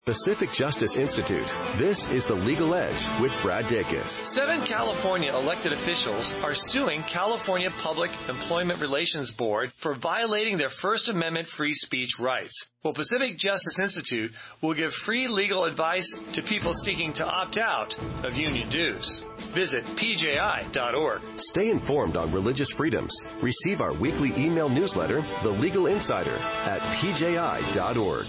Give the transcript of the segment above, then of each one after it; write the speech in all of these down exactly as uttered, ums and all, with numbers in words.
Pacific Justice Institute. This is The Legal Edge with Brad Dacus. Seven California elected officials are suing California Public Employment Relations Board for violating their First Amendment free speech rights. Well, Pacific Justice Institute will give free legal advice to people seeking to opt out of union dues. Visit P J I dot org. Stay informed on religious freedoms. Receive our weekly email newsletter, The Legal Insider, at P J I dot org.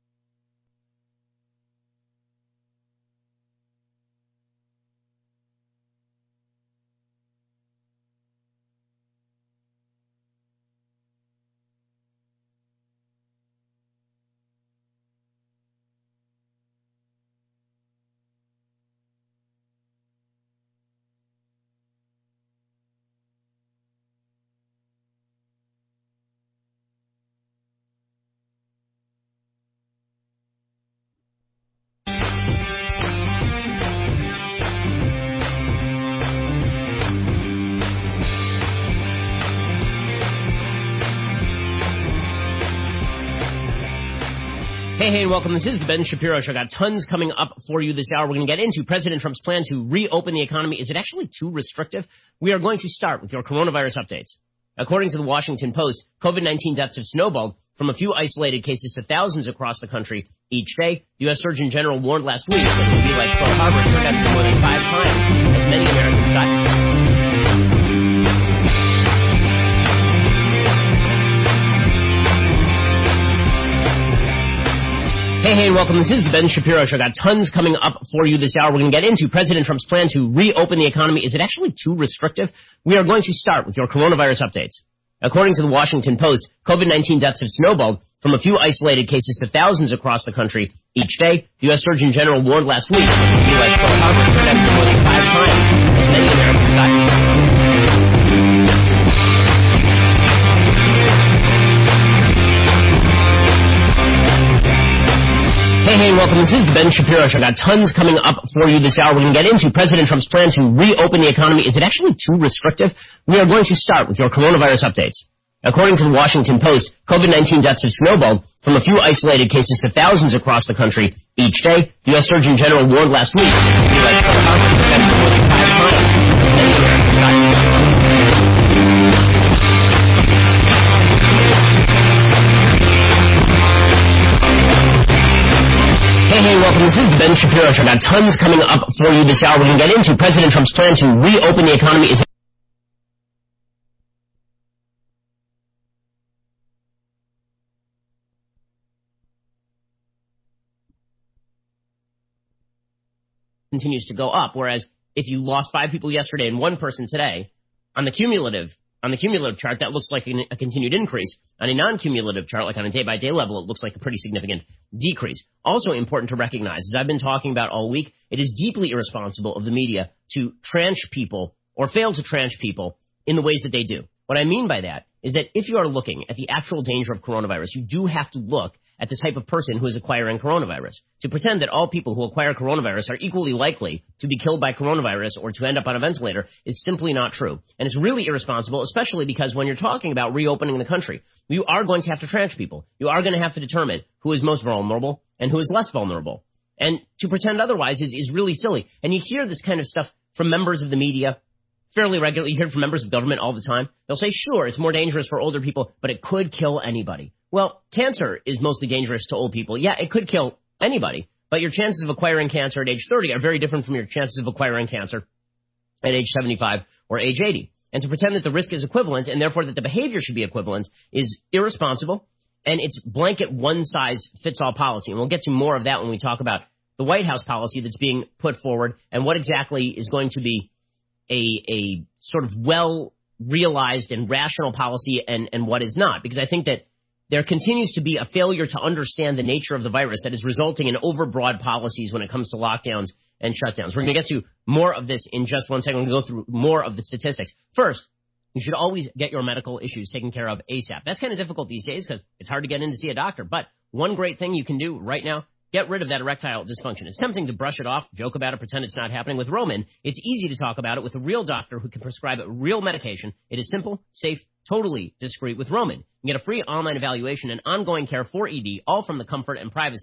Hey, hey, welcome. This is the Ben Shapiro Show. Got tons coming up for you this hour. We're going to get into President Trump's plan to reopen the economy. Is it actually too restrictive? We are going to start with your coronavirus updates. According to the Washington Post, COVID nineteen deaths have snowballed from a few isolated cases to thousands across the country each day. The U S Surgeon General warned last week that it would be like Pearl Harbor. It turned out to be more than five times as many Americans died. Hey, hey, welcome. This is the Ben Shapiro Show. Got tons coming up for you this hour. We're going to get into President Trump's plan to reopen the economy. Is it actually too restrictive? We are going to start with your coronavirus updates. According to the Washington Post, COVID nineteen deaths have snowballed from a few isolated cases to thousands across the country each day. The U S Surgeon General warned last week that it would be like Pearl Harbor. It turned out to be more than five times as many Americans died. Hey, hey, welcome. This is the Ben Shapiro Show. Got tons coming up for you this hour. We're going to get into President Trump's plan to reopen the economy. Is it actually too restrictive? We are going to start with your coronavirus updates. According to the Washington Post, COVID nineteen deaths have snowballed from a few isolated cases to thousands across the country each day. The U S Surgeon General warned last week that it would be like Pearl Harbor. It turned out to be more than five times as many Americans died. Hey, hey, welcome. This is the Ben Shapiro Show. Got tons coming up for you this hour. We're going to get into President Trump's plan to reopen the economy. Is continues to go up, whereas if you lost five people yesterday and one person today, on the cumulative on the cumulative chart, that looks like a continued increase. On a non-cumulative chart, like on a day-by-day level, it looks like a pretty significant decrease. Also important to recognize, as I've been talking about all week, it is deeply irresponsible of the media to tranche people or fail to tranche people in the ways that they do. What I mean by that is that if you are looking at the actual danger of coronavirus, you do have to look at the type of person who is acquiring coronavirus. To pretend that all people who acquire coronavirus are equally likely to be killed by coronavirus or to end up on a ventilator is simply not true. And it's really irresponsible, especially because when you're talking about reopening the country, you are going to have to tranche people. You are going to have to determine who is most vulnerable and who is less vulnerable. And to pretend otherwise is, is really silly. And you hear this kind of stuff from members of the media fairly regularly. You hear it from members of government all the time. They'll say, sure, it's more dangerous for older people, but it could kill anybody. Well, cancer is mostly dangerous to old people. Yeah, it could kill anybody, but your chances of acquiring cancer at age thirty are very different from your chances of acquiring cancer at age seventy-five or age eighty. And to pretend that the risk is equivalent and therefore that the behavior should be equivalent is irresponsible, and it's blanket one-size-fits-all policy. And we'll get to more of that when we talk about the White House policy that's being put forward and what exactly is going to be a, a sort of well-realized and rational policy and, and what is not. Because I think that there continues to be a failure to understand the nature of the virus that is resulting in overbroad policies when it comes to lockdowns and shutdowns. We're going to get to more of this in just one second. We're going to go through more of the statistics. First, you should always get your medical issues taken care of ASAP. That's kind of difficult these days because it's hard to get in to see a doctor. But one great thing you can do right now, get rid of that erectile dysfunction. It's tempting to brush it off, joke about it, pretend it's not happening. With Roman, it's easy to talk about it with a real doctor who can prescribe real medication. It is simple, safe, totally discreet with Roman. You get a free online evaluation and ongoing care for E D, all from the comfort and privacy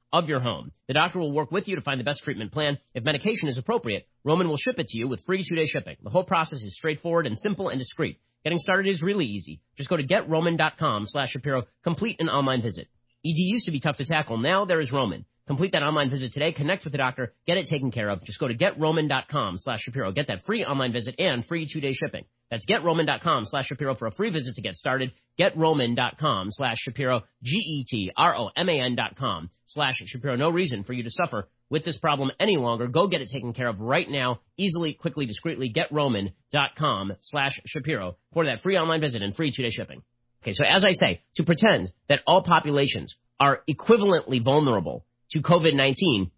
of your home. The doctor will work with you to find the best treatment plan. If medication is appropriate, Roman will ship it to you with free two-day shipping. The whole process is straightforward and simple and discreet. Getting started is really easy. Just go to GetRoman.com slash Shapiro. Complete an online visit. E D used to be tough to tackle. Now there is Roman. Complete that online visit today. Connect with the doctor. Get it taken care of. Just go to GetRoman.com slash Shapiro. Get that free online visit and free two-day shipping. That's GetRoman.com slash Shapiro for a free visit to get started. GetRoman.com slash Shapiro. G-E-T-R-O-M-A-N dot com slash Shapiro. No reason for you to suffer with this problem any longer. Go get it taken care of right now. Easily, quickly, discreetly. GetRoman.com slash Shapiro for that free online visit and free two-day shipping. Okay, so as I say, to pretend that all populations are equivalently vulnerable to COVID nineteen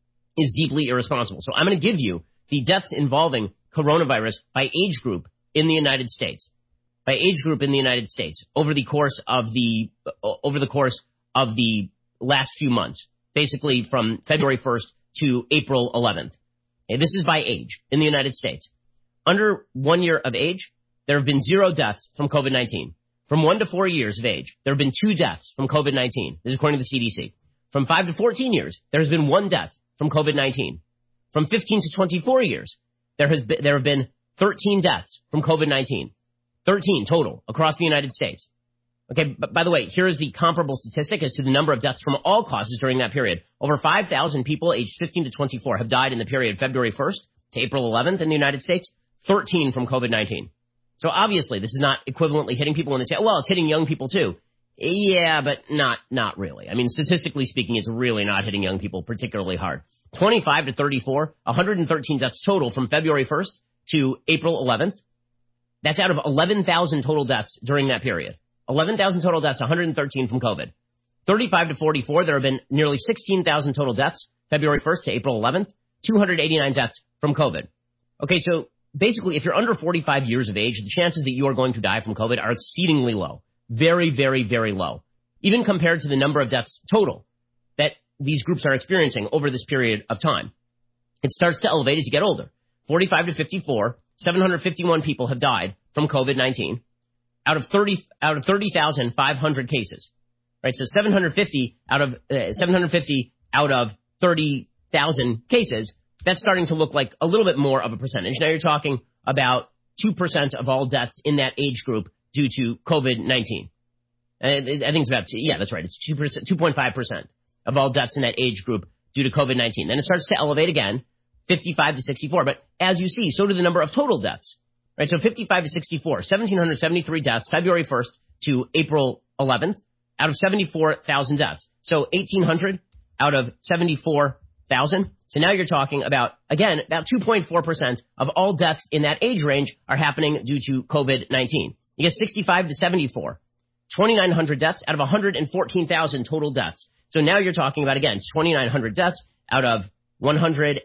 is deeply irresponsible. So I'm going to give you the deaths involving coronavirus by age group in the United States, by age group in the United States over the course of the over the course of the last few months, basically from February first to April eleventh. Okay, this is by age in the United States. Under one year of age, there have been zero deaths from COVID nineteen. From one to four years of age, there have been two deaths from COVID nineteen. This is according to the C D C. From five to fourteen years, there has been one death from COVID nineteen. From fifteen to twenty-four years, there has been, there have been thirteen deaths from COVID nineteen. thirteen total across the United States. Okay, but by the way, here is the comparable statistic as to the number of deaths from all causes during that period. Over five thousand people aged fifteen to twenty-four have died in the period February first to April eleventh in the United States, thirteen from COVID nineteen. So obviously, this is not equivalently hitting people when they say, oh, well, it's hitting young people too. Yeah, but not not really. I mean, statistically speaking, it's really not hitting young people particularly hard. twenty-five to thirty-four, one hundred thirteen deaths total from February first to April eleventh. That's out of eleven thousand total deaths during that period. eleven thousand total deaths, one hundred thirteen from COVID. thirty-five to forty-four, there have been nearly sixteen thousand total deaths February first to April eleventh, two hundred eighty-nine deaths from COVID. Okay, so basically, if you're under forty-five years of age, the chances that you are going to die from COVID are exceedingly low. Very, very, very low. Even compared to the number of deaths total that these groups are experiencing over this period of time. It starts to elevate as you get older. forty-five to fifty-four, seven hundred fifty-one people have died from COVID nineteen out of thirty out of thirty thousand five hundred cases. Right? So seven hundred fifty out of uh, seven hundred fifty out of thirty thousand cases. That's starting to look like a little bit more of a percentage. Now you're talking about two percent of all deaths in that age group due to COVID nineteen. I think it's about, yeah, that's right. It's two percent, two point five percent of all deaths in that age group due to COVID nineteen. Then it starts to elevate again, fifty-five to sixty-four. But as you see, so do the number of total deaths. Right? So fifty-five to sixty-four, one thousand seven hundred seventy-three deaths February first to April eleventh out of seventy-four thousand deaths. So eighteen hundred out of seventy-four thousand. So now you're talking about, again, about two point four percent of all deaths in that age range are happening due to COVID nineteen. You get sixty-five to seventy-four, twenty-nine hundred deaths out of one hundred fourteen thousand total deaths. So now you're talking about, again, twenty-nine hundred deaths out of one hundred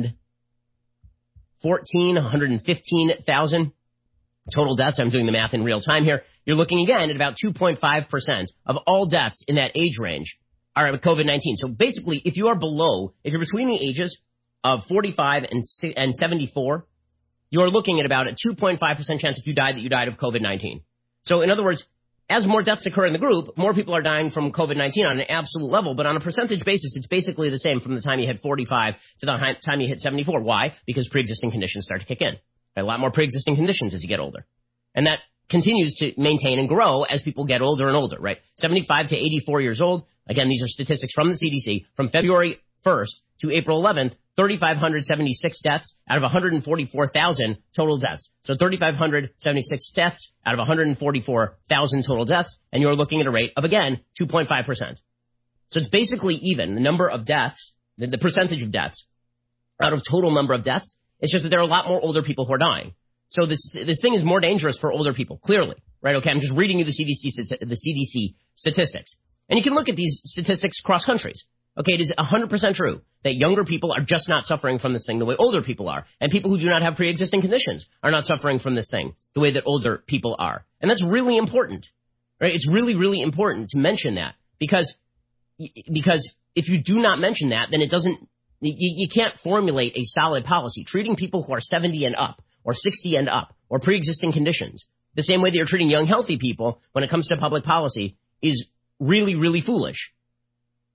fourteen, one hundred fifteen thousand total deaths. I'm doing the math in real time here. You're looking again at about two point five percent of all deaths in that age range are with COVID nineteen. So basically, if you are below, if you're between the ages of forty-five and seventy-four, you're looking at about a two point five percent chance if you died that you died of COVID nineteen. So in other words, as more deaths occur in the group, more people are dying from COVID nineteen on an absolute level, but on a percentage basis, it's basically the same from the time you hit forty-five to the time you hit seventy-four. Why? Because pre-existing conditions start to kick in. A lot more pre-existing conditions as you get older. And that continues to maintain and grow as people get older and older, right? seventy-five to eighty-four years old. Again, these are statistics from the C D C. From February first to April eleventh, three thousand five hundred seventy-six deaths out of one hundred forty-four thousand total deaths. So three thousand five hundred seventy-six deaths out of one hundred forty-four thousand total deaths, and you're looking at a rate of, again, two point five percent. So it's basically even. The number of deaths, the, the percentage of deaths out of total number of deaths, it's just that there are a lot more older people who are dying. So this this thing is more dangerous for older people, clearly, right? Okay, I'm just reading you the C D C the C D C statistics. And you can look at these statistics across countries. Okay, it is one hundred percent true that younger people are just not suffering from this thing the way older people are. And people who do not have pre-existing conditions are not suffering from this thing the way that older people are. And that's really important, right? It's really, really important to mention that because, because if you do not mention that, then it doesn't, you, you can't formulate a solid policy. Treating people who are seventy and up or sixty and up or pre-existing conditions the same way that you're treating young, healthy people when it comes to public policy is really, really foolish.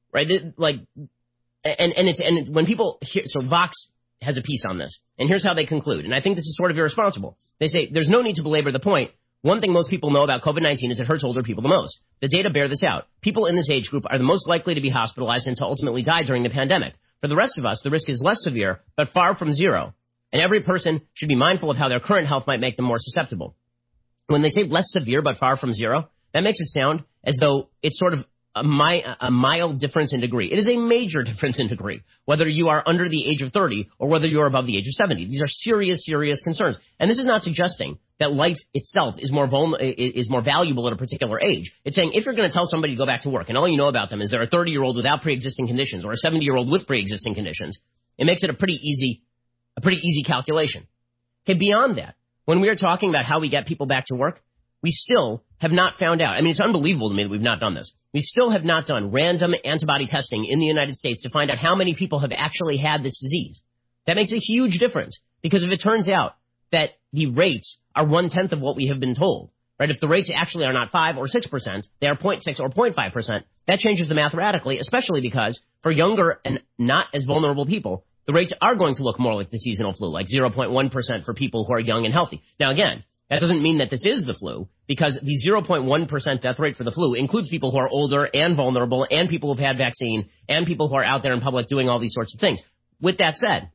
right? It, like, and, and it's, and when people hear, so Vox has a piece on this, and here's how they conclude, and I think this is sort of irresponsible. They say, there's no need to belabor the point. One thing most people know about COVID nineteen is it hurts older people the most. The data bear this out. People in this age group are the most likely to be hospitalized and to ultimately die during the pandemic. For the rest of us, the risk is less severe, but far from zero. And every person should be mindful of how their current health might make them more susceptible. When they say less severe, but far from zero, that makes it sound as though it's sort of a, mi- a mild difference in degree. It is a major difference in degree, whether you are under the age of thirty or whether you're above the age of seventy. These are serious, serious concerns. And this is not suggesting that life itself is more vul- is more valuable at a particular age. It's saying if you're going to tell somebody to go back to work and all you know about them is they're a thirty-year-old without pre-existing conditions or a seventy-year-old with pre-existing conditions, it makes it a pretty easy, a pretty easy calculation. Okay, beyond that, when we are talking about how we get people back to work, we still have not found out. I mean, it's unbelievable to me that we've not done this. We still have not done random antibody testing in the United States to find out how many people have actually had this disease. That makes a huge difference because if it turns out that the rates are one-tenth of what we have been told, right? If the rates actually are not five or six percent, they are zero point six or zero point five percent, that changes the math radically, especially because for younger and not as vulnerable people, the rates are going to look more like the seasonal flu, like zero point one percent for people who are young and healthy. Now, again, that doesn't mean that this is the flu, because the zero point one percent death rate for the flu includes people who are older and vulnerable and people who've had vaccine and people who are out there in public doing all these sorts of things. With that said,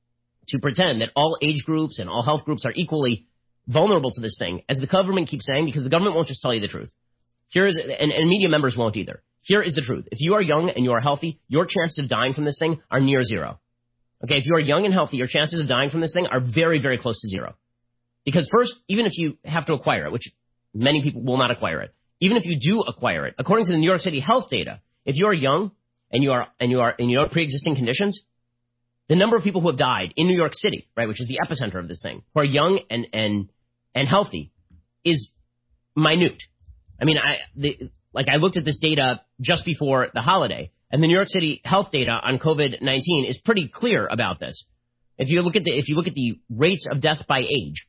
to pretend that all age groups and all health groups are equally vulnerable to this thing, as the government keeps saying, because the government won't just tell you the truth. Here is, and, and media members won't either. Here is the truth. If you are young and you are healthy, your chances of dying from this thing are near zero. Okay, if you are young and healthy, your chances of dying from this thing are very, very close to zero. Because first, even if you have to acquire it, which many people will not acquire it, even if you do acquire it, according to the New York City health data, if you are young and you are and you are and you have pre-existing conditions, the number of people who have died in New York City, right, which is the epicenter of this thing, who are young and and and healthy, is minute. I mean, I the, like I looked at this data just before the holiday, and the New York City health data on COVID nineteen is pretty clear about this. If you look at the if you look at the rates of death by age.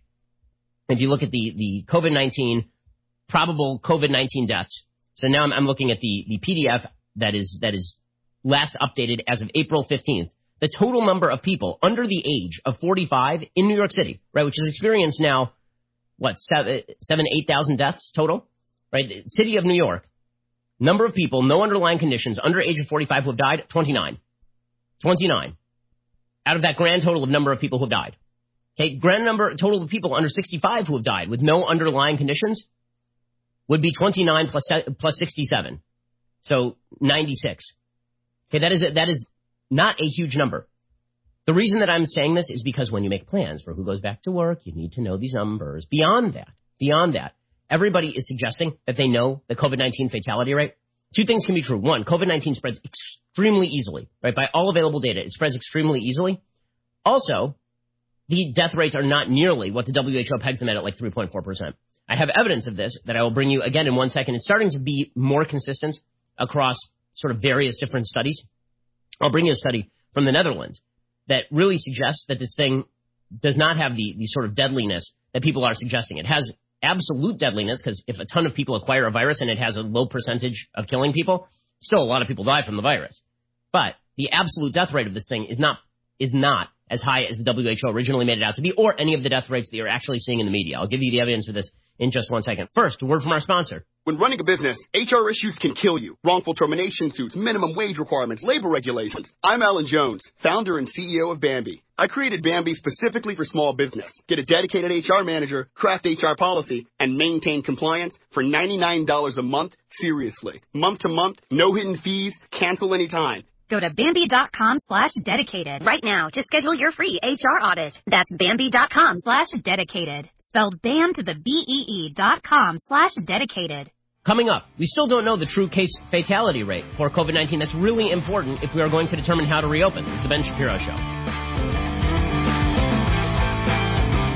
If you look at the, the COVID nineteen, probable COVID nineteen deaths, so now I'm, I'm looking at the, the P D F that is that is last updated as of April fifteenth, the total number of people under the age of forty-five in New York City, right, which has experienced now, what, seven, seven eight thousand deaths total, right? City of New York, number of people, no underlying conditions, under age of forty-five who have died, twenty-nine. twenty-nine. Out of that grand total of number of people who have died. Okay, grand number total of people under sixty-five who have died with no underlying conditions would be twenty-nine plus plus sixty-seven, so ninety-six. Okay, that is a, that is not a huge number. The reason that I'm saying this is because when you make plans for who goes back to work, you need to know these numbers. Beyond that, beyond that, everybody is suggesting that they know the COVID nineteen fatality rate. Two things can be true. One, COVID nineteen spreads extremely easily, right? By all available data, it spreads extremely easily. Also, the death rates are not nearly what the W H O pegs them at, at like three point four percent. I have evidence of this that I will bring you again in one second. It's starting to be more consistent across sort of various different studies. I'll bring you a study from the Netherlands that really suggests that this thing does not have the, the sort of deadliness that people are suggesting. It has absolute deadliness because if a ton of people acquire a virus and it has a low percentage of killing people, still a lot of people die from the virus. But the absolute death rate of this thing is not is not as high as the W H O originally made it out to be, or any of the death rates that you're actually seeing in the media. I'll give you the evidence of this in just one second. First, a word from our sponsor. When running a business, H R issues can kill you. Wrongful termination suits, minimum wage requirements, labor regulations. I'm Alan Jones, founder and C E O of Bambee. I created Bambee specifically for small business. Get a dedicated H R manager, craft H R policy, and maintain compliance for ninety-nine dollars a month, seriously. Month to month, no hidden fees, cancel anytime. Go to Bambee.com slash dedicated right now to schedule your free H R audit. That's Bambee.com slash dedicated. Spelled BAM to the B-E-E dot com slash dedicated. Coming up, we still don't know the true case fatality rate for COVID nineteen. That's really important if we are going to determine how to reopen. This is the Ben Shapiro Show.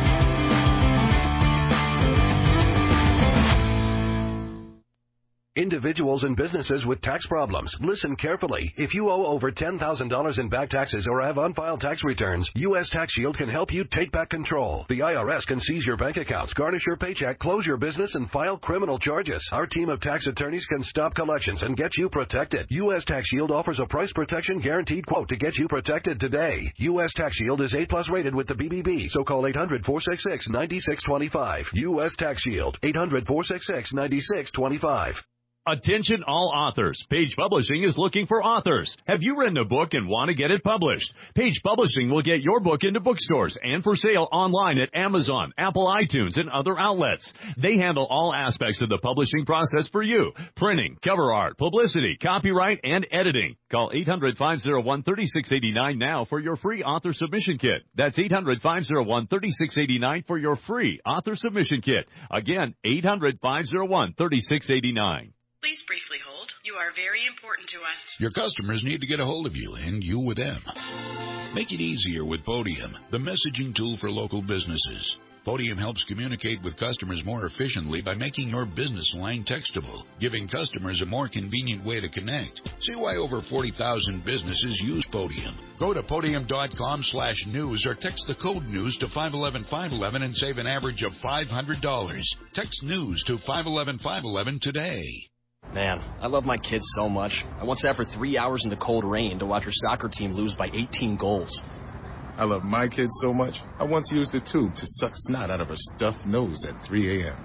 Independent individuals and businesses with tax problems. Listen carefully. If you owe over ten thousand dollars in back taxes or have unfiled tax returns, U S Tax Shield can help you take back control. The I R S can seize your bank accounts, garnish your paycheck, close your business, and file criminal charges. Our team of tax attorneys can stop collections and get you protected. U S Tax Shield offers a price protection guaranteed quote to get you protected today. U S Tax Shield is A plus rated with the B B B, so call eight hundred, four six six, nine six two five. U S Tax Shield, eight hundred, four six six, nine six two five. Attention all authors. Page Publishing is looking for authors. Have you written a book and want to get it published? Page Publishing will get your book into bookstores and for sale online at Amazon, Apple iTunes, and other outlets. They handle all aspects of the publishing process for you. Printing, cover art, publicity, copyright, and editing. Call eight hundred, five oh one, three six eight nine now for your free author submission kit. That's eight hundred, five oh one, three six eight nine for your free author submission kit. Again, eight hundred, five oh one, three six eight nine. Please briefly hold. You are very important to us. Your customers need to get a hold of you, and you with them. Make it easier with Podium, the messaging tool for local businesses. Podium helps communicate with customers more efficiently by making your business line textable, giving customers a more convenient way to connect. See why over forty thousand businesses use Podium. Go to podium.com slash news or text the code news to five one one, five one one and save an average of five hundred dollars. Text news to five one one, five one one today. Man, I love my kids so much. I once sat for three hours in the cold rain to watch our soccer team lose by eighteen goals. I love my kids so much, I once used a tube to suck snot out of a stuffed nose at three a.m.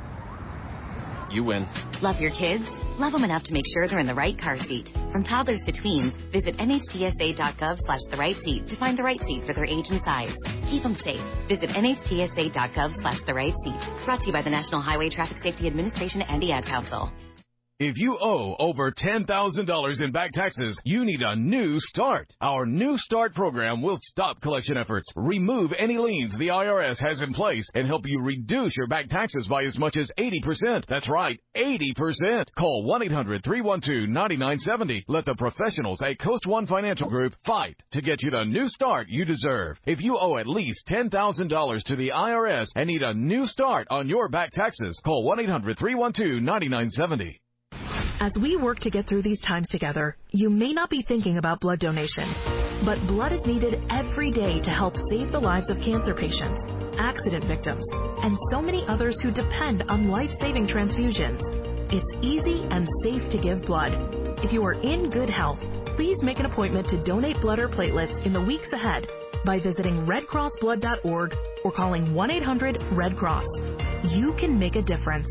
You win. Love your kids? Love them enough to make sure they're in the right car seat. From toddlers to tweens, visit nhtsa.gov slash the right seat to find the right seat for their age and size. Keep them safe. Visit nhtsa.gov slash the right seat. Brought to you by the National Highway Traffic Safety Administration and the Ad Council. If you owe over ten thousand dollars in back taxes, you need a new start. Our New Start program will stop collection efforts, remove any liens the I R S has in place, and help you reduce your back taxes by as much as eighty percent. That's right, eighty percent. Call one eight hundred, three one two, nine nine seven zero. Let the professionals at Coast One Financial Group fight to get you the new start you deserve. If you owe at least ten thousand dollars to the I R S and need a new start on your back taxes, call one eight hundred, three one two, nine nine seven zero. As we work to get through these times together, you may not be thinking about blood donation, but blood is needed every day to help save the lives of cancer patients, accident victims, and so many others who depend on life-saving transfusions. It's easy and safe to give blood. If you are in good health, please make an appointment to donate blood or platelets in the weeks ahead by visiting red cross blood dot org or calling one eight hundred, red cross. You can make a difference.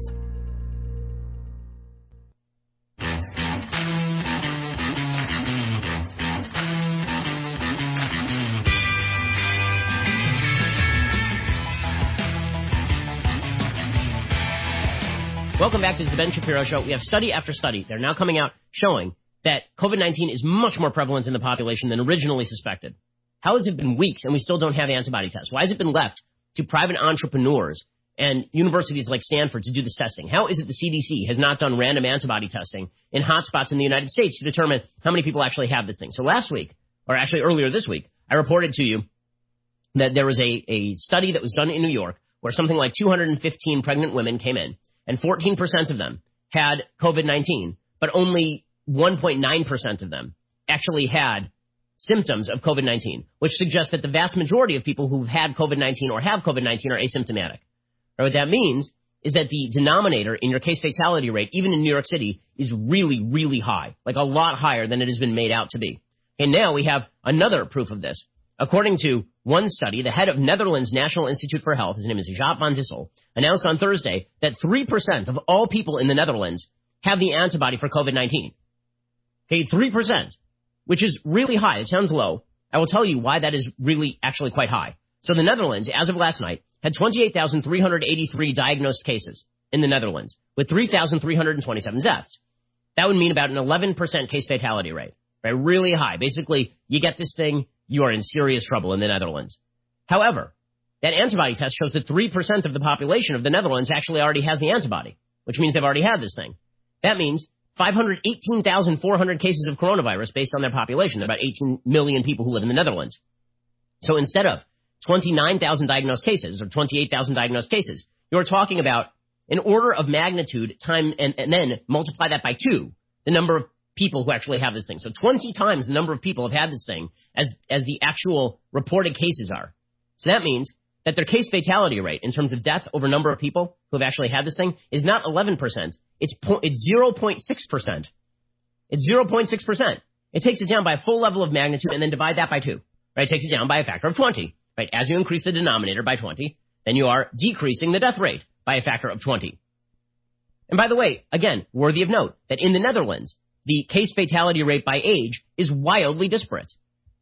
Welcome back. This is the Ben Shapiro Show. We have study after study. They're now coming out showing that COVID nineteen is much more prevalent in the population than originally suspected. How has it been weeks and we still don't have antibody tests? Why has it been left to private entrepreneurs and universities like Stanford to do this testing? How is it the C D C has not done random antibody testing in hotspots in the United States to determine how many people actually have this thing? So last week, or actually earlier this week, I reported to you that there was a, a study that was done in New York where something like two hundred fifteen pregnant women came in, and fourteen percent of them had COVID nineteen, but only one point nine percent of them actually had symptoms of COVID nineteen, which suggests that the vast majority of people who've had COVID nineteen or have COVID nineteen are asymptomatic. Or what that means is that the denominator in your case fatality rate, even in New York City, is really, really high, like a lot higher than it has been made out to be. And now we have another proof of this. According to one study, the head of Netherlands National Institute for Health, his name is Jaap van Dissel, announced on Thursday that three percent of all people in the Netherlands have the antibody for COVID nineteen. Okay, three percent, which is really high. It sounds low. I will tell you why that is really actually quite high. So the Netherlands, as of last night, had twenty-eight thousand three hundred eighty-three diagnosed cases in the Netherlands, with three thousand three hundred twenty-seven deaths. That would mean about an eleven percent case fatality rate, right? Really high. Basically, you get this thing, you are in serious trouble in the Netherlands. However, that antibody test shows that three percent of the population of the Netherlands actually already has the antibody, which means they've already had this thing. That means five hundred eighteen thousand four hundred cases of coronavirus based on their population. There are about eighteen million people who live in the Netherlands. So instead of twenty-nine thousand diagnosed cases or twenty-eight thousand diagnosed cases, you're talking about an order of magnitude time and, and then multiply that by two, the number of people who actually have this thing. So twenty times the number of people have had this thing as, as the actual reported cases are. So that means that their case fatality rate in terms of death over number of people who have actually had this thing is not eleven percent. It's, po- it's zero point six percent. It's zero point six percent. It takes it down by a full level of magnitude and then divide that by two. Right? It takes it down by a factor of twenty. Right? As you increase the denominator by twenty, then you are decreasing the death rate by a factor of twenty. And by the way, again, worthy of note that in the Netherlands, the case fatality rate by age is wildly disparate.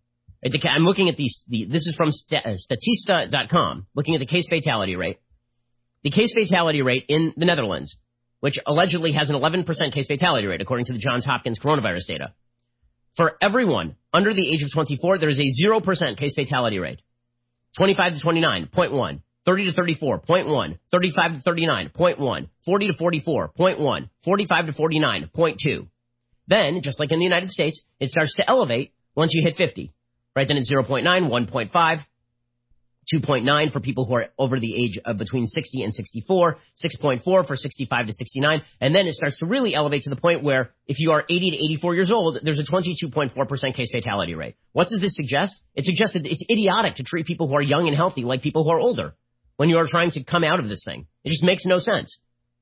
I'm looking at these, the, this is from Statista dot com, looking at the case fatality rate. The case fatality rate in the Netherlands, which allegedly has an eleven percent case fatality rate, according to the Johns Hopkins coronavirus data. For everyone under the age of twenty-four, there is a zero percent case fatality rate. twenty-five to twenty-nine, zero point one. thirty to thirty-four, zero point one. thirty-five to thirty-nine, zero point one. forty to forty-four, zero point one. forty-five to forty-nine, zero point two. Then, just like in the United States, it starts to elevate once you hit fifty. Right, then it's zero point nine, one point five, two point nine for people who are over the age of between sixty and sixty-four, six point four for sixty-five to sixty-nine, and then it starts to really elevate to the point where if you are eighty to eighty-four years old, there's a twenty-two point four percent case fatality rate. What does this suggest? It suggests that it's idiotic to treat people who are young and healthy like people who are older when you are trying to come out of this thing. It just makes no sense.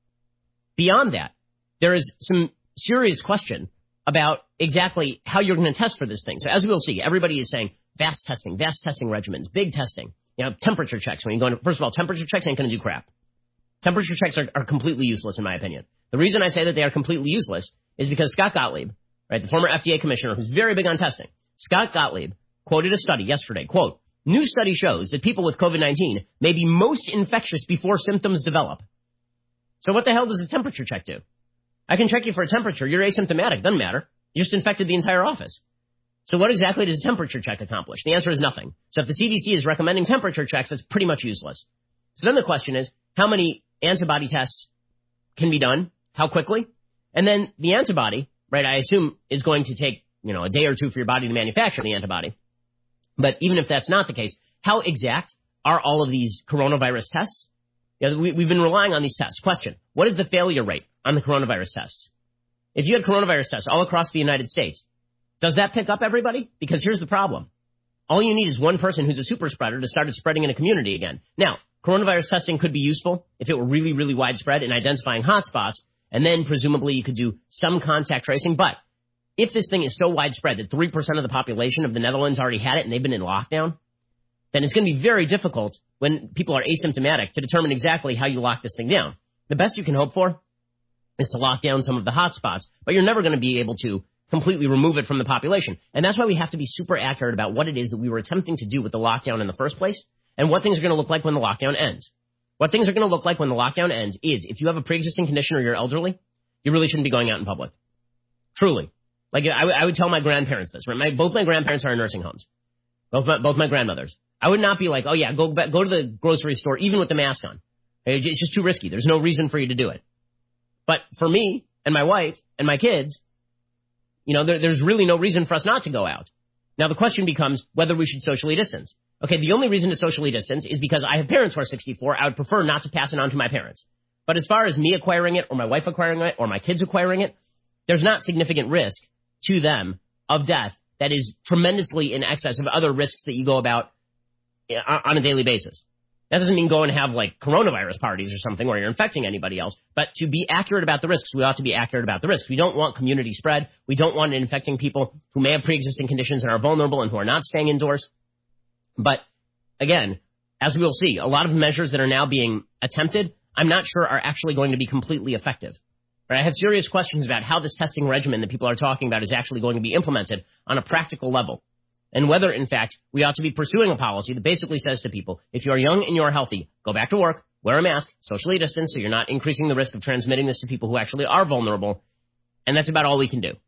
Beyond that, there is some serious question about exactly how you're going to test for this thing. So as we'll see, everybody is saying vast testing, vast testing regimens, big testing, you know, temperature checks. When you go into, first of all, temperature checks ain't going to do crap. Temperature checks are, are completely useless in my opinion. The reason I say that they are completely useless is because Scott Gottlieb, right, the former F D A commissioner who's very big on testing, Scott Gottlieb quoted a study yesterday, quote, new study shows that people with COVID nineteen may be most infectious before symptoms develop. So what the hell does a temperature check do? I can check you for a temperature. You're asymptomatic. Doesn't matter. You just infected the entire office. So what exactly does a temperature check accomplish? The answer is nothing. So if the C D C is recommending temperature checks, that's pretty much useless. So then the question is, how many antibody tests can be done? How quickly? And then the antibody, right, I assume is going to take, you know, a day or two for your body to manufacture the antibody. But even if that's not the case, how exact are all of these coronavirus tests? You know, we, we've been relying on these tests. Question, what is the failure rate on the coronavirus tests? If you had coronavirus tests all across the United States, does that pick up everybody? Because here's the problem. All you need is one person who's a super spreader to start spreading in a community again. Now, coronavirus testing could be useful if it were really, really widespread in identifying hotspots, and then presumably you could do some contact tracing. But if this thing is so widespread that three percent of the population of the Netherlands already had it and they've been in lockdown, then it's going to be very difficult when people are asymptomatic to determine exactly how you lock this thing down. The best you can hope for is to lock down some of the hotspots, but you're never going to be able to completely remove it from the population. And that's why we have to be super accurate about what it is that we were attempting to do with the lockdown in the first place and what things are going to look like when the lockdown ends. What things are going to look like when the lockdown ends is if you have a pre-existing condition or you're elderly, you really shouldn't be going out in public. Truly. Like, I, w- I would tell my grandparents this. Right? My, both my grandparents are in nursing homes. Both my, both my grandmothers. I would not be like, oh, yeah, go back, go to the grocery store even with the mask on. It's just too risky. There's no reason for you to do it. But for me and my wife and my kids, you know, there, there's really no reason for us not to go out. Now, the question becomes whether we should socially distance. Okay, the only reason to socially distance is because I have parents who are sixty-four. I would prefer not to pass it on to my parents. But as far as me acquiring it or my wife acquiring it or my kids acquiring it, there's not significant risk to them of death that is tremendously in excess of other risks that you go about on a daily basis. That doesn't mean go and have, like, coronavirus parties or something where you're infecting anybody else. But to be accurate about the risks, we ought to be accurate about the risks. We don't want community spread. We don't want it infecting people who may have pre-existing conditions and are vulnerable and who are not staying indoors. But, again, as we will see, a lot of measures that are now being attempted, I'm not sure are actually going to be completely effective. Right? I have serious questions about how this testing regimen that people are talking about is actually going to be implemented on a practical level. And whether, in fact, we ought to be pursuing a policy that basically says to people, if you are young and you are healthy, go back to work, wear a mask, socially distance so you're not increasing the risk of transmitting this to people who actually are vulnerable, and that's about all we can do.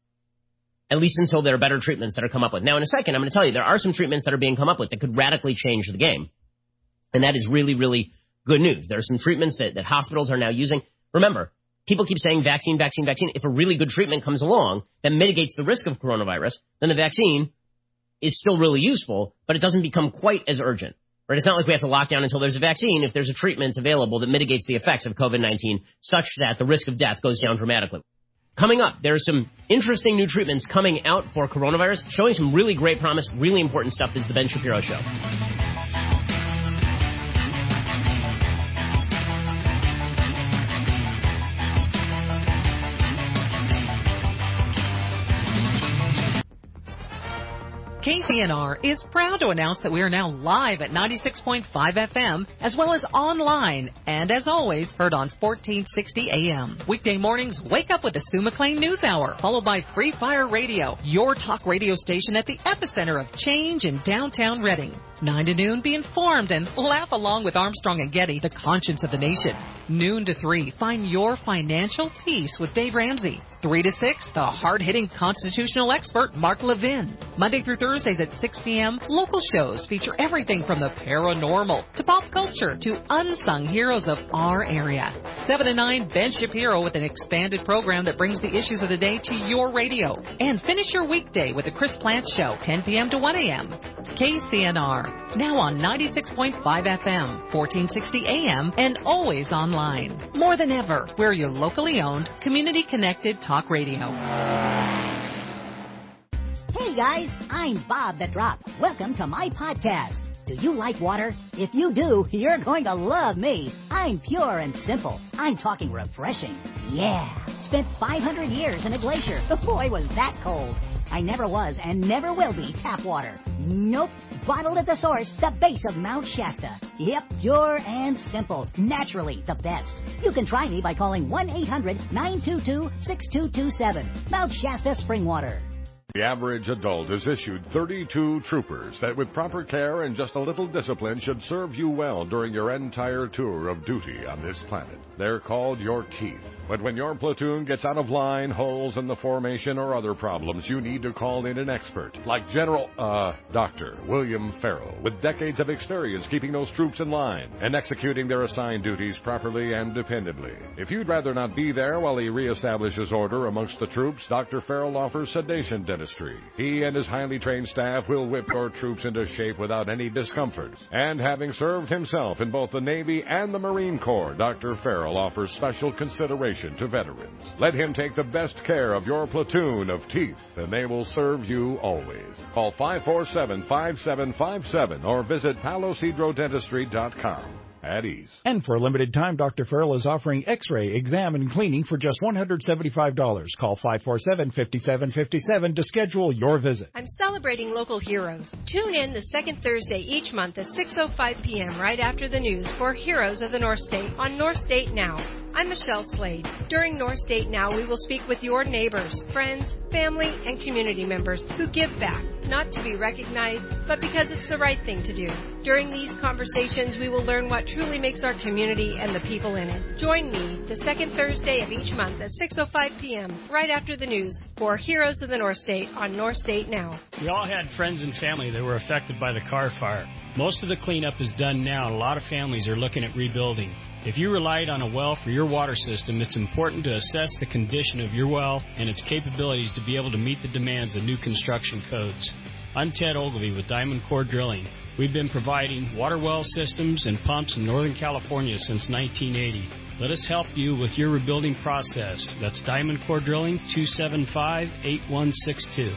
At least until there are better treatments that are come up with. Now, in a second, I'm going to tell you, there are some treatments that are being come up with that could radically change the game. And that is really, really good news. There are some treatments that, that hospitals are now using. Remember, people keep saying vaccine, vaccine, vaccine. If a really good treatment comes along that mitigates the risk of coronavirus, then the vaccine is still really useful, but it doesn't become quite as urgent. Right? It's not like we have to lock down until there's a vaccine if there's a treatment available that mitigates the effects of COVID nineteen such that the risk of death goes down dramatically. Coming up, there are some interesting new treatments coming out for coronavirus, showing some really great promise, really important stuff. This is the Ben Shapiro Show. K C N R is proud to announce that we are now live at ninety-six point five F M, as well as online, and as always, heard on fourteen sixty A M. Weekday mornings, wake up with the Sue McLean News Hour, followed by Free Fire Radio, your talk radio station at the epicenter of change in downtown Reading. nine to noon, be informed and laugh along with Armstrong and Getty, the conscience of the nation. Noon to three, find your financial peace with Dave Ramsey. three to six, the hard-hitting constitutional expert, Mark Levin. Monday through Thursdays at six P M, local shows feature everything from the paranormal to pop culture to unsung heroes of our area. seven to nine, Ben Shapiro with an expanded program that brings the issues of the day to your radio. And finish your weekday with the Chris Plante Show, ten P M to one A M. K C N R, now on ninety-six point five F M, fourteen sixty A M, and always online. More than ever, we're your locally owned, community-connected talk radio. Hey guys, I'm Bob the Drop. Welcome to my podcast. Do you like water? If you do, you're going to love me. I'm pure and simple. I'm talking refreshing. Yeah. Spent five hundred years in a glacier. Boy, was that cold. I never was and never will be tap water. Nope. Bottled at the source, the base of Mount Shasta. Yep, pure and simple. Naturally the best. You can try me by calling one eight hundred nine two two six two two seven. Mount Shasta Spring Water. The average adult is issued thirty-two troopers that with proper care and just a little discipline should serve you well during your entire tour of duty on this planet. They're called your teeth. But when your platoon gets out of line, holes in the formation, or other problems, you need to call in an expert, like General, uh, Doctor William Farrell, with decades of experience keeping those troops in line and executing their assigned duties properly and dependably. If you'd rather not be there while he reestablishes order amongst the troops, Doctor Farrell offers sedation dentistry. He and his highly trained staff will whip your troops into shape without any discomfort. And having served himself in both the Navy and the Marine Corps, Doctor Farrell offers special consideration to veterans. Let him take the best care of your platoon of teeth, and they will serve you always. Call five four seven, five seven five seven or visit palos hydro dentistry dot com. At ease. And for a limited time, Doctor Farrell is offering x-ray, exam, and cleaning for just one hundred seventy-five dollars. Call five four seven, five seven five seven to schedule your visit. I'm celebrating local heroes. Tune in the second Thursday each month at six oh five P M right after the news for Heroes of the North State on North State Now. I'm Michelle Slade. During North State Now, we will speak with your neighbors, friends, family, and community members who give back, not to be recognized, but because it's the right thing to do. During these conversations, we will learn what truly makes our community and the people in it. Join me the second Thursday of each month at six oh five P M right after the news for Heroes of the North State on North State Now. We all had friends and family that were affected by the Carr fire. Most of the cleanup is done now, and a lot of families are looking at rebuilding. If you relied on a well for your water system, it's important to assess the condition of your well and its capabilities to be able to meet the demands of new construction codes. I'm Ted Ogilvie with Diamond Core Drilling. We've been providing water well systems and pumps in Northern California since nineteen eighty. Let us help you with your rebuilding process. That's Diamond Core Drilling, two seven five, eight one six two.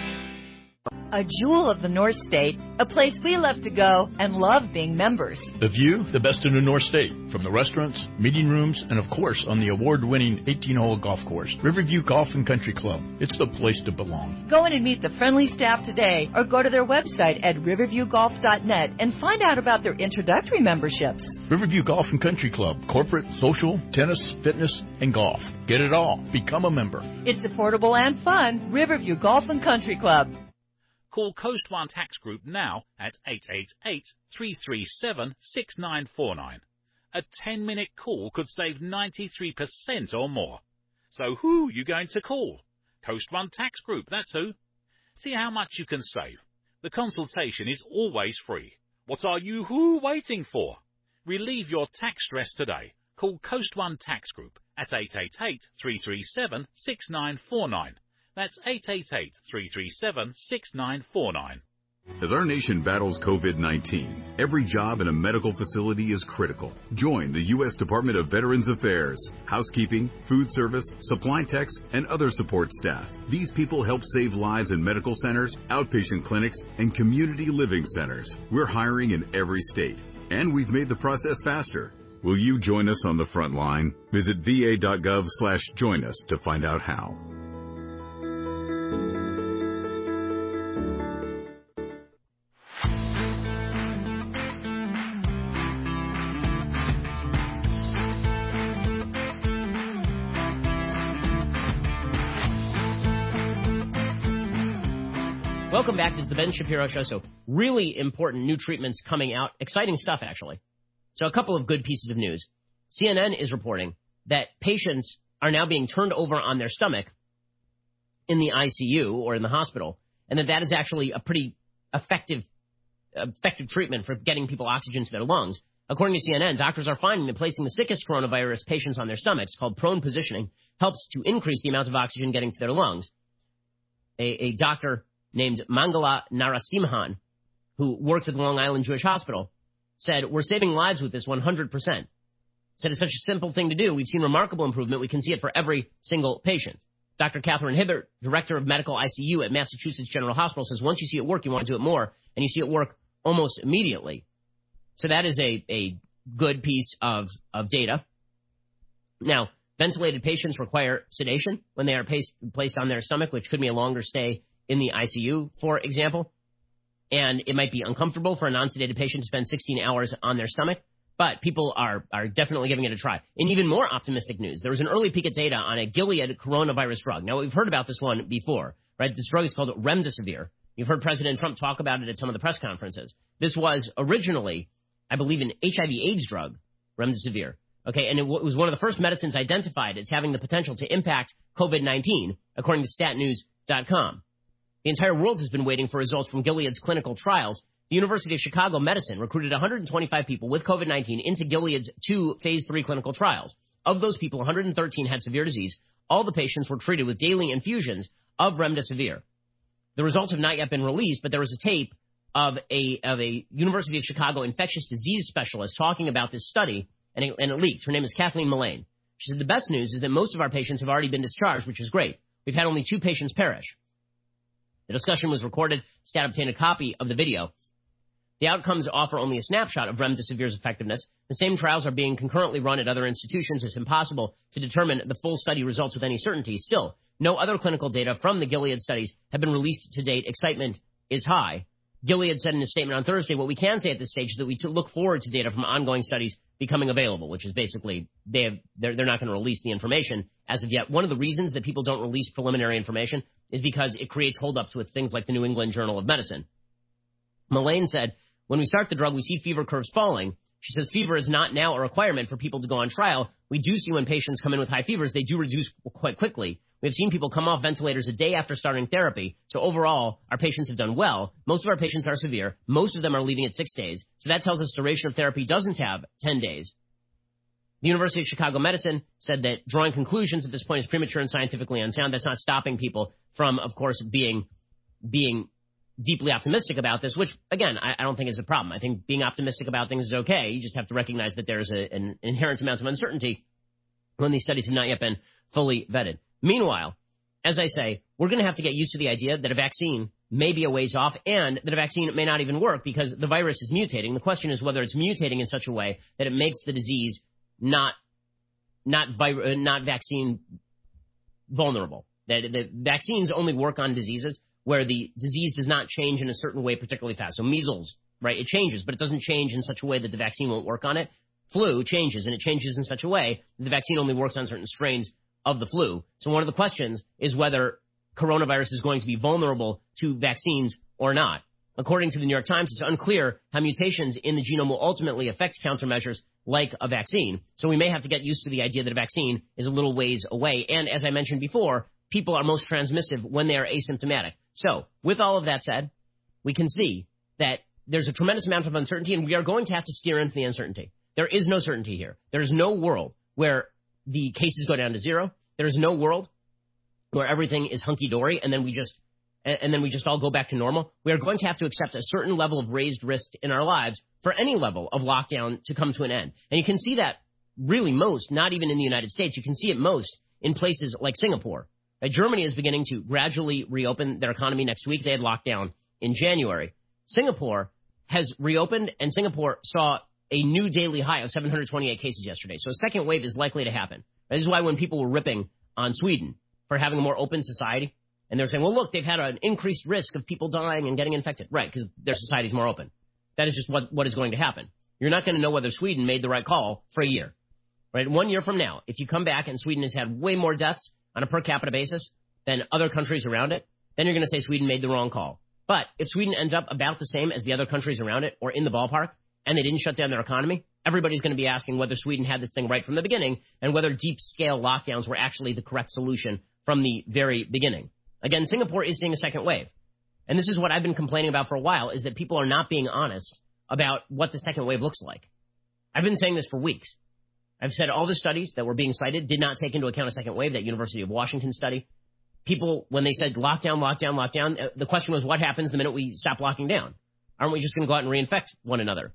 A jewel of the North State, a place we love to go and love being members. The view, the best in the North State, from the restaurants, meeting rooms, and of course on the award-winning eighteen-hole golf course, Riverview Golf and Country Club. It's the place to belong. Go in and meet the friendly staff today or go to their website at riverview golf dot net and find out about their introductory memberships. Riverview Golf and Country Club, corporate, social, tennis, fitness, and golf. Get it all. Become a member. It's affordable and fun. Riverview Golf and Country Club. Call Coast One Tax Group now at eight eight eight, three three seven, six nine four nine. A ten-minute call could save ninety-three percent or more. So who are you going to call? Coast One Tax Group, that's who. See how much you can save. The consultation is always free. What are you who waiting for? Relieve your tax stress today. Call Coast One Tax Group at eight eight eight, three three seven, six nine four nine. That's eight eight eight, three three seven, six nine four nine. As our nation battles COVID nineteen, every job in a medical facility is critical. Join the U S Department of Veterans Affairs, housekeeping, food service, supply techs, and other support staff. These people help save lives in medical centers, outpatient clinics, and community living centers. We're hiring in every state, and we've made the process faster. Will you join us on the front line? Visit va.gov slash join us to find out how. Welcome back. This is the Ben Shapiro Show. So really important new treatments coming out. Exciting stuff, actually. So a couple of good pieces of news. C N N is reporting that patients are now being turned over on their stomach in the I C U or in the hospital, and that that is actually a pretty effective, effective treatment for getting people oxygen to their lungs. According to C N N, doctors are finding that placing the sickest coronavirus patients on their stomachs, called prone positioning, helps to increase the amount of oxygen getting to their lungs. A, a doctor named Mangala Narasimhan, who works at the Long Island Jewish Hospital, said, "We're saving lives with this one hundred percent. Said it's such a simple thing to do. We've seen remarkable improvement. We can see it for every single patient." Doctor Catherine Hibbert, director of medical I C U at Massachusetts General Hospital, says once you see it work, you want to do it more, and you see it work almost immediately. So that is a, a good piece of, of data. Now, ventilated patients require sedation when they are placed, placed on their stomach, which could be a longer stay in the I C U, for example. And it might be uncomfortable for a non-sedated patient to spend sixteen hours on their stomach, but people are, are definitely giving it a try. In even more optimistic news, there was an early peek at data on a Gilead coronavirus drug. Now, we've heard about this one before, right? This drug is called Remdesivir. You've heard President Trump talk about it at some of the press conferences. This was originally, I believe, an H I V AIDS drug, Remdesivir. Okay, and it w- was one of the first medicines identified as having the potential to impact COVID nineteen, according to stat news dot com. The entire world has been waiting for results from Gilead's clinical trials. The University of Chicago Medicine recruited one hundred twenty-five people with COVID nineteen into Gilead's two phase three clinical trials. Of those people, one hundred thirteen had severe disease. All the patients were treated with daily infusions of Remdesivir. The results have not yet been released, but there was a tape of a of a University of Chicago infectious disease specialist talking about this study, and it, and it leaked. Her name is Kathleen Mullane. She said the best news is that most of our patients have already been discharged, which is great. We've had only two patients perish. The discussion was recorded. Stat obtained a copy of the video. The outcomes offer only a snapshot of Remdesivir's effectiveness. The same trials are being concurrently run at other institutions. It's impossible to determine the full study results with any certainty. Still, no other clinical data from the Gilead studies have been released to date. Excitement is high. Gilead said in a statement on Thursday, what we can say at this stage is that we look forward to data from ongoing studies becoming available, which is basically they have, they're, they're not going to release the information as of yet. One of the reasons that people don't release preliminary information is because it creates holdups with things like the New England Journal of Medicine. Mullane said, when we start the drug, we see fever curves falling. She says fever is not now a requirement for people to go on trial. We do see when patients come in with high fevers, they do reduce quite quickly. We've seen people come off ventilators a day after starting therapy. So overall, our patients have done well. Most of our patients are severe. Most of them are leaving at six days. So that tells us duration of therapy doesn't have ten days. The University of Chicago Medicine said that drawing conclusions at this point is premature and scientifically unsound. That's not stopping people from, of course, being being deeply optimistic about this, which, again, I, I don't think is a problem. I think being optimistic about things is okay. You just have to recognize that there's a, an inherent amount of uncertainty when these studies have not yet been fully vetted. Meanwhile, as I say, we're going to have to get used to the idea that a vaccine may be a ways off and that a vaccine may not even work because the virus is mutating. The question is whether it's mutating in such a way that it makes the disease not not vi- not vaccine vulnerable. That the vaccines only work on diseases where the disease does not change in a certain way particularly fast. So measles, right, it changes, but it doesn't change in such a way that the vaccine won't work on it. Flu changes, and it changes in such a way that the vaccine only works on certain strains of the flu. So one of the questions is whether coronavirus is going to be vulnerable to vaccines or not. According to the New York Times, it's unclear how mutations in the genome will ultimately affect countermeasures like a vaccine. So we may have to get used to the idea that a vaccine is a little ways away. And as I mentioned before, people are most transmissive when they are asymptomatic. So with all of that said, we can see that there's a tremendous amount of uncertainty, and we are going to have to steer into the uncertainty. There is no certainty here. There is no world where the cases go down to zero. There is no world where everything is hunky-dory, and then we just and, and then we just all go back to normal. We are going to have to accept a certain level of raised risk in our lives for any level of lockdown to come to an end. And you can see that really most, not even in the United States, you can see it most in places like Singapore. Uh, Germany is beginning to gradually reopen their economy next week. They had lockdown in January. Singapore has reopened, and Singapore saw a new daily high of seven hundred twenty-eight cases yesterday. So a second wave is likely to happen. This is why when people were ripping on Sweden for having a more open society, and they're saying, well, look, they've had an increased risk of people dying and getting infected. Right, because their society is more open. That is just what, what is going to happen. You're not going to know whether Sweden made the right call for a year. Right, one year from now, if you come back and Sweden has had way more deaths on a per capita basis than other countries around it, then you're going to say Sweden made the wrong call. But if Sweden ends up about the same as the other countries around it or in the ballpark, and they didn't shut down their economy, everybody's going to be asking whether Sweden had this thing right from the beginning and whether deep-scale lockdowns were actually the correct solution from the very beginning. Again, Singapore is seeing a second wave. And this is what I've been complaining about for a while, is that people are not being honest about what the second wave looks like. I've been saying this for weeks. I've said all the studies that were being cited did not take into account a second wave, that University of Washington study. People, when they said lockdown, lockdown, lockdown, the question was what happens the minute we stop locking down? Aren't we just going to go out and reinfect one another?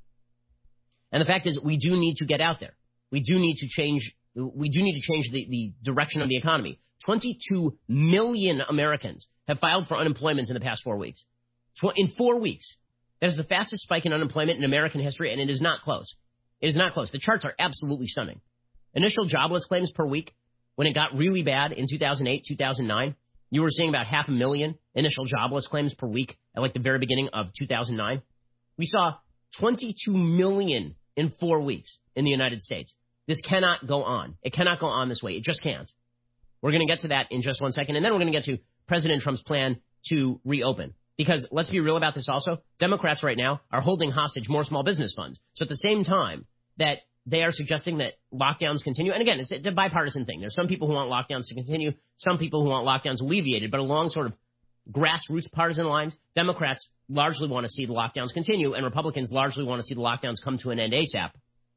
And the fact is, we do need to get out there. We do need to change. We do need to change the, the direction of the economy. twenty-two million Americans have filed for unemployment in the past four weeks. In four weeks, that is the fastest spike in unemployment in American history, and it is not close. It is not close. The charts are absolutely stunning. Initial jobless claims per week, when it got really bad in two thousand eight, two thousand nine, you were seeing about half a million initial jobless claims per week at like the very beginning of two thousand nine. We saw twenty-two million in four weeks in the United States. This cannot go on. It cannot go on this way. It just can't. We're going to get to that in just one second, and then we're going to get to President Trump's plan to reopen. Because let's be real about this also. Democrats right now are holding hostage more small business funds. So at the same time that they are suggesting that lockdowns continue, and again, it's a bipartisan thing. There's some people who want lockdowns to continue, some people who want lockdowns alleviated, but along sort of grassroots partisan lines, Democrats largely want to see the lockdowns continue, and Republicans largely want to see the lockdowns come to an end ASAP.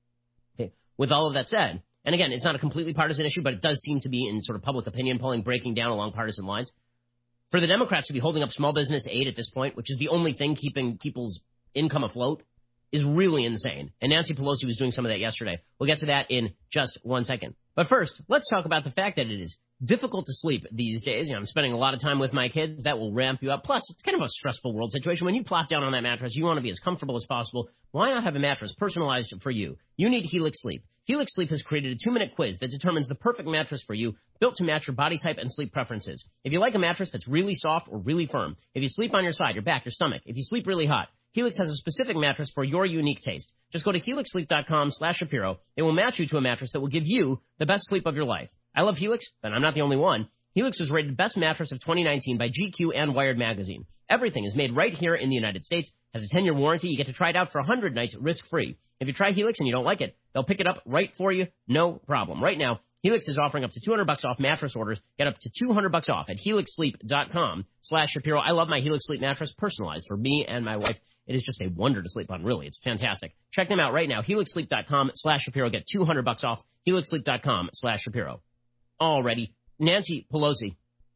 Okay. With all of that said, and again, it's not a completely partisan issue, but it does seem to be in sort of public opinion polling breaking down along partisan lines. For the Democrats to be holding up small business aid at this point, which is the only thing keeping people's income afloat, is really insane. And Nancy Pelosi was doing some of that yesterday. We'll get to that in just one second. But first, let's talk about the fact that it is difficult to sleep these days. You know, I'm spending a lot of time with my kids. That will ramp you up. Plus, it's kind of a stressful world situation. When you plop down on that mattress, you want to be as comfortable as possible. Why not have a mattress personalized for you? You need Helix Sleep. Helix Sleep has created a two-minute quiz that determines the perfect mattress for you, built to match your body type and sleep preferences. If you like a mattress that's really soft or really firm, if you sleep on your side, your back, your stomach, if you sleep really hot, Helix has a specific mattress for your unique taste. Just go to helix sleep dot com slash Shapiro. It will match you to a mattress that will give you the best sleep of your life. I love Helix, but I'm not the only one. Helix was rated Best Mattress of twenty nineteen by G Q and Wired Magazine. Everything is made right here in the United States, has a ten-year warranty. You get to try it out for one hundred nights risk-free. If you try Helix and you don't like it, they'll pick it up right for you, no problem. Right now, Helix is offering up to two hundred bucks off mattress orders. Get up to two hundred bucks off at helix sleep dot com slash Shapiro. I love my Helix Sleep mattress, personalized for me and my wife. It is just a wonder to sleep on, really. It's fantastic. Check them out right now, helix sleep dot com slash Shapiro. Get two hundred bucks off, helix sleep dot com slash Shapiro. Alrighty, Nancy Pelosi.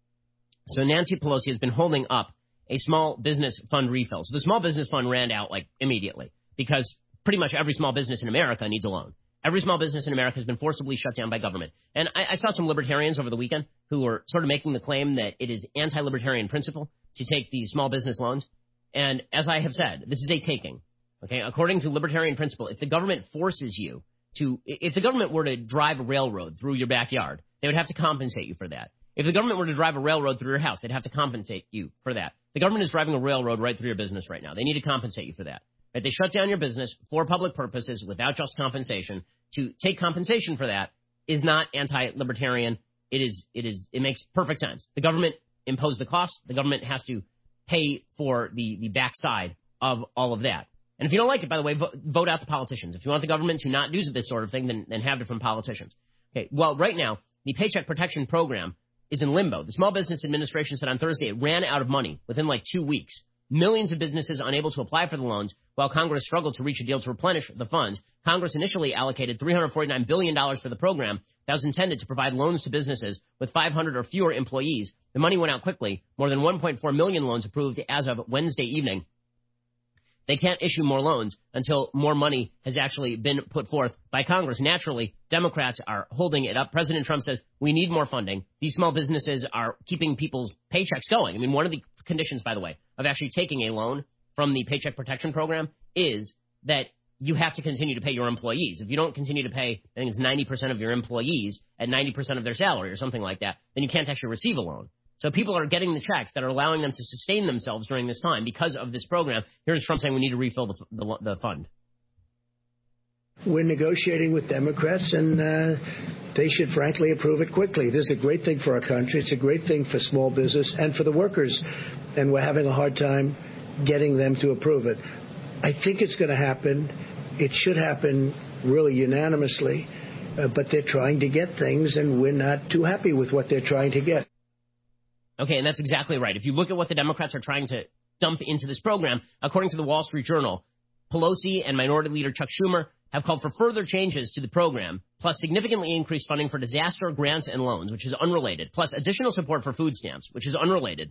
So Nancy Pelosi has been holding up a small business fund refill. So the small business fund ran out like immediately because pretty much every small business in America needs a loan. Every small business in America has been forcibly shut down by government. And I, I saw some libertarians over the weekend who were sort of making the claim that it is anti-libertarian principle to take these small business loans. And as I have said, this is a taking. Okay, according to libertarian principle, if the government forces you to, if the government were to drive a railroad through your backyard, they would have to compensate you for that. If the government were to drive a railroad through your house, they'd have to compensate you for that. The government is driving a railroad right through your business right now. They need to compensate you for that. Right? They shut down your business for public purposes without just compensation. To take compensation for that is not anti-libertarian. It is, it is, it makes perfect sense. The government imposed the cost. The government has to pay for the, the backside of all of that. And if you don't like it, by the way, vote, vote out the politicians. If you want the government to not do this sort of thing, then, then have it from politicians. Okay, well, right now, the Paycheck Protection Program is in limbo. The Small Business Administration said on Thursday it ran out of money within like two weeks. millions of businesses unable to apply for the loans, while Congress struggled to reach a deal to replenish the funds. Congress initially allocated three hundred forty-nine billion dollars for the program that was intended to provide loans to businesses with five hundred or fewer employees. The money went out quickly. More than one point four million loans approved as of Wednesday evening. They can't issue more loans until more money has actually been put forth by Congress. Naturally, Democrats are holding it up. President Trump says, we need more funding. These small businesses are keeping people's paychecks going. I mean, one of the conditions, by the way, of actually taking a loan from the Paycheck Protection Program is that you have to continue to pay your employees. If you don't continue to pay, I think it's ninety percent of your employees at ninety percent of their salary or something like that, then you can't actually receive a loan. So people are getting the checks that are allowing them to sustain themselves during this time because of this program. Here's Trump saying we need to refill the, the, the fund. We're negotiating with Democrats, and uh, they should frankly approve it quickly. This is a great thing for our country. It's a great thing for small business and for the workers, and we're having a hard time getting them to approve it. I think it's going to happen. It should happen really unanimously, uh, but they're trying to get things, and we're not too happy with what they're trying to get. Okay, and that's exactly right. If you look at what the Democrats are trying to dump into this program, according to the Wall Street Journal, Pelosi and Minority Leader Chuck Schumer have called for further changes to the program, plus significantly increased funding for disaster grants and loans, which is unrelated, plus additional support for food stamps, which is unrelated,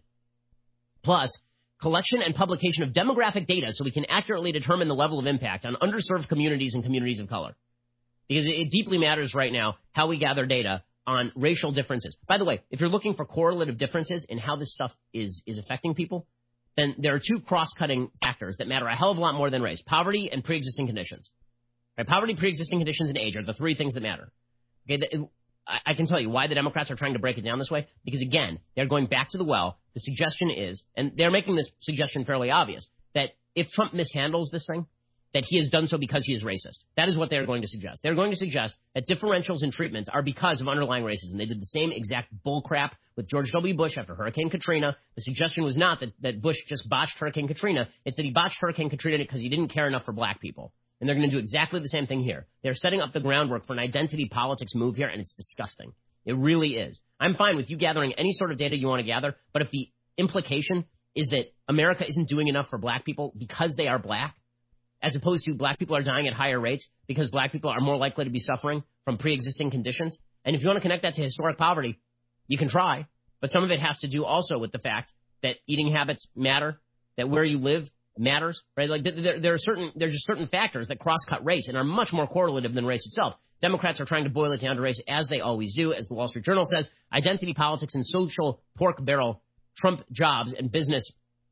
plus collection and publication of demographic data so we can accurately determine the level of impact on underserved communities and communities of color. Because it deeply matters right now how we gather data on racial differences. By the way, if you're looking for correlative differences in how this stuff is, is affecting people, then there are two cross-cutting factors that matter a hell of a lot more than race: poverty and pre-existing conditions. Right? Poverty, pre-existing conditions, and age are the three things that matter. Okay, the, I, I can tell you why the Democrats are trying to break it down this way, because, again, they're going back to the well. The suggestion is, and they're making this suggestion fairly obvious, that if Trump mishandles this thing, that he has done so because he is racist. That is what they're going to suggest. They're going to suggest that differentials in treatment are because of underlying racism. They did the same exact bullcrap with George W. Bush after Hurricane Katrina. The suggestion was not that, that Bush just botched Hurricane Katrina. It's that he botched Hurricane Katrina because he didn't care enough for black people. And they're going to do exactly the same thing here. They're setting up the groundwork for an identity politics move here, and it's disgusting. It really is. I'm fine with you gathering any sort of data you want to gather, but if the implication is that America isn't doing enough for black people because they are black, as opposed to black people are dying at higher rates because black people are more likely to be suffering from pre-existing conditions. And if you want to connect that to historic poverty, you can try. But some of it has to do also with the fact that eating habits matter, that where you live matters, right? Like there, there are certain, there's just certain factors that cross-cut race and are much more correlative than race itself. Democrats are trying to boil it down to race, as they always do. As the Wall Street Journal says, identity politics and social pork barrel trump jobs and business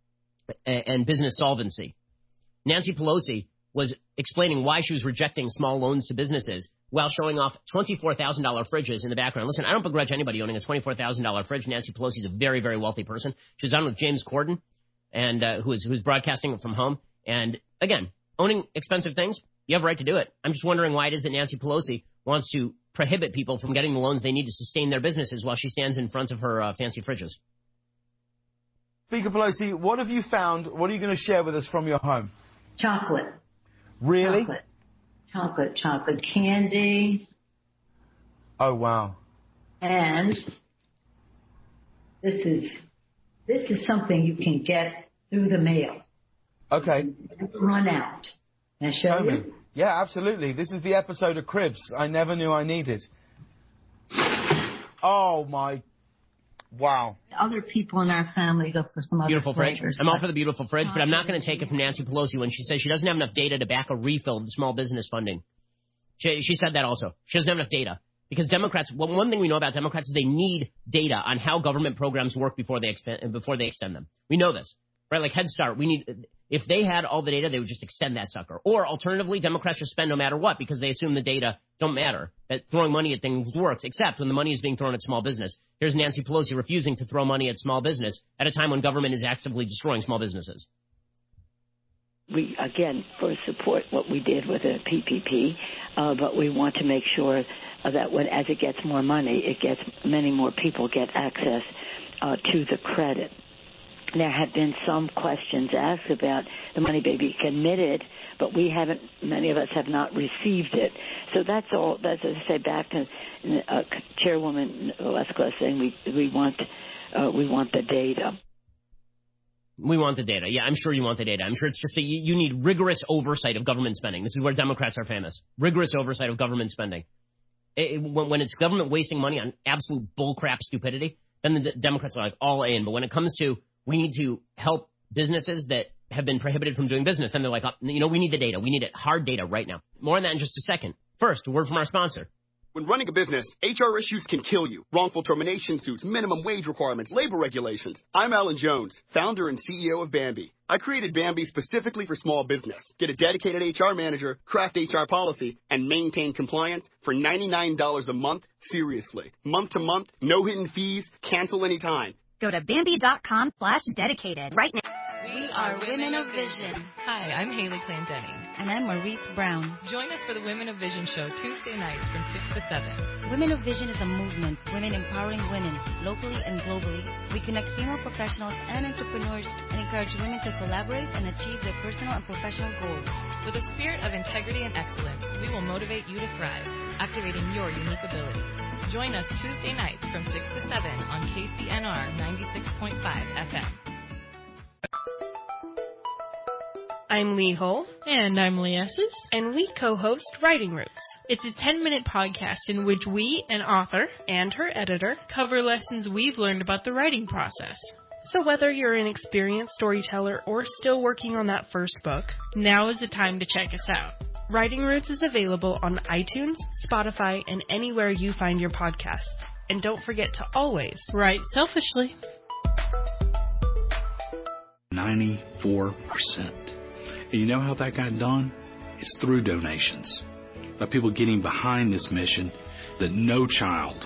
and business solvency. Nancy Pelosi was explaining why she was rejecting small loans to businesses while showing off twenty-four thousand dollars fridges in the background. Listen, I don't begrudge anybody owning a twenty-four thousand dollars fridge. Nancy Pelosi is a very, very wealthy person. She was on with James Corden, and uh, who is who's broadcasting from home. And again, owning expensive things, you have a right to do it. I'm just wondering why it is that Nancy Pelosi wants to prohibit people from getting the loans they need to sustain their businesses while she stands in front of her uh, fancy fridges. Speaker Pelosi, what have you found? What are you going to share with us from your home? Chocolate. Really? Chocolate. Chocolate, chocolate candy. Oh, wow. And this is this is something you can get through the mail. Okay. Run out. Can I show you? Me. Yeah, absolutely. This is the episode of Cribs I never knew I needed. Oh, my... Wow. Other people in our family go for some other beautiful fridge. flavors. I'm all for the beautiful fridge, but I'm not going to take it from Nancy Pelosi when she says she doesn't have enough data to back a refill of the small business funding. She, she said that also. She doesn't have enough data. Because Democrats, well, one thing we know about Democrats is they need data on how government programs work before they expand, before they extend them. We know this, right? Like Head Start, we need, if they had all the data, they would just extend that sucker. Or alternatively, Democrats just spend no matter what because they assume the data don't matter, that throwing money at things works, except when the money is being thrown at small business. Here's Nancy Pelosi refusing to throw money at small business at a time when government is actively destroying small businesses. We, again, for support what we did with the P P P, uh, but we want to make sure that when, as it gets more money, it gets many more people get access uh, to the credit. There have been some questions asked about the money being committed, but we haven't, many of us have not received it. So that's all, that's as I say, back to uh, Chairwoman Lesko saying we, we want, uh, we want the data. We want the data. Yeah, I'm sure you want the data. I'm sure it's just that you, you need rigorous oversight of government spending. This is where Democrats are famous. Rigorous oversight of government spending. It, it, when, when it's government wasting money on absolute bullcrap stupidity, then the D- Democrats are like all in. But when it comes to we need to help businesses that have been prohibited from doing business, then they're like, oh, you know, we need the data. We need it, hard data right now. More on that in just a second. First, a word from our sponsor. When running a business, H R issues can kill you. Wrongful termination suits, minimum wage requirements, labor regulations. I'm Alan Jones, founder and C E O of Bambee. I created Bambee specifically for small business. Get a dedicated H R manager, craft H R policy, and maintain compliance for ninety-nine dollars a month. Seriously. Month to month, no hidden fees, cancel anytime. Go to Bambee.com slash dedicated right now. We are Women of Vision. Hi, I'm Haley Clendenning. And I'm Maurice Brown. Join us for the Women of Vision show Tuesday nights from six to seven. Women of Vision is a movement, women empowering women, locally and globally. We connect female professionals and entrepreneurs and encourage women to collaborate and achieve their personal and professional goals. With a spirit of integrity and excellence, we will motivate you to thrive, activating your unique abilities. Join us Tuesday nights from six to seven on K C N R ninety-six point five F M. I'm Lee Hull. And I'm Lee Esses. And we co-host Writing Roots. It's a ten-minute podcast in which we, an author, and her editor, cover lessons we've learned about the writing process. So whether you're an experienced storyteller or still working on that first book, now is the time to check us out. Writing Roots is available on iTunes, Spotify, and anywhere you find your podcasts. And don't forget to always write selfishly. ninety-four percent. And you know how that got done? It's through donations. By people getting behind this mission that no child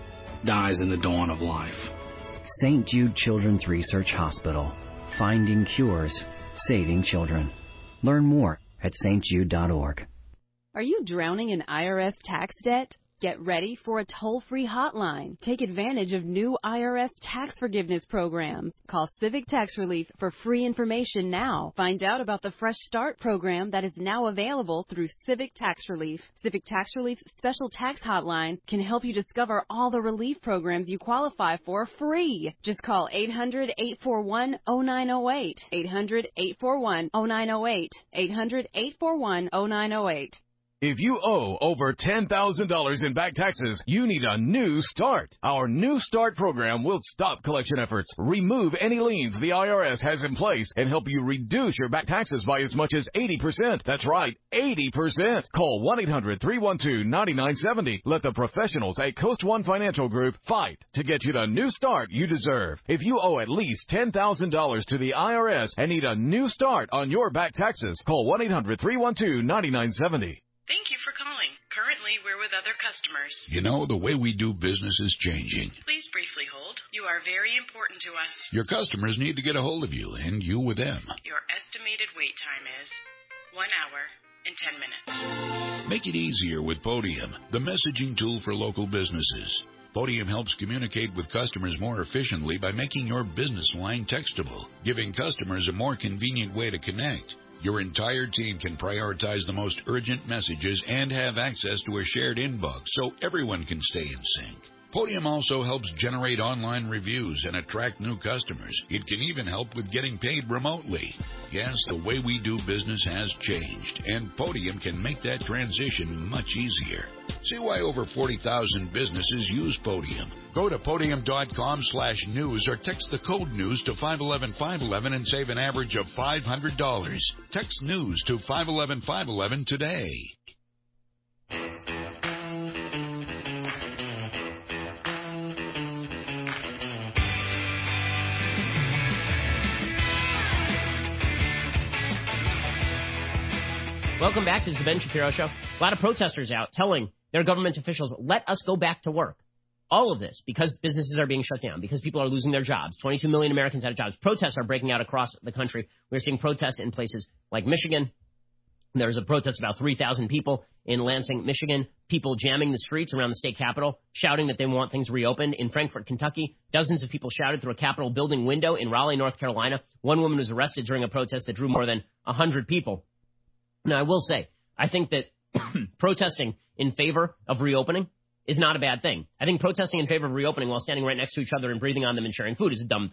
dies in the dawn of life. Saint Jude Children's Research Hospital. Finding cures, saving children. Learn more at S T jude dot org. Are you drowning in I R S tax debt? Get ready for a toll-free hotline. Take advantage of new I R S tax forgiveness programs. Call Civic Tax Relief for free information now. Find out about the Fresh Start program that is now available through Civic Tax Relief. Civic Tax Relief's special tax hotline can help you discover all the relief programs you qualify for free. Just call eight hundred, eight four one, oh nine oh eight. eight hundred, eight four one, oh nine oh eight. eight hundred, eight four one, oh nine oh eight. If you owe over ten thousand dollars in back taxes, you need a new start. Our New Start program will stop collection efforts, remove any liens the I R S has in place, and help you reduce your back taxes by as much as eighty percent. That's right, eighty percent. Call one eight hundred, three one two, nine nine seven zero. Let the professionals at Coast One Financial Group fight to get you the new start you deserve. If you owe at least ten thousand dollars to the I R S and need a new start on your back taxes, call one eight hundred, three one two, nine nine seven zero. Thank you for calling. Currently, we're with other customers. You know, the way we do business is changing. Please briefly hold. You are very important to us. Your customers need to get a hold of you, and you with them. Your estimated wait time is one hour and ten minutes. Make it easier with Podium, the messaging tool for local businesses. Podium helps communicate with customers more efficiently by making your business line textable, giving customers a more convenient way to connect. Your entire team can prioritize the most urgent messages and have access to a shared inbox so everyone can stay in sync. Podium also helps generate online reviews and attract new customers. It can even help with getting paid remotely. Yes, the way we do business has changed, and Podium can make that transition much easier. See why over forty thousand businesses use Podium. Go to podium.com slash news or text the code news to five one one, five one one and save an average of five hundred dollars. Text news to five one one, five one one today. Welcome back. This is the Ben Shapiro Show. A lot of protesters out telling their government officials, let us go back to work. All of this because businesses are being shut down, because people are losing their jobs. twenty-two million Americans out of jobs. Protests are breaking out across the country. We're seeing protests in places like Michigan. There's a protest of about three thousand people in Lansing, Michigan. People jamming the streets around the state capitol, shouting that they want things reopened. In Frankfort, Kentucky, dozens of people shouted through a Capitol building window. In Raleigh, North Carolina, one woman was arrested during a protest that drew more than one hundred people. Now, I will say, I think that protesting in favor of reopening is not a bad thing. I think protesting in favor of reopening while standing right next to each other and breathing on them and sharing food is a dumb thing.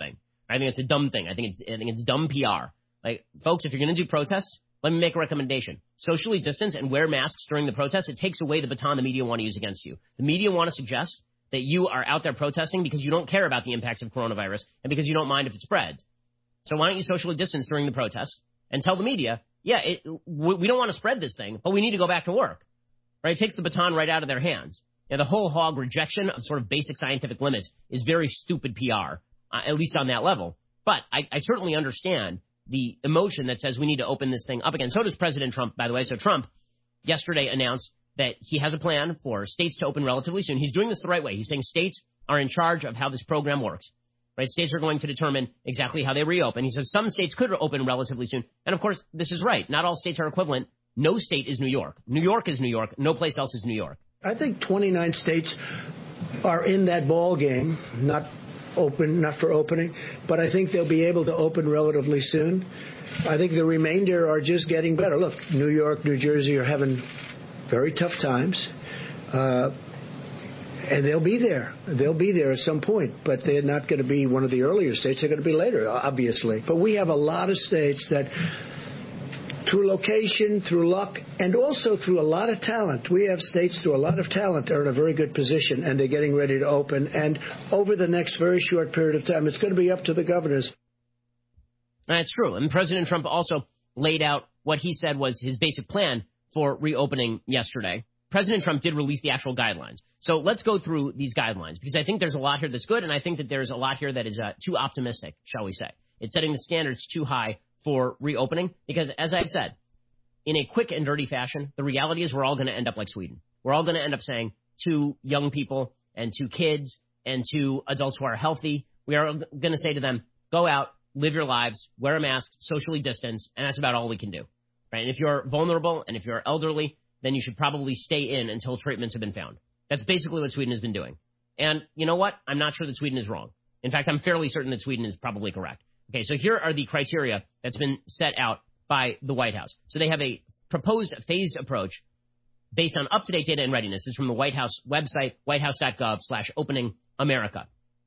I think it's a dumb thing. I think it's I think it's dumb P R. Like, folks, if you're going to do protests, let me make a recommendation. Socially distance and wear masks during the protest. It takes away the baton the media want to use against you. The media want to suggest that you are out there protesting because you don't care about the impacts of coronavirus and because you don't mind if it spreads. So why don't you socially distance during the protest and tell the media, yeah, it, we don't want to spread this thing, but we need to go back to work. Right? It takes the baton right out of their hands. And the whole hog rejection of sort of basic scientific limits is very stupid P R, uh, at least on that level. But I, I certainly understand the emotion that says we need to open this thing up again. So does President Trump, by the way. So Trump yesterday announced that he has a plan for states to open relatively soon. He's doing this the right way. He's saying states are in charge of how this program works. Right? States are going to determine exactly how they reopen. He says some states could open relatively soon. And, of course, this is right. Not all states are equivalent. No state is New York. New York is New York. No place else is New York. I think twenty-nine states are in that ball game, not open, not for opening, but I think they'll be able to open relatively soon. I think the remainder are just getting better. Look, New York, New Jersey are having very tough times, uh, and they'll be there. They'll be there at some point, but they're not going to be one of the earlier states. They're going to be later, obviously. But we have a lot of states that, through location, through luck, and also through a lot of talent. We have states through a lot of talent are in a very good position, and they're getting ready to open. And over the next very short period of time, it's going to be up to the governors. That's true. And President Trump also laid out what he said was his basic plan for reopening yesterday. President Trump did release the actual guidelines. So let's go through these guidelines, because I think there's a lot here that's good, and I think that there's a lot here that is uh, too optimistic, shall we say. It's setting the standards too high for reopening, because as I said, in a quick and dirty fashion, the reality is we're all going to end up like Sweden. We're all going to end up saying to young people and to kids and to adults who are healthy, we are going to say to them, go out, live your lives, wear a mask, socially distance, and that's about all we can do. Right? And if you're vulnerable and if you're elderly, then you should probably stay in until treatments have been found. That's basically what Sweden has been doing. And you know what? I'm not sure that Sweden is wrong. In fact, I'm fairly certain that Sweden is probably correct. Okay, so here are the criteria that's been set out by the White House. So they have a proposed phased approach based on up-to-date data and readiness. This is from the White House website, whitehouse.gov slash opening America.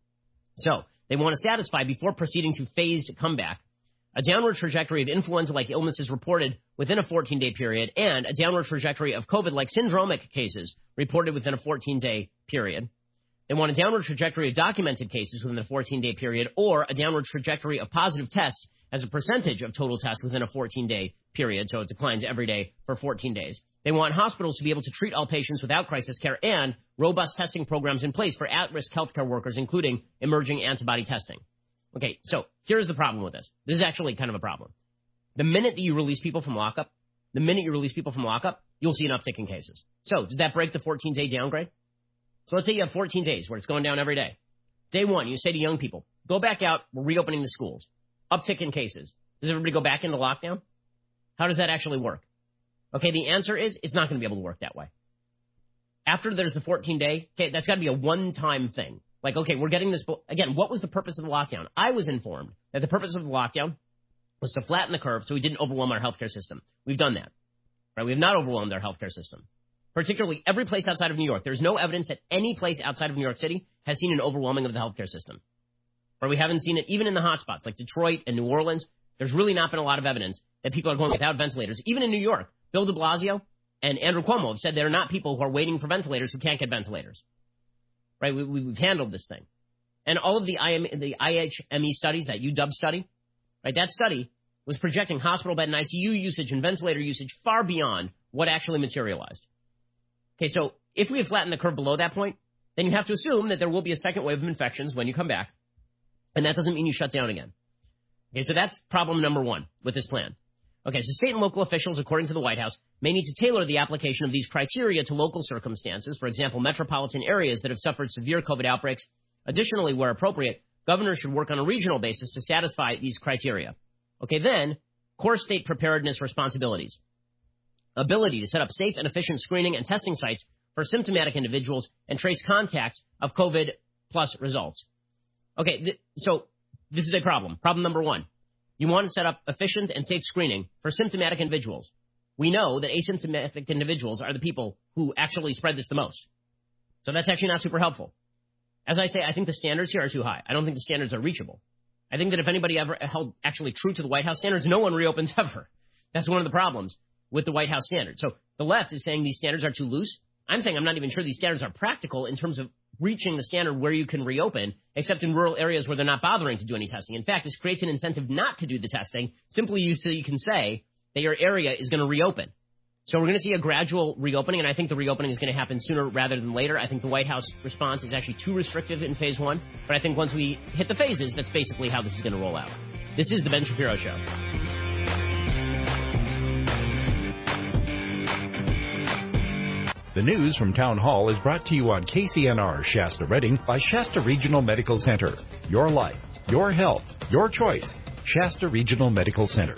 So they want to satisfy, before proceeding to phased comeback, a downward trajectory of influenza-like illnesses reported within a fourteen-day period and a downward trajectory of COVID-like syndromic cases reported within a fourteen-day period. They want a downward trajectory of documented cases within a fourteen-day period, or a downward trajectory of positive tests as a percentage of total tests within a fourteen-day period, so it declines every day for fourteen days. They want hospitals to be able to treat all patients without crisis care, and robust testing programs in place for at-risk healthcare workers, including emerging antibody testing. Okay, so here's the problem with this. This is actually kind of a problem. The minute that you release people from lockup, the minute you release people from lockup, you'll see an uptick in cases. So does that break the fourteen-day downgrade? So let's say you have fourteen days where it's going down every day. Day one, you say to young people, go back out, we're reopening the schools. Uptick in cases. Does everybody go back into lockdown? How does that actually work? Okay, the answer is it's not going to be able to work that way. After there's the fourteen-day, okay, that's got to be a one-time thing. Like, okay, we're getting this. Again, what was the purpose of the lockdown? I was informed that the purpose of the lockdown was to flatten the curve so we didn't overwhelm our healthcare system. We've done that. Right? We have not overwhelmed our healthcare system. Particularly every place outside of New York. There's no evidence that any place outside of New York City has seen an overwhelming of the healthcare system. Or we haven't seen it even in the hotspots like Detroit and New Orleans. There's really not been a lot of evidence that people are going without ventilators. Even in New York, Bill de Blasio and Andrew Cuomo have said there are not people who are waiting for ventilators who can't get ventilators. Right? We, we've handled this thing. And all of the, I M, the I H M E studies, that U W study, right? That study was projecting hospital bed and I C U usage and ventilator usage far beyond what actually materialized. Okay, so if we have flattened the curve below that point, then you have to assume that there will be a second wave of infections when you come back, and that doesn't mean you shut down again. Okay, so that's problem number one with this plan. Okay, so state and local officials, according to the White House, may need to tailor the application of these criteria to local circumstances, for example, metropolitan areas that have suffered severe COVID outbreaks. Additionally, where appropriate, governors should work on a regional basis to satisfy these criteria. Okay, then, core state preparedness responsibilities. Ability to set up safe and efficient screening and testing sites for symptomatic individuals and trace contacts of COVID plus results. Okay, th- so this is a problem. Problem number one. You want to set up efficient and safe screening for symptomatic individuals. We know that asymptomatic individuals are the people who actually spread this the most. So that's actually not super helpful. As I say, I think the standards here are too high. I don't think the standards are reachable. I think that if anybody ever held actually true to the White House standards, no one reopens ever. That's one of the problems with the White House standards. So the left is saying these standards are too loose. I'm saying I'm not even sure these standards are practical in terms of reaching the standard where you can reopen, except in rural areas where they're not bothering to do any testing. In fact, this creates an incentive not to do the testing, simply so you can say that your area is going to reopen. So we're going to see a gradual reopening, and I think the reopening is going to happen sooner rather than later. I think the White House response is actually too restrictive in phase one, but I think once we hit the phases, that's basically how this is going to roll out. This is the Ben Shapiro Show. The news from Town Hall is brought to you on K C N R Shasta Redding by Shasta Regional Medical Center. Your life, your health, your choice. Shasta Regional Medical Center.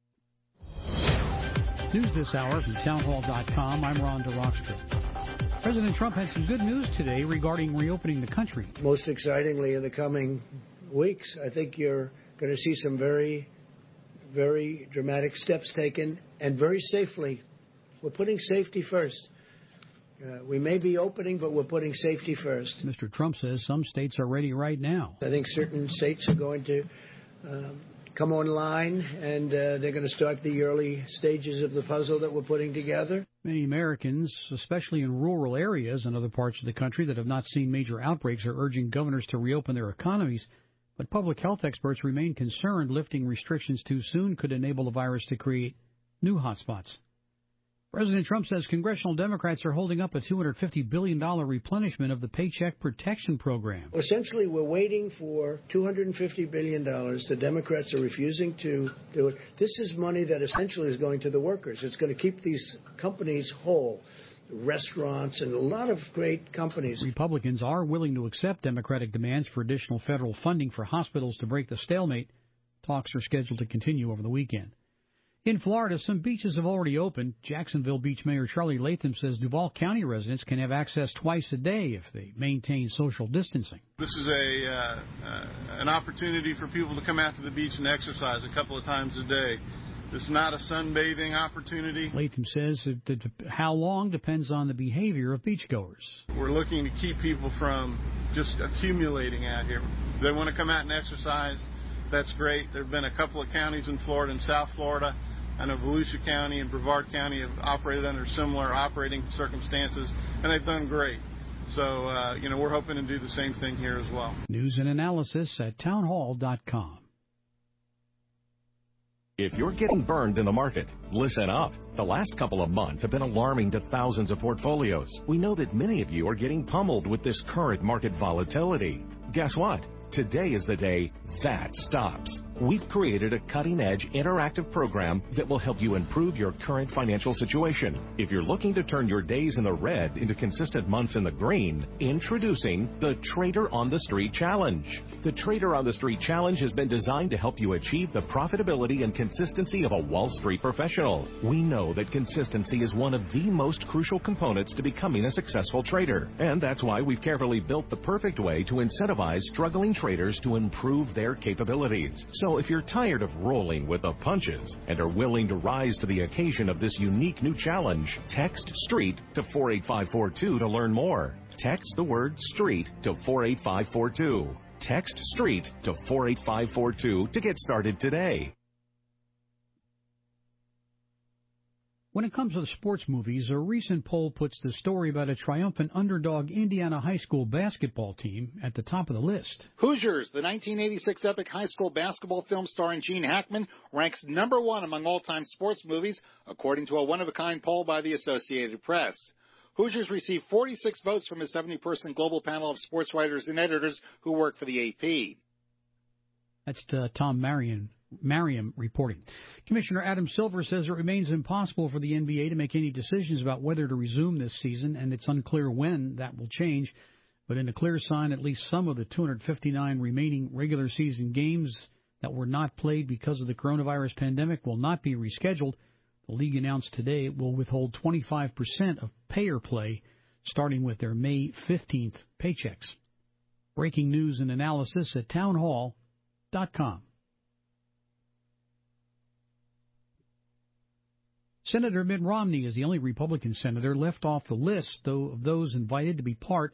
News this hour from town hall dot com. I'm Ron DeRockstra. President Trump had some good news today regarding reopening the country. Most excitingly, in the coming weeks, I think you're going to see some very, very dramatic steps taken, and very safely. We're putting safety first. Uh, we may be opening, but we're putting safety first. Mister Trump says some states are ready right now. I think certain states are going to um, come online, and uh, they're going to start the early stages of the puzzle that we're putting together. Many Americans, especially in rural areas and other parts of the country that have not seen major outbreaks, are urging governors to reopen their economies. But public health experts remain concerned lifting restrictions too soon could enable the virus to create new hotspots. President Trump says congressional Democrats are holding up a two hundred fifty billion dollars replenishment of the Paycheck Protection Program. Essentially, we're waiting for two hundred fifty billion dollars. The Democrats are refusing to do it. This is money that essentially is going to the workers. It's going to keep these companies whole, restaurants and a lot of great companies. Republicans are willing to accept Democratic demands for additional federal funding for hospitals to break the stalemate. Talks are scheduled to continue over the weekend. In Florida, some beaches have already opened. Jacksonville Beach Mayor Charlie Latham says Duval County residents can have access twice a day if they maintain social distancing. This is a uh, uh, an opportunity for people to come out to the beach and exercise a couple of times a day. It's not a sunbathing opportunity. Latham says that how long depends on the behavior of beachgoers. We're looking to keep people from just accumulating out here. If they want to come out and exercise, that's great. There have been a couple of counties in Florida and South Florida. I know Volusia County and Brevard County have operated under similar operating circumstances, and they've done great. So, uh, you know, we're hoping to do the same thing here as well. News and analysis at town hall dot com. If you're getting burned in the market, listen up. The last couple of months have been alarming to thousands of portfolios. We know that many of you are getting pummeled with this current market volatility. Guess what? Today is the day that stops. We've created a cutting-edge interactive program that will help you improve your current financial situation. If you're looking to turn your days in the red into consistent months in the green, introducing the Trader on the Street Challenge. The Trader on the Street Challenge has been designed to help you achieve the profitability and consistency of a Wall Street professional. We know that consistency is one of the most crucial components to becoming a successful trader, and that's why we've carefully built the perfect way to incentivize struggling traders to improve their capabilities. So if you're tired of rolling with the punches and are willing to rise to the occasion of this unique new challenge, text STREET to four eight five four two to learn more. Text the word STREET to four eight five four two. Text STREET to four eight five four two to get started today. When it comes to sports movies, a recent poll puts the story about a triumphant underdog Indiana high school basketball team at the top of the list. Hoosiers, the nineteen eighty-six epic high school basketball film starring Gene Hackman, ranks number one among all-time sports movies, according to a one-of-a-kind poll by the Associated Press. Hoosiers received forty-six votes from a seventy-person global panel of sports writers and editors who work for the A P. That's uh, Tom Marion. Mariam reporting. Commissioner Adam Silver says it remains impossible for the N B A to make any decisions about whether to resume this season, and it's unclear when that will change. But in a clear sign, at least some of the two hundred fifty-nine remaining regular season games that were not played because of the coronavirus pandemic will not be rescheduled. The league announced today it will withhold twenty-five percent of payer play, starting with their May fifteenth paychecks. Breaking news and analysis at town hall dot com. Senator Mitt Romney is the only Republican senator left off the list, though, of those invited to be part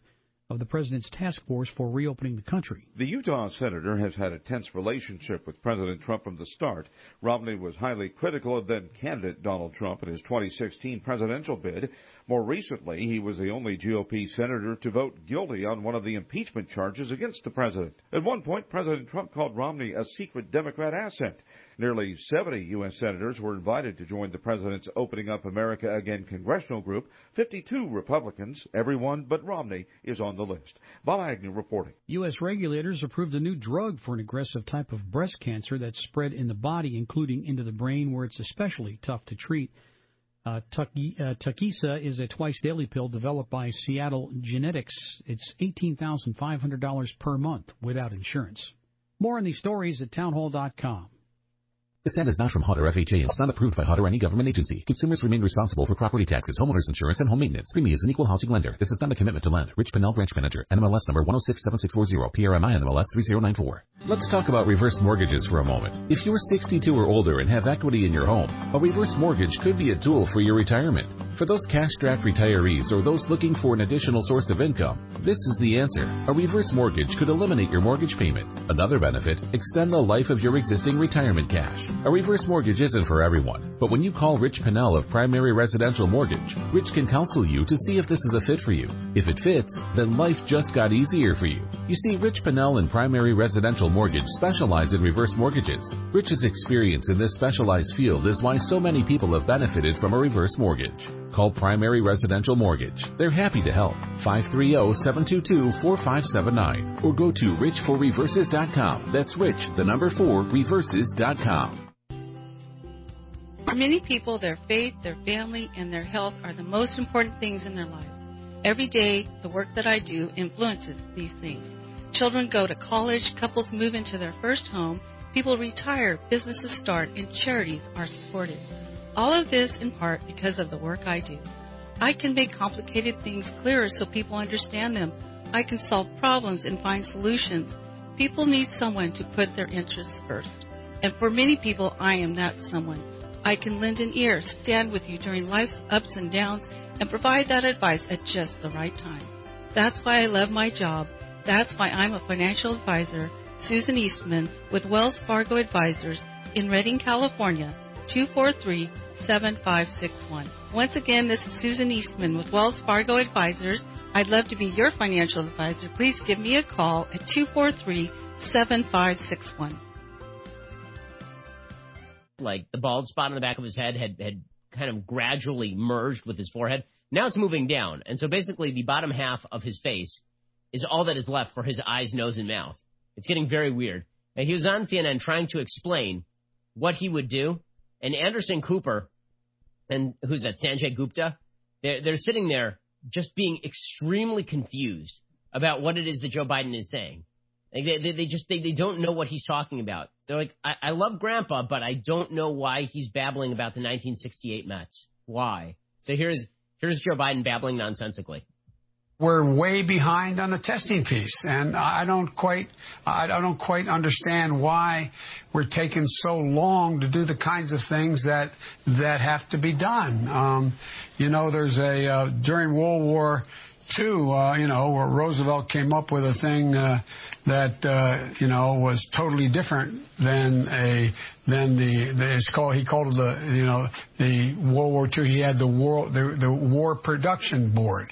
of the president's task force for reopening the country. The Utah senator has had a tense relationship with President Trump from the start. Romney was highly critical of then-candidate Donald Trump in his twenty sixteen presidential bid. More recently, he was the only G O P senator to vote guilty on one of the impeachment charges against the president. At one point, President Trump called Romney a secret Democrat asset. Nearly seventy U S senators were invited to join the president's Opening Up America Again congressional group. fifty-two Republicans, everyone but Romney, is on the list. Bob Agnew reporting. U S regulators approved a new drug for an aggressive type of breast cancer that's spread in the body, including into the brain, where it's especially tough to treat. Uh, Takisa is a twice-daily pill developed by Seattle Genetics. It's eighteen thousand five hundred dollars per month without insurance. More on these stories at townhall dot com. This ad is not from H U D or F H A and is not approved by H U D or any government agency. Consumers remain responsible for property taxes, homeowners insurance, and home maintenance. Primi is an equal housing lender. This is not a commitment to lend. Rich Pinnell, branch manager. N M L S number one oh six seven six four zero. P R M I N M L S three zero nine four. Let's talk about reverse mortgages for a moment. If you're sixty-two or older and have equity in your home, a reverse mortgage could be a tool for your retirement. For those cash-strapped retirees or those looking for an additional source of income, this is the answer. A reverse mortgage could eliminate your mortgage payment. Another benefit, extend the life of your existing retirement cash. A reverse mortgage isn't for everyone, but when you call Rich Pinnell of Primary Residential Mortgage, Rich can counsel you to see if this is a fit for you. If it fits, then life just got easier for you. You see, Rich Pinnell and Primary Residential Mortgage specialize in reverse mortgages. Rich's experience in this specialized field is why so many people have benefited from a reverse mortgage. Call Primary Residential Mortgage. They're happy to help. five three zero, seven two two, four five seven nine or go to rich for reverses dot com. That's rich, the number four, reverses dot com. For many people, their faith, their family, and their health are the most important things in their lives. Every day, the work that I do influences these things. Children go to college, couples move into their first home, people retire, businesses start, and charities are supported. All of this in part because of the work I do. I can make complicated things clearer so people understand them. I can solve problems and find solutions. People need someone to put their interests first. And for many people, I am that someone. I can lend an ear, stand with you during life's ups and downs, and provide that advice at just the right time. That's why I love my job. That's why I'm a financial advisor, Susan Eastman, with Wells Fargo Advisors in Redding, California, two four three, seven five six one. Once again, this is Susan Eastman with Wells Fargo Advisors. I'd love to be your financial advisor. Please give me a call at two four three, seven five six one. Like the bald spot on the back of his head had, had kind of gradually merged with his forehead. Now it's moving down. And so basically the bottom half of his face is all that is left for his eyes, nose, and mouth. It's getting very weird. And he was on C N N trying to explain what he would do. And Anderson Cooper, and who's that, Sanjay Gupta, they're, they're sitting there just being extremely confused about what it is that Joe Biden is saying. Like they, they, they just they, they don't know what he's talking about. They're like, I, I love Grandpa, but I don't know why he's babbling about the nineteen sixty-eight Mets. Why? So here's here's Joe Biden babbling nonsensically. We're way behind on the testing piece, and I don't quite, I don't quite understand why we're taking so long to do the kinds of things that that have to be done. Um, you know, there's a uh, during World War Two, uh, you know, where Roosevelt came up with a thing uh, that uh, you know was totally different than a than the, the it's called he called it the you know the World War Two. He had the war the, the War Production Board.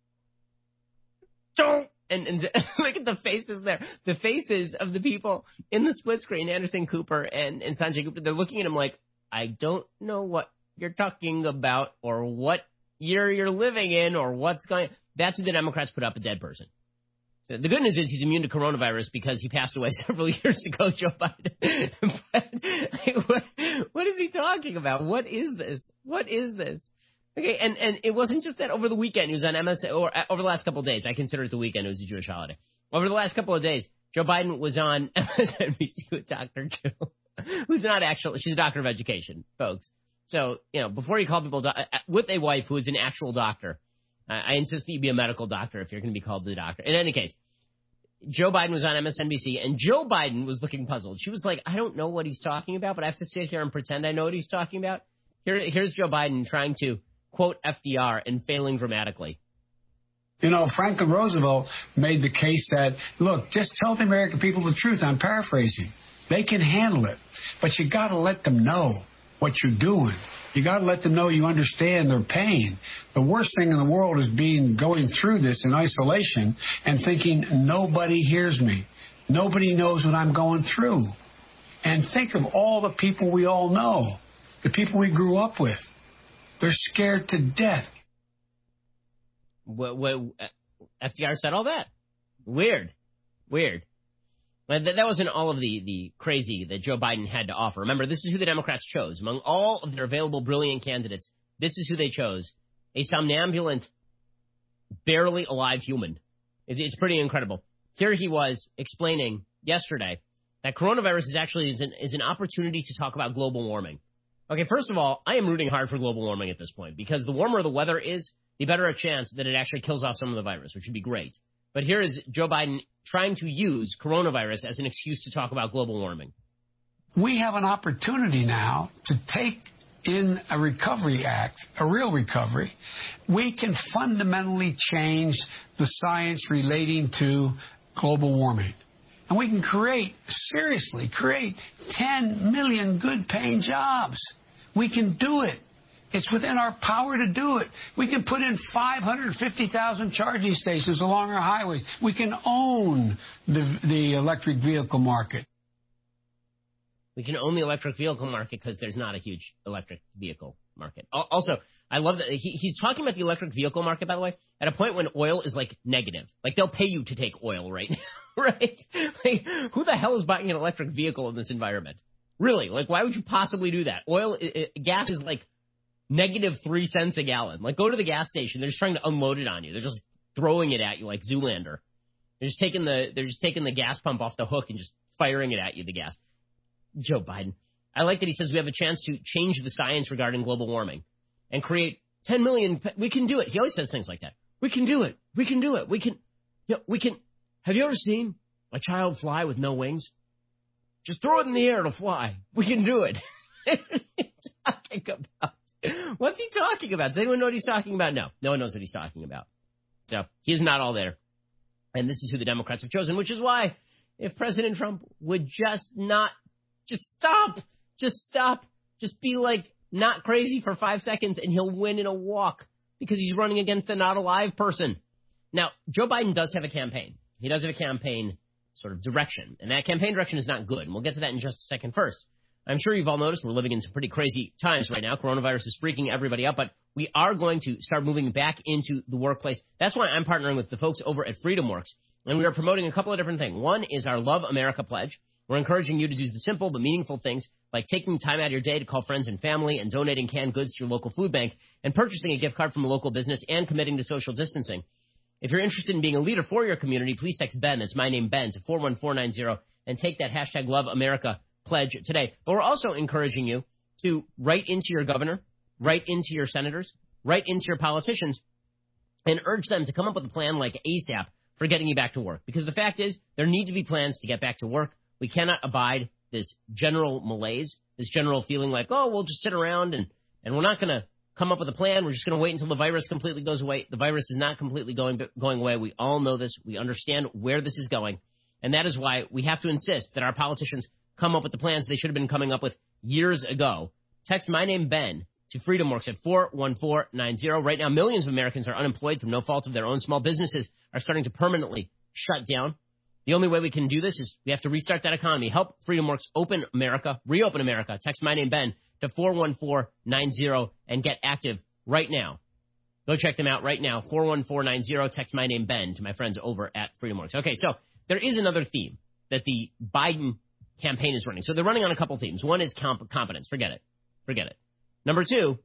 Don't and, and look at the faces there. The faces of the people in the split screen, Anderson Cooper and, and Sanjay Gupta, they're looking at him like, I don't know what you're talking about or what year you're living in or what's going on. That's what the Democrats put up, a dead person. So the good news is he's immune to coronavirus because he passed away several years ago, Joe Biden. But like, what, what is he talking about? What is this? What is this? Okay, and, and it wasn't just that over the weekend. He was on M S N, or over the last couple of days. I consider it the weekend. It was a Jewish holiday. Over the last couple of days, Joe Biden was on M S N B C with Doctor Jill, who's not actually, she's a doctor of education, folks. So, you know, before you call people, do- with a wife who is an actual doctor, I insist that you be a medical doctor if you're going to be called the doctor. In any case, Joe Biden was on M S N B C, and Joe Biden was looking puzzled. She was like, I don't know what he's talking about, but I have to sit here and pretend I know what he's talking about. Here, here's Joe Biden trying to quote F D R and failing dramatically. You know, Franklin Roosevelt made the case that, look, just tell the American people the truth. I'm paraphrasing. They can handle it. But you got to let them know what you're doing. You got to let them know you understand their pain. The worst thing in the world is being going through this in isolation and thinking nobody hears me. Nobody knows what I'm going through. And think of all the people we all know, the people we grew up with. They're scared to death. What, what, F D R said all that. Weird. Weird. But that, that wasn't all of the, the crazy that Joe Biden had to offer. Remember, this is who the Democrats chose. Among all of their available brilliant candidates, this is who they chose. A somnambulant, barely alive human. It, it's pretty incredible. Here he was explaining yesterday that coronavirus is actually is an, is an opportunity to talk about global warming. Okay, first of all, I am rooting hard for global warming at this point because the warmer the weather is, the better a chance that it actually kills off some of the virus, which would be great. But here is Joe Biden trying to use coronavirus as an excuse to talk about global warming. We have an opportunity now to take in a recovery act, a real recovery. We can fundamentally change the science relating to global warming. And we can create, seriously, create ten million good-paying jobs. We can do it. It's within our power to do it. We can put in five hundred fifty thousand charging stations along our highways. We can own the, the electric vehicle market. We can own the electric vehicle market because there's not a huge electric vehicle market. Also, I love that he, he's talking about the electric vehicle market, by the way, at a point when oil is, like, negative. Like, they'll pay you to take oil right now, right? Like, who the hell is buying an electric vehicle in this environment? Really? Like, why would you possibly do that? Oil, it, it, gas is, like, negative three cents a gallon. Like, go to the gas station. They're just trying to unload it on you. They're just throwing it at you like Zoolander. They're just taking the, they're just taking the gas pump off the hook and just firing it at you, the gas. Joe Biden. I like that he says we have a chance to change the science regarding global warming and create ten million. We can do it. He always says things like that. We can do it. We can do it. We can, you know, we can. Have you ever seen a child fly with no wings? Just throw it in the air, it'll fly. We can do it. Talking about, what's he talking about? Does anyone know what he's talking about? No. No one knows what he's talking about. So he's not all there. And this is who the Democrats have chosen, which is why if President Trump would just not, just stop, just stop, just be like not crazy for five seconds and he'll win in a walk because he's running against a not alive person. Now, Joe Biden does have a campaign. He does have a campaign sort of direction, and that campaign direction is not good. And we'll get to that in just a second. First, I'm sure you've all noticed we're living in some pretty crazy times right now. Coronavirus is freaking everybody out, but we are going to start moving back into the workplace. That's why I'm partnering with the folks over at FreedomWorks, and we are promoting a couple of different things. One is our Love America Pledge. We're encouraging you to do the simple but meaningful things like taking time out of your day to call friends and family and donating canned goods to your local food bank and purchasing a gift card from a local business and committing to social distancing. If you're interested in being a leader for your community, please text Ben, that's my name, Ben, to four one four nine zero and take that hashtag Love America Pledge today. But we're also encouraging you to write into your governor, write into your senators, write into your politicians, and urge them to come up with a plan like ASAP for getting you back to work. Because the fact is, there need to be plans to get back to work. We cannot abide this general malaise, this general feeling like, oh, we'll just sit around and, and we're not going to come up with a plan. We're just going to wait until the virus completely goes away. The virus is not completely going going away. We all know this. We understand where this is going. And that is why we have to insist that our politicians come up with the plans they should have been coming up with years ago. Text my name, Ben, to FreedomWorks at four one four nine zero. Right now, millions of Americans are unemployed through no fault of their own. Small businesses are starting to permanently shut down. The only way we can do this is we have to restart that economy. Help FreedomWorks open America, reopen America. Text my name, Ben, to four one four nine zero and get active right now. Go check them out right now. four one four nine zero. Text my name, Ben, to my friends over at FreedomWorks. Okay, so there is another theme that the Biden campaign is running. So they're running on a couple themes. One is comp- competence. Forget it. Forget it. Number two,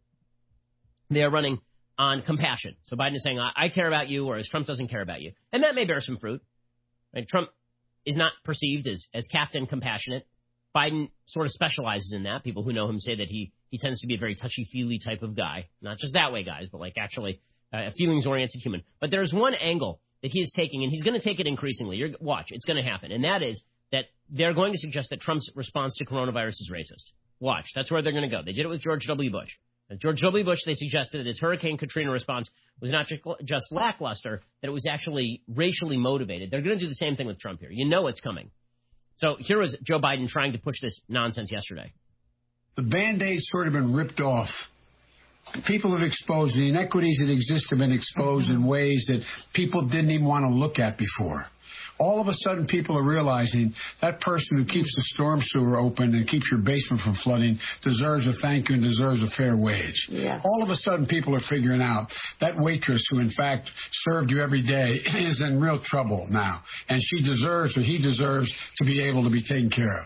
they are running on compassion. So Biden is saying, I, I care about you, whereas Trump doesn't care about you. And that may bear some fruit. Right? Trump is not perceived as, as Captain Compassionate. Biden sort of specializes in that. People who know him say that he, he tends to be a very touchy-feely type of guy. Not just that way, guys, but like actually uh, a feelings-oriented human. But there's one angle that he is taking, and he's going to take it increasingly. You're, watch, it's going to happen. And that is that they're going to suggest that Trump's response to coronavirus is racist. Watch, that's where they're going to go. They did it with George W. Bush. As George W. Bush, they suggested that his Hurricane Katrina response was not just lackluster, that it was actually racially motivated. They're going to do the same thing with Trump here. You know it's coming. So here was Joe Biden trying to push this nonsense yesterday. The Band-Aid's sort of been ripped off. People have exposed the inequities that exist have been exposed in ways that people didn't even want to look at before. All of a sudden, people are realizing that person who keeps the storm sewer open and keeps your basement from flooding deserves a thank you and deserves a fair wage. Yeah. All of a sudden, people are figuring out that waitress who, in fact, served you every day is in real trouble now, and she deserves or he deserves to be able to be taken care of.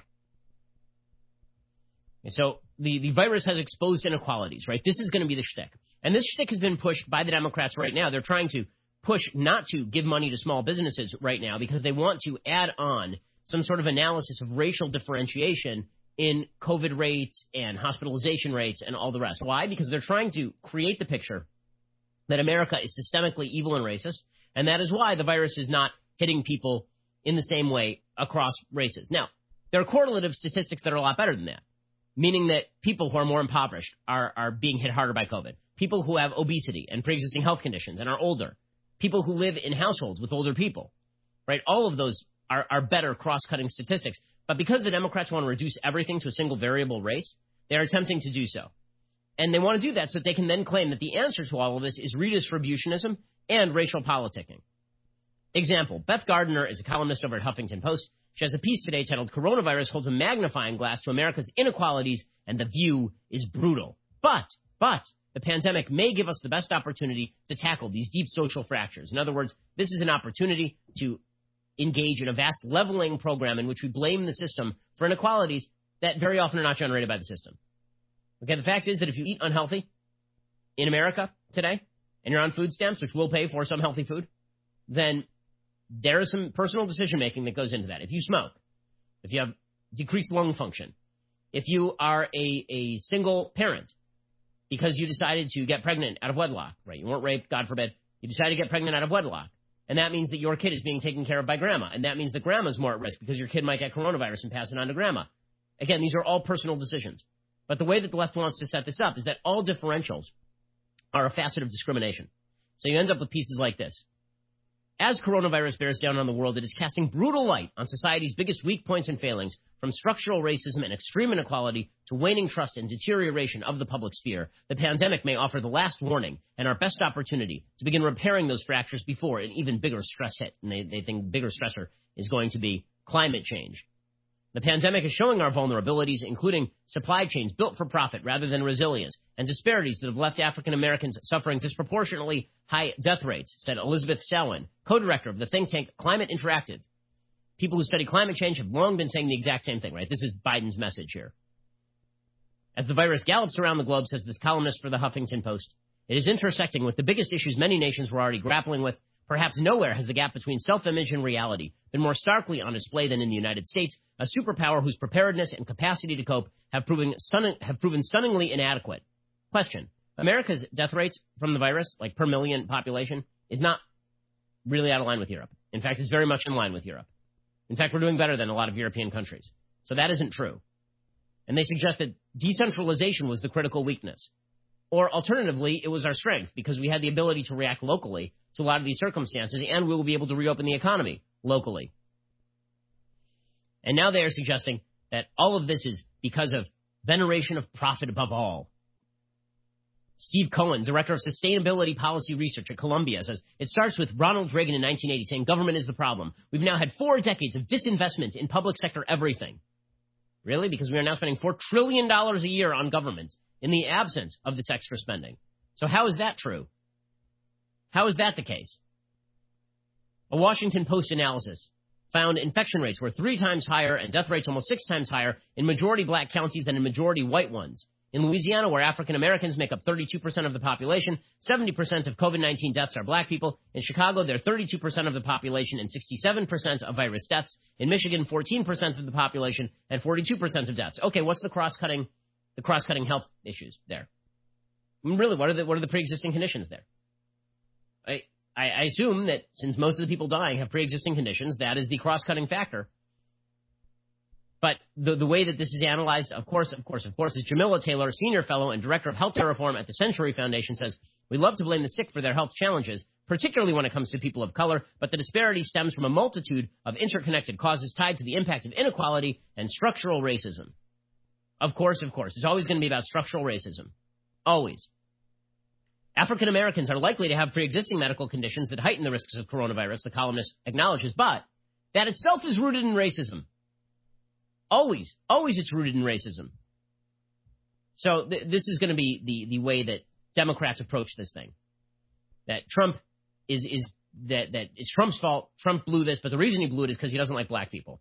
So the, the virus has exposed inequalities, right? This is going to be the shtick. And this shtick has been pushed by the Democrats right now. They're trying to push not to give money to small businesses right now because they want to add on some sort of analysis of racial differentiation in COVID rates and hospitalization rates and all the rest. Why? Because they're trying to create the picture that America is systemically evil and racist, and that is why the virus is not hitting people in the same way across races. Now, there are correlative statistics that are a lot better than that, meaning that people who are more impoverished are, are being hit harder by COVID. People who have obesity and pre-existing health conditions and are older. People who live in households with older people, right? All of those are, are better cross-cutting statistics. But because the Democrats want to reduce everything to a single variable race, they are attempting to do so. And they want to do that so that they can then claim that the answer to all of this is redistributionism and racial politicking. Example, Beth Gardner is a columnist over at Huffington Post. She has a piece today titled Coronavirus Holds a Magnifying Glass to America's Inequalities and the View is Brutal. But, but, the pandemic may give us the best opportunity to tackle these deep social fractures. In other words, this is an opportunity to engage in a vast leveling program in which we blame the system for inequalities that very often are not generated by the system. Okay, the fact is that if you eat unhealthy in America today and you're on food stamps, which will pay for some healthy food, then there is some personal decision-making that goes into that. If you smoke, if you have decreased lung function, if you are a, a single parent, because you decided to get pregnant out of wedlock, right? You weren't raped, God forbid. You decided to get pregnant out of wedlock. And that means that your kid is being taken care of by grandma. And that means that grandma's more at risk because your kid might get coronavirus and pass it on to grandma. Again, these are all personal decisions. But the way that the left wants to set this up is that all differentials are a facet of discrimination. So you end up with pieces like this. As coronavirus bears down on the world, it is casting brutal light on society's biggest weak points and failings, from structural racism and extreme inequality to waning trust and deterioration of the public sphere. The pandemic may offer the last warning and our best opportunity to begin repairing those fractures before an even bigger stress hit. And they, they think the bigger stressor is going to be climate change. The pandemic is showing our vulnerabilities, including supply chains built for profit rather than resilience, and disparities that have left African Americans suffering disproportionately high death rates, said Elizabeth Salwin, co-director of the think tank Climate Interactive. People who study climate change have long been saying the exact same thing, right? This is Biden's message here. As the virus gallops around the globe, says this columnist for the Huffington Post, it is intersecting with the biggest issues many nations were already grappling with. Perhaps nowhere has the gap between self-image and reality been more starkly on display than in the United States, a superpower whose preparedness and capacity to cope have proven, stunning, have proven stunningly inadequate. Question. America's death rates from the virus, like per million population, is not really out of line with Europe. In fact, it's very much in line with Europe. In fact, we're doing better than a lot of European countries. So that isn't true. And they suggest that decentralization was the critical weakness. Or alternatively, it was our strength because we had the ability to react locally to a lot of these circumstances, and we will be able to reopen the economy locally. And now they are suggesting that all of this is because of veneration of profit above all. Steve Cohen, director of sustainability policy research at Columbia, says it starts with Ronald Reagan in nineteen eighty saying government is the problem. We've now had four decades of disinvestment in public sector everything. Really? Because we are now spending four trillion dollars a year on government in the absence of this extra spending. So how is that true? How is that the case? A Washington Post analysis found infection rates were three times higher and death rates almost six times higher in majority black counties than in majority white ones. In Louisiana, where African Americans make up thirty-two percent of the population, seventy percent of COVID nineteen deaths are black people. In Chicago, they're thirty-two percent of the population and sixty-seven percent of virus deaths. In Michigan, fourteen percent of the population and forty-two percent of deaths. Okay, what's the cross-cutting, the cross-cutting health issues there? I mean, really, what are the, what are the pre-existing conditions there? I, I assume that since most of the people dying have pre-existing conditions, that is the cross-cutting factor. But the, the way that this is analyzed, of course, of course, of course, is Jamila Taylor, Senior Fellow and Director of Healthcare Reform at the Century Foundation, says, we love to blame the sick for their health challenges, particularly when it comes to people of color, but the disparity stems from a multitude of interconnected causes tied to the impact of inequality and structural racism. Of course, of course. It's always going to be about structural racism. Always. African Americans are likely to have pre-existing medical conditions that heighten the risks of coronavirus, the columnist acknowledges, but that itself is rooted in racism. Always, always it's rooted in racism. So th- this is going to be the, the way that Democrats approach this thing. That Trump is, is that, that it's Trump's fault. Trump blew this, but the reason he blew it is because he doesn't like black people.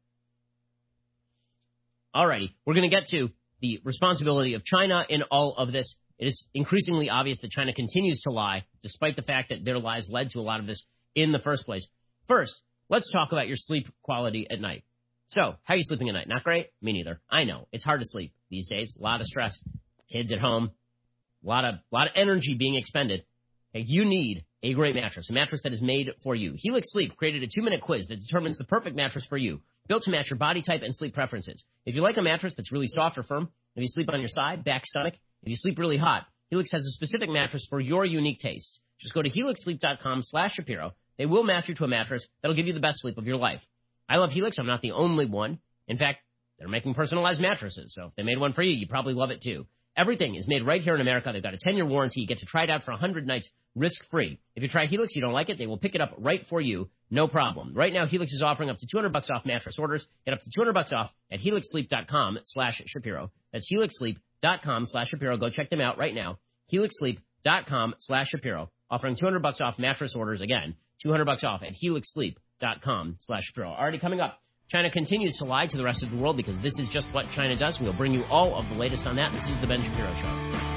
Alrighty, we're going to get to the responsibility of China in all of this. It is increasingly obvious that China continues to lie, despite the fact that their lies led to a lot of this in the first place. First, let's talk about your sleep quality at night. So, how are you sleeping at night? Not great? Me neither. I know. It's hard to sleep these days. A lot of stress. Kids at home. A lot of, a lot of energy being expended. Okay, you need a great mattress, a mattress that is made for you. Helix Sleep created a two-minute quiz that determines the perfect mattress for you, built to match your body type and sleep preferences. If you like a mattress that's really soft or firm, if you sleep on your side, back, stomach, if you sleep really hot, Helix has a specific mattress for your unique tastes. Just go to helix sleep dot com slash Shapiro. They will match you to a mattress that'll give you the best sleep of your life. I love Helix. I'm not the only one. In fact, they're making personalized mattresses, so if they made one for you, you probably love it too. Everything is made right here in America. They've got a ten-year warranty. You get to try it out for one hundred nights risk-free. If you try Helix, you don't like it, they will pick it up right for you, no problem. Right now, Helix is offering up to two hundred bucks off mattress orders. Get up to two hundred bucks off at helix sleep dot com slash Shapiro. That's helix sleep dot com slash Shapiro. Go check them out right now. helix sleep dot com slash Shapiro. Offering two hundred bucks off mattress orders again. two hundred bucks off at helix sleep dot com slash Shapiro. Already coming up. China continues to lie to the rest of the world because this is just what China does. We'll bring you all of the latest on that. This is The Ben Shapiro Show.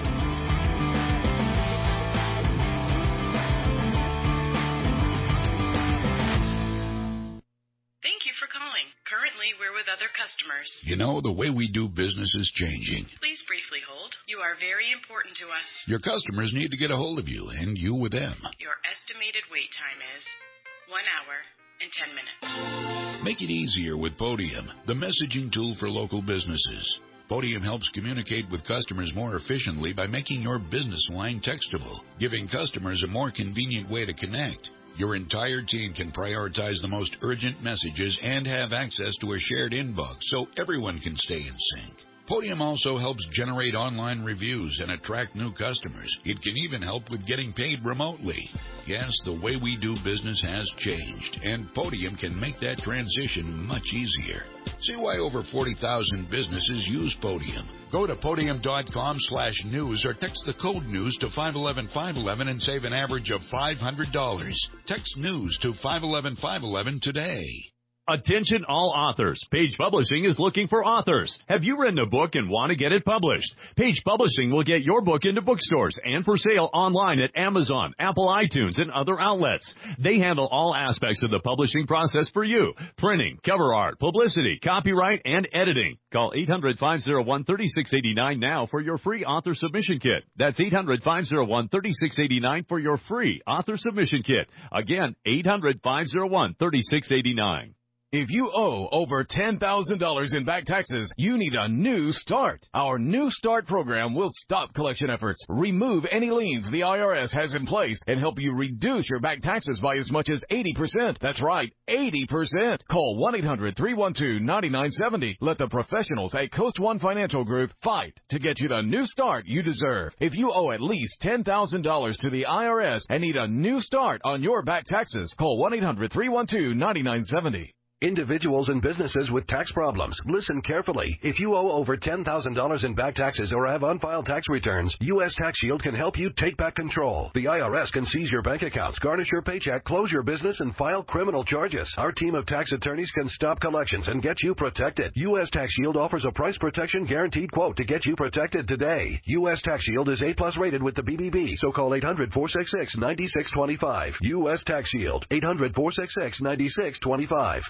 Thank you for calling. Currently, we're with other customers. You know, the way we do business is changing. Please briefly hold. You are very important to us. Your customers need to get a hold of you, and you with them. Your estimated wait time is one hour and ten minutes. Make it easier with Podium, the messaging tool for local businesses. Podium helps communicate with customers more efficiently by making your business line textable, giving customers a more convenient way to connect. Your entire team can prioritize the most urgent messages and have access to a shared inbox so everyone can stay in sync. Podium also helps generate online reviews and attract new customers. It can even help with getting paid remotely. Yes, the way we do business has changed, and Podium can make that transition much easier. See why over forty thousand businesses use Podium. Go to podium dot com slash news or text the code news to five one one five one one and save an average of five hundred dollars. Text news to five one one five one one today. Attention all authors. Page Publishing is looking for authors. Have you written a book and want to get it published? Page Publishing will get your book into bookstores and for sale online at Amazon, Apple iTunes, and other outlets. They handle all aspects of the publishing process for you. Printing, cover art, publicity, copyright, and editing. Call eight hundred, five oh one, three six eight nine now for your free author submission kit. That's eight hundred, five oh one, three six eight nine for your free author submission kit. Again, eight hundred, five oh one, three six eight nine. If you owe over ten thousand dollars in back taxes, you need a new start. Our New Start program will stop collection efforts, remove any liens the I R S has in place, and help you reduce your back taxes by as much as eighty percent. That's right, eighty percent. Call one eight hundred, three one two, nine nine seven zero. Let the professionals at Coast One Financial Group fight to get you the new start you deserve. If you owe at least ten thousand dollars to the I R S and need a new start on your back taxes, call one eight hundred, three one two, nine nine seven zero. Individuals and businesses with tax problems, listen carefully. If you owe over ten thousand dollars in back taxes or have unfiled tax returns, U S Tax Shield can help you take back control. The I R S can seize your bank accounts, garnish your paycheck, close your business, and file criminal charges. Our team of tax attorneys can stop collections and get you protected. U S Tax Shield offers a price protection guaranteed quote to get you protected today. U S Tax Shield is A plus rated with the B B B, so call eight hundred, four six six, nine six two five. U S Tax Shield, eight hundred, four six six, nine six two five.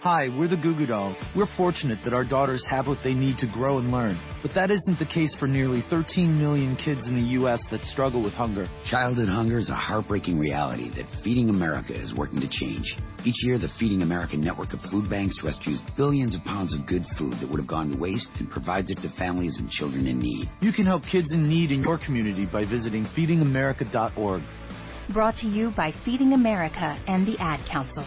Hi, we're the Goo Goo Dolls. We're fortunate that our daughters have what they need to grow and learn. But that isn't the case for nearly thirteen million kids in the U S that struggle with hunger. Childhood hunger is a heartbreaking reality that Feeding America is working to change. Each year, the Feeding America network of food banks rescues billions of pounds of good food that would have gone to waste and provides it to families and children in need. You can help kids in need in your community by visiting feeding america dot org. Brought to you by Feeding America and the Ad Council.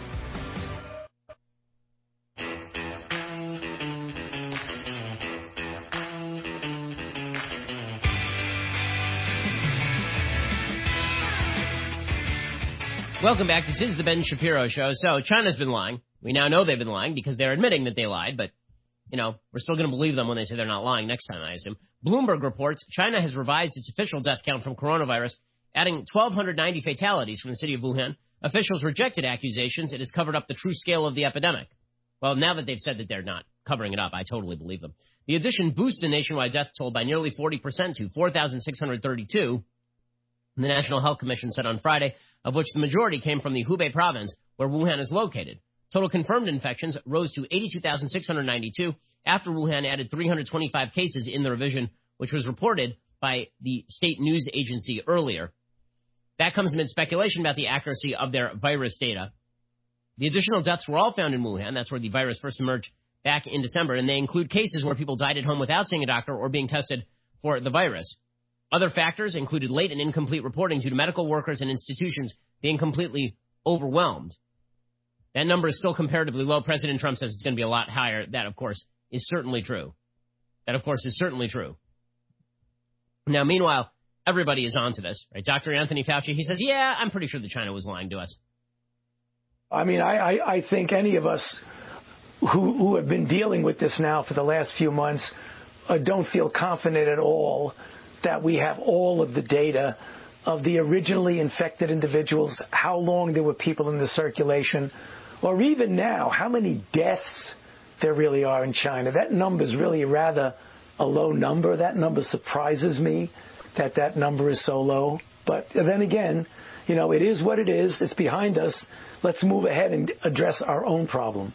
Welcome back. This is the Ben Shapiro Show. So China's been lying. We now know they've been lying because they're admitting that they lied, but, you know, we're still going to believe them when they say they're not lying next time, I assume. Bloomberg reports China has revised its official death count from coronavirus, adding one thousand two hundred ninety fatalities from the city of Wuhan. Officials rejected accusations it has covered up the true scale of the epidemic. Well, now that they've said that they're not covering it up, I totally believe them. The addition boosts the nationwide death toll by nearly forty percent to four thousand six hundred thirty-two. The National Health Commission said on Friday, of which the majority came from the Hubei province, where Wuhan is located. Total confirmed infections rose to eighty-two thousand six hundred ninety-two after Wuhan added three hundred twenty-five cases in the revision, which was reported by the state news agency earlier. That comes amid speculation about the accuracy of their virus data. The additional deaths were all found in Wuhan. That's where the virus first emerged back in December, and they include cases where people died at home without seeing a doctor or being tested for the virus. Other factors included late and incomplete reporting due to medical workers and institutions being completely overwhelmed. That number is still comparatively low. President Trump says it's going to be a lot higher. That, of course, is certainly true. That, of course, is certainly true. Now, meanwhile, everybody is onto this, right? Doctor Anthony Fauci, he says, yeah, I'm pretty sure that China was lying to us. I mean, I, I, I think any of us who, who have been dealing with this now for the last few months uh, don't feel confident at all that we have all of the data of the originally infected individuals, how long there were people in the circulation, or even now, how many deaths there really are in China. That number is really rather a low number. That number surprises me that that number is so low. But then again, you know, it is what it is. It's behind us. Let's move ahead and address our own problem.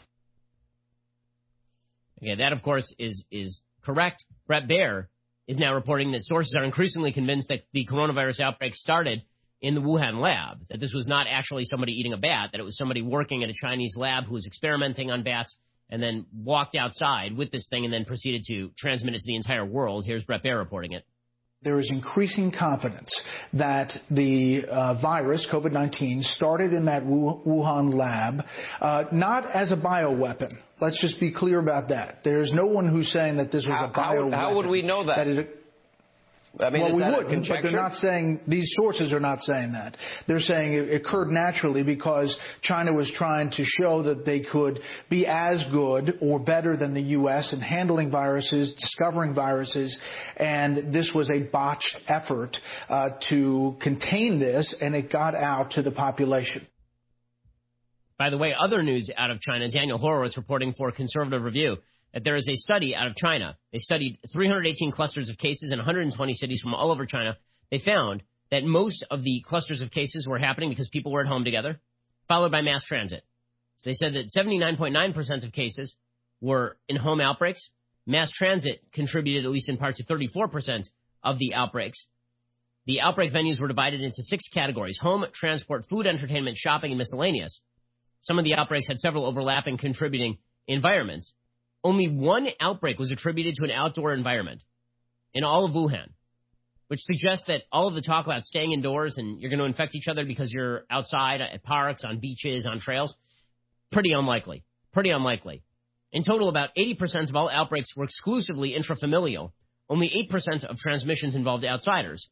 Okay, that, of course, is is correct. Brett Baer is now reporting that sources are increasingly convinced that the coronavirus outbreak started in the Wuhan lab, that this was not actually somebody eating a bat, that it was somebody working at a Chinese lab who was experimenting on bats and then walked outside with this thing and then proceeded to transmit it to the entire world. Here's Brett Baer reporting it. There is increasing confidence that the uh, virus, COVID nineteen, started in that Wuhan lab, uh, not as a bioweapon. Let's just be clear about that. There's no one who's saying that this was how, a bioweapon. How, how would we know that? that it, I mean, well, is we that wouldn't, but they're not saying, these sources are not saying that. They're saying it occurred naturally because China was trying to show that they could be as good or better than the U S in handling viruses, discovering viruses, and this was a botched effort uh, to contain this, and it got out to the population. By the way, other news out of China, Daniel Horowitz reporting for Conservative Review, that there is a study out of China. They studied three hundred eighteen clusters of cases in one hundred twenty cities from all over China. They found that most of the clusters of cases were happening because people were at home together, followed by mass transit. So they said that seventy-nine point nine percent of cases were in home outbreaks. Mass transit contributed, at least in part, to thirty-four percent of the outbreaks. The outbreak venues were divided into six categories: home, transport, food, entertainment, shopping, and miscellaneous. Some of the outbreaks had several overlapping contributing environments. Only one outbreak was attributed to an outdoor environment in all of Wuhan, which suggests that all of the talk about staying indoors and you're going to infect each other because you're outside at parks, on beaches, on trails, pretty unlikely. Pretty unlikely. In total, about eighty percent of all outbreaks were exclusively intrafamilial. Only eight percent of transmissions involved outsiders.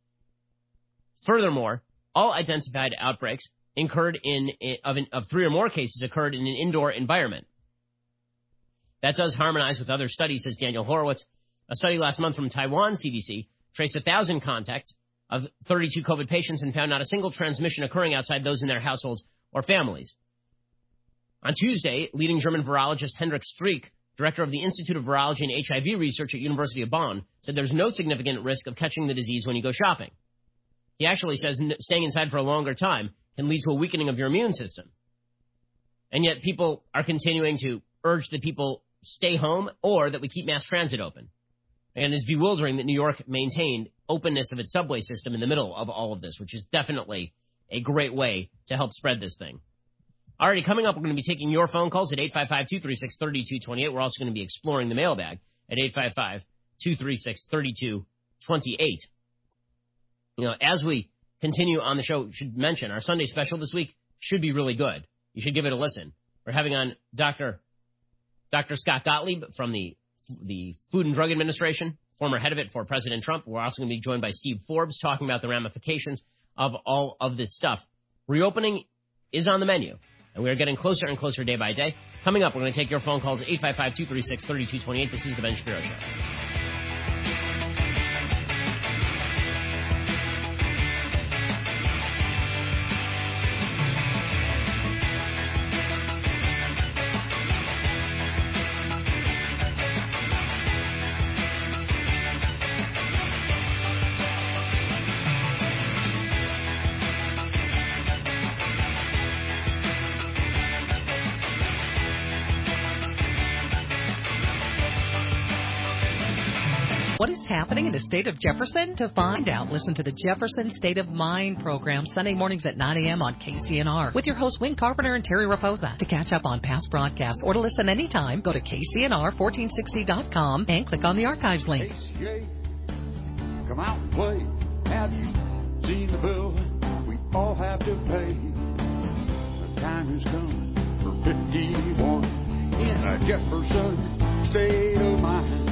Furthermore, all identified outbreaks occurred in, of, of three or more cases occurred in an indoor environment. That does harmonize with other studies, says Daniel Horowitz. A study last month from Taiwan C D C traced one thousand contacts of thirty-two COVID patients and found not a single transmission occurring outside those in their households or families. On Tuesday, leading German virologist Hendrik Streeck, director of the Institute of Virology and H I V Research at University of Bonn, said there's no significant risk of catching the disease when you go shopping. He actually says staying inside for a longer time can lead to a weakening of your immune system. And yet people are continuing to urge that people stay home or that we keep mass transit open. And it's bewildering that New York maintained openness of its subway system in the middle of all of this, which is definitely a great way to help spread this thing. Alrighty, coming up, we're going to be taking your phone calls at eight five five, two three six, three two two eight. We're also going to be exploring the mailbag at eight five five, two three six, three two two eight. You know, as we continue on the show, should mention our Sunday special this week should be really good. You should give it a listen. We're having on Doctor Doctor Scott Gottlieb from the the Food and Drug Administration, former head of it for President Trump. We're also going to be joined by Steve Forbes talking about the ramifications of all of this stuff. Reopening is on the menu, and we are getting closer and closer day by day. Coming up, we're going to take your phone calls at eight five five, two three six, three two two eight. This is The Ben Shapiro Show. What is happening in the state of Jefferson? To find out, listen to the Jefferson State of Mind program Sunday mornings at nine a.m. on K C N R with your hosts Wayne Carpenter and Terry Raposa. To catch up on past broadcasts or to listen anytime, go to K C N R fourteen sixty dot com and click on the archives link. H C A, come out and play. Have you seen the bill we all have to pay? The time has come for fifty-one in a Jefferson State of Mind.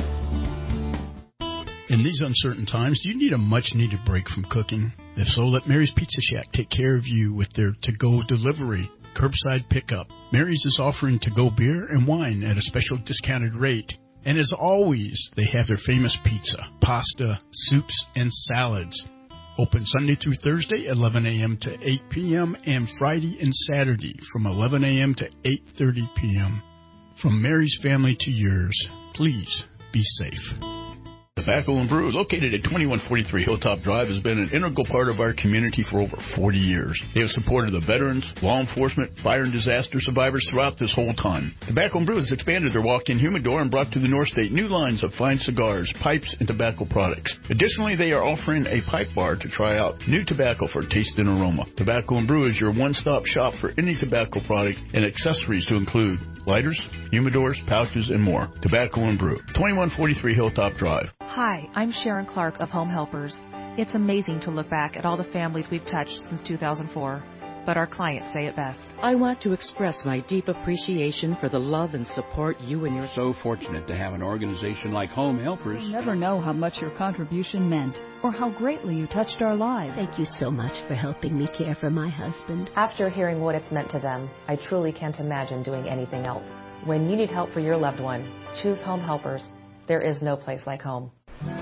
In these uncertain times, do you need a much-needed break from cooking? If so, let Mary's Pizza Shack take care of you with their to-go delivery, curbside pickup. Mary's is offering to-go beer and wine at a special discounted rate. And as always, they have their famous pizza, pasta, soups, and salads. Open Sunday through Thursday, eleven a.m. to eight p.m., and Friday and Saturday from eleven a.m. to eight thirty p.m. From Mary's family to yours, please be safe. Tobacco and Brew, located at twenty-one forty-three Hilltop Drive, has been an integral part of our community for over forty years. They have supported the veterans, law enforcement, fire and disaster survivors throughout this whole time. Tobacco and Brew has expanded their walk-in humidor and brought to the North State new lines of fine cigars, pipes, and tobacco products. Additionally, they are offering a pipe bar to try out new tobacco for taste and aroma. Tobacco and Brew is your one-stop shop for any tobacco product and accessories to include lighters, humidors, pouches, and more. Tobacco and Brew, twenty-one forty-three Hilltop Drive. Hi, I'm Sharon Clark of Home Helpers. It's amazing to look back at all the families we've touched since two thousand four, but our clients say it best. I want to express my deep appreciation for the love and support you and your... So fortunate to have an organization like Home Helpers. You'll never know how much your contribution meant or how greatly you touched our lives. Thank you so much for helping me care for my husband. After hearing what it's meant to them, I truly can't imagine doing anything else. When you need help for your loved one, choose Home Helpers. There is no place like home.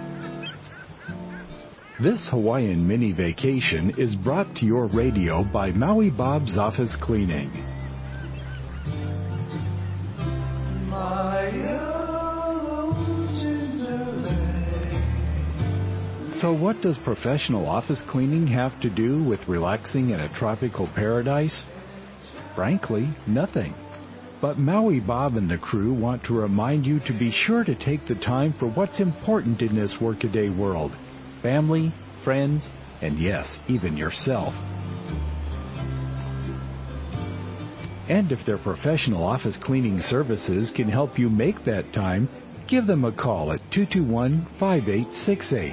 This Hawaiian mini vacation is brought to your radio by Maui Bob's Office Cleaning. So what does professional office cleaning have to do with relaxing in a tropical paradise? Frankly, nothing. But Maui Bob and the crew want to remind you to be sure to take the time for what's important in this workaday world. Family, friends, and yes, even yourself. And if their professional office cleaning services can help you make that time, give them a call at two two one, five eight six eight.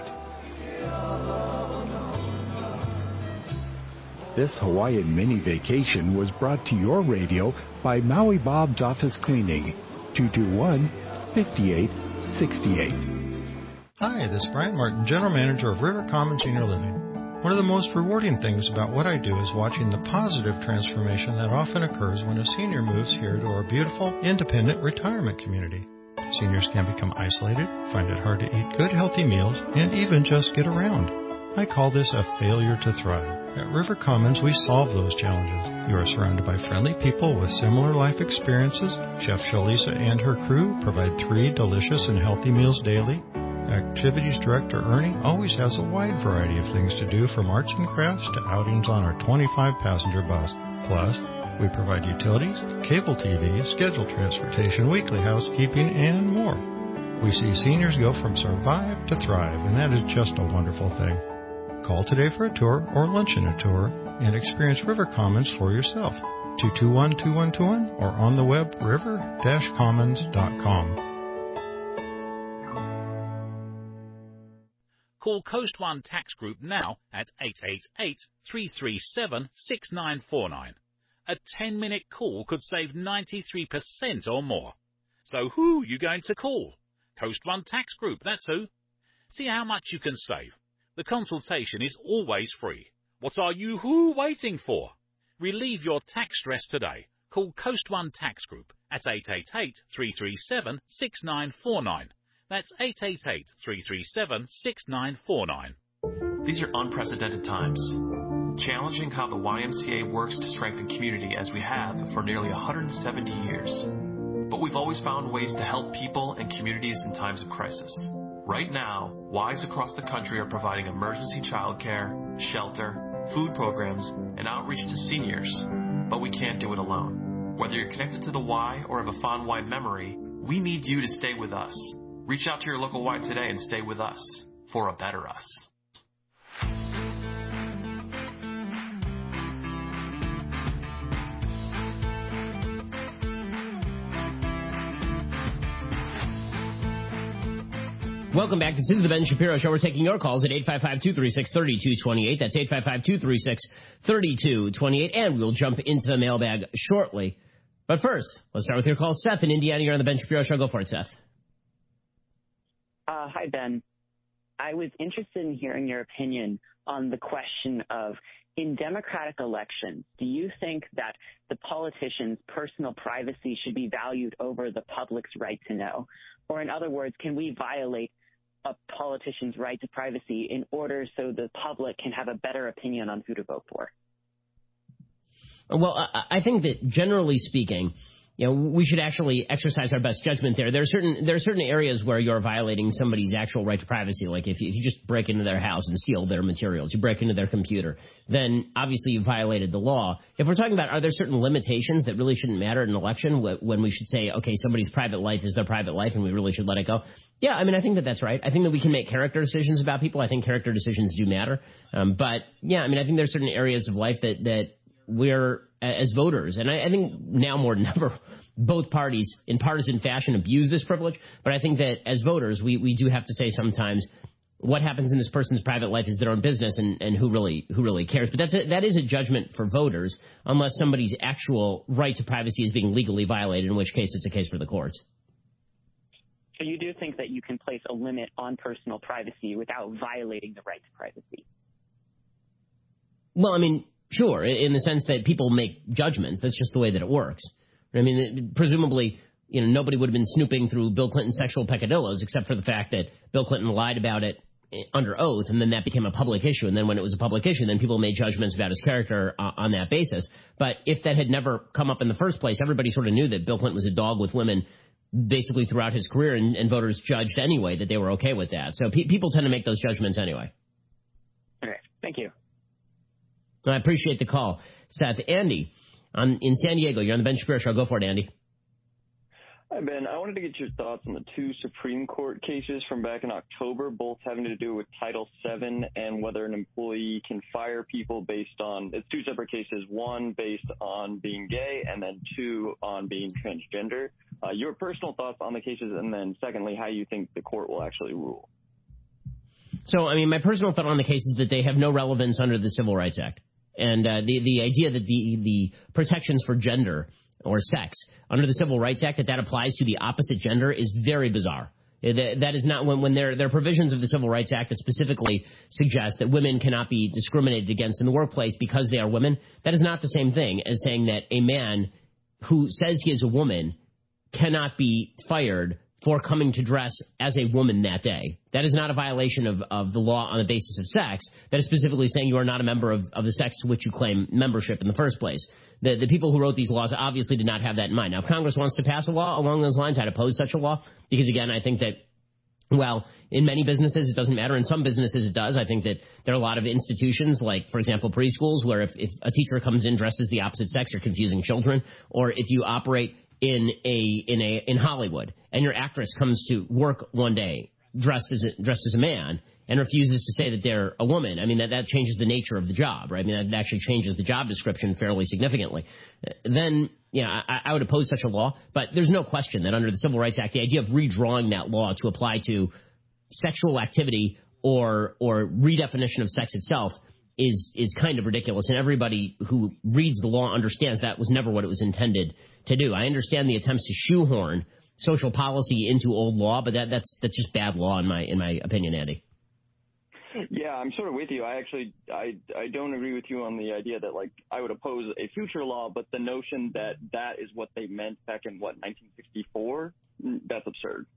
This Hawaiian mini vacation was brought to your radio by Maui Bob's Office Cleaning, two two one, five eight six eight. Hi, this is Brian Martin, General Manager of River Common Senior Living. One of the most rewarding things about what I do is watching the positive transformation that often occurs when a senior moves here to our beautiful, independent retirement community. Seniors can become isolated, find it hard to eat good, healthy meals, and even just get around. I call this a failure to thrive. At River Commons, we solve those challenges. You are surrounded by friendly people with similar life experiences. Chef Shalisa and her crew provide three delicious and healthy meals daily. Activities Director Ernie always has a wide variety of things to do, from arts and crafts to outings on our twenty-five passenger bus. Plus, We provide utilities, cable T V, scheduled transportation, weekly housekeeping, and more. We see seniors go from survive to thrive, and that is just a wonderful thing. Call today for a tour or luncheon a tour and experience River Commons for yourself. two two one, two one two one or on the web river dash commons dot com. Call Coast One Tax Group now at eight eight eight, three three seven, six nine four nine. A ten-minute call could save ninety-three percent or more. So who are you going to call? Coast One Tax Group, that's who. See how much you can save. The consultation is always free. What are you who waiting for? Relieve your tax stress today. Call Coast One Tax Group at eight eight eight, three three seven, six nine four nine. That's eight eight eight, three three seven, six nine four nine. These are unprecedented times. Challenging how the Y M C A works to strengthen community as we have for nearly one hundred seventy years. But we've always found ways to help people and communities in times of crisis. Right now, Ys across the country are providing emergency childcare, shelter, food programs, and outreach to seniors. But we can't do it alone. Whether you're connected to the Y or have a fond Y memory, we need you to stay with us. Reach out to your local Y today and stay with us for a better us. Welcome back. This is the Ben Shapiro Show. We're taking your calls at eight five five, two three six, three two two eight. That's eight five five, two three six, three two two eight. And we'll jump into the mailbag shortly. But first, let's start with your call. Seth in Indiana, you're on the Ben Shapiro Show. Go for it, Seth. Uh, hi, Ben. I was interested in hearing your opinion on the question of, in democratic elections, do you think that the politicians' personal privacy should be valued over the public's right to know? Or in other words, can we violate a politician's right to privacy in order so the public can have a better opinion on who to vote for? Well, I, I think that generally speaking, you know, we should actually exercise our best judgment there. There are certain there are certain areas where you're violating somebody's actual right to privacy. Like if you, if you just break into their house and steal their materials, you break into their computer, then obviously you violated the law. If we're talking about are there certain limitations that really shouldn't matter in an election when we should say, okay, somebody's private life is their private life and we really should let it go? Yeah, I mean, I think that that's right. I think that we can make character decisions about people. I think character decisions do matter. Um, but, yeah, I mean, I think there's certain areas of life that, that we're, as voters, and I, I think now more than ever, both parties in partisan fashion abuse this privilege. But I think that as voters, we, we do have to say sometimes what happens in this person's private life is their own business, and, and who really who really cares. But that's a, that is a judgment for voters, unless somebody's actual right to privacy is being legally violated, in which case it's a case for the courts. So you do think that you can place a limit on personal privacy without violating the right to privacy? Well, I mean, sure, in the sense that people make judgments. That's just the way that it works. I mean, presumably, you know, nobody would have been snooping through Bill Clinton's sexual peccadillos except for the fact that Bill Clinton lied about it under oath, and then that became a public issue. And then when it was a public issue, then people made judgments about his character uh, on that basis. But if that had never come up in the first place, everybody sort of knew that Bill Clinton was a dog with women basically throughout his career, and, and voters judged anyway that they were okay with that. So pe- people tend to make those judgments anyway. Okay, thank you. I appreciate the call. Seth, Andy, I'm in San Diego. You're on the Ben Shapiro Show. Go for it, Andy. Hi, Ben. I wanted to get your thoughts on the two Supreme Court cases from back in October, both having to do with Title seven and whether an employee can fire people based on – it's two separate cases, one based on being gay and then two on being transgender. Uh, your personal thoughts on the cases, and then secondly, how you think the court will actually rule. So, I mean, my personal thought on the case is that they have no relevance under the Civil Rights Act. And uh, the, the idea that the, the protections for gender or sex under the Civil Rights Act, that that applies to the opposite gender is very bizarre. That, that is not when, when there, there are provisions of the Civil Rights Act that specifically suggest that women cannot be discriminated against in the workplace because they are women. That is not the same thing as saying that a man who says he is a woman cannot be fired for coming to dress as a woman that day. That is not a violation of, of the law on the basis of sex. That is specifically saying you are not a member of, of the sex to which you claim membership in the first place. The, the people who wrote these laws obviously did not have that in mind. Now, if Congress wants to pass a law along those lines, I'd oppose such a law because, again, I think that Well, in many businesses, it doesn't matter. In some businesses, it does. I think that there are a lot of institutions, like, for example, preschools, where if, if a teacher comes in dressed as the opposite sex, you're confusing children. Or if you operate in a in a in Hollywood and your actress comes to work one day dressed as a, dressed as a man and refuses to say that they're a woman, I mean, that, that changes the nature of the job, right? I mean, that actually changes the job description fairly significantly. Then, yeah, I, I would oppose such a law, but there's no question that under the Civil Rights Act, the idea of redrawing that law to apply to sexual activity or or redefinition of sex itself is is kind of ridiculous, and everybody who reads the law understands that was never what it was intended to do. I understand the attempts to shoehorn social policy into old law, but that that's that's just bad law in my in my opinion, Andy. Yeah, I'm sort of with you. I actually, I, I don't agree with you on the idea that, like, I would oppose a future law, but the notion that that is what they meant back in, what, nineteen sixty-four, that's absurd.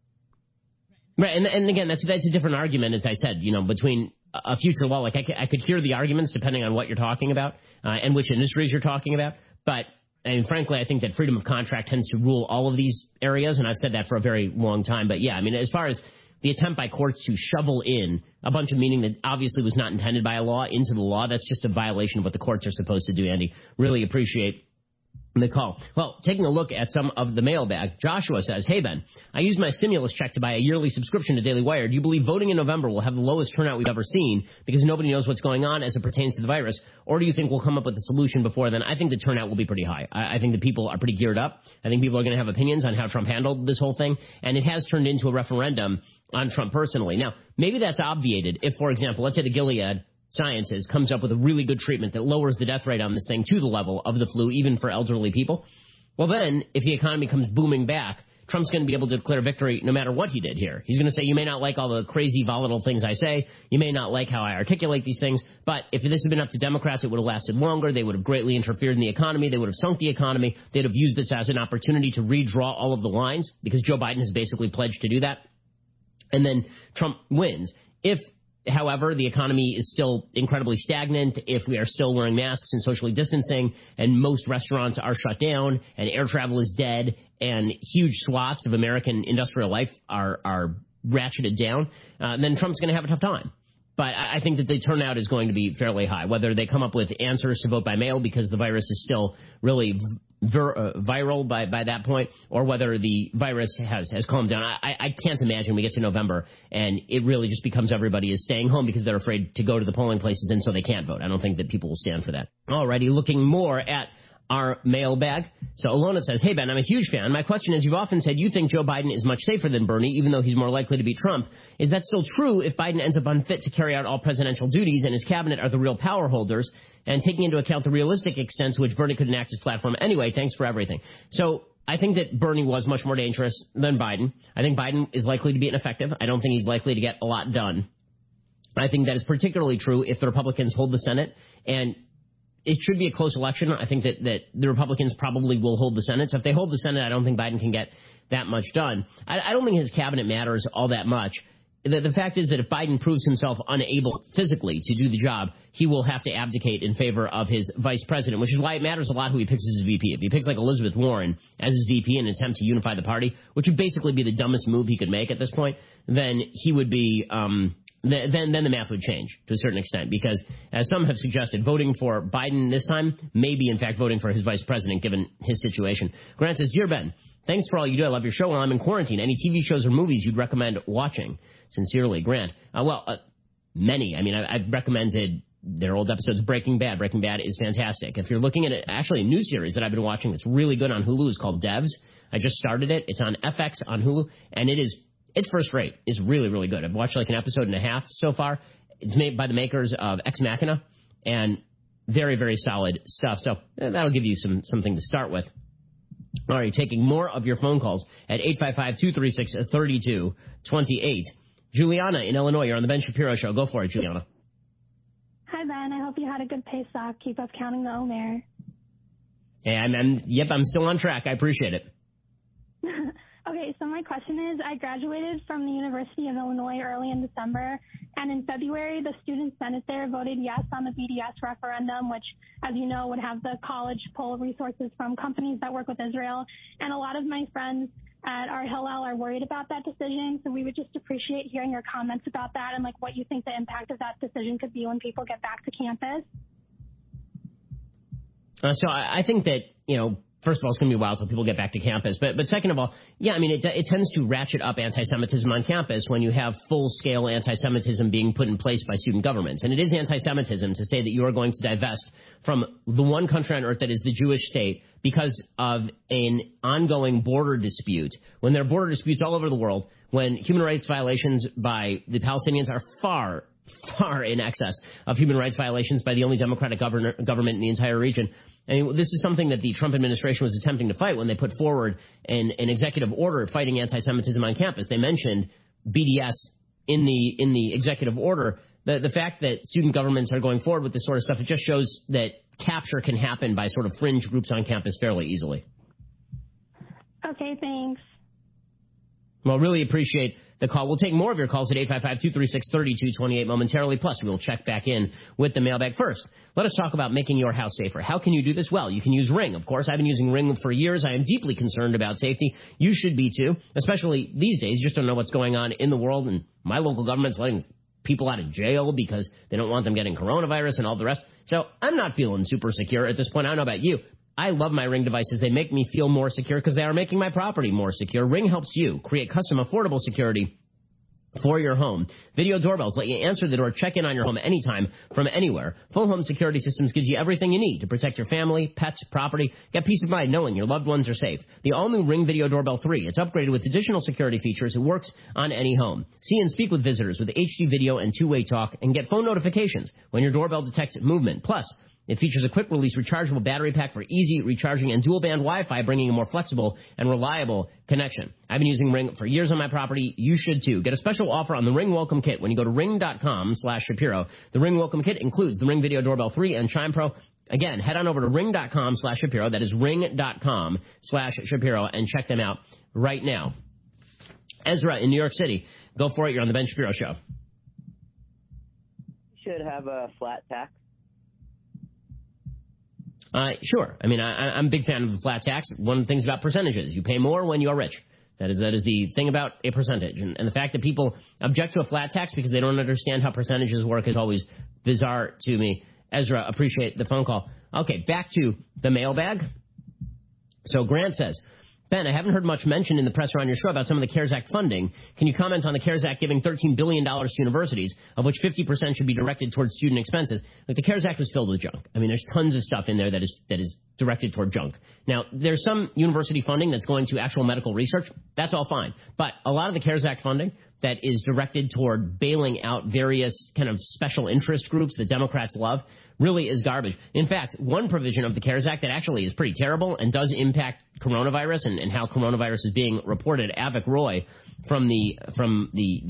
Right, and and again, that's that's a different argument, as I said, you know, between a future law. Like, I could, I could hear the arguments depending on what you're talking about uh, and which industries you're talking about, but and frankly, I think that freedom of contract tends to rule all of these areas, and I've said that for a very long time. But yeah, I mean, as far as the attempt by courts to shovel in a bunch of meaning that obviously was not intended by a law into the law, that's just a violation of what the courts are supposed to do, Andy. Really appreciate the call. Well, taking a look at some of the mailbag, Joshua says, hey, Ben, I used my stimulus check to buy a yearly subscription to Daily Wire. Do you believe voting in November will have the lowest turnout we've ever seen because nobody knows what's going on as it pertains to the virus? Or do you think we'll come up with a solution before then? I think the turnout will be pretty high. I, I think the people are pretty geared up. I think people are going to have opinions on how Trump handled this whole thing. And it has turned into a referendum on Trump personally. Now, maybe that's obviated if, for example, let's say the Gilead Sciences comes up with a really good treatment that lowers the death rate on this thing to the level of the flu, even for elderly people. Well, then, if the economy comes booming back, Trump's going to be able to declare victory no matter what he did here. He's going to say, you may not like all the crazy, volatile things I say. You may not like how I articulate these things. But if this had been up to Democrats, it would have lasted longer. They would have greatly interfered in the economy. They would have sunk the economy. They'd have used this as an opportunity to redraw all of the lines because Joe Biden has basically pledged to do that. And then Trump wins. If However, the economy is still incredibly stagnant, if we are still wearing masks and socially distancing, and most restaurants are shut down, and air travel is dead, and huge swaths of American industrial life are, are ratcheted down, uh, then Trump's going to have a tough time. But I think that the turnout is going to be fairly high, whether they come up with answers to vote by mail because the virus is still really vir- uh, viral by, by that point, or whether the virus has, has calmed down. I, I can't imagine we get to November and it really just becomes everybody is staying home because they're afraid to go to the polling places and so they can't vote. I don't think that people will stand for that. Alrighty, looking more at our mailbag. So Alona says, hey, Ben, I'm a huge fan. My question is, you've often said you think Joe Biden is much safer than Bernie, even though he's more likely to beat Trump. Is that still true if Biden ends up unfit to carry out all presidential duties and his cabinet are the real power holders? And taking into account the realistic extent to which Bernie could enact his platform anyway, thanks for everything. So I think that Bernie was much more dangerous than Biden. I think Biden is likely to be ineffective. I don't think he's likely to get a lot done. I think that is particularly true if the Republicans hold the Senate, and it should be a close election. I think that, that the Republicans probably will hold the Senate. So if they hold the Senate, I don't think Biden can get that much done. I, I don't think his cabinet matters all that much. The, the fact is that if Biden proves himself unable physically to do the job, he will have to abdicate in favor of his vice president, which is why it matters a lot who he picks as his V P. If he picks like Elizabeth Warren as his V P in an attempt to unify the party, which would basically be the dumbest move he could make at this point, then he would be um, – then then the math would change to a certain extent because, as some have suggested, voting for Biden this time may be, in fact, voting for his vice president given his situation. Grant says, Dear Ben, thanks for all you do. I love your show while I'm in quarantine. Any T V shows or movies you'd recommend watching? Sincerely, Grant. Uh, well, uh, many. I mean, I, I've recommended their old episodes of Breaking Bad. Breaking Bad is fantastic. If you're looking at it, actually a new series that I've been watching that's really good on Hulu is called Devs. I just started it. It's on F X on Hulu, and it is It's first rate. It's really, really good. I've watched like an episode and a half so far. It's made by the makers of Ex Machina, and very, very solid stuff. So eh, that'll give you some something to start with. All right, taking more of your phone calls at eight five five, two three six, three two two eight. Juliana in Illinois, you're on the Ben Shapiro Show. Go for it, Juliana. Hi, Ben. I hope you had a good Pesach. Keep up counting the Omer. And, and yep, I'm still on track. I appreciate it. Okay, so my question is, I graduated from the University of Illinois early in December, and in February, the Student Senate there voted yes on the B D S referendum, which, as you know, would have the college pull resources from companies that work with Israel. And a lot of my friends at our Hillel are worried about that decision. So we would just appreciate hearing your comments about that and like what you think the impact of that decision could be when people get back to campus. Uh, so I, I think that, you know, first of all, it's going to be a while until people get back to campus. But but second of all, yeah, I mean, it, it tends to ratchet up anti-Semitism on campus when you have full-scale anti-Semitism being put in place by student governments. And it is anti-Semitism to say that you are going to divest from the one country on earth that is the Jewish state because of an ongoing border dispute, when there are border disputes all over the world, when human rights violations by the Palestinians are far, far in excess of human rights violations by the only democratic governor, government in the entire region. I mean, this is something that the Trump administration was attempting to fight when they put forward an, an executive order fighting anti-Semitism on campus. They mentioned B D S in the in the executive order. The, the fact that student governments are going forward with this sort of stuff, it just shows that capture can happen by sort of fringe groups on campus fairly easily. Okay, thanks. Well, really appreciate the call. We'll take more of your calls at eight five five, two three six, three two two eight momentarily. Plus, we'll check back in with the mailbag. First, let us talk about making your house safer. How can you do this? Well, you can use Ring. Of course, I've been using Ring for years. I am deeply concerned about safety. You should be, too, especially these days. You just don't know what's going on in the world, and my local government's letting people out of jail because they don't want them getting coronavirus and all the rest. So I'm not feeling super secure at this point. I don't know about you. I love my Ring devices. They make me feel more secure because they are making my property more secure. Ring helps you create custom, affordable security for your home. Video doorbells let you answer the door, check in on your home anytime from anywhere. Full home security systems gives you everything you need to protect your family, pets, property. Get peace of mind knowing your loved ones are safe. The all-new Ring Video Doorbell three. It's upgraded with additional security features. It works on any home. See and speak with visitors with H D video and two-way talk, and get phone notifications when your doorbell detects movement. Plus, it features a quick-release rechargeable battery pack for easy recharging and dual-band Wi-Fi, bringing a more flexible and reliable connection. I've been using Ring for years on my property. You should, too. Get a special offer on the Ring Welcome Kit when you go to ring.com slash Shapiro. The Ring Welcome Kit includes the Ring Video Doorbell three and Chime Pro. Again, head on over to ring.com slash Shapiro. That is ring.com slash Shapiro, and check them out right now. Ezra in New York City. Go for it. You're on the Ben Shapiro Show. Should have a flat tax. Uh, sure. I mean, I, I'm a big fan of the flat tax. One of the things about percentages, you pay more when you are rich. That is that is the thing about a percentage. And, and the fact that people object to a flat tax because they don't understand how percentages work is always bizarre to me. Ezra, appreciate the phone call. Okay, back to the mailbag. So Grant says, Ben, I haven't heard much mention in the press or on your show about some of the CARES Act funding. Can you comment on the CARES Act giving thirteen billion dollars to universities, of which fifty percent should be directed towards student expenses? Like, the CARES Act was filled with junk. I mean, there's tons of stuff in there that is that is directed toward junk. Now, there's some university funding that's going to actual medical research. That's all fine. But a lot of the CARES Act funding that is directed toward bailing out various kind of special interest groups that Democrats love really is garbage. In fact, one provision of the CARES Act that actually is pretty terrible and does impact coronavirus and, and how coronavirus is being reported, Avik Roy from the, from the,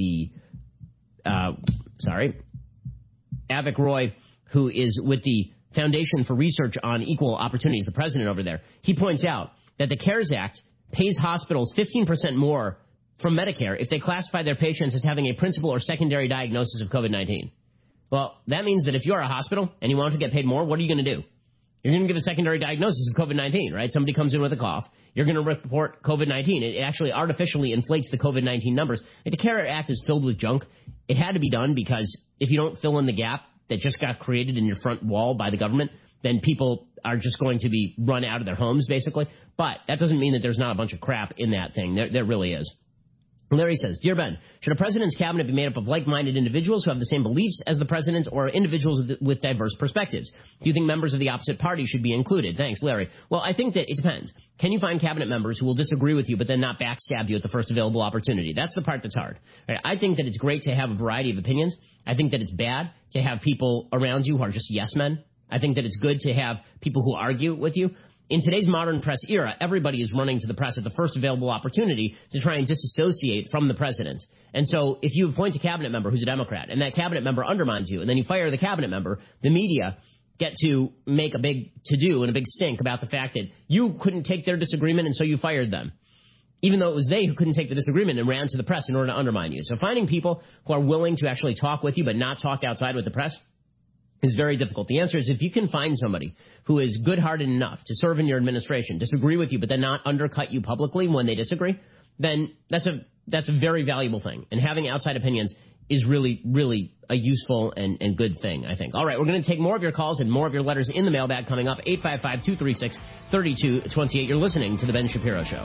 the uh, sorry, Avik Roy, who is with the Foundation for Research on Equal Opportunities, the president over there, he points out that the CARES Act pays hospitals fifteen percent more from Medicare if they classify their patients as having a principal or secondary diagnosis of COVID nineteen. Well, that means that if you're a hospital and you want to get paid more, what are you going to do? You're going to give a secondary diagnosis of COVID nineteen, right? Somebody comes in with a cough. You're going to report COVID nineteen. It actually artificially inflates the COVID nineteen numbers. Like, the CARES Act is filled with junk. It had to be done because if you don't fill in the gap that just got created in your front wall by the government, then people are just going to be run out of their homes, basically. But that doesn't mean that there's not a bunch of crap in that thing. There, there really is. Larry says, Dear Ben, should a president's cabinet be made up of like-minded individuals who have the same beliefs as the president, or individuals with, with diverse perspectives? Do you think members of the opposite party should be included? Thanks, Larry. Well, I think that it depends. Can you find cabinet members who will disagree with you but then not backstab you at the first available opportunity? That's the part that's hard. Right? I think that it's great to have a variety of opinions. I think that it's bad to have people around you who are just yes men. I think that it's good to have people who argue with you. In today's modern press era, everybody is running to the press at the first available opportunity to try and disassociate from the president. And so if you appoint a cabinet member who's a Democrat and that cabinet member undermines you and then you fire the cabinet member, the media get to make a big to-do and a big stink about the fact that you couldn't take their disagreement and so you fired them, even though it was they who couldn't take the disagreement and ran to the press in order to undermine you. So finding people who are willing to actually talk with you but not talk outside with the press is very difficult. The answer is, if you can find somebody who is good-hearted enough to serve in your administration, disagree with you, but then not undercut you publicly when they disagree, then that's a that's a very valuable thing. And having outside opinions is really, really a useful and, and good thing, I think. All right, we're going to take more of your calls and more of your letters in the mailbag coming up. eight five five, two three six, three two two eight. You're listening to The Ben Shapiro Show.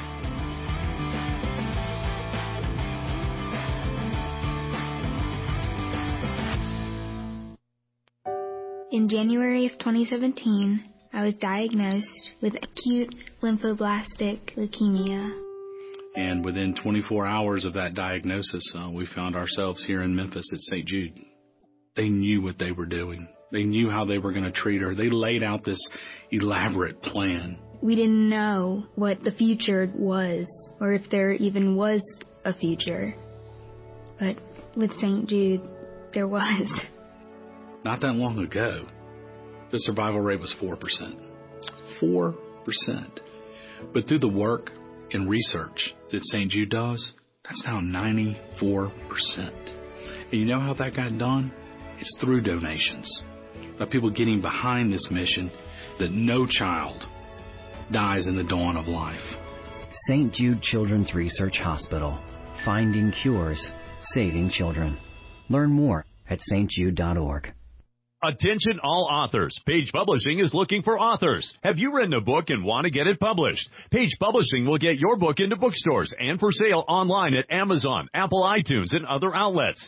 In January of twenty seventeen, I was diagnosed with acute lymphoblastic leukemia. And within twenty-four hours of that diagnosis, uh, we found ourselves here in Memphis at Saint Jude. They knew what they were doing. They knew how they were going to treat her. They laid out this elaborate plan. We didn't know what the future was, or if there even was a future. But with Saint Jude, there was. Not that long ago, the survival rate was four percent. four percent. But through the work and research that Saint Jude does, that's now ninety-four percent. And you know how that got done? It's through donations. By people getting behind this mission that no child dies in the dawn of life. Saint Jude Children's Research Hospital. Finding cures, saving children. Learn more at s t jude dot org. Attention all authors. Page Publishing is looking for authors. Have you written a book and want to get it published? Page Publishing will get your book into bookstores and for sale online at Amazon, Apple iTunes, and other outlets.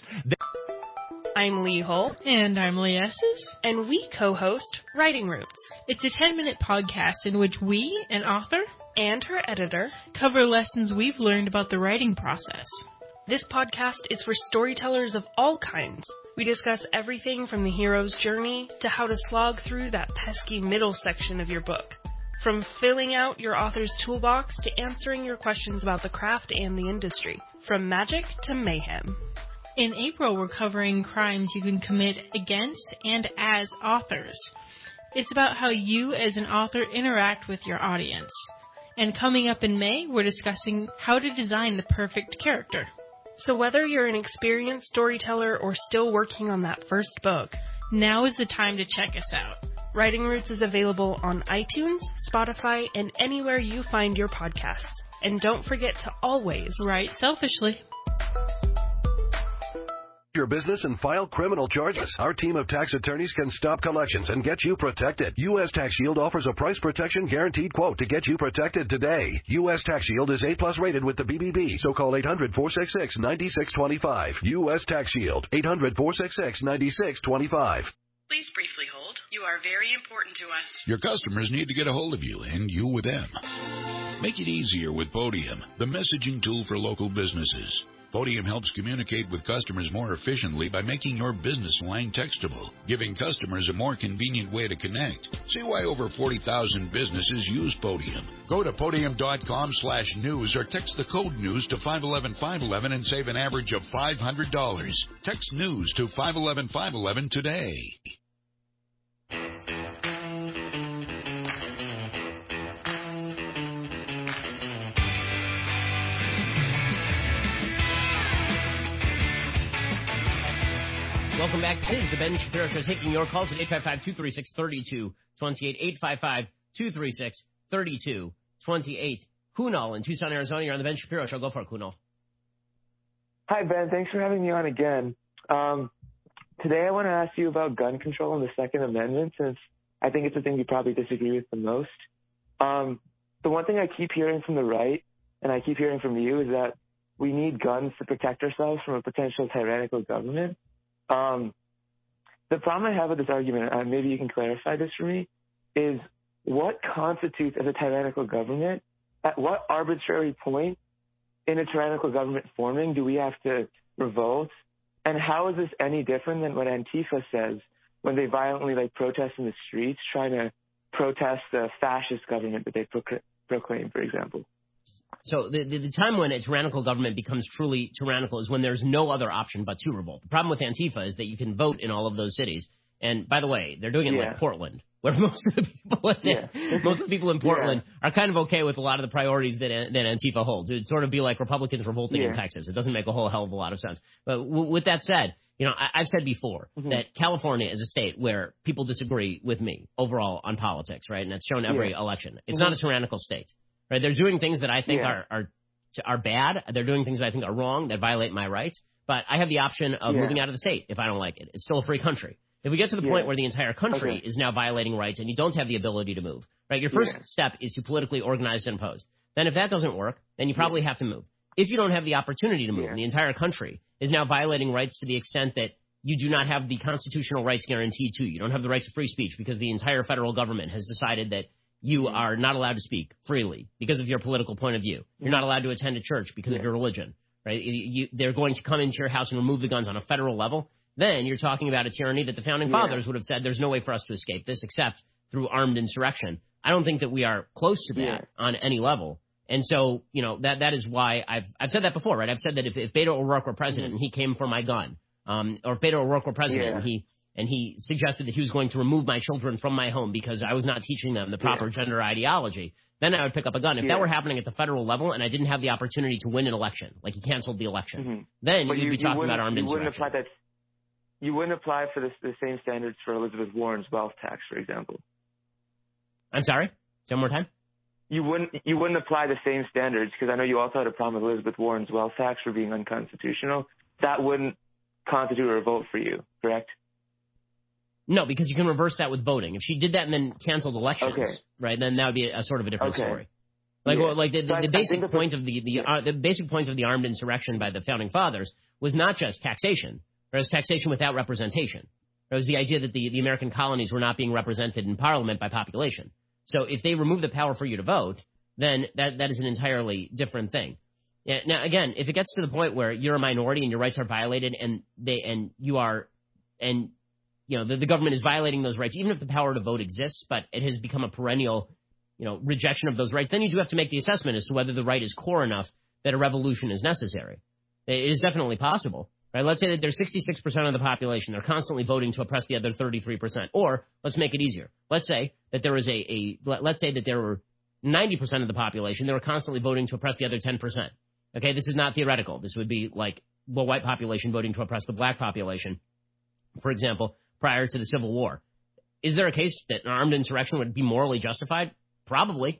I'm Lee Hull. And I'm Lee Esses. And we co-host Writing Roots. It's a ten-minute podcast in which we, an author, and her editor, cover lessons we've learned about the writing process. This podcast is for storytellers of all kinds. We discuss everything from the hero's journey to how to slog through that pesky middle section of your book. From filling out your author's toolbox to answering your questions about the craft and the industry. From magic to mayhem. In April, we're covering crimes you can commit against and as authors. It's about how you as an author interact with your audience. And coming up in May, we're discussing how to design the perfect character. So whether you're an experienced storyteller or still working on that first book, now is the time to check us out. Writing Roots is available on iTunes, Spotify, and anywhere you find your podcasts. And don't forget to always write selfishly. Your business and file criminal charges. Our team of tax attorneys can stop collections and get you protected. U S Tax Shield offers a price protection guaranteed quote to get you protected today. U S Tax Shield is A plus rated with the B B B, so call eight hundred, four six six, nine six two five. U S Tax Shield, eight hundred, four six six, nine six two five. Please briefly hold. You are very important to us. Your customers need to get a hold of you, and you with them. Make it easier with Podium, the messaging tool for local businesses. Podium helps communicate with customers more efficiently by making your business line textable, giving customers a more convenient way to connect. See why over forty thousand businesses use Podium. Go to podium.com slash news or text the code news to five one one, five one one and save an average of five hundred dollars. Text news to five one one, five one one today. Welcome back. This is the Ben Shapiro Show, taking your calls at eight five five, two three six, three two two eight, eight five five, two three six, three two two eight. Kunal in Tucson, Arizona. You're on the Ben Shapiro Show. Go for it, Kunal. Hi, Ben. Thanks for having me on again. Um, today I want to ask you about gun control and the Second Amendment, since I think it's the thing you probably disagree with the most. Um, the one thing I keep hearing from the right, and I keep hearing from you, is that we need guns to protect ourselves from a potential tyrannical government. Um, the problem I have with this argument, uh, maybe you can clarify this for me, is what constitutes as a tyrannical government? At what arbitrary point in a tyrannical government forming do we have to revolt? And how is this any different than what Antifa says when they violently like protest in the streets, trying to protest the fascist government that they proc- proclaim, for example? So the, the the time when a tyrannical government becomes truly tyrannical is when there's no other option but to revolt. The problem with Antifa is that you can vote in all of those cities. And by the way, they're doing it in Yeah. like Portland, where most of the people in, Yeah. most of the people in Portland are kind of okay with a lot of the priorities that that Antifa holds. It would sort of be like Republicans revolting in Yeah. Texas. It doesn't make a whole hell of a lot of sense. But w- with that said, you know, I, I've said before Mhm. that California is a state where people disagree with me overall on politics, right? And it's shown every Yeah. election. It's Mhm. not a tyrannical state. Right, they're doing things that I think Yeah. are, are are bad. They're doing things that I think are wrong, that violate my rights. But I have the option of Yeah. moving out of the state if I don't like it. It's still a free country. If we get to the Yeah. point where the entire country Okay. is now violating rights and you don't have the ability to move, right? Your first Yeah. step is to politically organize and oppose. Then if that doesn't work, then you probably yeah. have to move. If you don't have the opportunity to move, yeah. and the entire country is now violating rights to the extent that you do not have the constitutional rights guaranteed to you. You don't have the rights of free speech because the entire federal government has decided that you mm-hmm. are not allowed to speak freely because of your political point of view. Mm-hmm. You're not allowed to attend a church because yeah. of your religion, right? You, you, they're going to come into your house and remove the guns on a federal level. Then you're talking about a tyranny that the founding yeah. fathers would have said there's no way for us to escape this except through armed insurrection. I don't think that we are close to that yeah. on any level. And so, you know, that that is why I've I've said that before, right? I've said that if, if Beto O'Rourke were president mm-hmm. and he came for my gun, um, or if Beto O'Rourke were president yeah. and he and he suggested that he was going to remove my children from my home because I was not teaching them the proper yeah. gender ideology, then I would pick up a gun. If yeah. that were happening at the federal level and I didn't have the opportunity to win an election, like he canceled the election, mm-hmm. then but you'd you, be talking you about armed you insurrection. Wouldn't apply that. You wouldn't apply for the, the same standards for Elizabeth Warren's wealth tax, for example. I'm sorry? Say one more time? You wouldn't you wouldn't apply the same standards because I know you also had a problem with Elizabeth Warren's wealth tax for being unconstitutional. That wouldn't constitute a revolt for you, correct? No, because you can reverse that with voting. If she did that and then canceled elections, okay. right, then that would be a, a sort of a different okay. story. Like, yeah. well, like the, the, so the I, basic I point of the the, uh, the basic point of the armed insurrection by the founding fathers was not just taxation. It was taxation without representation. It was the idea that the, the American colonies were not being represented in Parliament by population. So if they remove the power for you to vote, then that, that is an entirely different thing. Yeah, now, again, if it gets to the point where you're a minority and your rights are violated and they and you are and you know the, the government is violating those rights, even if the power to vote exists, but it has become a perennial you know rejection of those rights, then you do have to make the assessment as to whether the right is core enough that a revolution is necessary. It is definitely possible. Right, let's say that there's sixty-six percent of the population. They're constantly voting to oppress the other thirty-three percent. Or let's make it easier. Let's say that there was a, a let's say that there were ninety percent of the population. They were constantly voting to oppress the other ten percent. Okay, this is not theoretical. This would be like the white population voting to oppress the black population, for example, prior to the Civil War. Is there a case that an armed insurrection would be morally justified? Probably.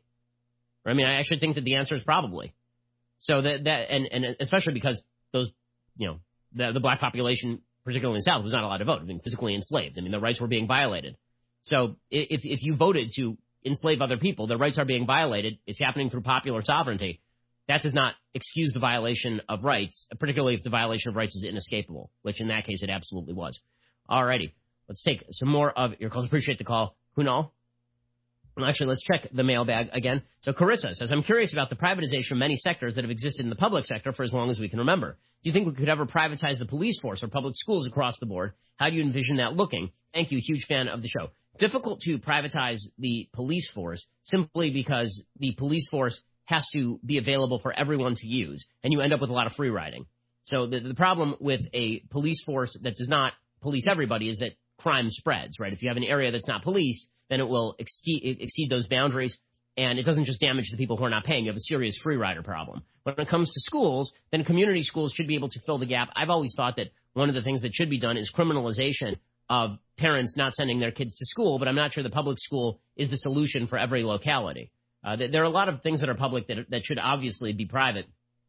I mean, I actually think that the answer is probably. So that that and, and especially because those, you know, The, the black population, particularly in the South, was not allowed to vote. I mean, physically enslaved. I mean, their rights were being violated. So if if you voted to enslave other people, their rights are being violated. It's happening through popular sovereignty. That does not excuse the violation of rights, particularly if the violation of rights is inescapable, which in that case it absolutely was. All righty. Let's take some more of your calls. Appreciate the call. Kunal? Well, actually, let's check the mailbag again. So Carissa says, I'm curious about the privatization of many sectors that have existed in the public sector for as long as we can remember. Do you think we could ever privatize the police force or public schools across the board? How do you envision that looking? Thank you. Huge fan of the show. Difficult to privatize the police force simply because the police force has to be available for everyone to use, and you end up with a lot of free riding. So the, the problem with a police force that does not police everybody is that crime spreads, right? If you have an area that's not policed, then it will exceed, exceed those boundaries, and it doesn't just damage the people who are not paying. You have a serious free rider problem. When it comes to schools, then community schools should be able to fill the gap. I've always thought that one of the things that should be done is criminalization of parents not sending their kids to school, but I'm not sure the public school is the solution for every locality. Uh, there are a lot of things that are public that, that should obviously be private.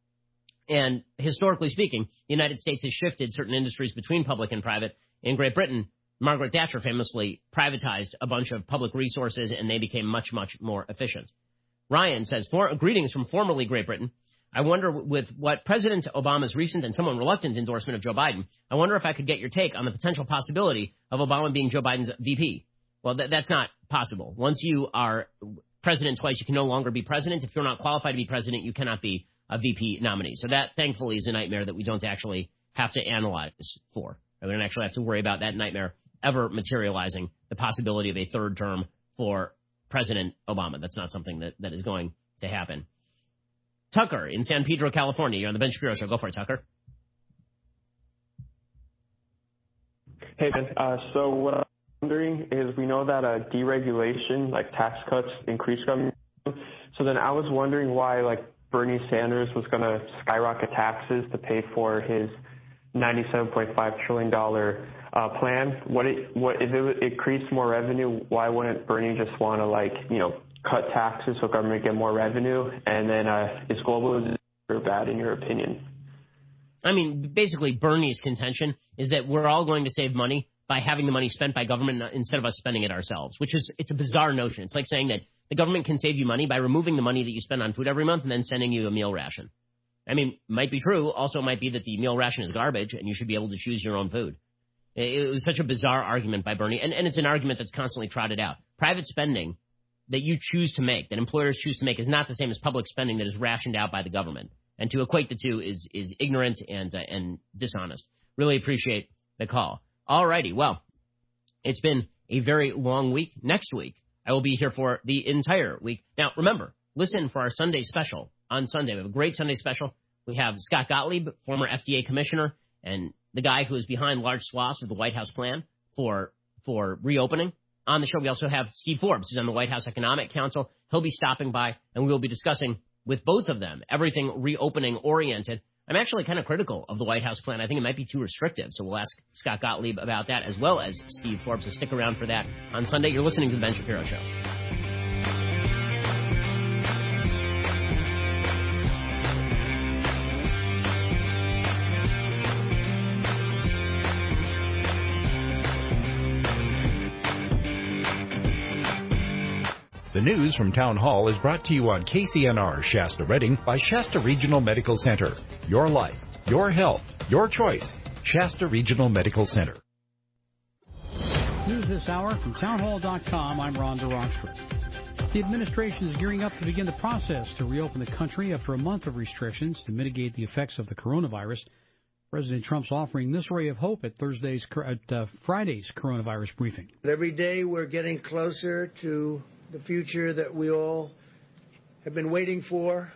And historically speaking, the United States has shifted certain industries between public and private. In Great Britain, Margaret Thatcher famously privatized a bunch of public resources, and they became much, much more efficient. Ryan says, For, greetings from formerly Great Britain. I wonder, with what President Obama's recent and somewhat reluctant endorsement of Joe Biden, I wonder if I could get your take on the potential possibility of Obama being Joe Biden's V P. Well, th- that's not possible. Once you are president twice, you can no longer be president. If you're not qualified to be president, you cannot be a V P nominee. So that, thankfully, is a nightmare that we don't actually have to analyze for. We don't actually have to worry about that nightmare ever materializing, the possibility of a third term for President Obama. That's not something that, that is going to happen. Tucker in San Pedro, California. You're on the Ben Shapiro Show. Go for it, Tucker. Hey, Ben. Uh, so what I'm wondering is we know that uh, deregulation, like tax cuts, increase government. So then I was wondering why, like, Bernie Sanders was going to skyrocket taxes to pay for his ninety-seven point five trillion dollars uh, plan. What it, what if it increased more revenue? Why wouldn't Bernie just want to like you know cut taxes so government get more revenue? And then uh, is globalization or bad in your opinion? I mean, basically, Bernie's contention is that we're all going to save money by having the money spent by government instead of us spending it ourselves, which is, it's a bizarre notion. It's like saying that the government can save you money by removing the money that you spend on food every month and then sending you a meal ration. I mean, might be true. Also, it might be that the meal ration is garbage and you should be able to choose your own food. It was such a bizarre argument by Bernie, and, and it's an argument that's constantly trotted out. Private spending that you choose to make, that employers choose to make, is not the same as public spending that is rationed out by the government. And to equate the two is is ignorant and uh, and dishonest. Really appreciate the call. All righty, well, it's been a very long week. Next week, I will be here for the entire week. Now, remember, listen for our Sunday special on Sunday. We have a great Sunday special. We have Scott Gottlieb, former F D A commissioner, and the guy who is behind large swaths of the White House plan for for reopening. On the show, we also have Steve Forbes, who's on the White House Economic Council. He'll be stopping by, and we will be discussing with both of them everything reopening oriented. I'm actually kind of critical of the White House plan. I think it might be too restrictive, so we'll ask Scott Gottlieb about that as well as Steve Forbes. So stick around for that on Sunday. You're listening to The Ben Shapiro Show. The news from Town Hall is brought to you on K C N R Shasta Redding by Shasta Regional Medical Center. Your life, your health, your choice. Shasta Regional Medical Center. News this hour from townhall dot com. I'm Ron DeRochford. The administration is gearing up to begin the process to reopen the country after a month of restrictions to mitigate the effects of the coronavirus. President Trump's offering this ray of hope at Thursday's at uh, Friday's coronavirus briefing. Every day we're getting closer to the future that we all have been waiting for.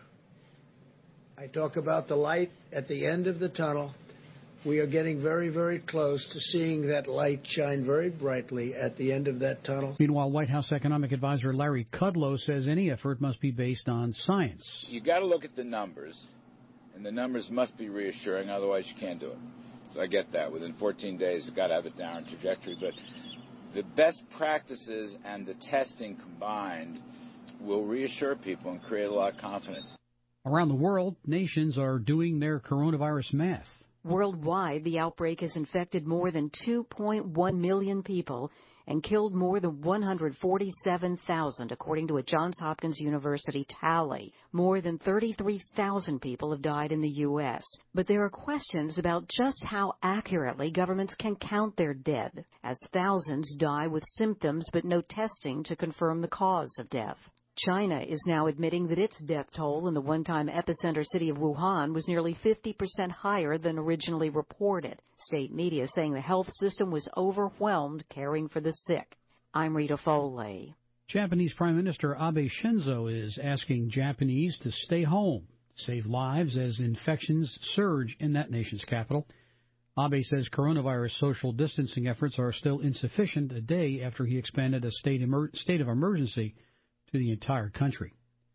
I talk about the light at the end of the tunnel. We are getting very, very close to seeing that light shine very brightly at the end of that tunnel. Meanwhile, White House economic advisor Larry Kudlow says any effort must be based on science. You got to look at the numbers, and the numbers must be reassuring, otherwise you can't do it. So I get that. Within fourteen days, you've got to have a down trajectory, but the best practices and the testing combined will reassure people and create a lot of confidence. Around the world, nations are doing their coronavirus math. Worldwide, the outbreak has infected more than two point one million people and killed more than one hundred forty-seven thousand, according to a Johns Hopkins University tally. More than thirty-three thousand people have died in the U S, but there are questions about just how accurately governments can count their dead, as thousands die with symptoms but no testing to confirm the cause of death. China is now admitting that its death toll in the one-time epicenter city of Wuhan was nearly fifty percent higher than originally reported. State media saying the health system was overwhelmed caring for the sick. I'm Rita Foley. Japanese Prime Minister Abe Shinzo is asking Japanese to stay home, save lives as infections surge in that nation's capital. Abe says coronavirus social distancing efforts are still insufficient a day after he expanded a state, emer- state of emergency to the entire country.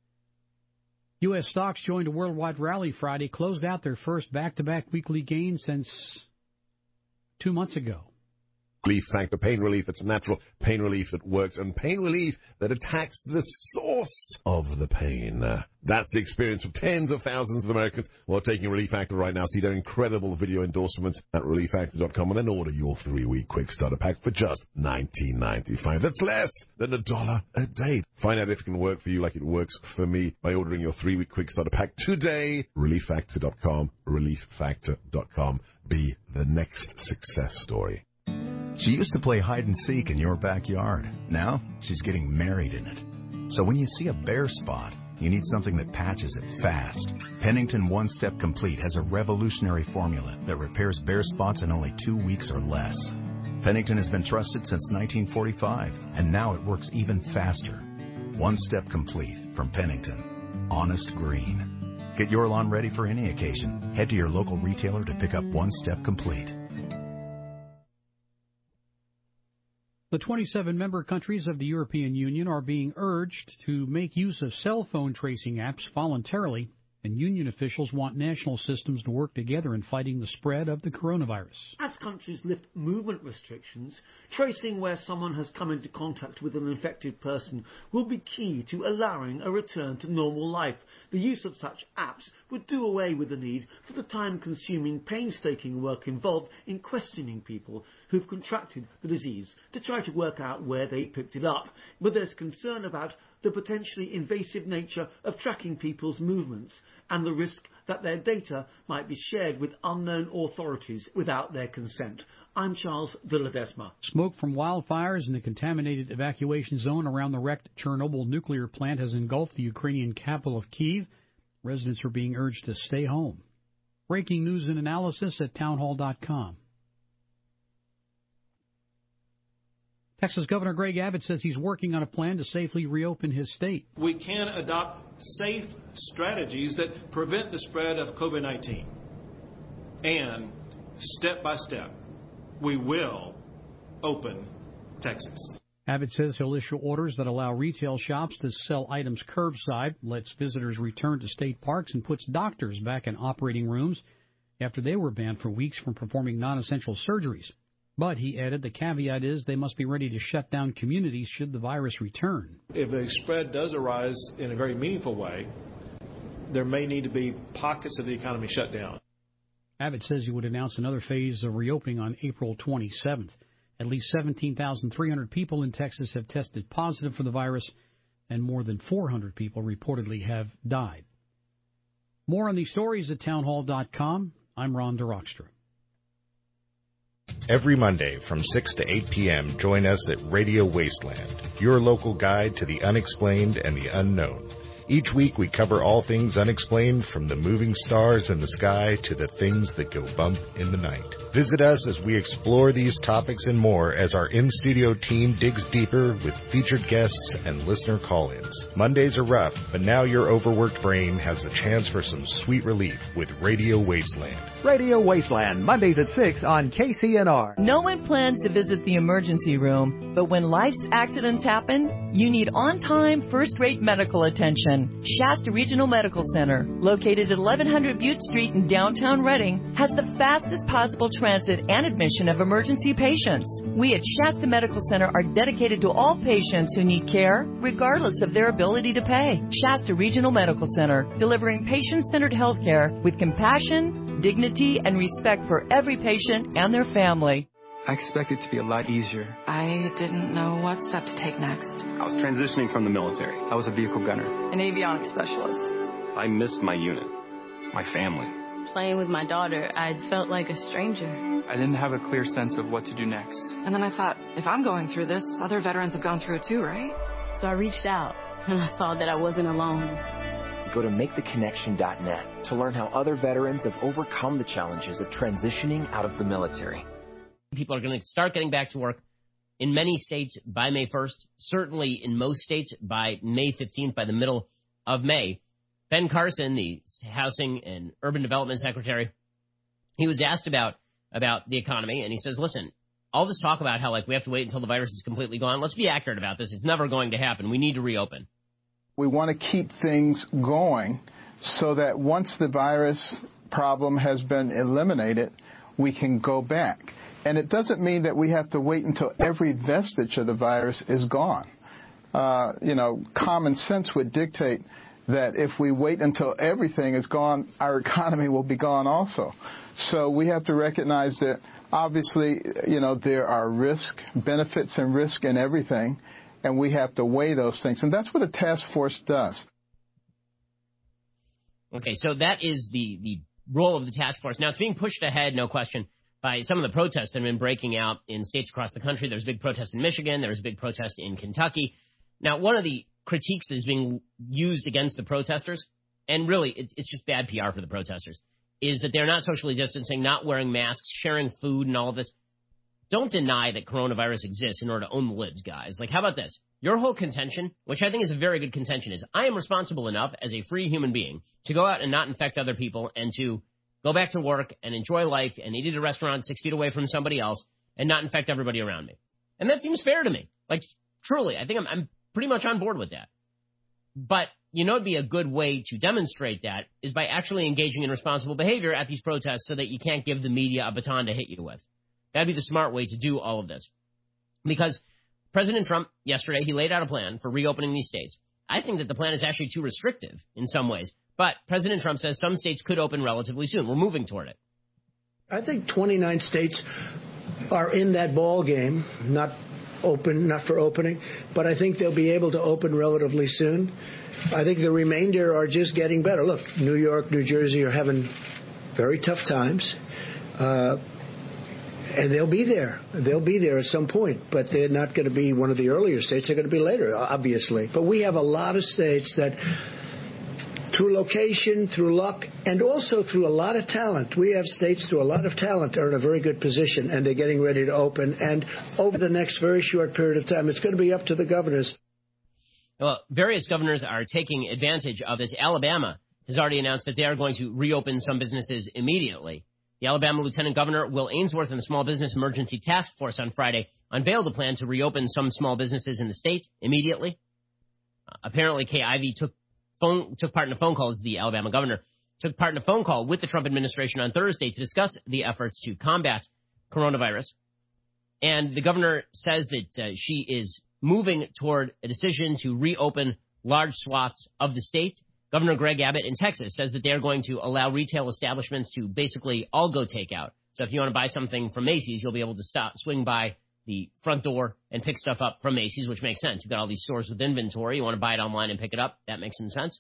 U S stocks joined a worldwide rally Friday, closed out their first back-to-back weekly gain since two months ago. Relief Factor, pain relief that's natural, pain relief that works, and pain relief that attacks the source of the pain. Uh, that's the experience of tens of thousands of Americans who are taking Relief Factor right now. See their incredible video endorsements at relief factor dot com and then order your three-week quick starter pack for just nineteen ninety-five. That's less than a dollar a day. Find out if it can work for you like it works for me by ordering your three-week quick starter pack today. relief factor dot com, relief factor dot com. Be the next success story. She used to play hide and seek in your backyard. Now she's getting married in it. So when you see a bare spot, you need something that patches it fast. Pennington One Step Complete has a revolutionary formula that repairs bare spots in only two weeks or less. Pennington has been trusted since nineteen forty-five, and now it works even faster. One Step Complete from Pennington. Honest green. Get your lawn ready for any occasion. Head to your local retailer to pick up One Step Complete. The twenty-seven member countries of the European Union are being urged to make use of cell phone tracing apps voluntarily And union officials want national systems to work together in fighting the spread of the coronavirus. As countries lift movement restrictions, tracing where someone has come into contact with an infected person will be key to allowing a return to normal life. The use of such apps would do away with the need for the time-consuming, painstaking work involved in questioning people who've contracted the disease to try to work out where they picked it up. But there's concern about the potentially invasive nature of tracking people's movements and the risk that their data might be shared with unknown authorities without their consent. I'm Charles de Ledesma. Smoke from wildfires in the contaminated evacuation zone around the wrecked Chernobyl nuclear plant has engulfed the Ukrainian capital of Kyiv. Residents are being urged to stay home. Breaking news and analysis at townhall dot com. Texas Governor Greg Abbott says he's working on a plan to safely reopen his state. We can adopt safe strategies that prevent the spread of COVID nineteen. And step by step, we will open Texas. Abbott says he'll issue orders that allow retail shops to sell items curbside, lets visitors return to state parks, and puts doctors back in operating rooms after they were banned for weeks from performing non-essential surgeries. But, he added, the caveat is they must be ready to shut down communities should the virus return. If a spread does arise in a very meaningful way, there may need to be pockets of the economy shut down. Abbott says he would announce another phase of reopening on April twenty-seventh. At least seventeen thousand three hundred people in Texas have tested positive for the virus, and more than four hundred people reportedly have died. More on these stories at townhall dot com. I'm Ron DeRockstra. Every Monday from six to eight p.m., join us at Radio Wasteland, your local guide to the unexplained and the unknown. Each week we cover all things unexplained, from the moving stars in the sky to the things that go bump in the night. Visit us as we explore these topics and more as our in-studio team digs deeper with featured guests and listener call-ins. Mondays are rough, but now your overworked brain has a chance for some sweet relief with Radio Wasteland. Radio Wasteland, Mondays at six on K C N R. No one plans to visit the emergency room, but when life's accidents happen, you need on-time, first-rate medical attention. Shasta Regional Medical Center, located at eleven hundred Butte Street in downtown Reading, has the fastest possible transit and admission of emergency patients. We at Shasta Medical Center are dedicated to all patients who need care, regardless of their ability to pay. Shasta Regional Medical Center, delivering patient-centered health care with compassion, dignity, and respect for every patient and their family. I expected it to be a lot easier. I didn't know what step to take next. I was transitioning from the military. I was a vehicle gunner. An avionics specialist. I missed my unit, my family. Playing with my daughter, I felt like a stranger. I didn't have a clear sense of what to do next. And then I thought, if I'm going through this, other veterans have gone through it too, right? So I reached out, and I thought that I wasn't alone. Go to make the connection dot net to learn how other veterans have overcome the challenges of transitioning out of the military. People are going to start getting back to work in many states by May first, certainly in most states by May fifteenth, by the middle of May. Ben Carson, the Housing and Urban Development Secretary, he was asked about, about the economy, and he says, listen, all this talk about how like we have to wait until the virus is completely gone, let's be accurate about this. It's never going to happen. We need to reopen. We want to keep things going so that once the virus problem has been eliminated, we can go back. And it doesn't mean that we have to wait until every vestige of the virus is gone. Uh, you know, common sense would dictate that if we wait until everything is gone, our economy will be gone also. So we have to recognize that, obviously, you know, there are risk, benefits and risk in everything, and we have to weigh those things. And that's what a task force does. Okay, so that is the, the role of the task force. Now, it's being pushed ahead, no question, by some of the protests that have been breaking out in states across the country. There's a big protest in Michigan. There's a big protest in Kentucky. Now, one of the critiques that is being used against the protesters, and really it's, it's just bad P R for the protesters, is that they're not socially distancing, not wearing masks, sharing food and all of this. Don't deny that coronavirus exists in order to own the libs, guys. Like, how about this? Your whole contention, which I think is a very good contention, is I am responsible enough as a free human being to go out and not infect other people and to go back to work and enjoy life and eat at a restaurant six feet away from somebody else and not infect everybody around me. And that seems fair to me. Like, truly, I think I'm, I'm pretty much on board with that. But you know, it'd be a good way to demonstrate that is by actually engaging in responsible behavior at these protests so that you can't give the media a baton to hit you with. That'd be the smart way to do all of this. Because President Trump, yesterday, he laid out a plan for reopening these states. I think that the plan is actually too restrictive in some ways. But President Trump says some states could open relatively soon. We're moving toward it. I think twenty-nine states are in that ball game, not open, not for opening, but I think they'll be able to open relatively soon. I think the remainder are just getting better. Look, New York, New Jersey are having very tough times, uh, and they'll be there. They'll be there at some point, but they're not going to be one of the earlier states. They're going to be later, obviously. But we have a lot of states that, through location, through luck, and also through a lot of talent. We have states through a lot of talent are in a very good position, and they're getting ready to open. And over the next very short period of time, it's going to be up to the governors. Well, various governors are taking advantage of this. Alabama has already announced that they are going to reopen some businesses immediately. The Alabama Lieutenant Governor Will Ainsworth and the Small Business Emergency Task Force on Friday unveiled a plan to reopen some small businesses in the state immediately. Uh, apparently, Kay Ivey took phone, took part in a phone call as the Alabama governor, took part in a phone call with the Trump administration on Thursday to discuss the efforts to combat coronavirus. And the governor says that uh, she is moving toward a decision to reopen large swaths of the state. Governor Greg Abbott in Texas says that they are going to allow retail establishments to basically all go takeout. So if you want to buy something from Macy's, you'll be able to stop, swing by the front door and pick stuff up from Macy's, which makes sense. You've got all these stores with inventory. You want to buy it online and pick it up. That makes some sense.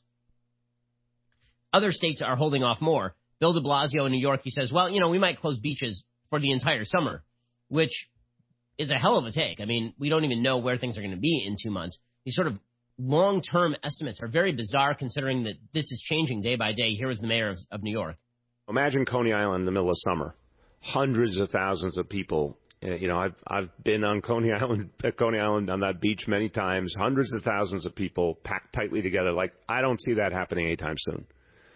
Other states are holding off more. Bill de Blasio in New York, he says, well, you know, we might close beaches for the entire summer, which is a hell of a take. I mean, we don't even know where things are going to be in two months. These sort of long-term estimates are very bizarre considering that this is changing day by day. Here is the mayor of, of New York. Imagine Coney Island in the middle of summer. Hundreds of thousands of people. Uh, you know, I've I've been on Coney Island, at Coney Island on that beach many times. Hundreds of thousands of people packed tightly together. Like, I don't see that happening anytime soon.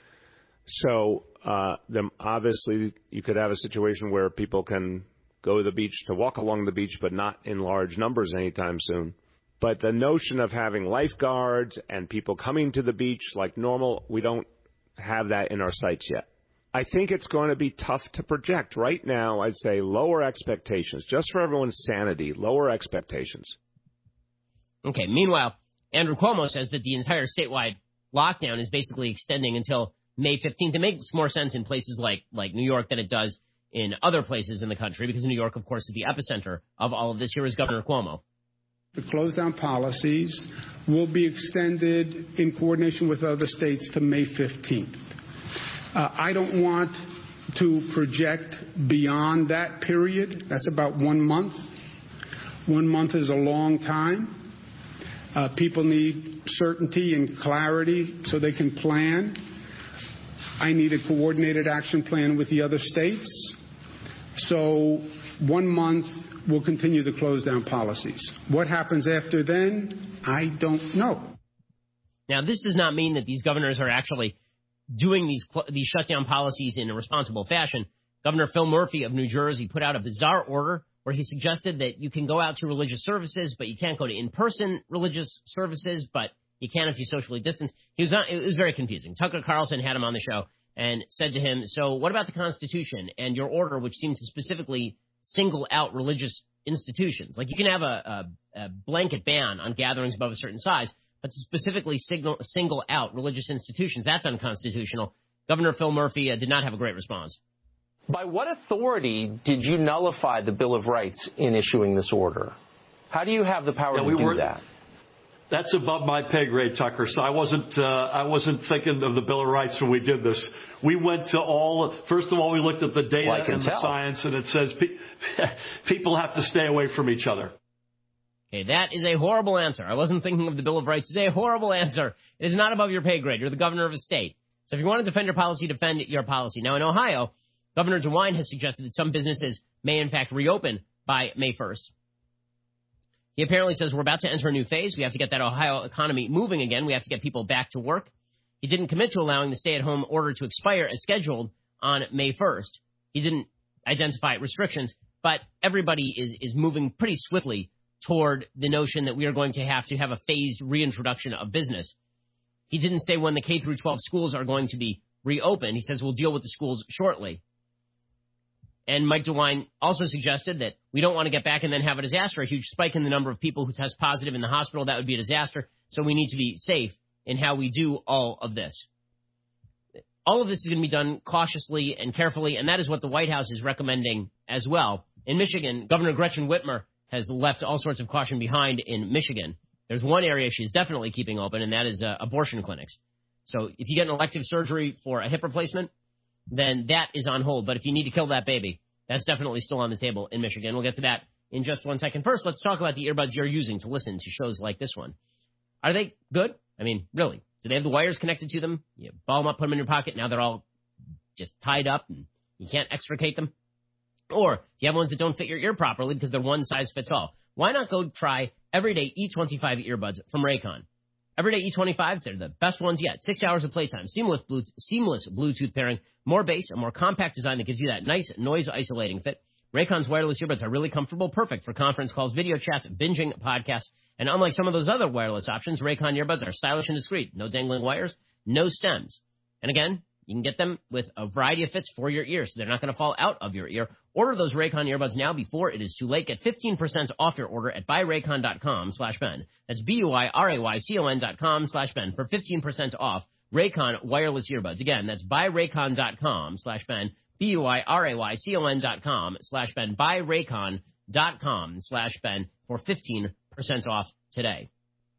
So, uh, then obviously, you could have a situation where people can go to the beach to walk along the beach, but not in large numbers anytime soon. But the notion of having lifeguards and people coming to the beach like normal, we don't have that in our sights yet. I think it's going to be tough to project. Right now, I'd say lower expectations. Just for everyone's sanity, lower expectations. Okay. Meanwhile, Andrew Cuomo says that the entire statewide lockdown is basically extending until May fifteenth. It makes more sense in places like, like New York than it does in other places in the country, because New York, of course, is the epicenter of all of this. Here is Governor Cuomo. The close-down policies will be extended in coordination with other states to May fifteenth. Uh, I don't want to project beyond that period. That's about one month. One month is a long time. Uh, people need certainty and clarity so they can plan. I need a coordinated action plan with the other states. So one month we'll continue the close-down policies. What happens after then, I don't know. Now, this does not mean that these governors are actually doing these cl- these shutdown policies in a responsible fashion. Governor Phil Murphy of New Jersey put out a bizarre order where he suggested that you can go out to religious services, but you can't go to in-person religious services, but you can if you socially distance. He was not, it was very confusing. Tucker Carlson had him on the show and said to him, so what about the Constitution and your order, which seems to specifically single out religious institutions? Like, you can have a, a, a blanket ban on gatherings above a certain size, but to specifically signal, single out religious institutions, that's unconstitutional. Governor Phil Murphy uh, did not have a great response. By what authority did you nullify the Bill of Rights in issuing this order? How do you have the power yeah, to do that? That's above my pay grade, Tucker. So I wasn't uh, I wasn't thinking of the Bill of Rights when we did this. We went to all. First of all, we looked at the data well, and the science, and it says pe- people have to stay away from each other. Okay, that is a horrible answer. I wasn't thinking of the Bill of Rights. It's a horrible answer. It is not above your pay grade. You're the governor of a state. So if you want to defend your policy, defend your policy. Now, in Ohio, Governor DeWine has suggested that some businesses may, in fact, reopen by May first. He apparently says we're about to enter a new phase. We have to get that Ohio economy moving again. We have to get people back to work. He didn't commit to allowing the stay-at-home order to expire as scheduled on May first. He didn't identify restrictions, but everybody is, is moving pretty swiftly toward the notion that we are going to have to have a phased reintroduction of business. He didn't say when the K through twelve schools are going to be reopened. He says we'll deal with the schools shortly. And Mike DeWine also suggested that we don't want to get back and then have a disaster, a huge spike in the number of people who test positive in the hospital. That would be a disaster. So we need to be safe in how we do all of this. All of this is going to be done cautiously and carefully, and that is what the White House is recommending as well. In Michigan, Governor Gretchen Whitmer has left all sorts of caution behind in Michigan. There's one area she's definitely keeping open, and that is uh, abortion clinics. So if you get an elective surgery for a hip replacement, then that is on hold. But if you need to kill that baby, that's definitely still on the table in Michigan. We'll get to that in just one second. First, let's talk about the earbuds you're using to listen to shows like this one. Are they good? I mean, really? Do they have the wires connected to them? You ball them up, put them in your pocket. Now they're all just tied up and you can't extricate them. Or do you have ones that don't fit your ear properly because they're one size fits all? Why not go try Everyday E twenty-five earbuds from Raycon? Everyday E twenty-fives, they're the best ones yet. Six hours of playtime, seamless Bluetooth, seamless Bluetooth pairing, more bass, a more compact design that gives you that nice noise-isolating fit. Raycon's wireless earbuds are really comfortable, perfect for conference calls, video chats, binging podcasts. And unlike some of those other wireless options, Raycon earbuds are stylish and discreet. No dangling wires, no stems. And again, you can get them with a variety of fits for your ear, so they're not going to fall out of your ear. Order those Raycon earbuds now before it is too late. Get fifteen percent off your order at buyraycon.com slash Ben. That's B-U-Y-R-A-Y-C-O-N dot com slash Ben for fifteen percent off Raycon wireless earbuds. Again, that's buyraycon.com slash Ben. B-U-Y-R-A-Y-C-O-N dot com slash Ben. Buyraycon.com slash Ben for fifteen percent off today.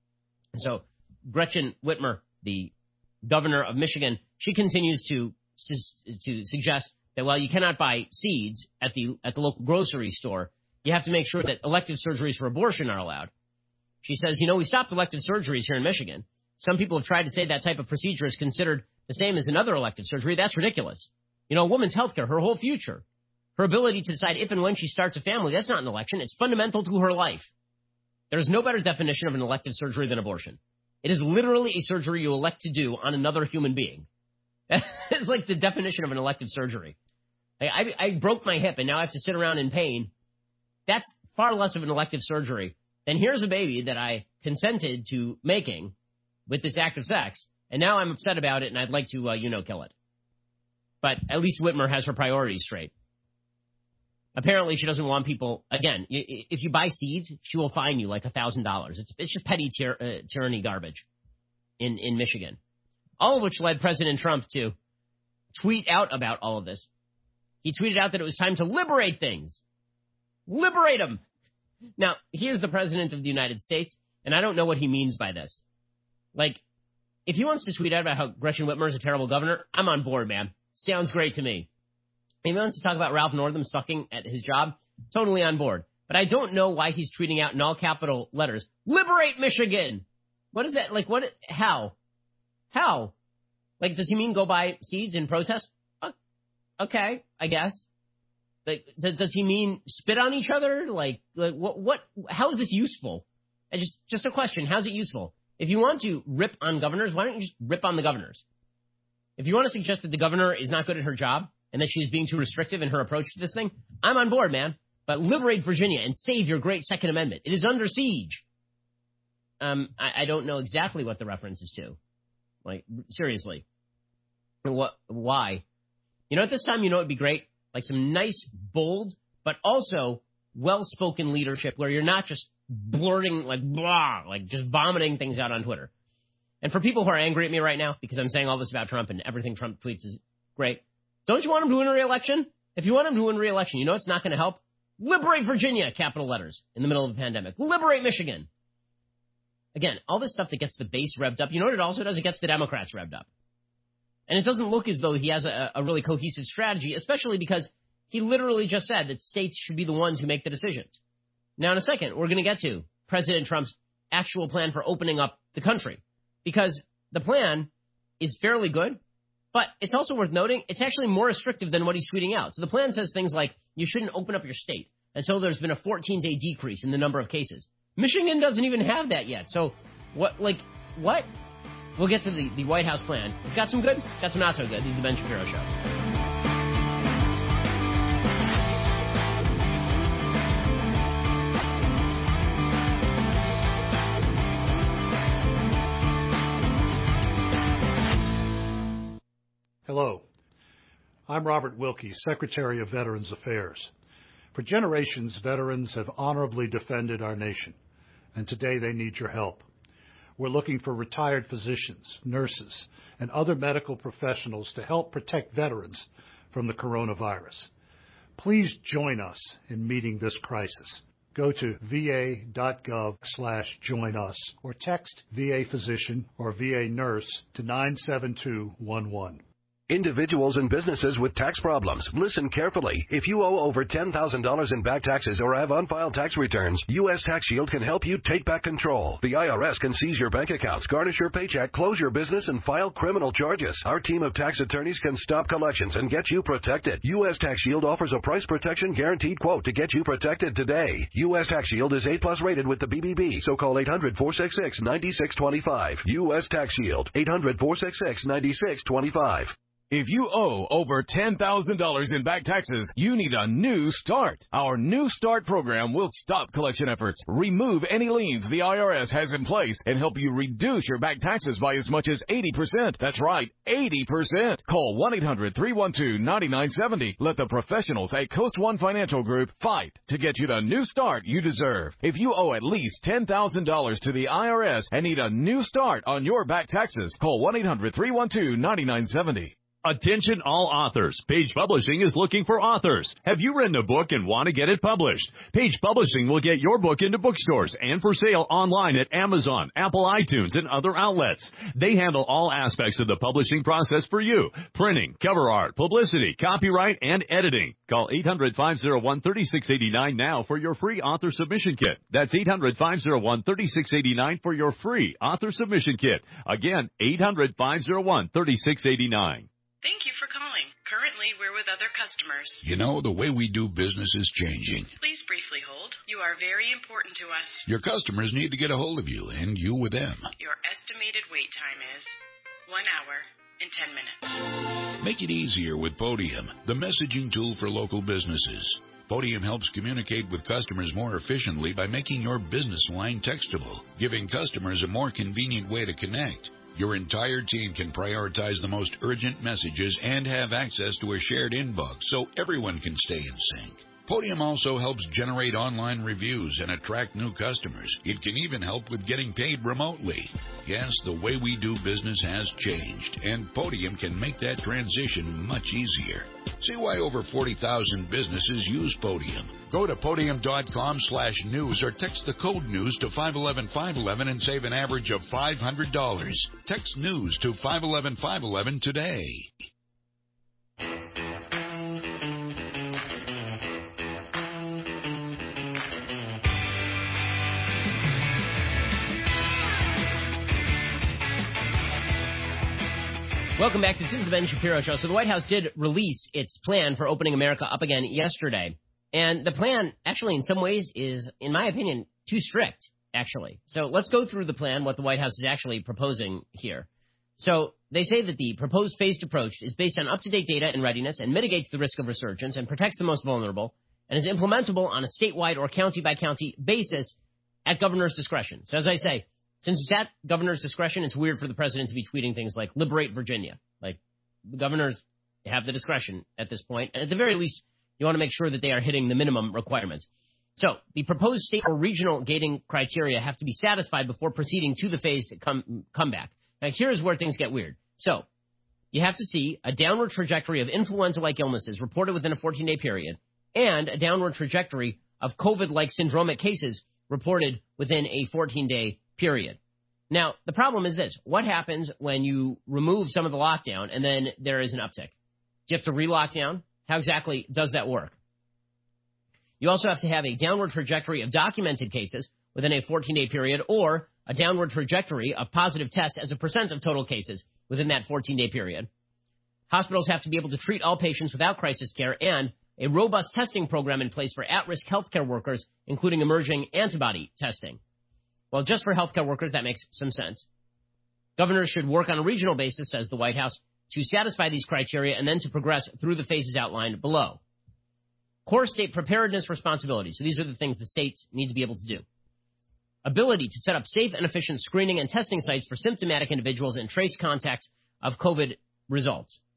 So Gretchen Whitmer, the governor of Michigan, she continues to to suggest that while you cannot buy seeds at the at the local grocery store, you have to make sure that elective surgeries for abortion are allowed. She says, you know, we stopped elective surgeries here in Michigan. Some people have tried to say that type of procedure is considered the same as another elective surgery. That's ridiculous. You know, a woman's health care, her whole future, her ability to decide if and when she starts a family, that's not an election. It's fundamental to her life. There is no better definition of an elective surgery than abortion. It is literally a surgery you elect to do on another human being. It's like the definition of an elective surgery. I, I, I broke my hip and now I have to sit around in pain. That's far less of an elective surgery than here's a baby that I consented to making with this act of sex, and now I'm upset about it and I'd like to, uh, you know, kill it. But at least Whitmer has her priorities straight. Apparently, she doesn't want people, again, if you buy seeds, she will fine you like one thousand dollars. It's, it's just petty tyr- uh, tyranny garbage in, in Michigan. All of which led President Trump to tweet out about all of this. He tweeted out that it was time to liberate things. Liberate them. Now, he is the president of the United States, and I don't know what he means by this. Like, if he wants to tweet out about how Gretchen Whitmer is a terrible governor, I'm on board, man. Sounds great to me. If he wants to talk about Ralph Northam sucking at his job, totally on board. But I don't know why he's tweeting out in all capital letters, liberate Michigan. What is that? Like, what? How? How? Like, does he mean go buy seeds in protest? Uh, okay, I guess. Like, does, does he mean spit on each other? Like, like what? What? How is this useful? I just, just a question. How's it useful? If you want to rip on governors, why don't you just rip on the governors? If you want to suggest that the governor is not good at her job and that she's being too restrictive in her approach to this thing, I'm on board, man. But liberate Virginia and save your great Second Amendment. It is under siege. Um, I, I don't know exactly what the reference is to. Like, seriously. What? Why? You know, at this time, you know what would be great? Like some nice, bold, but also well-spoken leadership where you're not just blurting, like, blah, like just vomiting things out on Twitter. And for people who are angry at me right now because I'm saying all this about Trump and everything Trump tweets is great, don't you want him to win a re-election? If you want him to win re-election, you know it's not going to help? Liberate Virginia, capital letters, in the middle of a pandemic. Liberate Michigan. Again, all this stuff that gets the base revved up, you know what it also does? It gets the Democrats revved up. And it doesn't look as though he has a, a really cohesive strategy, especially because he literally just said that states should be the ones who make the decisions. Now, in a second, we're going to get to President Trump's actual plan for opening up the country. Because the plan is fairly good, but it's also worth noting it's actually more restrictive than what he's tweeting out. So the plan says things like you shouldn't open up your state until there's been a fourteen-day decrease in the number of cases. Michigan doesn't even have that yet. So what, like, what? We'll get to the, the White House plan. It's got some good, got some not so good. This is the Ben Shapiro Show. Hello. I'm Robert Wilkie, Secretary of Veterans Affairs. For generations, veterans have honorably defended our nation, and today they need your help. We're looking for retired physicians, nurses, and other medical professionals to help protect veterans from the coronavirus. Please join us in meeting this crisis. Go to va.gov slash join us or text V A physician or V A nurse to nine seven two one one. Individuals and businesses with tax problems, listen carefully. If you owe over ten thousand dollars in back taxes or have unfiled tax returns, U S Tax Shield can help you take back control. The I R S can seize your bank accounts, garnish your paycheck, close your business, and file criminal charges. Our team of tax attorneys can stop collections and get you protected. U S Tax Shield offers a price protection guaranteed quote to get you protected today. U S Tax Shield is A plus rated with the B B B, so call eight hundred, four six six, nine six two five. U S Tax Shield, eight hundred, four six six, nine six two five. If you owe over ten thousand dollars in back taxes, you need a new start. Our New Start program will stop collection efforts, remove any liens the I R S has in place, and help you reduce your back taxes by as much as eighty percent. That's right, eighty percent. Call one eight hundred, three one two, nine nine seven zero. Let the professionals at Coast One Financial Group fight to get you the new start you deserve. If you owe at least ten thousand dollars to the I R S and need a new start on your back taxes, call one eight hundred, three one two, nine nine seven zero. Attention all authors. Page Publishing is looking for authors. Have you written a book and want to get it published? Page Publishing will get your book into bookstores and for sale online at Amazon, Apple iTunes, and other outlets. They handle all aspects of the publishing process for you. Printing, cover art, publicity, copyright, and editing. Call eight hundred, five oh one, three six eight nine now for your free author submission kit. That's eight hundred, five oh one, three six eight nine for your free author submission kit. Again, eight hundred, five oh one, three six eight nine. Thank you for calling. Currently, we're with other customers. You know, the way we do business is changing. Please briefly hold. You are very important to us. Your customers need to get a hold of you, and you with them. Your estimated wait time is one hour and ten minutes. Make it easier with Podium, the messaging tool for local businesses. Podium helps communicate with customers more efficiently by making your business line textable, giving customers a more convenient way to connect. Your entire team can prioritize the most urgent messages and have access to a shared inbox so everyone can stay in sync. Podium also helps generate online reviews and attract new customers. It can even help with getting paid remotely. Yes, the way we do business has changed, and Podium can make that transition much easier. See why over forty thousand businesses use Podium. Go to podium.com slash news or text the code news to five one one, five one one and save an average of five hundred dollars. Text news to five one one, five one one today. Welcome back. This is the Ben Shapiro Show. So the White House did release its plan for opening America up again yesterday. And the plan, actually, in some ways, is, in my opinion, too strict, actually. So let's go through the plan, what the White House is actually proposing here. So they say that the proposed phased approach is based on up-to-date data and readiness and mitigates the risk of resurgence and protects the most vulnerable and is implementable on a statewide or county-by-county basis at governor's discretion. So as I say, since it's at governor's discretion, it's weird for the president to be tweeting things like, liberate Virginia. Like, the governors have the discretion at this point. And at the very least, you want to make sure that they are hitting the minimum requirements. So, the proposed state or regional gating criteria have to be satisfied before proceeding to the phased come, comeback. Now, here's where things get weird. So, you have to see a downward trajectory of influenza-like illnesses reported within a fourteen-day period and a downward trajectory of COVID-like syndromic cases reported within a fourteen-day period. Now, the problem is this. What happens when you remove some of the lockdown and then there is an uptick? Do you have to re-lock down? How exactly does that work? You also have to have a downward trajectory of documented cases within a fourteen-day period or a downward trajectory of positive tests as a percent of total cases within that fourteen-day period. Hospitals have to be able to treat all patients without crisis care and a robust testing program in place for at-risk healthcare workers, including emerging antibody testing. Well, just for healthcare workers, that makes some sense. Governors should work on a regional basis, says the White House, to satisfy these criteria and then to progress through the phases outlined below. Core state preparedness responsibilities. So these are the things the states need to be able to do. Ability to set up safe and efficient screening and testing sites for symptomatic individuals and trace contacts of COVID results.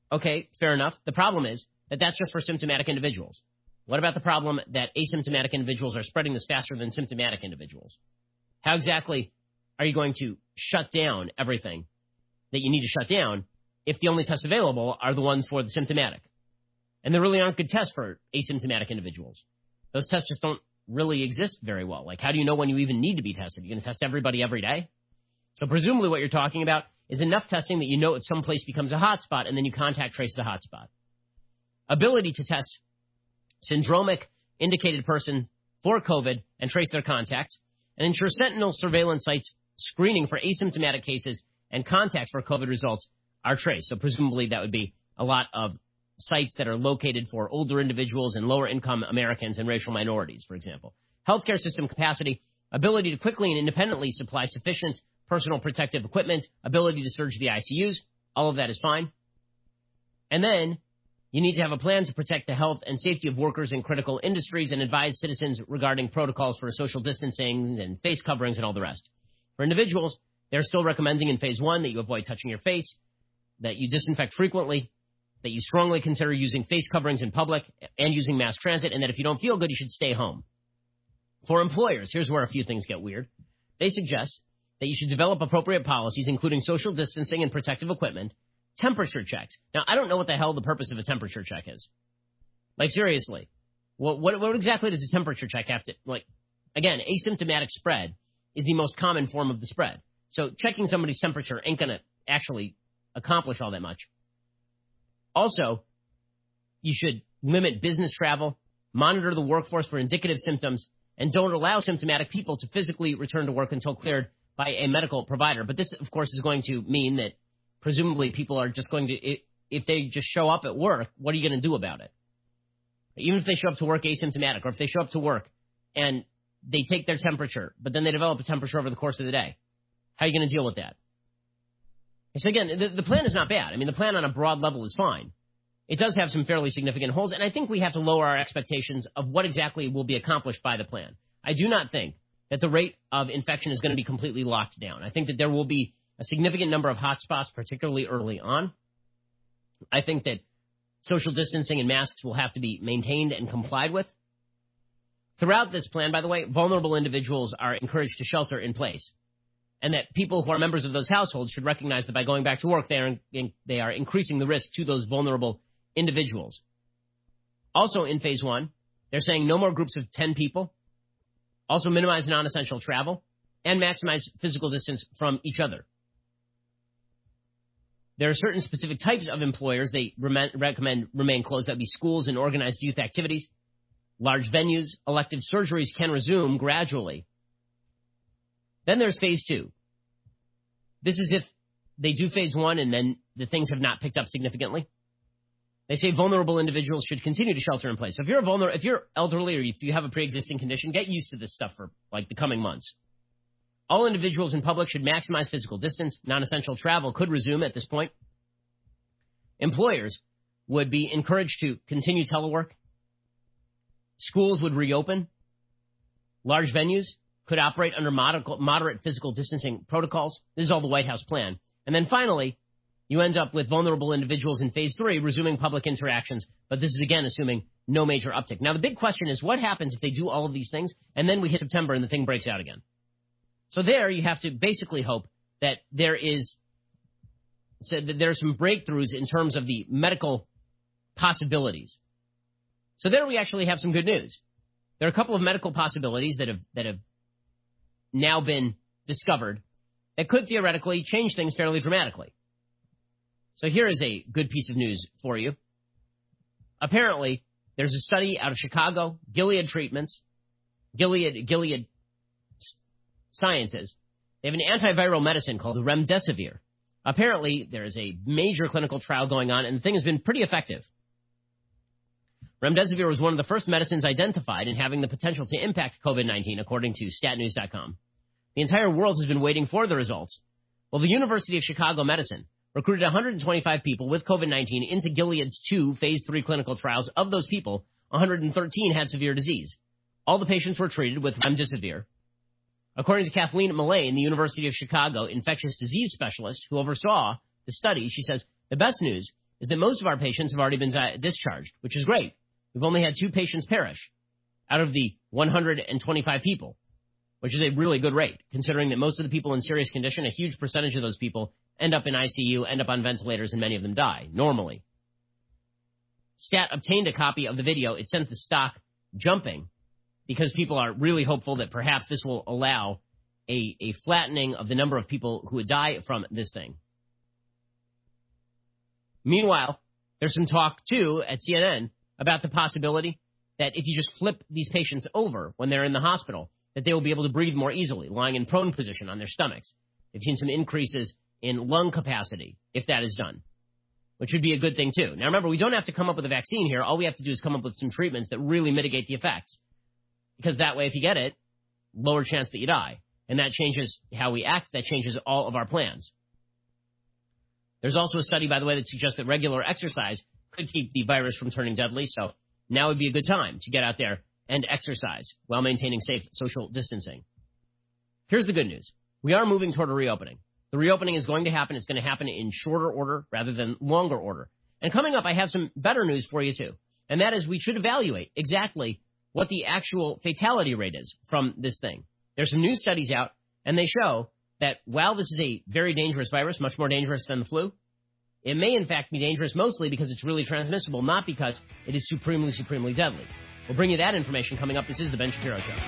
Okay, fair enough. The problem is that that's just for symptomatic individuals. What about the problem that asymptomatic individuals are spreading this faster than symptomatic individuals? How exactly are you going to shut down everything that you need to shut down if the only tests available are the ones for the symptomatic? And there really aren't good tests for asymptomatic individuals. Those tests just don't really exist very well. Like, how do you know when you even need to be tested? You're going to test everybody every day? So presumably what you're talking about is enough testing that you know if some place becomes a hotspot and then you contact trace the hotspot. Ability to test syndromic indicated person for COVID and trace their contacts, and ensure sentinel surveillance sites screening for asymptomatic cases and contacts for COVID results are traced. So presumably that would be a lot of sites that are located for older individuals and lower income Americans and racial minorities, for example. Healthcare system capacity, ability to quickly and independently supply sufficient personal protective equipment, ability to surge the I C Us, all of that is fine. And then you need to have a plan to protect the health and safety of workers in critical industries and advise citizens regarding protocols for social distancing and face coverings and all the rest. For individuals, they're still recommending in phase one that you avoid touching your face, that you disinfect frequently, that you strongly consider using face coverings in public and using mass transit, and that if you don't feel good, you should stay home. For employers, here's where a few things get weird. They suggest that you should develop appropriate policies, including social distancing and protective equipment, temperature checks. Now, I don't know what the hell the purpose of a temperature check is. Like, seriously, what, what, what exactly does a temperature check have to, like, again, asymptomatic spread is the most common form of the spread. So checking somebody's temperature ain't going to actually accomplish all that much. Also, you should limit business travel, monitor the workforce for indicative symptoms, and don't allow symptomatic people to physically return to work until cleared by a medical provider. But this, of course, is going to mean that presumably people are just going to, if they just show up at work, what are you going to do about it? Even if they show up to work asymptomatic, or if they show up to work and they take their temperature, but then they develop a temperature over the course of the day, how are you going to deal with that? So again, the, the plan is not bad. I mean, the plan on a broad level is fine. It does have some fairly significant holes, and I think we have to lower our expectations of what exactly will be accomplished by the plan. I do not think that the rate of infection is going to be completely locked down. I think that there will be a significant number of hotspots, particularly early on. I think that social distancing and masks will have to be maintained and complied with. Throughout this plan, by the way, vulnerable individuals are encouraged to shelter in place, and that people who are members of those households should recognize that by going back to work, they are, in, they are increasing the risk to those vulnerable individuals. Also in phase one, they're saying no more groups of ten people, also minimize non-essential travel, and maximize physical distance from each other. There are certain specific types of employers they re- recommend remain closed. That would be schools and organized youth activities. Large venues, elective surgeries can resume gradually. Then there's phase two. This is if they do phase one and then the things have not picked up significantly. They say vulnerable individuals should continue to shelter in place. So if you're vulnerable, if you're elderly or if you have a pre-existing condition, get used to this stuff for like the coming months. All individuals in public should maximize physical distance. Non-essential travel could resume at this point. Employers would be encouraged to continue telework. Schools would reopen. Large venues could operate under moderate, moderate physical distancing protocols. This is all the White House plan. And then finally, you end up with vulnerable individuals in phase three resuming public interactions. But this is, again, assuming no major uptick. Now, the big question is what happens if they do all of these things and then we hit September and the thing breaks out again? So there you have to basically hope that there is so that there are some breakthroughs in terms of the medical possibilities. So there we actually have some good news. There are a couple of medical possibilities that have that have now been discovered that could theoretically change things fairly dramatically. So here is a good piece of news for you. Apparently, there's a study out of Chicago, Gilead Treatments, Gilead Gilead Sciences. They have an antiviral medicine called remdesivir. Apparently, there is a major clinical trial going on, and the thing has been pretty effective. Remdesivir was one of the first medicines identified in having the potential to impact COVID nineteen, according to stat news dot com. The entire world has been waiting for the results. Well, the University of Chicago Medicine recruited one hundred twenty-five people with COVID nineteen into Gilead's two phase three clinical trials. Of those people, one hundred thirteen had severe disease. All the patients were treated with remdesivir. According to Kathleen Mullane, the University of Chicago infectious disease specialist who oversaw the study, she says, the best news is that most of our patients have already been di- discharged, which is great. We've only had two patients perish out of the one hundred twenty-five people, which is a really good rate, considering that most of the people in serious condition, a huge percentage of those people end up in I C U, end up on ventilators, and many of them die, normally. Stat obtained a copy of the video. It sent the stock jumping because people are really hopeful that perhaps this will allow a, a flattening of the number of people who would die from this thing. Meanwhile, there's some talk, too, at C N N about the possibility that if you just flip these patients over when they're in the hospital, that they will be able to breathe more easily, lying in prone position on their stomachs. They've seen some increases in lung capacity if that is done, which would be a good thing, too. Now, remember, we don't have to come up with a vaccine here. All we have to do is come up with some treatments that really mitigate the effects, because that way, if you get it, lower chance that you die. And that changes how we act. That changes all of our plans. There's also a study, by the way, that suggests that regular exercise could keep the virus from turning deadly, so now would be a good time to get out there and exercise while maintaining safe social distancing. Here's the good news. We are moving toward a reopening. The reopening is going to happen. It's going to happen in shorter order rather than longer order. And coming up, I have some better news for you, too. And that is we should evaluate exactly what the actual fatality rate is from this thing. There's some new studies out, and they show that while this is a very dangerous virus, much more dangerous than the flu, it may, in fact, be dangerous mostly because it's really transmissible, not because it is supremely, supremely deadly. We'll bring you that information coming up. This is The Ben Shapiro Show.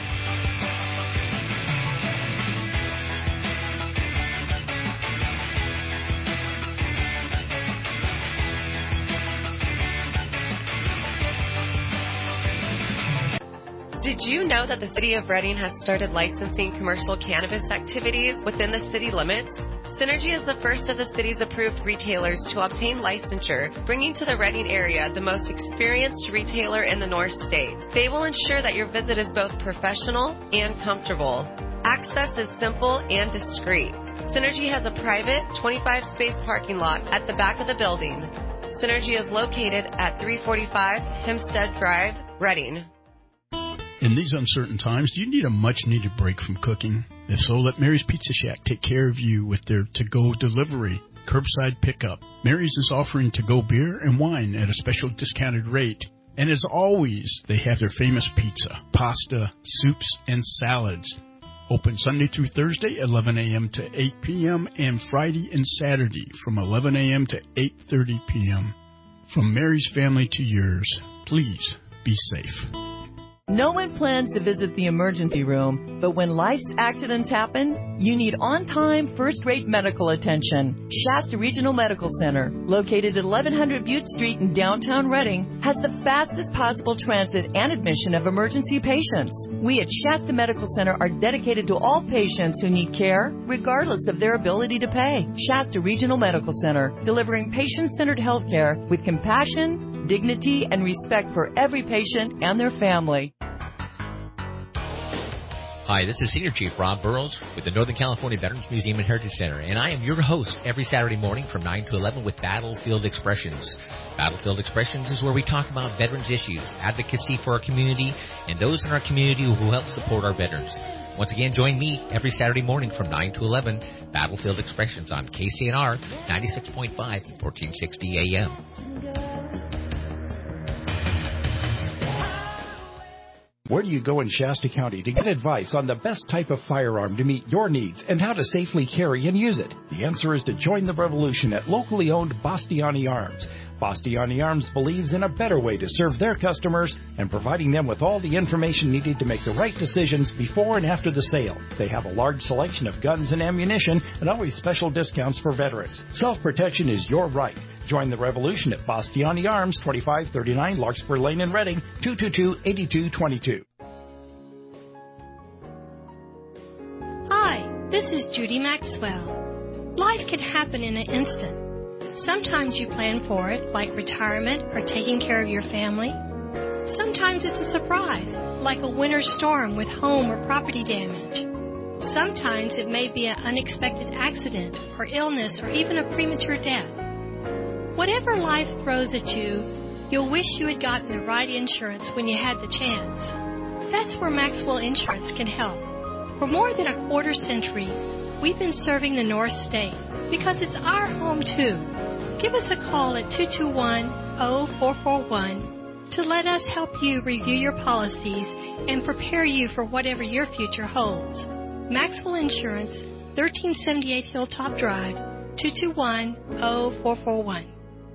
Did you know that the City of Redding has started licensing commercial cannabis activities within the city limits? Synergy is the first of the city's approved retailers to obtain licensure, bringing to the Redding area the most experienced retailer in the North State. They will ensure that your visit is both professional and comfortable. Access is simple and discreet. Synergy has a private twenty-five space parking lot at the back of the building. Synergy is located at three forty-five Hempstead Drive, Redding. In these uncertain times, do you need a much-needed break from cooking? If so, let Mary's Pizza Shack take care of you with their to-go delivery, curbside pickup. Mary's is offering to-go beer and wine at a special discounted rate. And as always, they have their famous pizza, pasta, soups, and salads. Open Sunday through Thursday, eleven a.m. to eight p.m., and Friday and Saturday from eleven a.m. to eight thirty p.m. From Mary's family to yours, please be safe. No one plans to visit the emergency room, but when life's accidents happen, you need on-time, first-rate medical attention. Shasta Regional Medical Center, located at eleven hundred Butte Street in downtown Redding, has the fastest possible transit and admission of emergency patients. We at Shasta Medical Center are dedicated to all patients who need care, regardless of their ability to pay. Shasta Regional Medical Center, delivering patient-centered health care with compassion, dignity, and respect for every patient and their family. Hi, this is Senior Chief Rob Burrows with the Northern California Veterans Museum and Heritage Center, and I am your host every Saturday morning from nine to eleven with Battlefield Expressions. Battlefield Expressions is where we talk about veterans issues, advocacy for our community, and those in our community who help support our veterans. Once again, join me every Saturday morning from nine to eleven, Battlefield Expressions on K C N R ninety-six point five, fourteen sixty A M. Where do you go in Shasta County to get advice on the best type of firearm to meet your needs and how to safely carry and use it? The answer is to join the revolution at locally owned Bastiani Arms. Bastiani Arms believes in a better way to serve their customers and providing them with all the information needed to make the right decisions before and after the sale. They have a large selection of guns and ammunition and always special discounts for veterans. Self-protection is your right. Join the revolution at Bastiani Arms, twenty-five thirty-nine Larkspur Lane in Redding, two two two, eight two two two. Hi, this is Judy Maxwell. Life can happen in an instant. Sometimes you plan for it, like retirement or taking care of your family. Sometimes it's a surprise, like a winter storm with home or property damage. Sometimes it may be an unexpected accident or illness or even a premature death. Whatever life throws at you, you'll wish you had gotten the right insurance when you had the chance. That's where Maxwell Insurance can help. For more than a quarter century, we've been serving the North State because it's our home too. Give us a call at two two one, zero four four one to let us help you review your policies and prepare you for whatever your future holds. Maxwell Insurance, thirteen seventy-eight Hilltop Drive, two two one, zero four four one.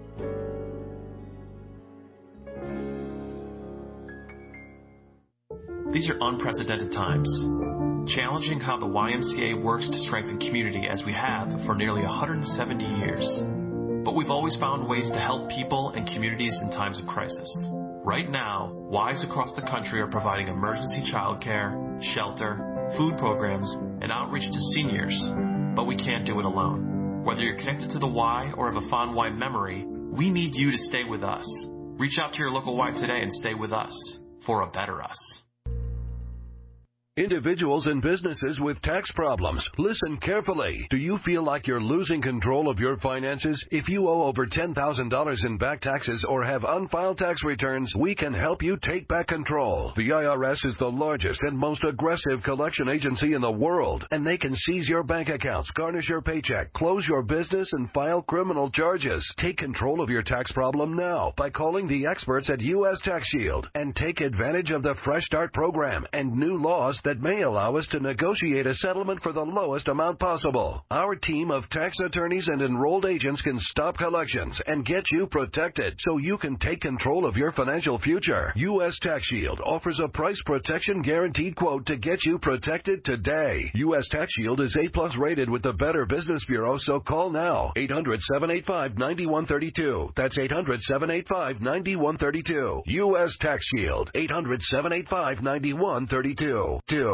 These are unprecedented times, challenging how the Y M C A works to strengthen community as we have for nearly one hundred seventy years. But we've always found ways to help people and communities in times of crisis. Right now, Ys across the country are providing emergency childcare, shelter, food programs, and outreach to seniors. But we can't do it alone. Whether you're connected to the Y or have a fond Y memory, we need you to stay with us. Reach out to your local Y today and stay with us for a better us. Individuals and businesses with tax problems, listen carefully. Do you feel like you're losing control of your finances? If you owe over ten thousand dollars in back taxes or have unfiled tax returns, we can help you take back control. The I R S is the largest and most aggressive collection agency in the world, and they can seize your bank accounts, garnish your paycheck, close your business, and file criminal charges. Take control of your tax problem now by calling the experts at U S Tax Shield and take advantage of the Fresh Start program and new laws that may allow us to negotiate a settlement for the lowest amount possible. Our team of tax attorneys and enrolled agents can stop collections and get you protected so you can take control of your financial future. U S Tax Shield offers a price protection guaranteed quote to get you protected today. U S Tax Shield is A plus rated with the Better Business Bureau, so call now. eight hundred, seven eight five, nine one three two. That's eight hundred, seven eight five, nine one three two. U S Tax Shield. eight hundred, seven eight five, nine one three two. Two.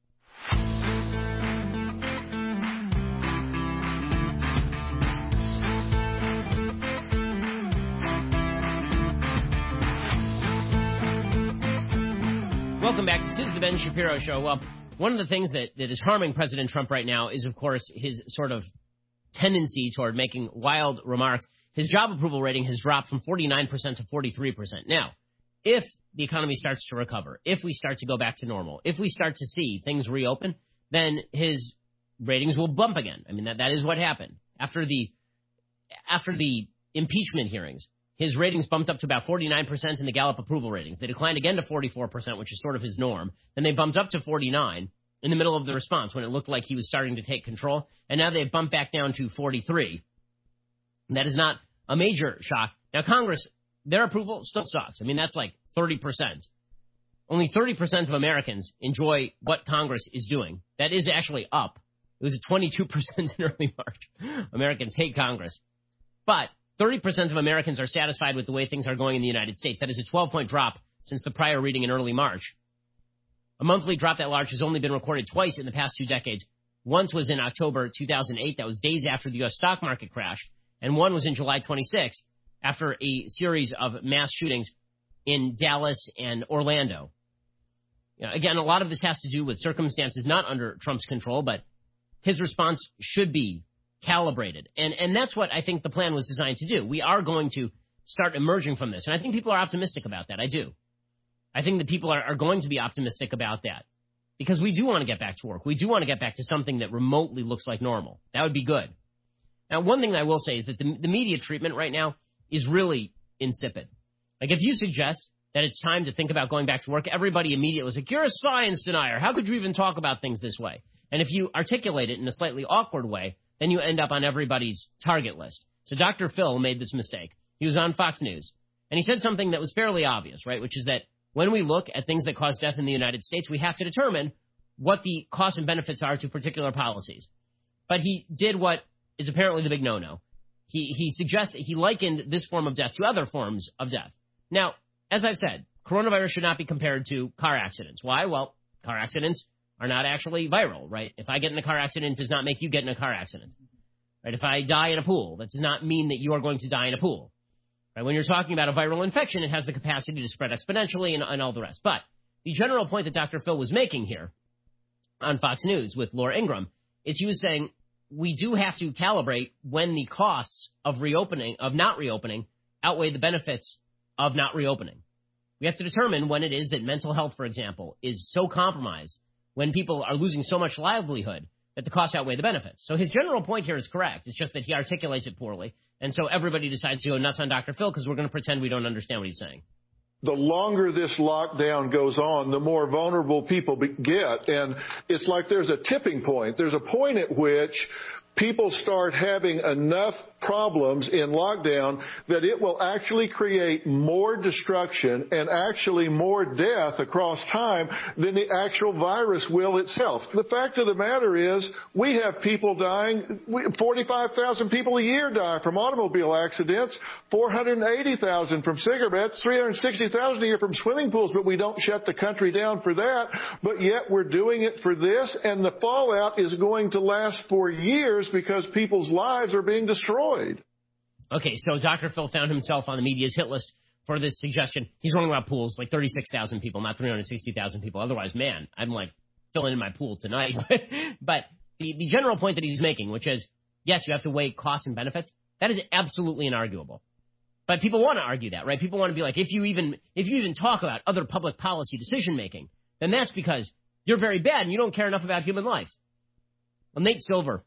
Welcome back. This is the Ben Shapiro Show. Well, one of the things that, that is harming President Trump right now is, of course, his sort of tendency toward making wild remarks. His job approval rating has dropped from forty-nine percent to forty-three percent. Now, if the economy starts to recover, if we start to go back to normal, if we start to see things reopen, then his ratings will bump again. I mean, that, that is what happened. After the after the impeachment hearings, his ratings bumped up to about forty-nine percent in the Gallup approval ratings. They declined again to forty-four percent, which is sort of his norm. Then they bumped up to forty-nine in the middle of the response when it looked like he was starting to take control. And now they've bumped back down to forty-three. That is not a major shock. Now, Congress, their approval still sucks. I mean, that's like thirty percent. Only thirty percent of Americans enjoy what Congress is doing. That is actually up. It was at twenty-two percent in early March. Americans hate Congress. But thirty percent of Americans are satisfied with the way things are going in the United States. That is a twelve-point drop since the prior reading in early March. A monthly drop that large has only been recorded twice in the past two decades. Once was in October two thousand eight. That was days after the U S stock market crashed. And one was in July twenty-sixth after a series of mass shootings in Dallas and Orlando. You know, again, a lot of this has to do with circumstances not under Trump's control, but his response should be calibrated. And and that's what I think the plan was designed to do. We are going to start emerging from this. And I think people are optimistic about that. I do. I think that people are, are going to be optimistic about that because we do want to get back to work. We do want to get back to something that remotely looks like normal. That would be good. Now, one thing that I will say is that the, the media treatment right now is really insipid. Like, if you suggest that it's time to think about going back to work, everybody immediately is like, you're a science denier. How could you even talk about things this way? And if you articulate it in a slightly awkward way, then you end up on everybody's target list. So Doctor Phil made this mistake. He was on Fox News, and he said something that was fairly obvious, right, which is that when we look at things that cause death in the United States, we have to determine what the costs and benefits are to particular policies. But he did what is apparently the big no-no. He he suggested, he likened this form of death to other forms of death. Now, as I've said, coronavirus should not be compared to car accidents. Why? Well, car accidents are not actually viral, right? If I get in a car accident, it does not make you get in a car accident. Right? If I die in a pool, that does not mean that you are going to die in a pool. Right? When you're talking about a viral infection, it has the capacity to spread exponentially and, and all the rest. But the general point that Doctor Phil was making here on Fox News with Laura Ingraham is he was saying we do have to calibrate when the costs of reopening, of not reopening, outweigh the benefits of not reopening. We have to determine when it is that mental health, for example, is so compromised, when people are losing so much livelihood, that the costs outweigh the benefits. So his general point here is correct. It's just that he articulates it poorly. And so everybody decides to go nuts on Doctor Phil because we're going to pretend we don't understand what he's saying. The longer this lockdown goes on, the more vulnerable people be- get. And it's like there's a tipping point. There's a point at which people start having enough problems in lockdown that it will actually create more destruction and actually more death across time than the actual virus will itself. The fact of the matter is we have people dying, forty-five thousand people a year die from automobile accidents, four hundred eighty thousand from cigarettes, three hundred sixty thousand a year from swimming pools, but we don't shut the country down for that. But yet we're doing it for this, and the fallout is going to last for years because people's lives are being destroyed. Okay, so Doctor Phil found himself on the media's hit list for this suggestion. He's running around pools, like thirty-six thousand people, not three hundred sixty thousand people. Otherwise, man, I'm like filling in my pool tonight. But the, the general point that he's making, which is, yes, you have to weigh costs and benefits, that is absolutely inarguable. But people want to argue that, right? People want to be like, if you even if you even talk about other public policy decision-making, then that's because you're very bad and you don't care enough about human life. Well, Nate Silver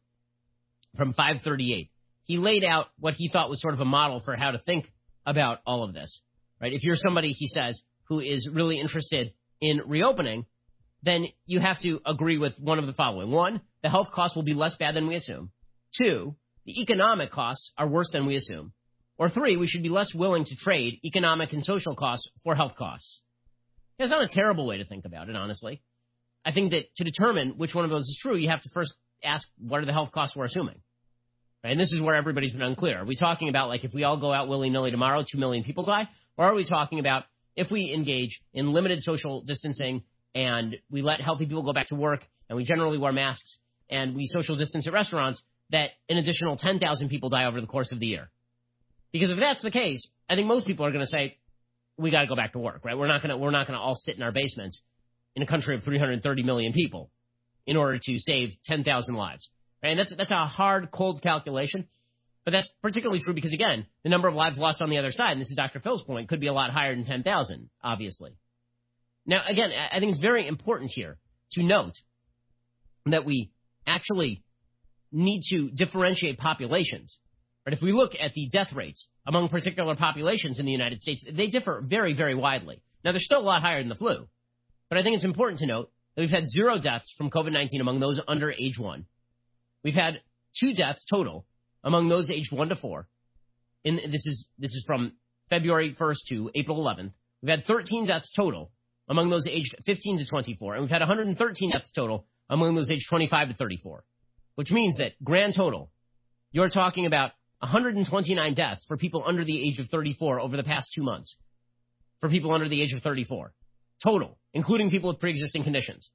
from five thirty-eight, he laid out what he thought was sort of a model for how to think about all of this, right? If you're somebody, he says, who is really interested in reopening, then you have to agree with one of the following. One, the health costs will be less bad than we assume. Two, the economic costs are worse than we assume. Or three, we should be less willing to trade economic and social costs for health costs. That's not a terrible way to think about it, honestly. I think that to determine which one of those is true, you have to first ask, what are the health costs we're assuming? Right? And this is where everybody's been unclear. Are we talking about, like, if we all go out willy-nilly tomorrow, two million people die? Or are we talking about if we engage in limited social distancing and we let healthy people go back to work and we generally wear masks and we social distance at restaurants, that an additional ten thousand people die over the course of the year? Because if that's the case, I think most people are going to say, we got to go back to work, right? We're not going to we're not going to all sit in our basements in a country of three hundred thirty million people in order to save ten thousand lives. Right? And that's that's a hard, cold calculation. But that's particularly true because, again, the number of lives lost on the other side, and this is Doctor Phil's point, could be a lot higher than ten thousand, obviously. Now, again, I think it's very important here to note that we actually need to differentiate populations. Right? If we look at the death rates among particular populations in the United States, they differ very, very widely. Now, they're still a lot higher than the flu. But I think it's important to note that we've had zero deaths from COVID nineteen among those under age one. We've had two deaths total among those aged one to four. In, this is this is from February first to April eleventh. We've had thirteen deaths total among those aged fifteen to twenty-four. And we've had one hundred thirteen deaths total among those aged twenty-five to thirty-four. Which means that grand total, you're talking about one hundred twenty-nine deaths for people under the age of thirty-four over the past two months. For people under the age of thirty-four. Total, including people with pre-existing conditions.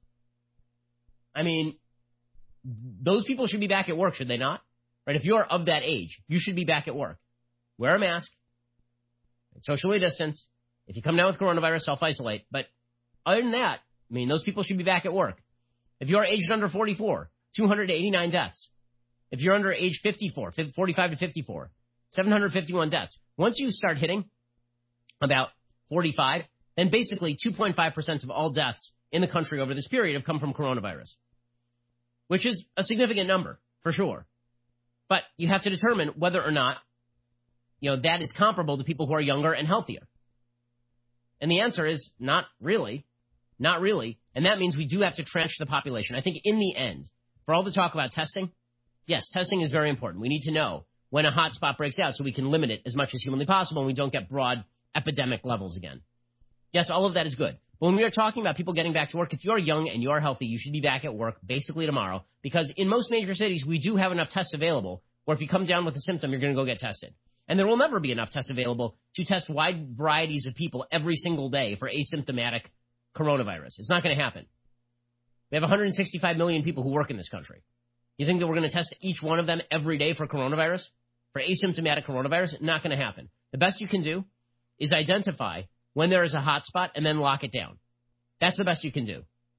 I mean, those people should be back at work, should they not? Right? If you're of that age, you should be back at work. Wear a mask, socially distance. If you come down with coronavirus, self-isolate. But other than that, I mean, those people should be back at work. If you're aged under forty-four, two hundred eighty-nine deaths. If you're under age fifty-four, forty-five to fifty-four, seven hundred fifty-one deaths. Once you start hitting about forty-five, then basically two point five percent of all deaths in the country over this period have come from coronavirus, which is a significant number, for sure. But you have to determine whether or not, you know, that is comparable to people who are younger and healthier. And the answer is not really. Not really. And that means we do have to trench the population. I think in the end, for all the talk about testing, yes, testing is very important. We need to know when a hot spot breaks out so we can limit it as much as humanly possible and we don't get broad epidemic levels again. Yes, all of that is good. But when we are talking about people getting back to work, if you're young and you're healthy, you should be back at work basically tomorrow because in most major cities, we do have enough tests available where if you come down with a symptom, you're going to go get tested. And there will never be enough tests available to test wide varieties of people every single day for asymptomatic coronavirus. It's not going to happen. We have one hundred sixty-five million people who work in this country. You think that we're going to test each one of them every day for coronavirus? For asymptomatic coronavirus? Not going to happen. The best you can do is identify when there is a hot spot and then lock it down. That's the best you can do.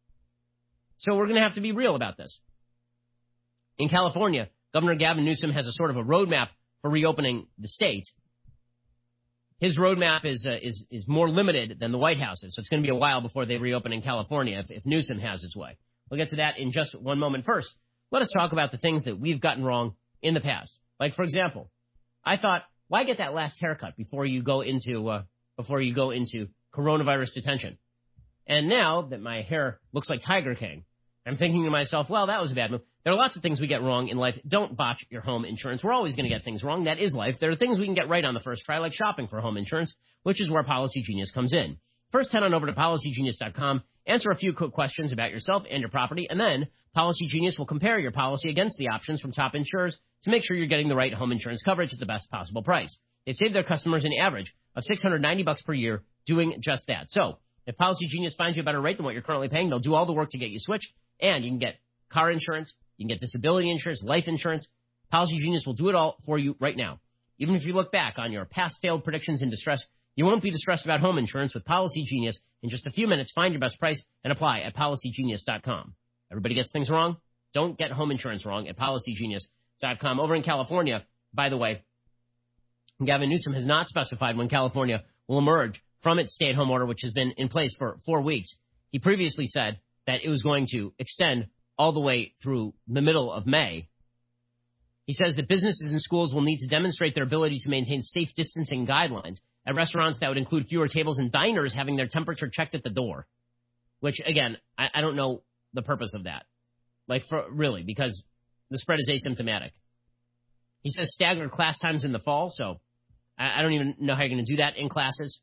So we're going to have to be real about this. In California, Governor Gavin Newsom has a sort of a roadmap for reopening the state. His roadmap is uh, is is more limited than the White House's, so it's going to be a while before they reopen in California if, if Newsom has his way. We'll get to that in just one moment. First, let us talk about the things that we've gotten wrong in the past. Like, for example, I thought, why get that last haircut before you go into uh, before you go into coronavirus detention? And now that my hair looks like Tiger King, I'm thinking to myself, well, that was a bad move. There are lots of things we get wrong in life. Don't botch your home insurance. We're always going to get things wrong. That is life. There are things we can get right on the first try, like shopping for home insurance, which is where Policy Genius comes in. First, head on over to policy genius dot com, answer a few quick questions about yourself and your property, and then Policy Genius will compare your policy against the options from top insurers to make sure you're getting the right home insurance coverage at the best possible price. They've saved their customers an average of six hundred ninety bucks per year doing just that. So, if Policy Genius finds you a better rate than what you're currently paying, they'll do all the work to get you switched, and you can get car insurance, you can get disability insurance, life insurance. Policy Genius will do it all for you right now. Even if you look back on your past failed predictions in distress, you won't be distressed about home insurance with Policy Genius. In just a few minutes, find your best price and apply at policy genius dot com. Everybody gets things wrong? Don't get home insurance wrong at policy genius dot com. Over in California, by the way, Gavin Newsom has not specified when California will emerge from its stay-at-home order, which has been in place for four weeks. He previously said that it was going to extend all the way through the middle of May. He says that businesses and schools will need to demonstrate their ability to maintain safe distancing guidelines. At restaurants, that would include fewer tables and diners having their temperature checked at the door, which, again, I, I don't know the purpose of that. Like, for really, because the spread is asymptomatic. He says staggered class times in the fall, so I, I don't even know how you're going to do that in classes.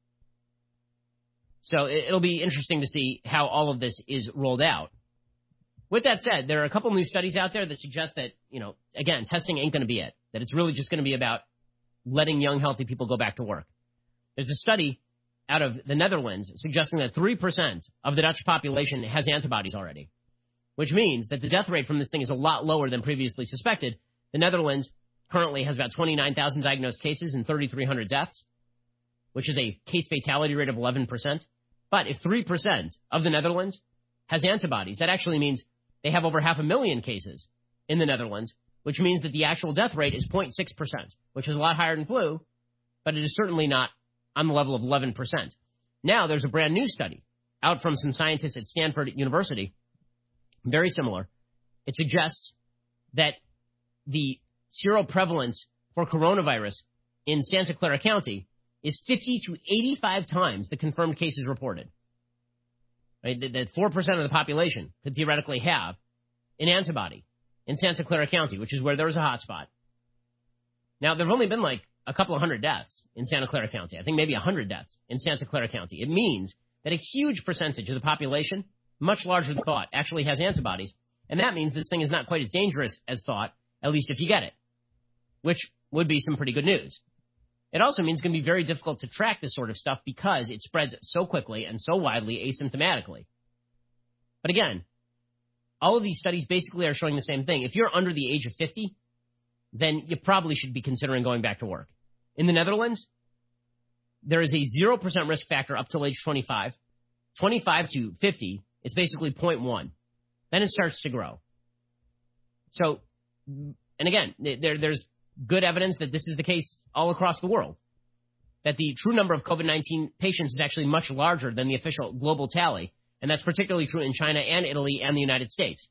So it, it'll be interesting to see how all of this is rolled out. With that said, there are a couple new studies out there that suggest that, you know, again, testing ain't going to be it, that it's really just going to be about letting young, healthy people go back to work. There's a study out of the Netherlands suggesting that three percent of the Dutch population has antibodies already, which means that the death rate from this thing is a lot lower than previously suspected. The Netherlands currently has about twenty-nine thousand diagnosed cases and thirty-three hundred deaths, which is a case fatality rate of eleven percent. But if three percent of the Netherlands has antibodies, that actually means they have over half a million cases in the Netherlands, which means that the actual death rate is zero point six percent, which is a lot higher than flu, but it is certainly not on the level of eleven percent. Now, there's a brand new study out from some scientists at Stanford University, very similar. It suggests that the seroprevalence for coronavirus in Santa Clara County is fifty to eighty-five times the confirmed cases reported. Right? That four percent of the population could theoretically have an antibody in Santa Clara County, which is where there's a hotspot. Now, there have only been like a couple of hundred deaths in Santa Clara County. I think maybe one hundred deaths in Santa Clara County. It means that a huge percentage of the population, much larger than thought, actually has antibodies. And that means this thing is not quite as dangerous as thought, at least if you get it, which would be some pretty good news. It also means it's going to be very difficult to track this sort of stuff because it spreads so quickly and so widely asymptomatically. But again, all of these studies basically are showing the same thing. If you're under the age of fifty, then you probably should be considering going back to work. In the Netherlands, there is a zero percent risk factor up till age twenty-five. twenty-five to fifty, it's basically zero point one. Then it starts to grow. So, and again, there, there's good evidence that this is the case all across the world, that the true number of COVID nineteen patients is actually much larger than the official global tally, and that's particularly true in China and Italy and the United States.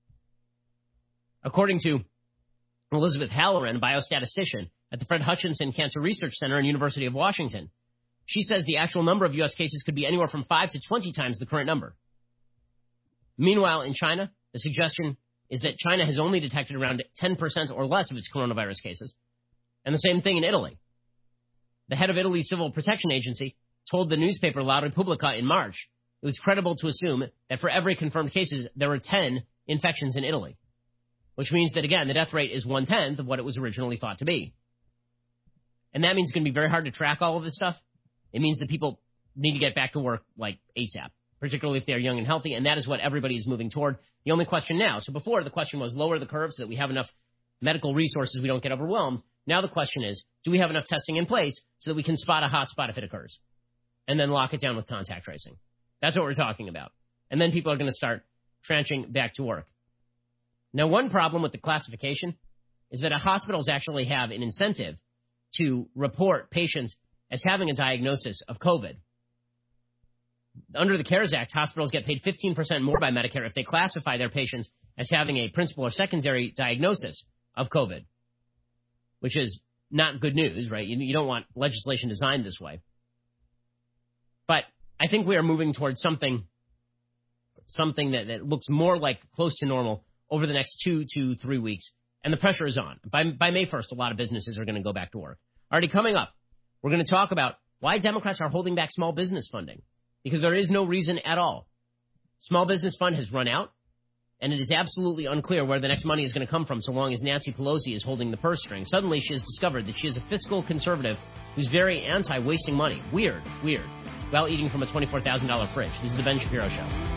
According to Elizabeth Halloran, a biostatistician at the Fred Hutchinson Cancer Research Center and University of Washington, she says the actual number of U S cases could be anywhere from five to twenty times the current number. Meanwhile, in China, the suggestion is that China has only detected around ten percent or less of its coronavirus cases, and the same thing in Italy. The head of Italy's Civil Protection Agency told the newspaper La Repubblica in March it was credible to assume that for every confirmed cases, there were ten infections in Italy, which means that, again, the death rate is one-tenth of what it was originally thought to be. And that means it's going to be very hard to track all of this stuff. It means that people need to get back to work, like, ASAP, particularly if they're young and healthy, and that is what everybody is moving toward. The only question now, so before the question was lower the curve so that we have enough medical resources, we don't get overwhelmed. Now the question is, do we have enough testing in place so that we can spot a hot spot if it occurs, and then lock it down with contact tracing? That's what we're talking about. And then people are going to start tranching back to work. Now, one problem with the classification is that hospitals actually have an incentive to report patients as having a diagnosis of COVID. Under the CARES Act, hospitals get paid fifteen percent more by Medicare if they classify their patients as having a principal or secondary diagnosis of COVID, which is not good news, right? You, you don't want legislation designed this way. But I think we are moving towards something something that, that looks more like close to normal over the next two to three weeks, and the pressure is on. By, by May first, a lot of businesses are going to go back to work. Already coming up, we're going to talk about why Democrats are holding back small business funding, because there is no reason at all. Small business fund has run out, and it is absolutely unclear where the next money is going to come from so long as Nancy Pelosi is holding the purse string. Suddenly, she has discovered that she is a fiscal conservative who's very anti-wasting money. Weird, weird. While eating from a twenty-four thousand dollars fridge. This is the Ben Shapiro Show.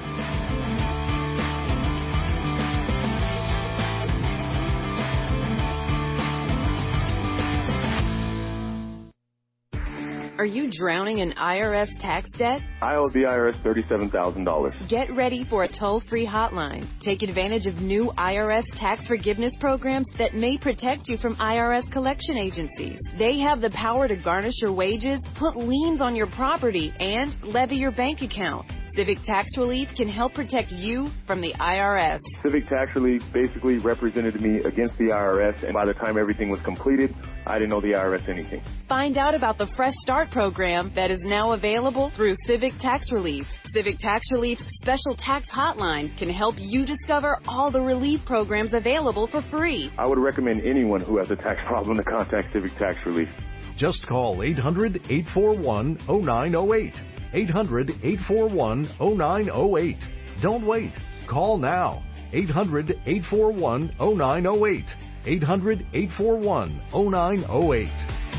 Are you drowning in I R S tax debt? I owe the I R S thirty-seven thousand dollars. Get ready for a toll-free hotline. Take advantage of new I R S tax forgiveness programs that may protect you from I R S collection agencies. They have the power to garnish your wages, put liens on your property, and levy your bank account. Civic Tax Relief can help protect you from the I R S. Civic Tax Relief basically represented me against the I R S, and by the time everything was completed, I didn't owe the I R S anything. Find out about the Fresh Start program that is now available through Civic Tax Relief. Civic Tax Relief's special tax hotline can help you discover all the relief programs available for free. I would recommend anyone who has a tax problem to contact Civic Tax Relief. Just call eight hundred, eight four one, oh nine oh eight. eight hundred, eight four one, oh nine oh eight. Don't wait. Call now. eight hundred, eight four one, oh nine oh eight. eight hundred, eight four one, oh nine oh eight.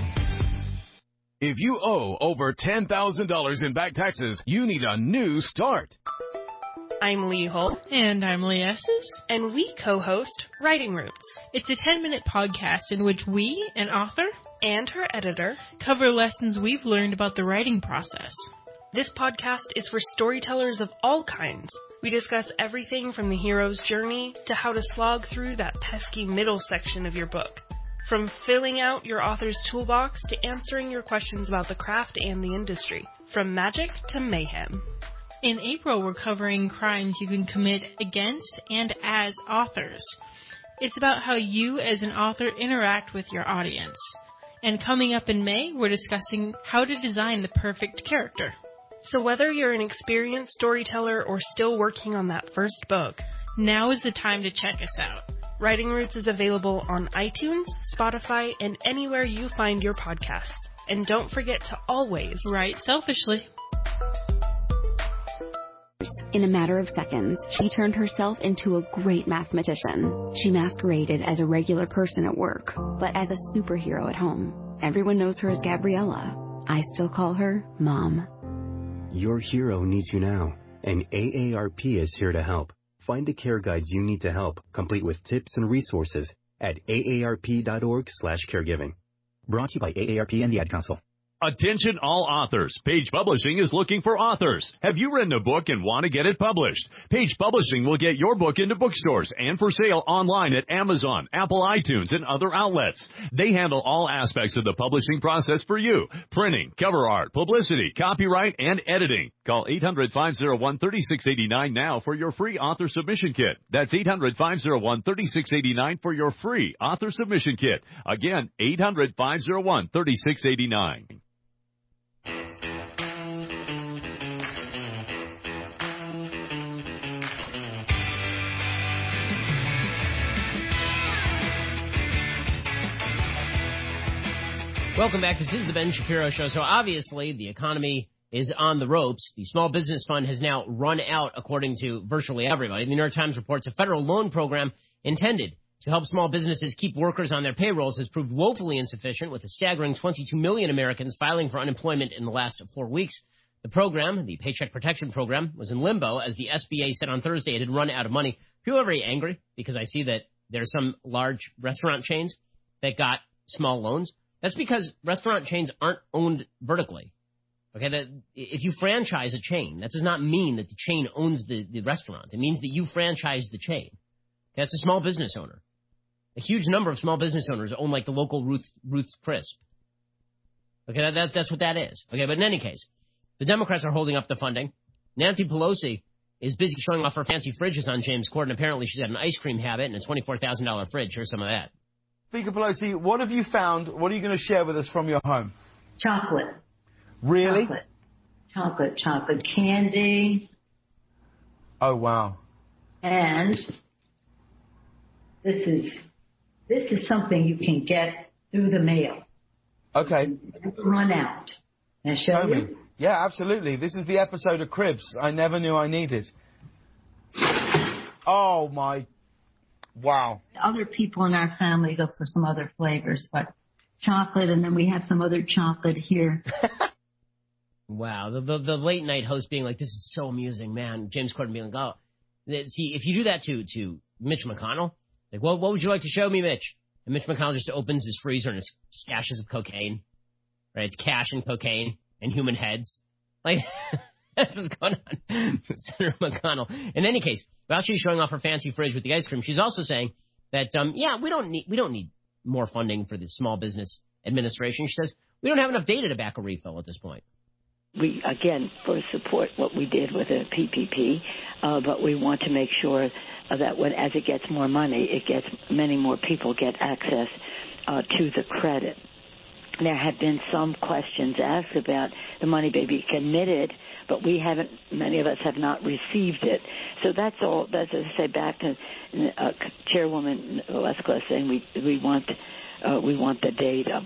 If you owe over ten thousand dollars in back taxes, you need a new start. I'm Lee Holt. And I'm Lee Esses. And we co-host Writing Roots. It's a ten-minute podcast in which we, an author, and her editor, cover lessons we've learned about the writing process. This podcast is for storytellers of all kinds. We discuss everything from the hero's journey to how to slog through that pesky middle section of your book. From filling out your author's toolbox to answering your questions about the craft and the industry. From magic to mayhem. In April, we're covering crimes you can commit against and as authors. It's about how you as an author interact with your audience. And coming up in May, we're discussing how to design the perfect character. So whether you're an experienced storyteller or still working on that first book, now is the time to check us out. Writing Roots is available on iTunes, Spotify, and anywhere you find your podcasts. And don't forget to always write selfishly. In a matter of seconds, she turned herself into a great mathematician. She masqueraded as a regular person at work, but as a superhero at home. Everyone knows her as Gabriella. I still call her Mom. Your hero needs you now, and A A R P is here to help. Find the care guides you need to help, complete with tips and resources at aarp.org slash caregiving. Brought to you by A A R P and the Ad Council. Attention all authors. Page Publishing is looking for authors. Have you written a book and want to get it published? Page Publishing will get your book into bookstores and for sale online at Amazon, Apple iTunes, and other outlets. They handle all aspects of the publishing process for you. Printing, cover art, publicity, copyright, and editing. Call eight hundred, five oh one, three six eight nine now for your free author submission kit. That's eight hundred, five oh one, three six eight nine for your free author submission kit. Again, eight hundred, five oh one, three six eight nine. Welcome back. This is the Ben Shapiro Show. So obviously the economy is on the ropes. The Small Business Fund has now run out, according to virtually everybody. The New York Times reports a federal loan program intended to help small businesses keep workers on their payrolls has proved woefully insufficient, with a staggering twenty-two million Americans filing for unemployment in the last four weeks. The program, the Paycheck Protection Program, was in limbo as the S B A said on Thursday it had run out of money. People are very angry because I see that there are some large restaurant chains that got small loans. That's because restaurant chains aren't owned vertically. Okay, that if you franchise a chain, that does not mean that the chain owns the, the restaurant. It means that you franchise the chain. That's a small business owner. A huge number of small business owners own like the local Ruth, Ruth's Crisp. Okay, that, that, that's what that is. Okay, but in any case, the Democrats are holding up the funding. Nancy Pelosi is busy showing off her fancy fridges on James Corden. Apparently, she's got an ice cream habit and a twenty-four thousand dollars fridge. Here's some of that. Speaker Pelosi, what have you found? What are you going to share with us from your home? Chocolate. Really? Chocolate. Chocolate, chocolate candy. Oh, wow. And this is this is something you can get through the mail. Okay. Never run out. Can I show you? Me. Yeah, absolutely. This is the episode of Cribs I never knew I needed. Oh, my... Wow. Other people in our family go for some other flavors, but chocolate, and then we have some other chocolate here. Wow. The, the the late night host being like, this is so amusing, man. James Corden being like, oh. See, if you do that to, to Mitch McConnell, like, well, what would you like to show me, Mitch? And Mitch McConnell just opens his freezer and it's stashes of cocaine. Right? It's cash and cocaine and human heads. Like, that's what's going on. Senator McConnell. In any case, while she's showing off her fancy fridge with the ice cream, she's also saying that, um, yeah, we don't need we don't need more funding for the Small Business Administration. She says, we don't have enough data to back a refill at this point. We, again, first support what we did with the P P P, uh, but we want to make sure uh, that when, as it gets more money, it gets many more people get access uh, to the credit. There have been some questions asked about the money being committed, but we haven't, many of us have not received it. So that's all, that's, as I say, back to uh, Chairwoman Lesko saying we, we want, uh, we want the data.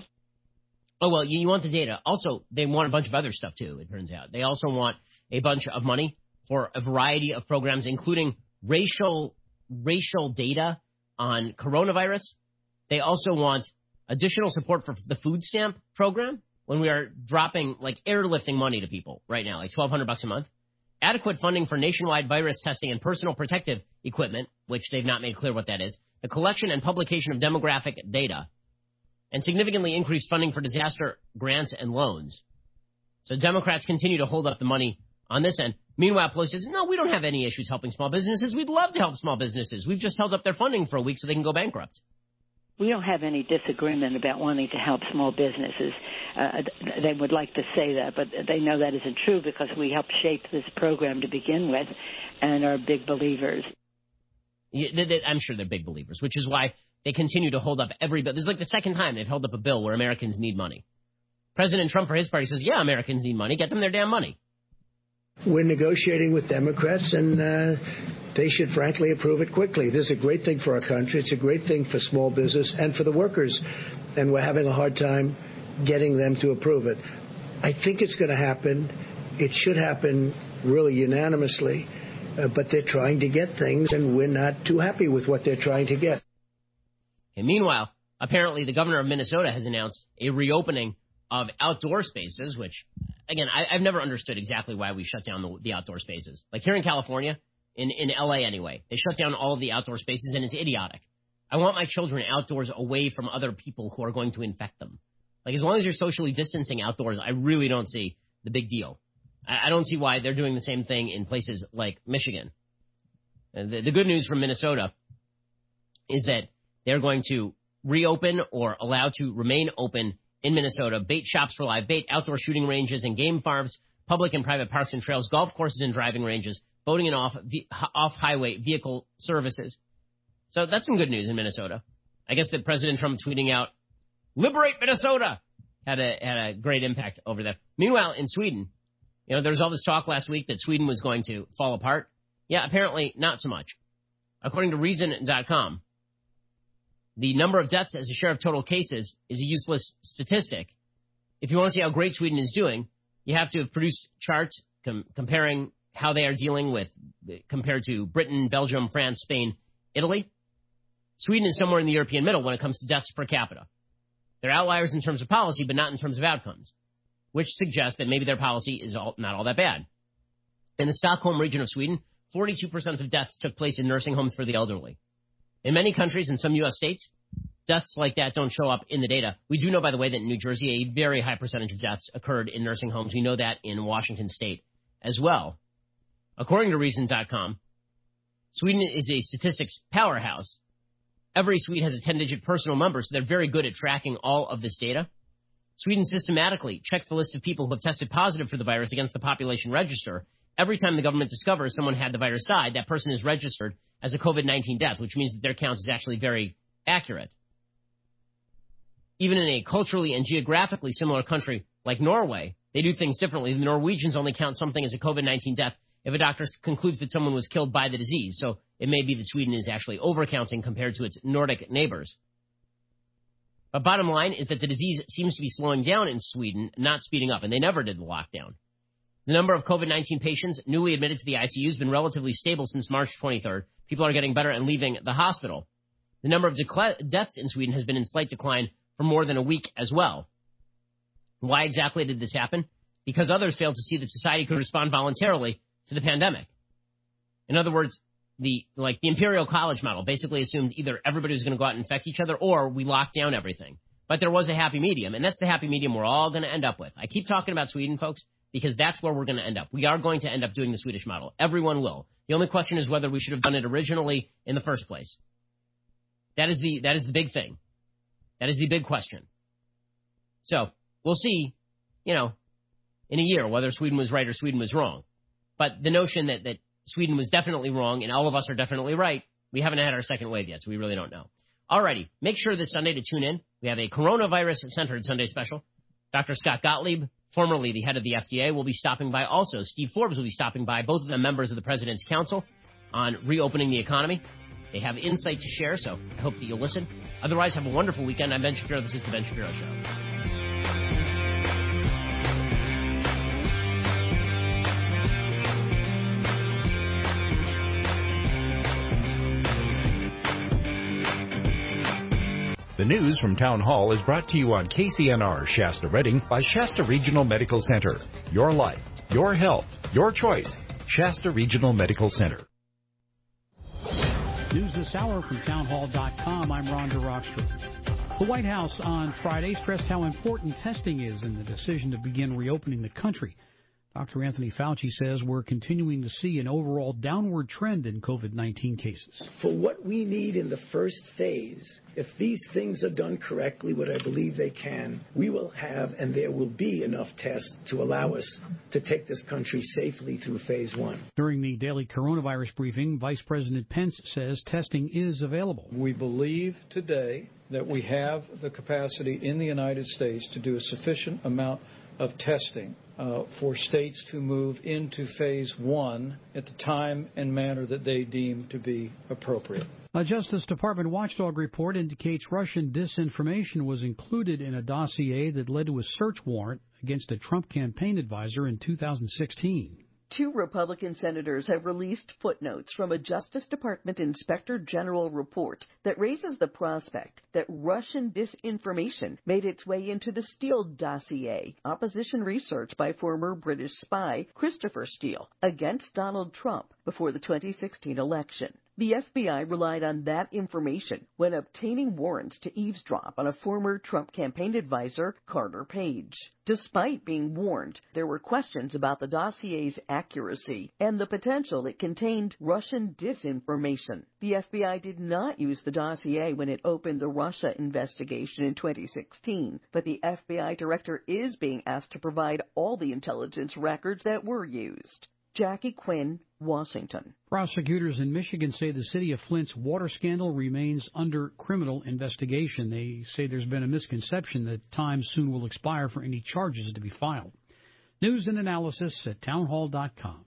Oh, well, you, you want the data. Also, they want a bunch of other stuff, too, it turns out. They also want a bunch of money for a variety of programs, including racial racial data on coronavirus. They also want additional support for the food stamp program when we are dropping, like, airlifting money to people right now, like twelve hundred bucks a month. Adequate funding for nationwide virus testing and personal protective equipment, which they've not made clear what that is. The collection and publication of demographic data. And significantly increased funding for disaster grants and loans. So Democrats continue to hold up the money on this end. Meanwhile, Pelosi says, no, we don't have any issues helping small businesses. We'd love to help small businesses. We've just held up their funding for a week so they can go bankrupt. We don't have any disagreement about wanting to help small businesses. Uh, they would like to say that, but they know that isn't true because we helped shape this program to begin with and are big believers. Yeah, they, they, I'm sure they're big believers, which is why they continue to hold up every bill. This is like the second time they've held up a bill where Americans need money. President Trump, for his party, says, yeah, Americans need money. Get them their damn money. We're negotiating with Democrats, and uh, they should, frankly, approve it quickly. This is a great thing for our country. It's a great thing for small business and for the workers, and we're having a hard time getting them to approve it. I think it's going to happen. It should happen really unanimously, uh, but they're trying to get things, and we're not too happy with what they're trying to get. And meanwhile, apparently the governor of Minnesota has announced a reopening of outdoor spaces, which, again, I, I've never understood exactly why we shut down the, the outdoor spaces. Like here in California, in, in L A anyway, they shut down all of the outdoor spaces, and it's idiotic. I want my children outdoors away from other people who are going to infect them. Like, as long as you're socially distancing outdoors, I really don't see the big deal. I, I don't see why they're doing the same thing in places like Michigan. And the, the good news from Minnesota is that they're going to reopen or allow to remain open in Minnesota bait shops for live bait, outdoor shooting ranges and game farms, public and private parks and trails, golf courses and driving ranges, boating and off off-highway vehicle services. So that's some good news in Minnesota. I guess that President Trump tweeting out, "Liberate Minnesota," had a had a great impact over there. Meanwhile, in Sweden, you know, there was all this talk last week that Sweden was going to fall apart. Yeah, apparently not so much. According to Reason dot com, the number of deaths as a share of total cases is a useless statistic. If you want to see how great Sweden is doing, you have to have produced charts com- comparing how they are dealing with, compared to Britain, Belgium, France, Spain, Italy. Sweden is somewhere in the European middle when it comes to deaths per capita. They're outliers in terms of policy, but not in terms of outcomes, which suggests that maybe their policy is all, not all that bad. In the Stockholm region of Sweden, forty-two percent of deaths took place in nursing homes for the elderly. In many countries and some U S states, deaths like that don't show up in the data. We do know, by the way, that in New Jersey, a very high percentage of deaths occurred in nursing homes. We know that in Washington state as well. According to Reason dot com, Sweden is a statistics powerhouse. Every Swede has a ten-digit personal number, so they're very good at tracking all of this data. Sweden systematically checks the list of people who have tested positive for the virus against the population register. every time the government discovers someone had the virus died, that person is registered as a COVID nineteen death, which means that their count is actually very accurate. Even in a culturally and geographically similar country like Norway, they do things differently. The Norwegians only count something as a COVID nineteen death if a doctor concludes that someone was killed by the disease. So it may be that Sweden is actually overcounting compared to its Nordic neighbors. But bottom line is that the disease seems to be slowing down in Sweden, not speeding up, and they never did the lockdown. The number of COVID nineteen patients newly admitted to the I C U has been relatively stable since March twenty-third. People are getting better and leaving the hospital. The number of de- deaths in Sweden has been in slight decline for more than a week as well. Why exactly did this happen? Because others failed to see that society could respond voluntarily to the pandemic. In other words, the like the Imperial College model basically assumed either everybody was going to go out and infect each other or we locked down everything. But there was a happy medium, and that's the happy medium we're all going to end up with. I keep talking about Sweden, folks, because that's where we're going to end up. We are going to end up doing the Swedish model. Everyone will. The only question is whether we should have done it originally in the first place. That is the that is the big thing. That is the big question. So we'll see, you know, in a year whether Sweden was right or Sweden was wrong. But the notion that, that Sweden was definitely wrong and all of us are definitely right, we haven't had our second wave yet, so we really don't know. Alrighty, make sure this Sunday to tune in. We have a coronavirus-centered Sunday special. Doctor Scott Gottlieb, formerly the head of the F D A, will be stopping by. Also, Steve Forbes will be stopping by, both of them members of the President's Council on reopening the economy. They have insight to share, so I hope that you'll listen. Otherwise, have a wonderful weekend. I'm Ben Shapiro. This is The Ben Shapiro Show. The news from Town Hall is brought to you on K C N R Shasta Redding by Shasta Regional Medical Center. Your life, your health, your choice. Shasta Regional Medical Center. News this hour from townhall dot com. I'm Rhonda Rockstrom. The White House on Friday stressed how important testing is in the decision to begin reopening the country. Doctor Anthony Fauci says we're continuing to see an overall downward trend in COVID nineteen cases. For what we need in the first phase, if these things are done correctly, what I believe they can, we will have and there will be enough tests to allow us to take this country safely through phase one. During the daily coronavirus briefing, Vice President Pence says testing is available. We believe today that we have the capacity in the United States to do a sufficient amount of testing uh, for states to move into phase one at the time and manner that they deem to be appropriate. A Justice Department watchdog report indicates Russian disinformation was included in a dossier that led to a search warrant against a Trump campaign advisor in two thousand sixteen. Two Republican senators have released footnotes from a Justice Department Inspector General report that raises the prospect that Russian disinformation made its way into the Steele dossier, opposition research by former British spy Christopher Steele against Donald Trump before the twenty sixteen election. The F B I relied on that information when obtaining warrants to eavesdrop on a former Trump campaign advisor, Carter Page. Despite being warned, there were questions about the dossier's accuracy and the potential it contained Russian disinformation. The F B I did not use the dossier when it opened the Russia investigation in twenty sixteen, but the F B I director is being asked to provide all the intelligence records that were used. Jackie Quinn, Washington. Prosecutors in Michigan say the city of Flint's water scandal remains under criminal investigation. They say there's been a misconception that time soon will expire for any charges to be filed. News and analysis at townhall dot com.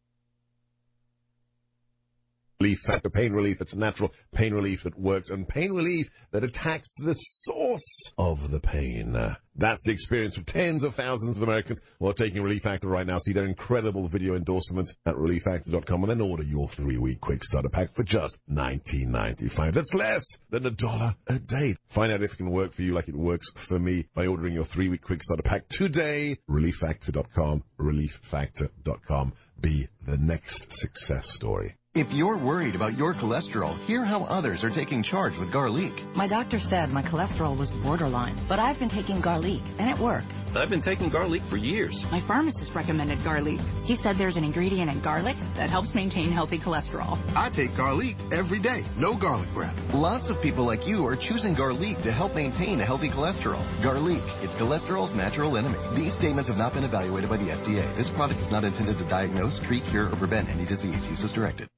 Relief Factor pain relief. It's natural pain relief that works, and pain relief that attacks the source of the pain. Uh, that's the experience of tens of thousands of Americans who are taking Relief Factor right now. See their incredible video endorsements at relief factor dot com, and then order your three-week quick starter pack for just nineteen ninety-five. That's less than a dollar a day. Find out if it can work for you like it works for me by ordering your three-week quick starter pack today. relief factor dot com. relief factor dot com. Be the next success story. If you're worried about your cholesterol, hear how others are taking charge with Garlic. My doctor said my cholesterol was borderline, but I've been taking Garlic, and it works. I've been taking Garlic for years. My pharmacist recommended Garlic. He said there's an ingredient in garlic that helps maintain healthy cholesterol. I take Garlic every day. No garlic breath. Lots of people like you are choosing Garlic to help maintain a healthy cholesterol. Garlic, it's cholesterol's natural enemy. These statements have not been evaluated by the F D A. This product is not intended to diagnose, treat, cure, or prevent any disease. Use as directed.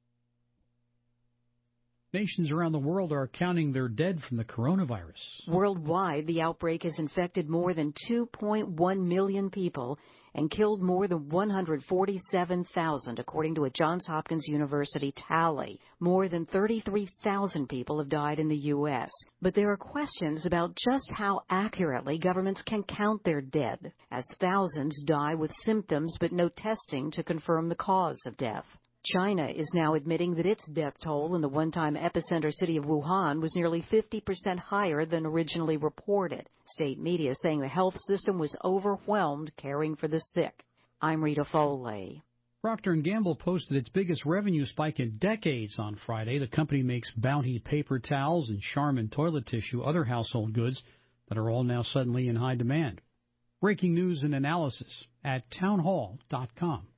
Nations around the world are counting their dead from the coronavirus. Worldwide, the outbreak has infected more than two point one million people and killed more than one hundred forty-seven thousand, according to a Johns Hopkins University tally. More than thirty-three thousand people have died in the U S, but there are questions about just how accurately governments can count their dead, as thousands die with symptoms but no testing to confirm the cause of death. China is now admitting that its death toll in the one-time epicenter city of Wuhan was nearly fifty percent higher than originally reported. State media saying the health system was overwhelmed caring for the sick. I'm Rita Foley. Procter and Gamble posted its biggest revenue spike in decades on Friday. The company makes Bounty paper towels and Charmin toilet tissue, other household goods that are all now suddenly in high demand. Breaking news and analysis at townhall dot com.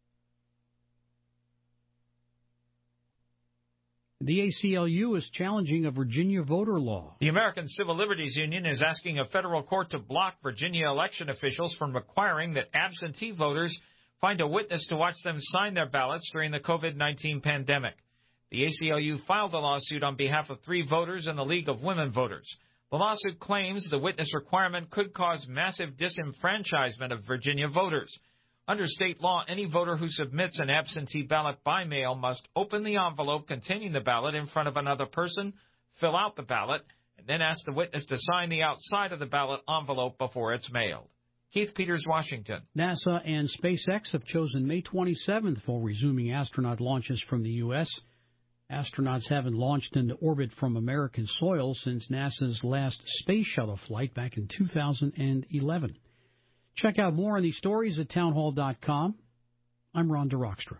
The A C L U is challenging a Virginia voter law. The American Civil Liberties Union is asking a federal court to block Virginia election officials from requiring that absentee voters find a witness to watch them sign their ballots during the COVID nineteen pandemic. The A C L U filed a lawsuit on behalf of three voters and the League of Women Voters. The lawsuit claims the witness requirement could cause massive disenfranchisement of Virginia voters. Under state law, any voter who submits an absentee ballot by mail must open the envelope containing the ballot in front of another person, fill out the ballot, and then ask the witness to sign the outside of the ballot envelope before it's mailed. Keith Peters, Washington. NASA and SpaceX have chosen May twenty-seventh for resuming astronaut launches from the U S Astronauts haven't launched into orbit from American soil since NASA's last space shuttle flight back in two thousand eleven. Check out more on these stories at townhall dot com. I'm Ron DeRockstra.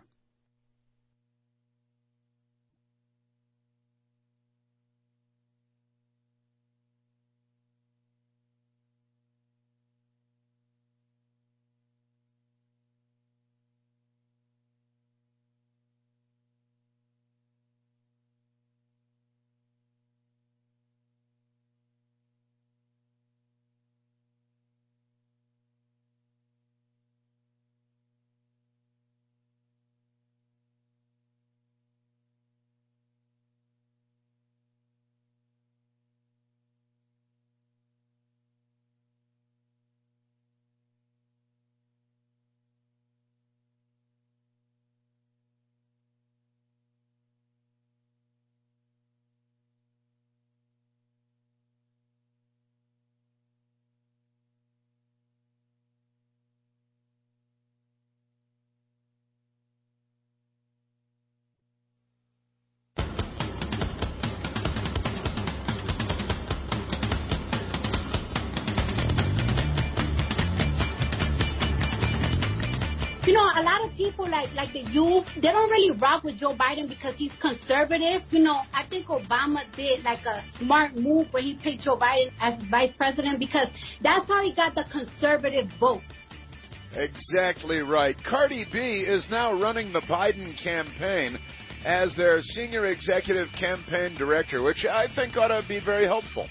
You know, a lot of people, like like the youth, they don't really rock with Joe Biden because he's conservative. You know, I think Obama did like a smart move where he picked Joe Biden as vice president because that's how he got the conservative vote. Exactly right. Cardi B is now running the Biden campaign as their senior executive campaign director, which I think ought to be very helpful.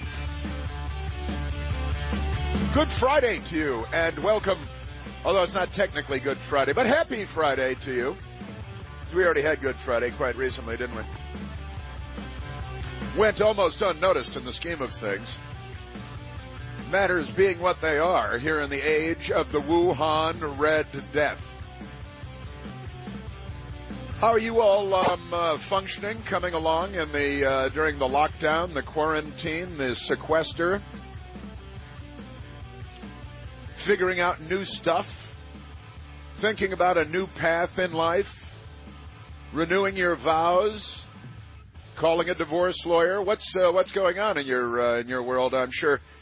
Good Friday to you, and welcome. Although it's not technically Good Friday, but happy Friday to you. Because we already had Good Friday quite recently, didn't we? Went almost unnoticed in the scheme of things. Matters being what they are here in the age of the Wuhan Red Death. How are you all um, uh, functioning, coming along in the uh, during the lockdown, the quarantine, the sequester? Figuring out new stuff, thinking about a new path in life, renewing your vows, calling a divorce lawyer. What's uh, what's going on in your uh, in your world? I'm sure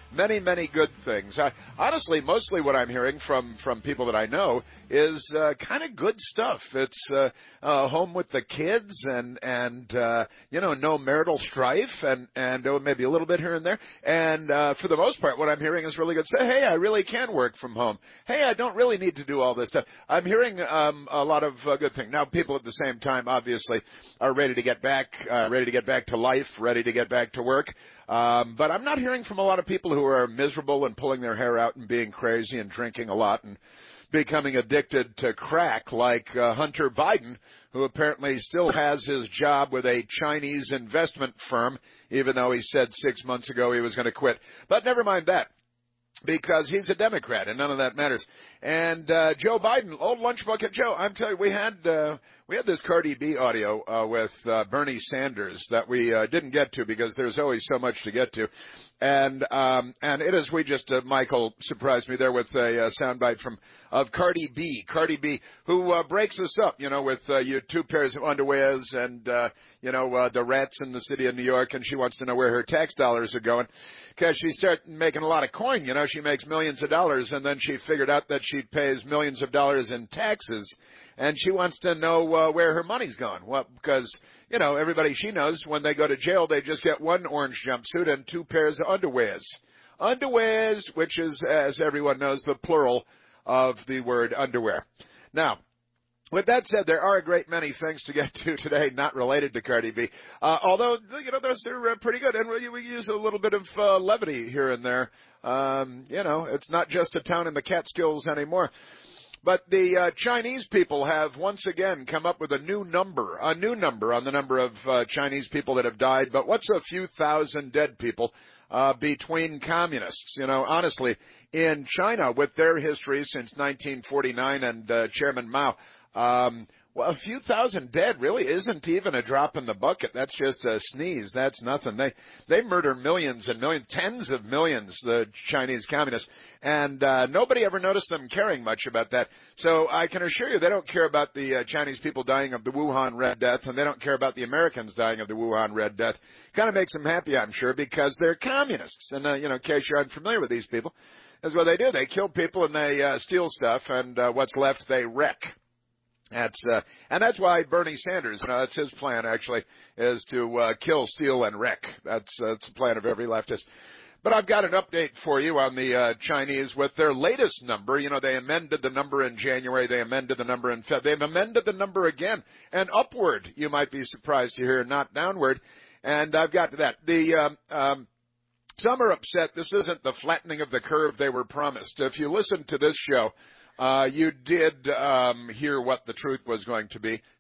many, many good things. I, honestly, mostly what I'm hearing from, from people that I know is uh, kind of good stuff. It's uh, uh, home with the kids and, and uh, you know, no marital strife and, and oh, maybe a little bit here and there. And uh, for the most part, what I'm hearing is really good stuff. Hey, I really can work from home. Hey, I don't really need to do all this stuff. I'm hearing um, a lot of uh, good things. Now, people at the same time, obviously, are ready to get back, uh, ready to get back to life, ready to get back to work. Um, but I'm not hearing from a lot of people who are miserable and pulling their hair out and being crazy and drinking a lot and becoming addicted to crack like uh, Hunter Biden, who apparently still has his job with a Chinese investment firm, even though he said six months ago he was going to quit. But never mind that, because he's a Democrat and none of that matters. And uh, Joe Biden, old lunch bucket Joe, I'm telling you, we had uh, we had this Cardi B audio uh, with uh, Bernie Sanders that we uh, didn't get to because there's always so much to get to. And um, and it is, we just, uh, Michael surprised me there with a uh, soundbite from of Cardi B, Cardi B, who uh, breaks us up, you know, with uh, your two pairs of underwears and, uh, you know, uh, the rats in the city of New York, and she wants to know where her tax dollars are going because she started making a lot of coin. You know, she makes millions of dollars, and then she figured out that she pays millions of dollars in taxes, and she wants to know uh, where her money's going. Well, because, you know, everybody she knows, when they go to jail, they just get one orange jumpsuit and two pairs of underwears. Underwears, which is, as everyone knows, the plural of the word underwear. Now, with that said, there are a great many things to get to today not related to Cardi B, uh, although, you know, those are uh, pretty good, and we, we use a little bit of uh, levity here and there. Um, you know, it's not just a town in the Catskills anymore. But the uh, Chinese people have once again come up with a new number, a new number on the number of uh, Chinese people that have died. But what's a few thousand dead people uh, between communists? You know, honestly, in China, with their history since nineteen forty-nine and uh, Chairman Mao, um, well, a few thousand dead really isn't even a drop in the bucket. That's just a sneeze. That's nothing. They they murder millions and millions, tens of millions, the Chinese communists, and uh, nobody ever noticed them caring much about that. So I can assure you they don't care about the uh, Chinese people dying of the Wuhan Red Death, and they don't care about the Americans dying of the Wuhan Red Death. Kind of makes them happy, I'm sure, because they're communists. And, uh, you know, in case you're unfamiliar with these people, that's what they do. They kill people and they uh, steal stuff, and uh, what's left they wreck. That's uh, and that's why Bernie Sanders, you know, that's his plan actually, is to uh, kill, steal, and wreck. That's uh, that's the plan of every leftist. But I've got an update for you on the uh, Chinese with their latest number. You know, they amended the number in January. They amended the number in February. They've amended the number again, and upward. You might be surprised to hear, not downward. And I've got to that. The um, um, some are upset. This isn't the flattening of the curve they were promised. If you listen to this show, Uh, you did um, hear what the truth was going to be.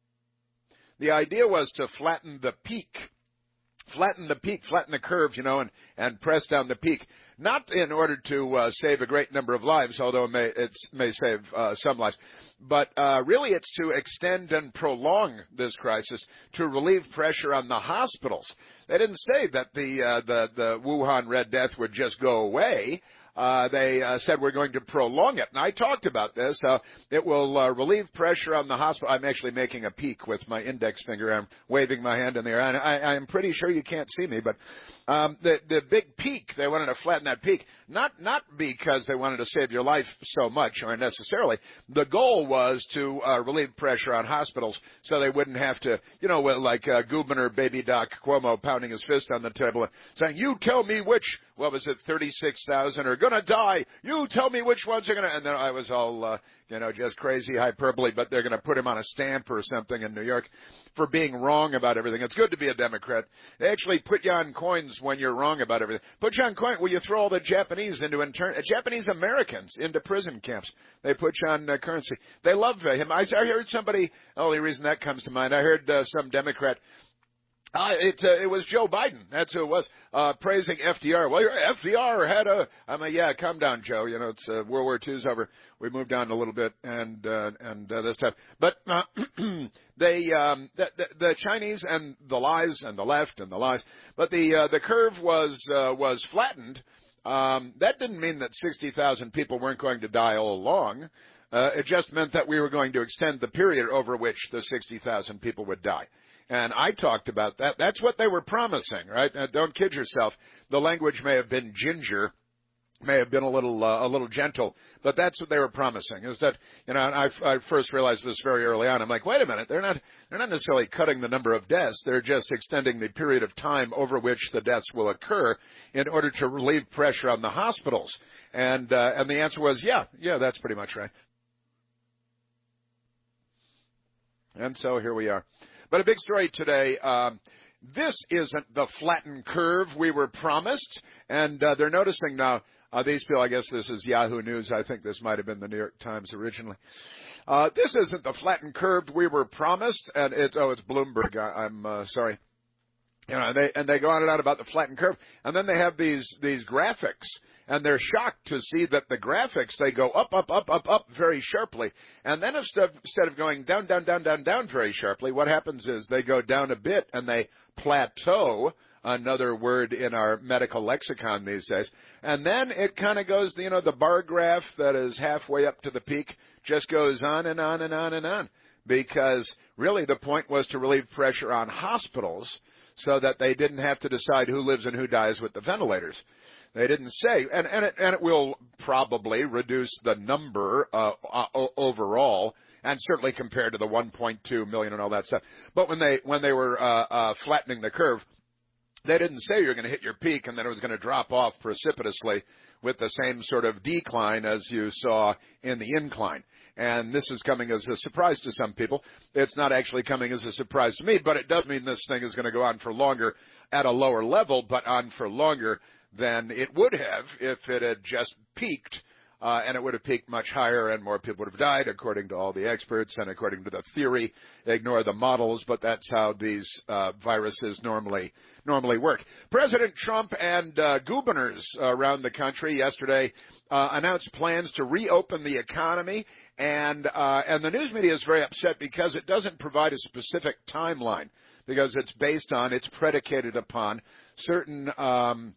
The idea was to flatten the peak, flatten the peak, flatten the curve, you know, and, and press down the peak. Not in order to uh, save a great number of lives, although it may, it's, may save uh, some lives, but uh, really it's to extend and prolong this crisis, to relieve pressure on the hospitals. They didn't say that the uh, the, the Wuhan Red Death would just go away. Uh, they uh, said we're going to prolong it. And I talked about this. Uh, it will uh, relieve pressure on the hospital. I'm actually making a peek with my index finger. I'm waving my hand in the air. And I, I'm pretty sure you can't see me, but um, the, the big peak, they wanted to flatten that peak, not, not because they wanted to save your life so much or necessarily. The goal was to uh, relieve pressure on hospitals so they wouldn't have to, you know, like uh, Governor Baby Doc Cuomo pounding his fist on the table and saying, you tell me which, what was it, thirty-six thousand are going to die. You tell me which ones are going to, and then I was all, uh, you know, just crazy hyperbole, but they're going to put him on a stamp or something in New York for being wrong about everything. It's good to be a Democrat. They actually put you on coins when you're wrong about everything. Put you on coin where you throw all the Japanese into intern, uh, Japanese Americans into prison camps. They put you on uh, currency. They love uh, him. I, I heard somebody, only reason that comes to mind, I heard uh, some Democrat, Uh, it, uh, it was Joe Biden. That's who it was, uh, praising F D R. Well, F D R had a, I mean, yeah, calm down, Joe. You know, it's, uh, World War Two's over. We moved on a little bit and, uh, and, uh, this time. But, uh, they, um, the, the, the Chinese and the lies and the left and the lies, but the, uh, the curve was, uh, was flattened. Um, that didn't mean that sixty thousand people weren't going to die all along. Uh, it just meant that we were going to extend the period over which the sixty thousand people would die. And I talked about that. That's what they were promising, right? Now, don't kid yourself. The language may have been ginger, may have been a little uh, a little gentle, but that's what they were promising. Is that, you know, I, I first realized this very early on. I'm like, wait a minute, they're not they're not necessarily cutting the number of deaths. They're just extending the period of time over which the deaths will occur in order to relieve pressure on the hospitals. And uh, and the answer was, yeah, yeah, that's pretty much right. And so here we are. But a big story today. Um, this isn't the flattened curve we were promised, and uh, they're noticing now. Uh, these people, I guess this is Yahoo News. I think this might have been the New York Times originally. Uh, this isn't the flattened curve we were promised, and it's oh, it's Bloomberg. I, I'm uh, sorry. You know, they and they go on and on about the flattened curve, and then they have these these graphics, and they're shocked to see that the graphics, they go up, up, up, up, up very sharply, and then instead instead of going down, down, down, down, down very sharply, what happens is they go down a bit and they plateau. Another word in our medical lexicon these days. And then it kind of goes, you know, the bar graph that is halfway up to the peak just goes on and on and on and on. Because really the point was to relieve pressure on hospitals so that they didn't have to decide who lives and who dies with the ventilators. They didn't say, and, and, it, and it will probably reduce the number uh, uh, overall, and certainly compared to the one point two million and all that stuff. But when they when they were uh, uh, flattening the curve, they didn't say you're going to hit your peak and then it was going to drop off precipitously with the same sort of decline as you saw in the incline. And this is coming as a surprise to some people. It's not actually coming as a surprise to me, but it does mean this thing is going to go on for longer at a lower level, but on for longer than it would have if it had just peaked. Uh, and it would have peaked much higher and more people would have died, according to all the experts and according to the theory. Ignore the models, but that's how these uh, viruses normally normally work. President Trump and uh, governors around the country yesterday uh, announced plans to reopen the economy, and uh, and the news media is very upset because it doesn't provide a specific timeline, because it's based on, it's predicated upon certain um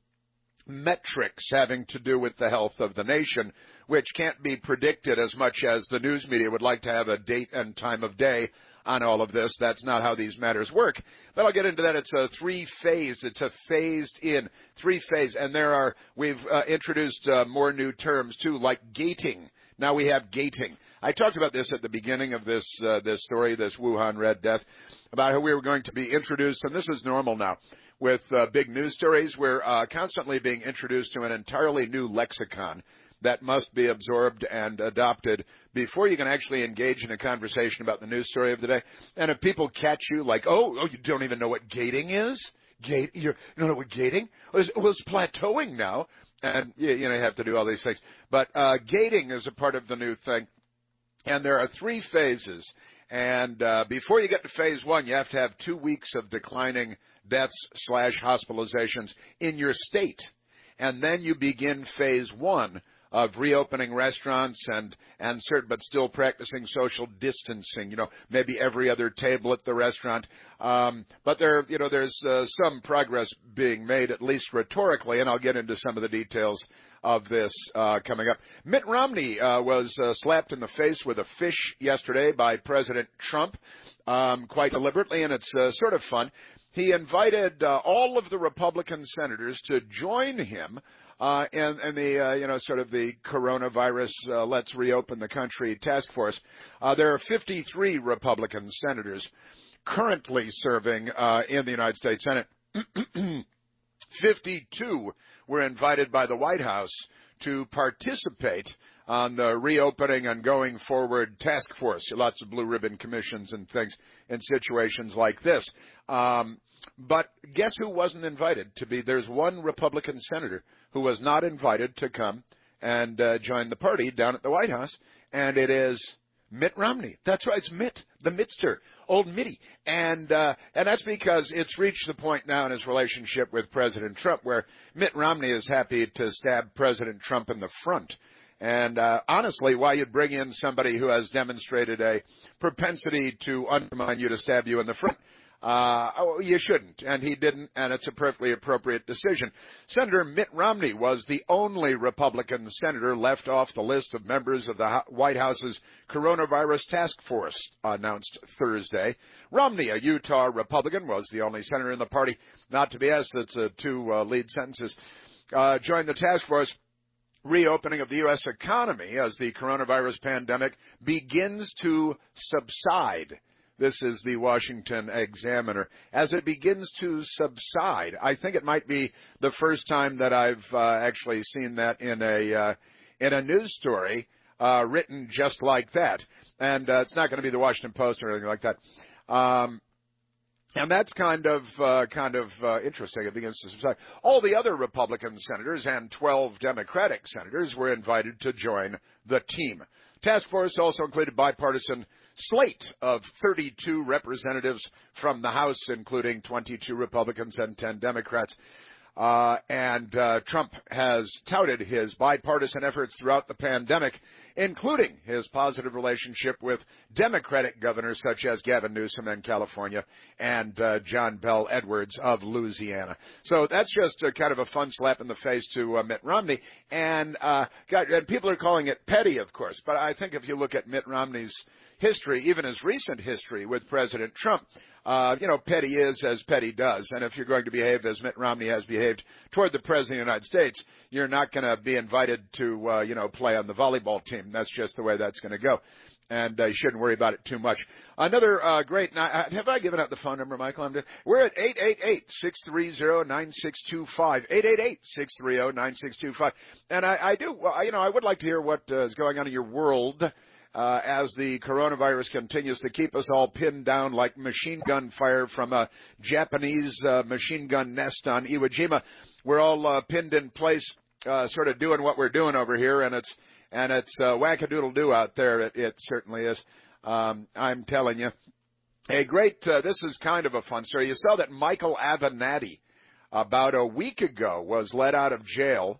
metrics having to do with the health of the nation, which can't be predicted as much as the news media would like to have a date and time of day on all of this. That's not how these matters work. But I'll get into that. It's a three-phase. It's a phased-in three-phase. And there are, we've uh, introduced uh, more new terms, too, like gating. Now we have gating. I talked about this at the beginning of this uh, this story, this Wuhan Red Death, about how we were going to be introduced, and this is normal now, with uh, big news stories. We're uh, constantly being introduced to an entirely new lexicon that must be absorbed and adopted before you can actually engage in a conversation about the news story of the day. And if people catch you like, oh, oh you don't even know what gating is? Gate, you don't know what gating? Well, it's, well, it's plateauing now. And, you, you know, you have to do all these things. But uh, gating is a part of the new thing. And there are three phases. And uh, before you get to phase one, you have to have two weeks of declining deaths slash hospitalizations in your state. And then you begin phase one of reopening restaurants and, and certain, but still practicing social distancing, you know, maybe every other table at the restaurant. Um, but there, you know, there's uh, some progress being made, at least rhetorically, and I'll get into some of the details of this uh, coming up. Mitt Romney uh, was uh, slapped in the face with a fish yesterday by President Trump, um, quite deliberately, and it's uh, sort of fun. He invited uh, all of the Republican senators to join him uh, in, in the, uh, you know, sort of the coronavirus, uh, let's reopen the country task force. Uh, there are fifty-three Republican senators currently serving uh, in the United States Senate. fifty-two were invited by the White House to participate on the reopening and going forward task force. Lots of blue ribbon commissions and things in situations like this. Um, but guess who wasn't invited to be? There's one Republican senator who was not invited to come and uh, join the party down at the White House, and it is Mitt Romney. That's right, it's Mitt, the Mittster, old Mitty. And uh, and that's because it's reached the point now in his relationship with President Trump where Mitt Romney is happy to stab President Trump in the front. And uh, honestly, why you'd bring in somebody who has demonstrated a propensity to undermine you, to stab you in the front, Uh, oh, you shouldn't, and he didn't, and it's a perfectly appropriate decision. Senator Mitt Romney was the only Republican senator left off the list of members of the White House's coronavirus task force, announced Thursday. Romney, a Utah Republican, was the only senator in the party not to be asked. That's uh, two uh, lead sentences. Uh, joined the task force. Reopening of the U S economy as the coronavirus pandemic begins to subside. This is the Washington Examiner. As it begins to subside, I think it might be the first time that I've uh, actually seen that in a uh, in a news story uh, written just like that. And uh, it's not going to be the Washington Post or anything like that. Um, And that's kind of uh, kind of uh, interesting. It begins to subside. All the other Republican senators and twelve Democratic senators were invited to join the team. Task force also included bipartisan slate of thirty-two representatives from the House, including twenty-two Republicans and ten Democrats. Uh, and uh, Trump has touted his bipartisan efforts throughout the pandemic, including his positive relationship with Democratic governors such as Gavin Newsom in California and uh, John Bel Edwards of Louisiana. So that's just a, kind of a fun slap in the face to uh, Mitt Romney. And, uh, God, and people are calling it petty, of course. But I think if you look at Mitt Romney's history, even his recent history with President Trump, Uh, you know, petty is as petty does. And if you're going to behave as Mitt Romney has behaved toward the President of the United States, you're not going to be invited to, uh, you know, play on the volleyball team. That's just the way that's going to go. And uh, you shouldn't worry about it too much. Another uh, great, now, have I given out the phone number, Michael? I'm We're at eight eight eight, six three zero, nine six two five, eight eight eight, six three zero, nine six two five. And I, I do, well, you know, I would like to hear what uh, is going on in your world Uh, as the coronavirus continues to keep us all pinned down like machine gun fire from a Japanese uh, machine gun nest on Iwo Jima. We're all uh, pinned in place, uh, sort of doing what we're doing over here, and it's and it's uh, wackadoodle-doo out there. It, it certainly is. Um, I'm telling you. A great, uh, this is kind of a fun story. You saw that Michael Avenatti, about a week ago, was let out of jail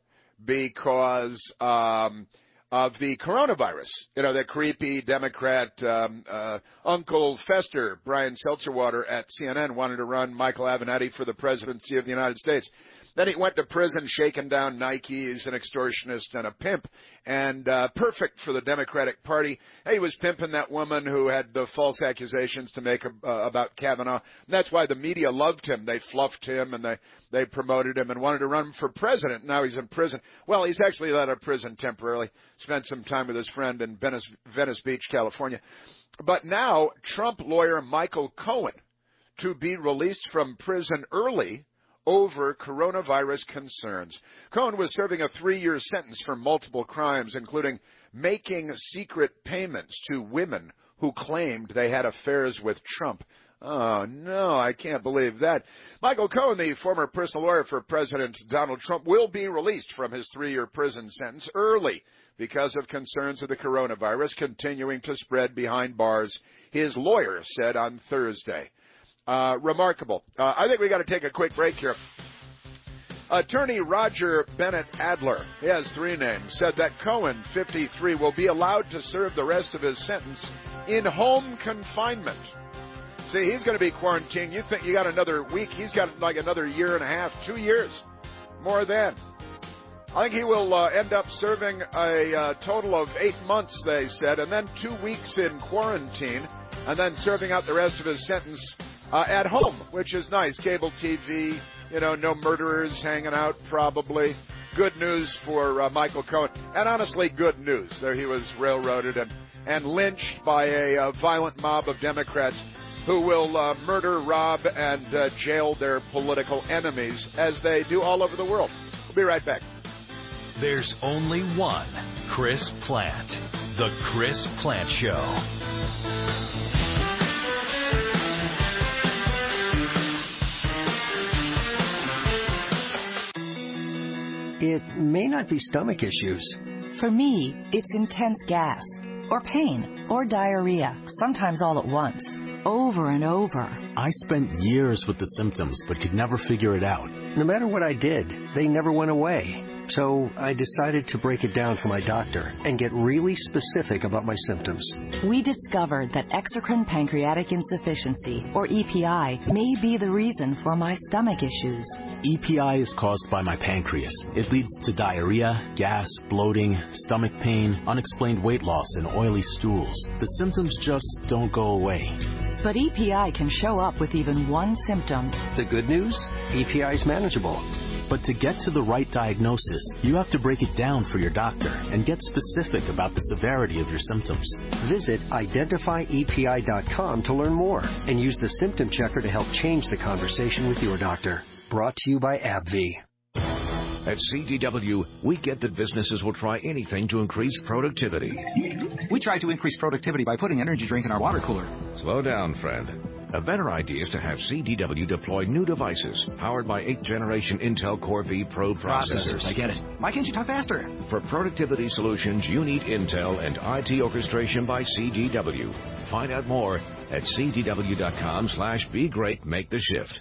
because um, of the coronavirus. You know, the creepy Democrat um, uh, Uncle Fester, Brian Seltzerwater at C N N, wanted to run Michael Avenatti for the presidency of the United States. Then he went to prison shaking down Nikes, an extortionist and a pimp, and uh, perfect for the Democratic Party. He was pimping that woman who had the false accusations to make uh, about Kavanaugh. And that's why the media loved him. They fluffed him and they, they promoted him and wanted to run for president. Now he's in prison. Well, he's actually let out of prison temporarily, spent some time with his friend in Venice, Venice Beach, California. But now Trump lawyer Michael Cohen to be released from prison early over coronavirus concerns. Cohen was serving a three-year sentence for multiple crimes, including making secret payments to women who claimed they had affairs with Trump. Oh, no, I can't believe that. Michael Cohen, the former personal lawyer for President Donald Trump, will be released from his three-year prison sentence early because of concerns of the coronavirus continuing to spread behind bars, his lawyer said on Thursday. Uh, remarkable. Uh, I think we got to take a quick break here. Attorney Roger Bennett Adler, he has three names, said that Cohen, fifty-three, will be allowed to serve the rest of his sentence in home confinement. See, he's going to be quarantined. You think you got another week? He's got like another year and a half, two years, more than. I think he will uh, end up serving a uh, total of eight months, they said, and then two weeks in quarantine, and then serving out the rest of his sentence Uh, at home, which is nice. Cable T V, you know, no murderers hanging out, probably. Good news for uh, Michael Cohen. And honestly, good news. There he was railroaded and, and lynched by a uh, violent mob of Democrats who will uh, murder, rob, and uh, jail their political enemies, as they do all over the world. We'll be right back. There's only one Chris Plante. The Chris Plante Show. It may not be stomach issues. For me, it's intense gas, or pain, or diarrhea, sometimes all at once, over and over. I spent years with the symptoms, but could never figure it out. No matter what I did, they never went away. So I decided to break it down for my doctor and get really specific about my symptoms. We discovered that exocrine pancreatic insufficiency, or E P I, may be the reason for my stomach issues. E P I is caused by my pancreas. It leads to diarrhea, gas, bloating, stomach pain, unexplained weight loss, and oily stools. The symptoms just don't go away. But E P I can show up with even one symptom. The good news? E P I is manageable. But to get to the right diagnosis, you have to break it down for your doctor and get specific about the severity of your symptoms. Visit identify E P I dot com to learn more and use the symptom checker to help change the conversation with your doctor. Brought to you by AbbVie. At C D W, we get that businesses will try anything to increase productivity. We try to increase productivity by putting energy drink in our water cooler. Slow down, friend. A better idea is to have C D W deploy new devices powered by eighth generation Intel Core V Pro processors. Processors, I get it. Why can't you talk faster? For productivity solutions, you need Intel and I T orchestration by C D W. Find out more at C D W dot com slash be great, make the shift.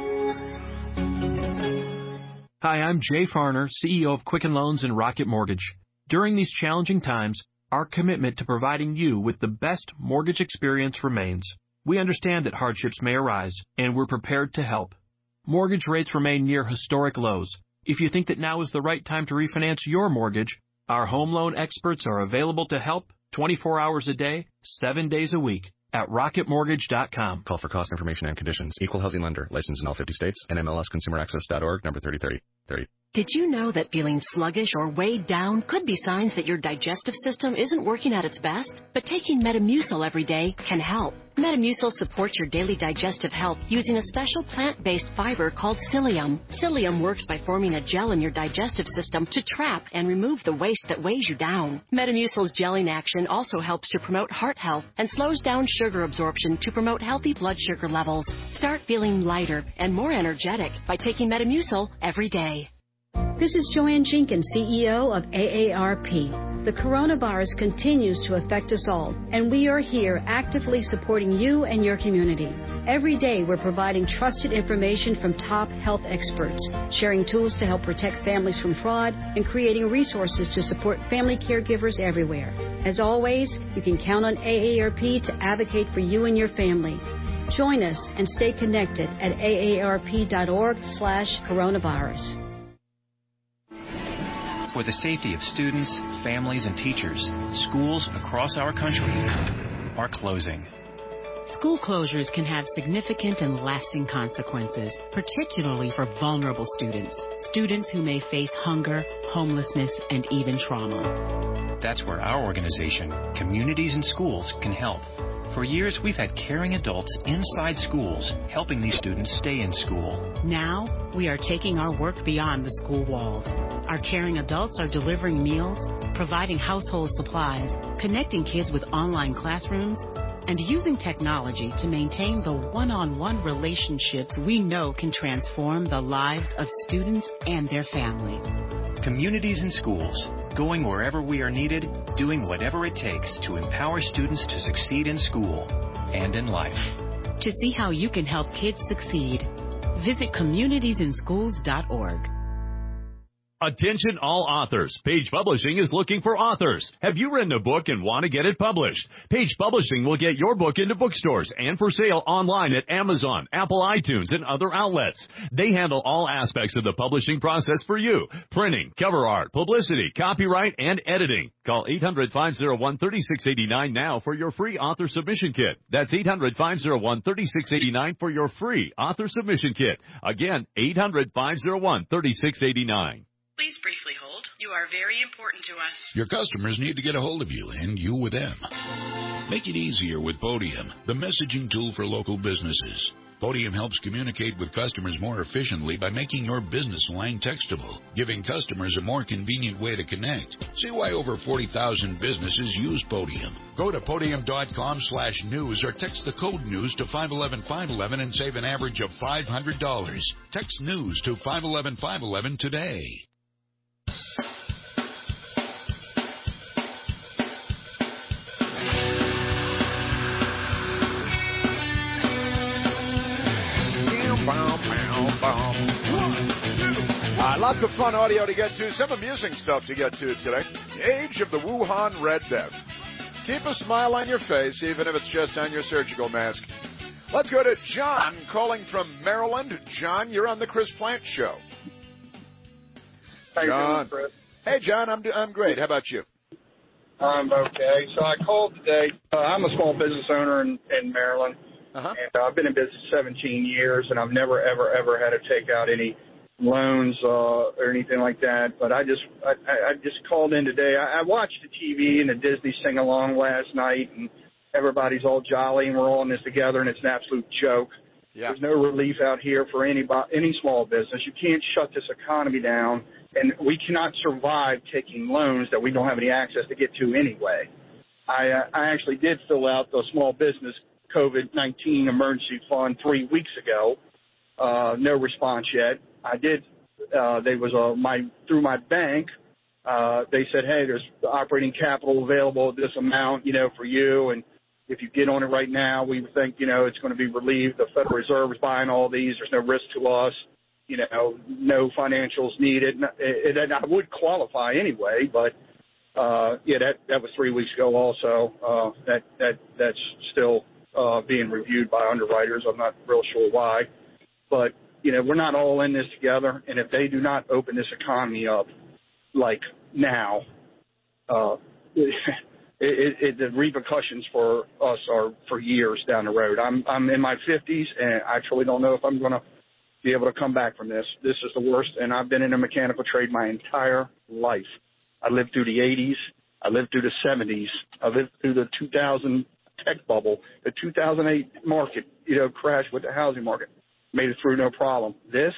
Hi, I'm Jay Farner, C E O of Quicken Loans and Rocket Mortgage. During these challenging times, our commitment to providing you with the best mortgage experience remains. We understand that hardships may arise, and we're prepared to help. Mortgage rates remain near historic lows. If you think that now is the right time to refinance your mortgage, our home loan experts are available to help twenty-four hours a day, seven days a week at rocket mortgage dot com. Call for cost information and conditions. Equal housing lender. Licensed in all fifty states. N M L S consumer access dot org. Number thirty thirty. thirty. Did you know that feeling sluggish or weighed down could be signs that your digestive system isn't working at its best? But taking Metamucil every day can help. Metamucil supports your daily digestive health using a special plant-based fiber called psyllium. Psyllium works by forming a gel in your digestive system to trap and remove the waste that weighs you down. Metamucil's gelling action also helps to promote heart health and slows down sugar absorption to promote healthy blood sugar levels. Start feeling lighter and more energetic by taking Metamucil every day. This is Joanne Jenkins, C E O of A A R P. The coronavirus continues to affect us all, and we are here actively supporting you and your community. Every day, we're providing trusted information from top health experts, sharing tools to help protect families from fraud, and creating resources to support family caregivers everywhere. As always, you can count on A A R P to advocate for you and your family. Join us and stay connected at A A R P dot org slash coronavirus. For the safety of students, families, and teachers, schools across our country are closing. School closures can have significant and lasting consequences, particularly for vulnerable students, students who may face hunger, homelessness, and even trauma. That's where our organization, Communities in Schools, can help. For years, we've had caring adults inside schools, helping these students stay in school. Now, we are taking our work beyond the school walls. Our caring adults are delivering meals, providing household supplies, connecting kids with online classrooms, and using technology to maintain the one-on-one relationships we know can transform the lives of students and their families. Communities in Schools, going wherever we are needed, doing whatever it takes to empower students to succeed in school and in life. To see how you can help kids succeed, visit communities in schools dot org. Attention all authors. Page Publishing is looking for authors. Have you written a book and want to get it published? Page Publishing will get your book into bookstores and for sale online at Amazon, Apple iTunes, and other outlets. They handle all aspects of the publishing process for you. Printing, cover art, publicity, copyright, and editing. Call eight hundred, five oh one, three six eight nine now for your free author submission kit. That's eight hundred, five oh one, three six eight nine for your free author submission kit. Again, eight hundred, five oh one, three six eight nine. Please briefly hold. You are very important to us. Your customers need to get a hold of you, and you with them. Make it easier with Podium, the messaging tool for local businesses. Podium helps communicate with customers more efficiently by making your business line textable, giving customers a more convenient way to connect. See why over forty thousand businesses use Podium. Go to podium dot com slash news or text the code news to five one one, five one one and save an average of five hundred dollars. Text news to five one one, five one one today. I Lots of fun audio to get to, some amusing stuff to get to today. The age of the Wuhan Red Death. Keep a smile on your face, even if it's just on your surgical mask. Let's go to John calling from Maryland. John, you're on the Chris Plante Show. How John. you doing, Chris? Hey, John, I'm I'm great. How about you? I'm okay. So I called today. Uh, I'm a small business owner in, in Maryland, uh-huh. and uh, I've been in business seventeen years, and I've never, ever, ever had to take out any loans uh, or anything like that. But I just I, I just called in today. I, I watched the T V and the Disney sing-along last night, and everybody's all jolly, and we're all in this together, and it's an absolute joke. Yeah. There's no relief out here for any, any small business. You can't shut this economy down, and we cannot survive taking loans that we don't have any access to get to anyway. I, uh, I actually did fill out the small business COVID nineteen emergency fund three weeks ago. Uh, no response yet. I did. Uh, they was uh, my through my bank. Uh, they said, hey, there's operating capital available at this amount, you know, for you, and if you get on it right now, we think, you know, it's going to be relieved. The Federal Reserve is buying all these. There's no risk to us. You know, no financials needed. And I would qualify anyway, but, uh, yeah, that, that was three weeks ago also. Uh, that, that, that's still, uh, being reviewed by underwriters. I'm not real sure why. But, you know, we're not all in this together. And if they do not open this economy up like now, uh, It, it, the repercussions for us are for years down the road. I'm I'm in my fifties, and I truly don't know if I'm going to be able to come back from this. This is the worst, and I've been in the mechanical trade my entire life. I lived through the eighties. I lived through the seventies. I lived through the two thousand tech bubble, the two thousand eight market, you know, crash with the housing market. Made it through no problem. This,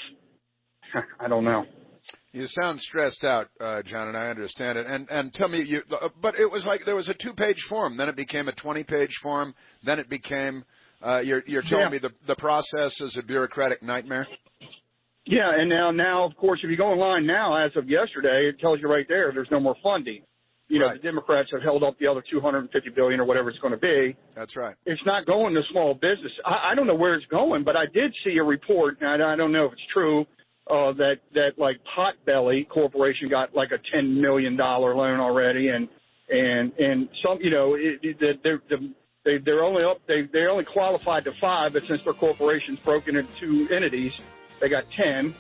I don't know. You sound stressed out, uh, John, and I understand it. And and tell me, you, uh, but it was like there was a two-page form, then it became a twenty-page form, then it became. Uh, you're you're telling yeah. me the the process is a bureaucratic nightmare. Yeah, and now now of course, if you go online now, as of yesterday, it tells you right there there's no more funding. You know, right. The Democrats have held up the other two hundred fifty billion dollars or whatever it's going to be. That's right. It's not going to small business. I, I don't know where it's going, but I did see a report, and I, I don't know if it's true. Uh, that, that like Potbelly Corporation got like a ten million dollars loan already, and, and, and some, you know, it, it, they're, they, they're only up, they, they're only qualified to five, but since their corporation's broken into two entities, they got ten.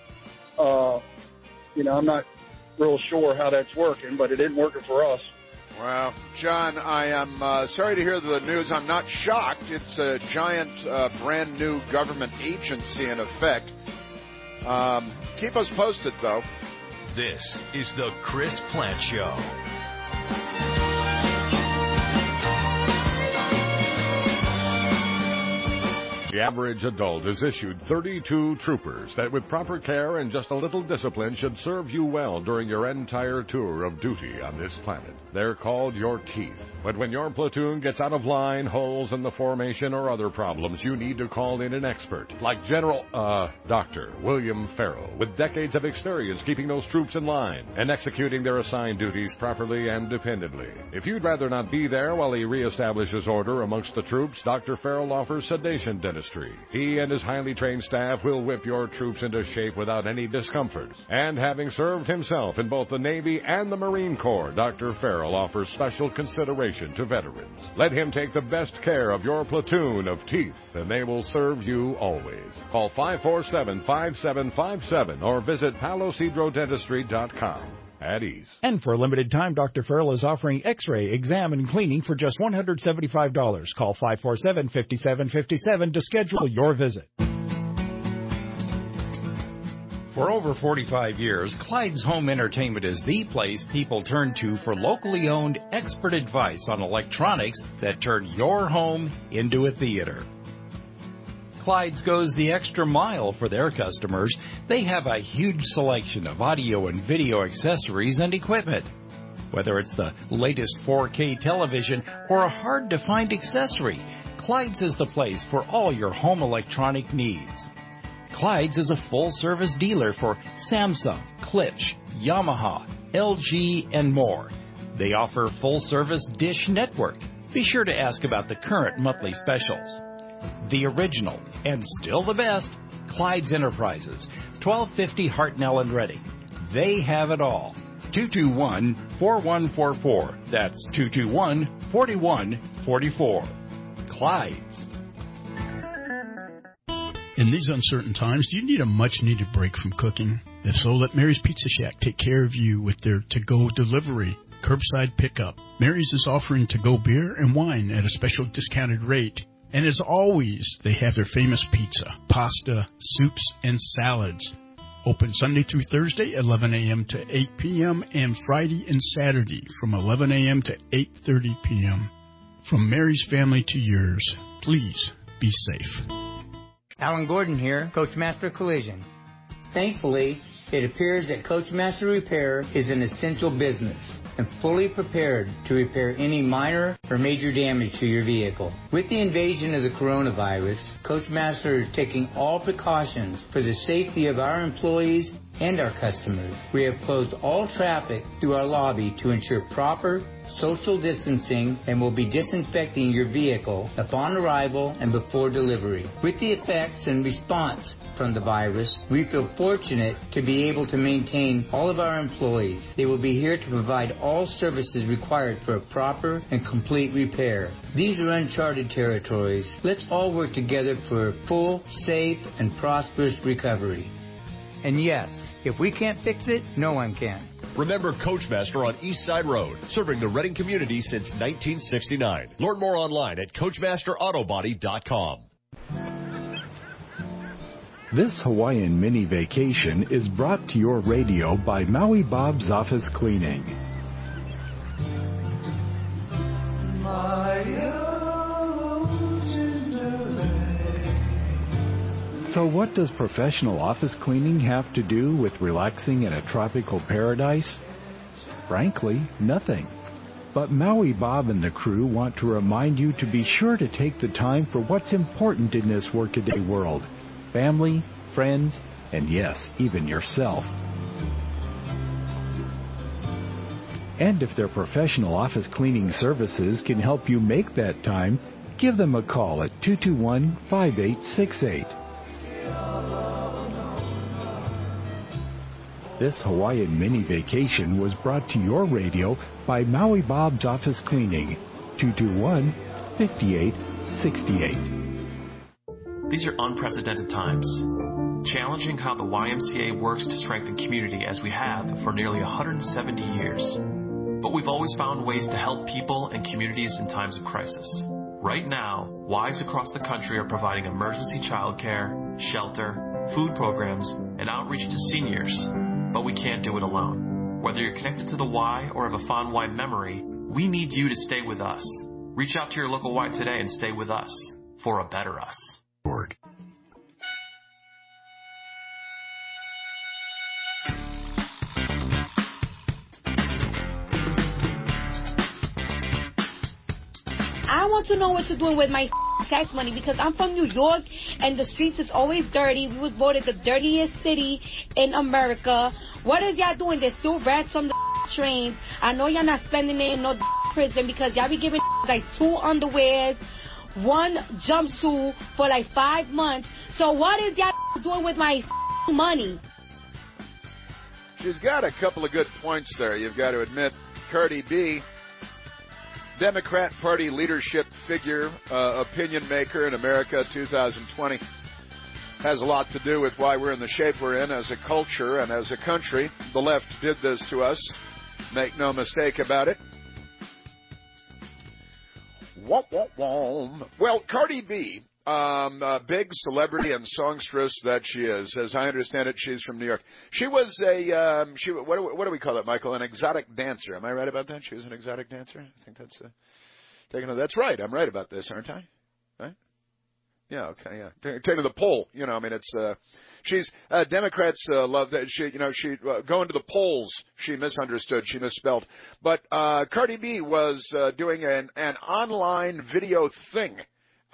Uh, you know, I'm not real sure how that's working, but it isn't working for us. Well, John, I am uh, sorry to hear the news. I'm not shocked. It's a giant, uh, brand new government agency in effect. Um, keep us posted, though. This is the Chris Plante Show. The average adult is issued thirty-two troopers that with proper care and just a little discipline should serve you well during your entire tour of duty on this planet. They're called your teeth. But when your platoon gets out of line, holes in the formation, or other problems, you need to call in an expert like General, uh, Doctor William Farrell, with decades of experience keeping those troops in line and executing their assigned duties properly and dependably. If you'd rather not be there while he reestablishes order amongst the troops, Doctor Farrell offers sedation dentistry. He and his highly trained staff will whip your troops into shape without any discomfort. And having served himself in both the Navy and the Marine Corps, Doctor Farrell offers special consideration to veterans. Let him take the best care of your platoon of teeth, and they will serve you always. Call five four seven, five seven five seven or visit palo cedro dentistry dot com. At ease. And for a limited time, Doctor Farrell is offering X-ray, exam, and cleaning for just one hundred seventy-five dollars. Call five four seven, five seven five seven to schedule your visit. For over forty-five years, Clyde's Home Entertainment is the place people turn to for locally owned expert advice on electronics that turn your home into a theater. Clyde's goes the extra mile for their customers. They have a huge selection of audio and video accessories and equipment. Whether it's the latest four K television or a hard-to-find accessory, Clyde's is the place for all your home electronic needs. Clyde's is a full-service dealer for Samsung, Klipsch, Yamaha, L G, and more. They offer full-service Dish Network. Be sure to ask about the current monthly specials. The original, and still the best, Clyde's Enterprises, twelve fifty Hartnell and Reading. They have it all. two two one, four one four four. That's two two one, four one four four. Clyde's. In these uncertain times, do you need a much-needed break from cooking? If so, let Mary's Pizza Shack take care of you with their to-go delivery, curbside pickup. Mary's is offering to-go beer and wine at a special discounted rate. And as always, they have their famous pizza, pasta, soups, and salads. Open Sunday through Thursday, eleven a.m. to eight p.m., and Friday and Saturday from eleven a.m. to eight thirty p.m. From Mary's family to yours, please be safe. Alan Gordon here, Coachmaster Collision. Thankfully, it appears that Coachmaster Repair is an essential business and fully prepared to repair any minor or major damage to your vehicle. With the invasion of the coronavirus, Coachmaster is taking all precautions for the safety of our employees and our customers. We have closed all traffic through our lobby to ensure proper social distancing and will be disinfecting your vehicle upon arrival and before delivery. With the effects and response from the virus, we feel fortunate to be able to maintain all of our employees. They will be here to provide all services required for a proper and complete repair. These are uncharted territories. Let's all work together for a full, safe, and prosperous recovery. And yes, if we can't fix it, no one can. Remember Coachmaster on East Side Road, serving the Reading community since nineteen sixty-nine. Learn more online at coachmaster autobody dot com. This Hawaiian mini vacation is brought to your radio by Maui Bob's Office Cleaning. So what does professional office cleaning have to do with relaxing in a tropical paradise? Frankly, nothing. But Maui Bob and the crew want to remind you to be sure to take the time for what's important in this workaday world. Family, friends, and yes, even yourself. And if their professional office cleaning services can help you make that time, give them a call at two two one, five eight six eight. This Hawaiian mini vacation was brought to your radio by Maui Bob's Office Cleaning, two two one, five eight six eight. These are unprecedented times, challenging how the Y M C A works to strengthen community as we have for nearly one hundred seventy years. But we've always found ways to help people and communities in times of crisis. Right now, Ys across the country are providing emergency childcare, shelter, food programs, and outreach to seniors. But we can't do it alone. Whether you're connected to the Y or have a fond Y memory, we need you to stay with us. Reach out to your local Y today and stay with us for a better us. Org. I want to know what you're doing with my tax money because I'm from New York and the streets is always dirty. We was voted the dirtiest city in America. What is y'all doing? There's still rats on the trains. I know y'all not spending it in no prison because y'all be giving like two underwears, one jumpsuit for like five months. So what is y'all doing with my money? She's got a couple of good points there, you've got to admit. Cardi B, Democrat Party leadership figure, uh, opinion maker in America two thousand twenty, has a lot to do with why we're in the shape we're in as a culture and as a country. The left did this to us. Make no mistake about it. Womp, womp, womp. Well, Cardi B, um, a big celebrity and songstress that she is. As I understand it, she's from New York. She was a, um, she what do, what do we call that, Michael? An exotic dancer. Am I right about that? She was an exotic dancer? I think that's, uh, taking a, that's right. I'm right about this, aren't I? Right? Yeah, okay, yeah. Taking the poll, you know, I mean, it's, uh, she's, uh, Democrats, uh, love that she, you know, she, uh, going to the polls, she misunderstood, she misspelled. But, uh, Cardi B was, uh, doing an, an online video thing,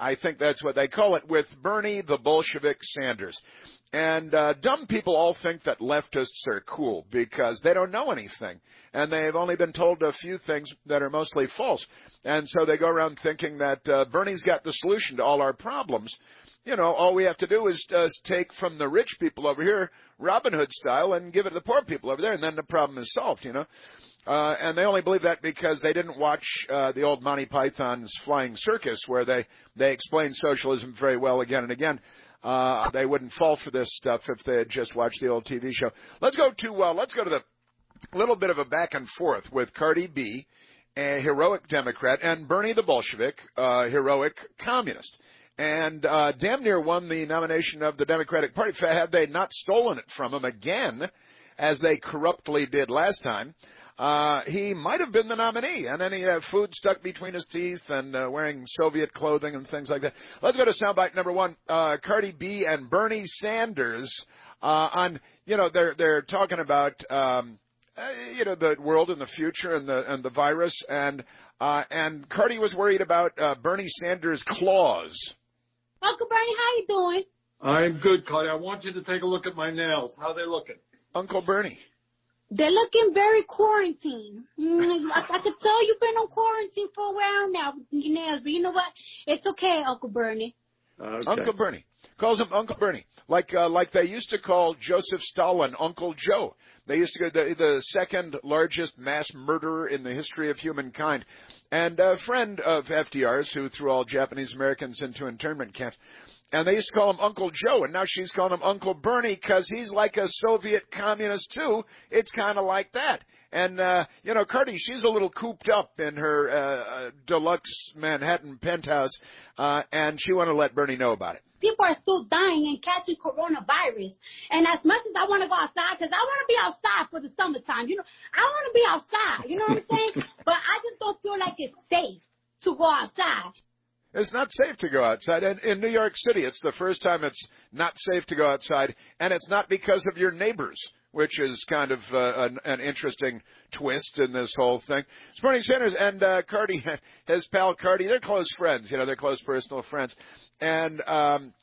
I think that's what they call it, with Bernie the Bolshevik Sanders. And uh, dumb people all think that leftists are cool because they don't know anything. And they've only been told a few things that are mostly false. And so they go around thinking that uh, Bernie's got the solution to all our problems. You know, all we have to do is uh, take from the rich people over here, Robin Hood style, and give it to the poor people over there, and then the problem is solved, you know. Uh, and they only believe that because they didn't watch uh, the old Monty Python's Flying Circus, where they, they explained socialism very well again and again. Uh, they wouldn't fall for this stuff if they had just watched the old T V show. Let's go to uh, let's go to the little bit of a back and forth with Cardi B, a heroic Democrat, and Bernie the Bolshevik, uh, heroic communist. And uh, damn near won the nomination of the Democratic Party had they not stolen it from him again, as they corruptly did last time. Uh, he might have been the nominee, and then he'd have food stuck between his teeth and uh, wearing Soviet clothing and things like that. Let's go to soundbite number one. Uh, Cardi B and Bernie Sanders uh, on, you know, they're they're talking about, um, uh, you know, the world and the future and the and the virus, and uh, and Cardi was worried about uh, Bernie Sanders' claws. Uncle Bernie, how you doing? I'm good, Cardi. I want you to take a look at my nails. How they looking? Uncle Bernie. They're looking very quarantined. Mm, I, I could tell you've been on quarantine for a while now with your nails, but you know what? It's okay, Uncle Bernie. Okay. Uncle Bernie. Calls him Uncle Bernie. Like uh, like they used to call Joseph Stalin Uncle Joe. They used to go the, the second largest mass murderer in the history of humankind. And a friend of F D R's who threw all Japanese Americans into internment camps. And they used to call him Uncle Joe, and now she's calling him Uncle Bernie because he's like a Soviet communist, too. It's kind of like that. And, uh, you know, Cardi, she's a little cooped up in her uh, uh, deluxe Manhattan penthouse, uh, and she wanted to let Bernie know about it. People are still dying and catching coronavirus. And as much as I want to go outside, because I want to be outside for the summertime, you know, I want to be outside, you know what I'm saying? But I just don't feel like it's safe to go outside. It's not safe to go outside. And in New York City, it's the first time it's not safe to go outside, and it's not because of your neighbors, which is kind of uh, an, an interesting twist in this whole thing. It's Bernie Sanders and uh, Cardi, his pal Cardi, they're close friends. You know, they're close personal friends. And um,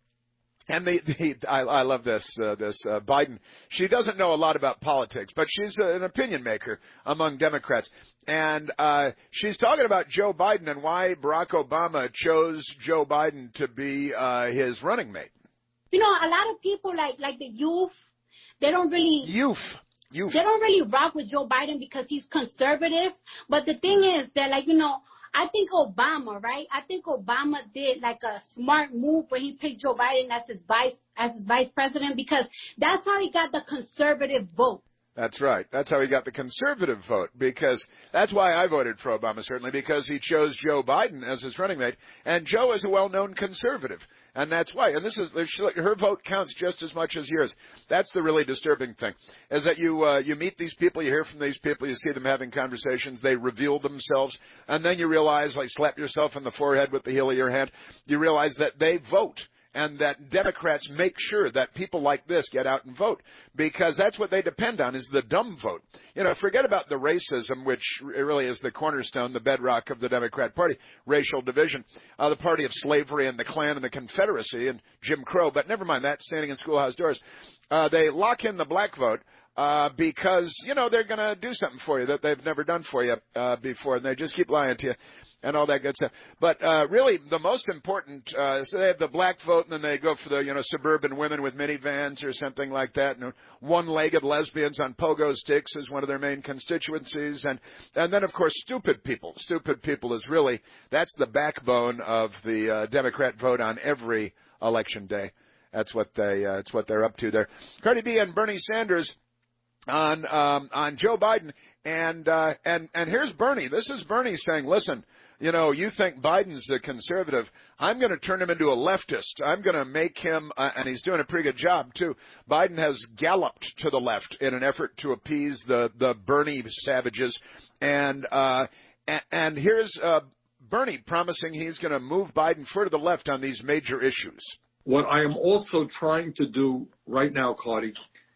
and the, the I, I love this uh, this uh, Biden. She doesn't know a lot about politics, but she's a, an opinion maker among Democrats. And uh, she's talking about Joe Biden and why Barack Obama chose Joe Biden to be uh, his running mate. You know, a lot of people like like the youth, they don't really youth. Youth. They don't really rock with Joe Biden because he's conservative. But the thing is that, like, you know, I think Obama, right? I think Obama did like a smart move when he picked Joe Biden as his vice as his vice president, because that's how he got the conservative vote. That's right. That's how he got the conservative vote, because that's why I voted for Obama, certainly, because he chose Joe Biden as his running mate. And Joe is a well-known conservative, and that's why. And this is her vote counts just as much as yours. That's the really disturbing thing, is that you uh, you meet these people, you hear from these people, you see them having conversations, they reveal themselves, and then you realize, like, slap yourself in the forehead with the heel of your hand, you realize that they vote. And that Democrats make sure that people like this get out and vote, because that's what they depend on, is the dumb vote. You know, forget about the racism, which really is the cornerstone, the bedrock of the Democrat Party, racial division, uh, the party of slavery and the Klan and the Confederacy and Jim Crow. But never mind that, standing in schoolhouse doors. Uh, they lock in the black vote uh, because, you know, they're going to do something for you that they've never done for you uh, before, and they just keep lying to you. And all that good stuff. But uh, really, the most important, uh, so they have the black vote, and then they go for the, you know, suburban women with minivans or something like that. And one-legged lesbians on pogo sticks is one of their main constituencies. And and then, of course, stupid people. Stupid people is really, that's the backbone of the uh, Democrat vote on every election day. That's what they, uh, it's what they're up to there. Cardi B and Bernie Sanders on um, on Joe Biden. And uh, and and here's Bernie. This is Bernie saying, listen, you know, you think Biden's a conservative. I'm going to turn him into a leftist. I'm going to make him, uh, and he's doing a pretty good job, too. Biden has galloped to the left in an effort to appease the, the Bernie savages. And, uh, and, and here's uh, Bernie promising he's going to move Biden further to the left on these major issues. What I am also trying to do right now, Cardi,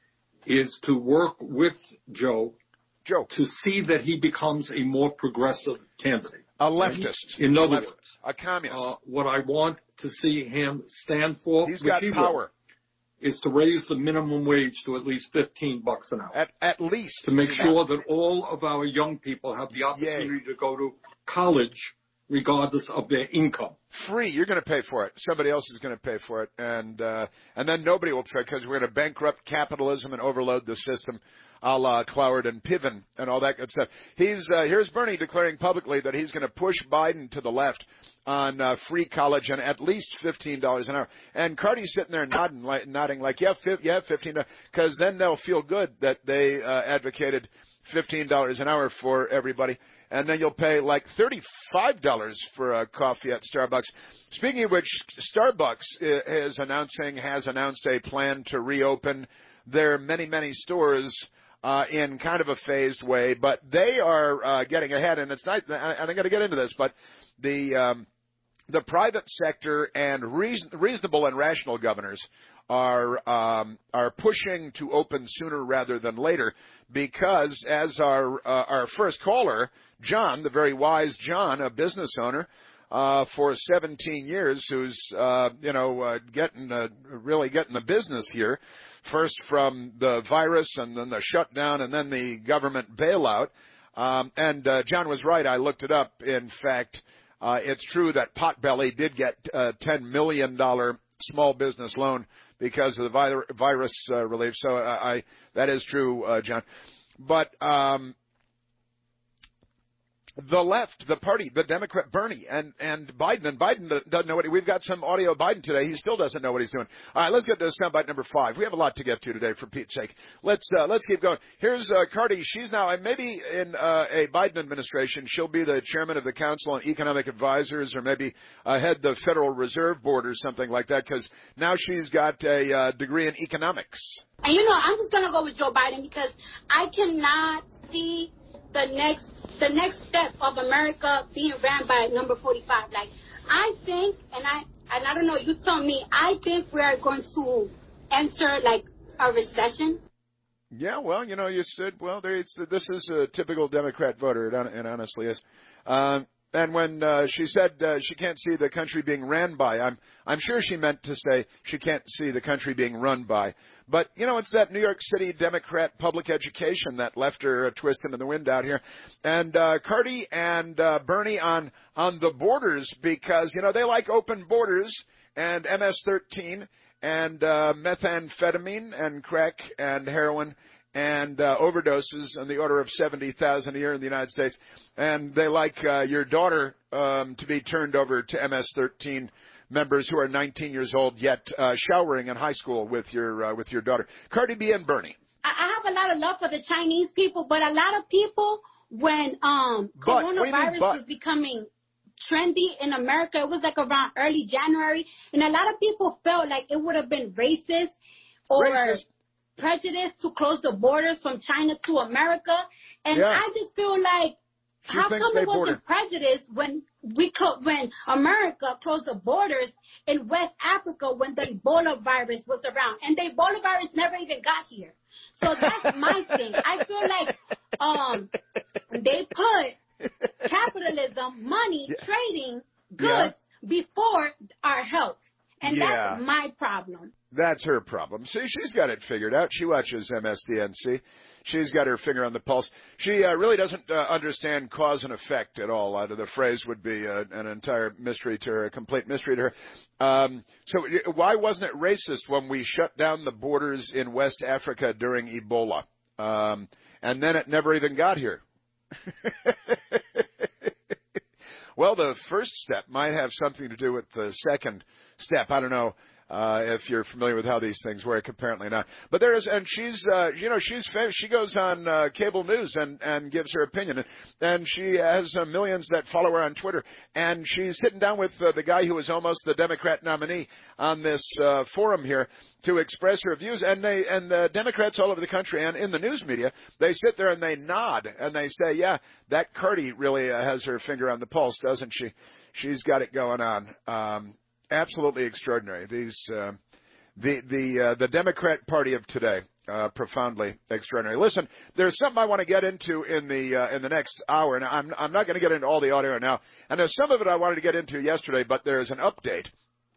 is to work with Joe, Joe. to see that he becomes a more progressive candidate. A leftist. In other left, words, a communist. Uh, what I want to see him stand for, He's which got he power, will, is to raise the minimum wage to at least fifteen bucks an hour. At at least to make sure that all of our young people have the opportunity Yay. to go to college, regardless of their income. Free. You're going to pay for it. Somebody else is going to pay for it, and uh, and then nobody will pay because we're going to bankrupt capitalism and overload the system, a la Cloward and Piven and all that good stuff. He's uh, here's Bernie declaring publicly that he's going to push Biden to the left on uh, free college and at least fifteen dollars an hour. And Cardi's sitting there nodding like, nodding like yeah, fi- yeah, fifteen dollars, because then they'll feel good that they uh, advocated fifteen dollars an hour for everybody. And then you'll pay like thirty-five dollars for a coffee at Starbucks. Speaking of which, Starbucks is announcing, has announced a plan to reopen their many, many stores uh, in kind of a phased way. But they are uh, getting ahead, and it's not, and I'm going to get into this, but the um, the private sector and reason, reasonable and rational governors are um, are pushing to open sooner rather than later, because as our uh, our first caller, John, the very wise John, a business owner uh, for seventeen years, who's uh, you know uh, getting uh, really getting the business here, first from the virus and then the shutdown and then the government bailout. Um, and uh, John was right. I looked it up. In fact, uh, it's true that Potbelly did get a ten million dollars small business loan because of the vi- virus uh, relief. So I, I that is true, uh, John. But um, the left, the party, the Democrat, Bernie, and, and Biden, and Biden doesn't know what he, we've got some audio of Biden today. He still doesn't know what he's doing. All right, let's get to soundbite number five. We have a lot to get to today, for Pete's sake. Let's, uh, let's keep going. Here's, uh, Cardi. She's now, and maybe in, uh, a Biden administration, she'll be the chairman of the Council on Economic Advisors, or maybe, uh, head the Federal Reserve Board or something like that, because now she's got a, uh, degree in economics. And you know, I'm just gonna go with Joe Biden because I cannot see the next the next step of America being ran by number forty-five. Like, I think, and I and I don't know, you tell me, I think we are going to enter, like, a recession. Yeah, well, you know, you said, well, there, it's, this is a typical Democrat voter, it, it honestly is. Um, and when uh, she said uh, she can't see the country being ran by, I'm I'm sure she meant to say she can't see the country being run by. But, you know, it's that New York City Democrat public education that left her twisting in the wind out here. And uh, Cardi and uh, Bernie on on the borders, because, you know, they like open borders and M S thirteen and uh, methamphetamine and crack and heroin and uh, overdoses on the order of seventy thousand a year in the United States. And they like uh, your daughter um, to be turned over to M S thirteen members who are nineteen years old, yet uh, showering in high school with your uh, with your daughter. Cardi B and Bernie. I have a lot of love for the Chinese people, but a lot of people, when um, but, coronavirus was becoming trendy in America, it was like around early January, and a lot of people felt like it would have been racist or racist. prejudice to close the borders from China to America. And yeah. I just feel like, she how come it wasn't prejudice when we clo- when America closed the borders in West Africa when the Ebola virus was around, and the Ebola virus never even got here. So that's my thing. I feel like um they put capitalism, money, yeah. trading goods yeah. before our health, and yeah. that's my problem. That's her problem. See, she's got it figured out. She watches M S D N C. She's got her finger on the pulse. She uh, really doesn't uh, understand cause and effect at all. Uh, the phrase would be uh, an entire mystery to her, a complete mystery to her. Um, so why wasn't it racist when we shut down the borders in West Africa during Ebola? Um, and then it never even got here. Well, the first step might have something to do with the second step. I don't know. Uh, if you're familiar with how these things work, apparently not. But there is, and she's, uh, you know, she's famous. She goes on uh, cable news and, and gives her opinion, and she has uh, millions that follow her on Twitter. And she's sitting down with uh, the guy who was almost the Democrat nominee on this uh, forum here to express her views. And they, and the Democrats all over the country and in the news media, they sit there and they nod and they say, "Yeah, that Cardi really uh, has her finger on the pulse, doesn't she? She's got it going on." Um, Absolutely extraordinary. These, uh, the the uh, the Democrat Party of today Uh, profoundly extraordinary. Listen, there's something I want to get into in the uh, in the next hour, and I'm I'm not going to get into all the audio now. And there's some of it I wanted to get into yesterday, but there's an update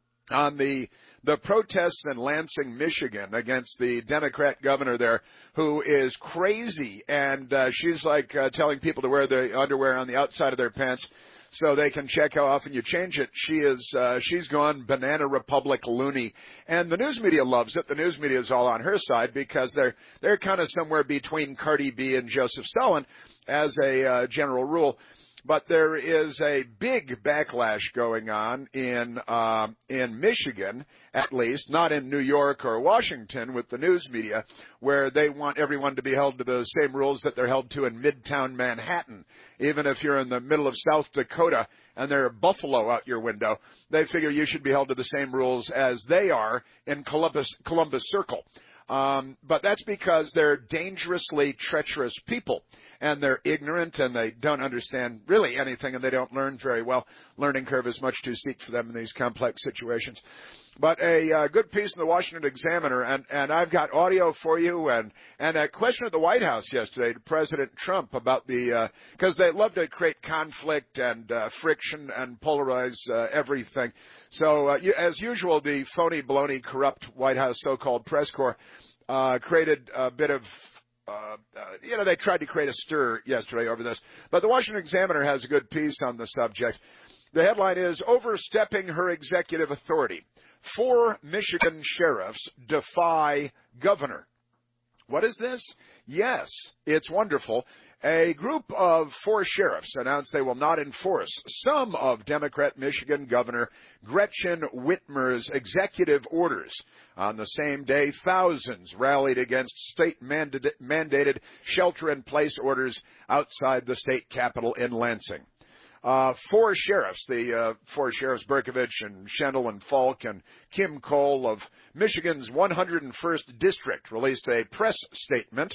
on the the protests in Lansing, Michigan, against the Democrat governor there, who is crazy, and uh, she's like uh, telling people to wear the underwear on the outside of their pants so they can check how often you change it. She is, uh, she's gone banana republic loony. And the news media loves it. The news media is all on her side because they're, they're kind of somewhere between Cardi B and Joseph Stalin as a uh, general rule. But there is a big backlash going on in uh, in Michigan, at least, not in New York or Washington with the news media, where they want everyone to be held to the same rules that they're held to in Midtown Manhattan. Even if you're in the middle of South Dakota and there are buffalo out your window, they figure you should be held to the same rules as they are in Columbus, Columbus Circle. Um, but that's because they're dangerously treacherous people. And they're ignorant, and they don't understand really anything, and they don't learn very well. Learning curve is much too steep for them in these complex situations. But a uh, good piece in the Washington Examiner, and, and I've got audio for you, and, and a question at the White House yesterday to President Trump about the, because uh, they love to create conflict and uh, friction and polarize uh, everything. So, uh, you, as usual, the phony, baloney, corrupt White House so-called press corps uh, created a bit of Uh, uh, you know, they tried to create a stir yesterday over this. But the Washington Examiner has a good piece on the subject. The headline is, Overstepping Her Executive Authority. Four Michigan sheriffs defy governor. What is this? Yes, it's wonderful. A group of four sheriffs announced they will not enforce some of Democrat Michigan Governor Gretchen Whitmer's executive orders. On the same day, thousands rallied against state-mandated shelter-in-place orders outside the state capitol in Lansing. Uh, four sheriffs, the uh, four sheriffs, Berkovich and Schendel and Falk and Kim Cole of Michigan's one hundred first District, released a press statement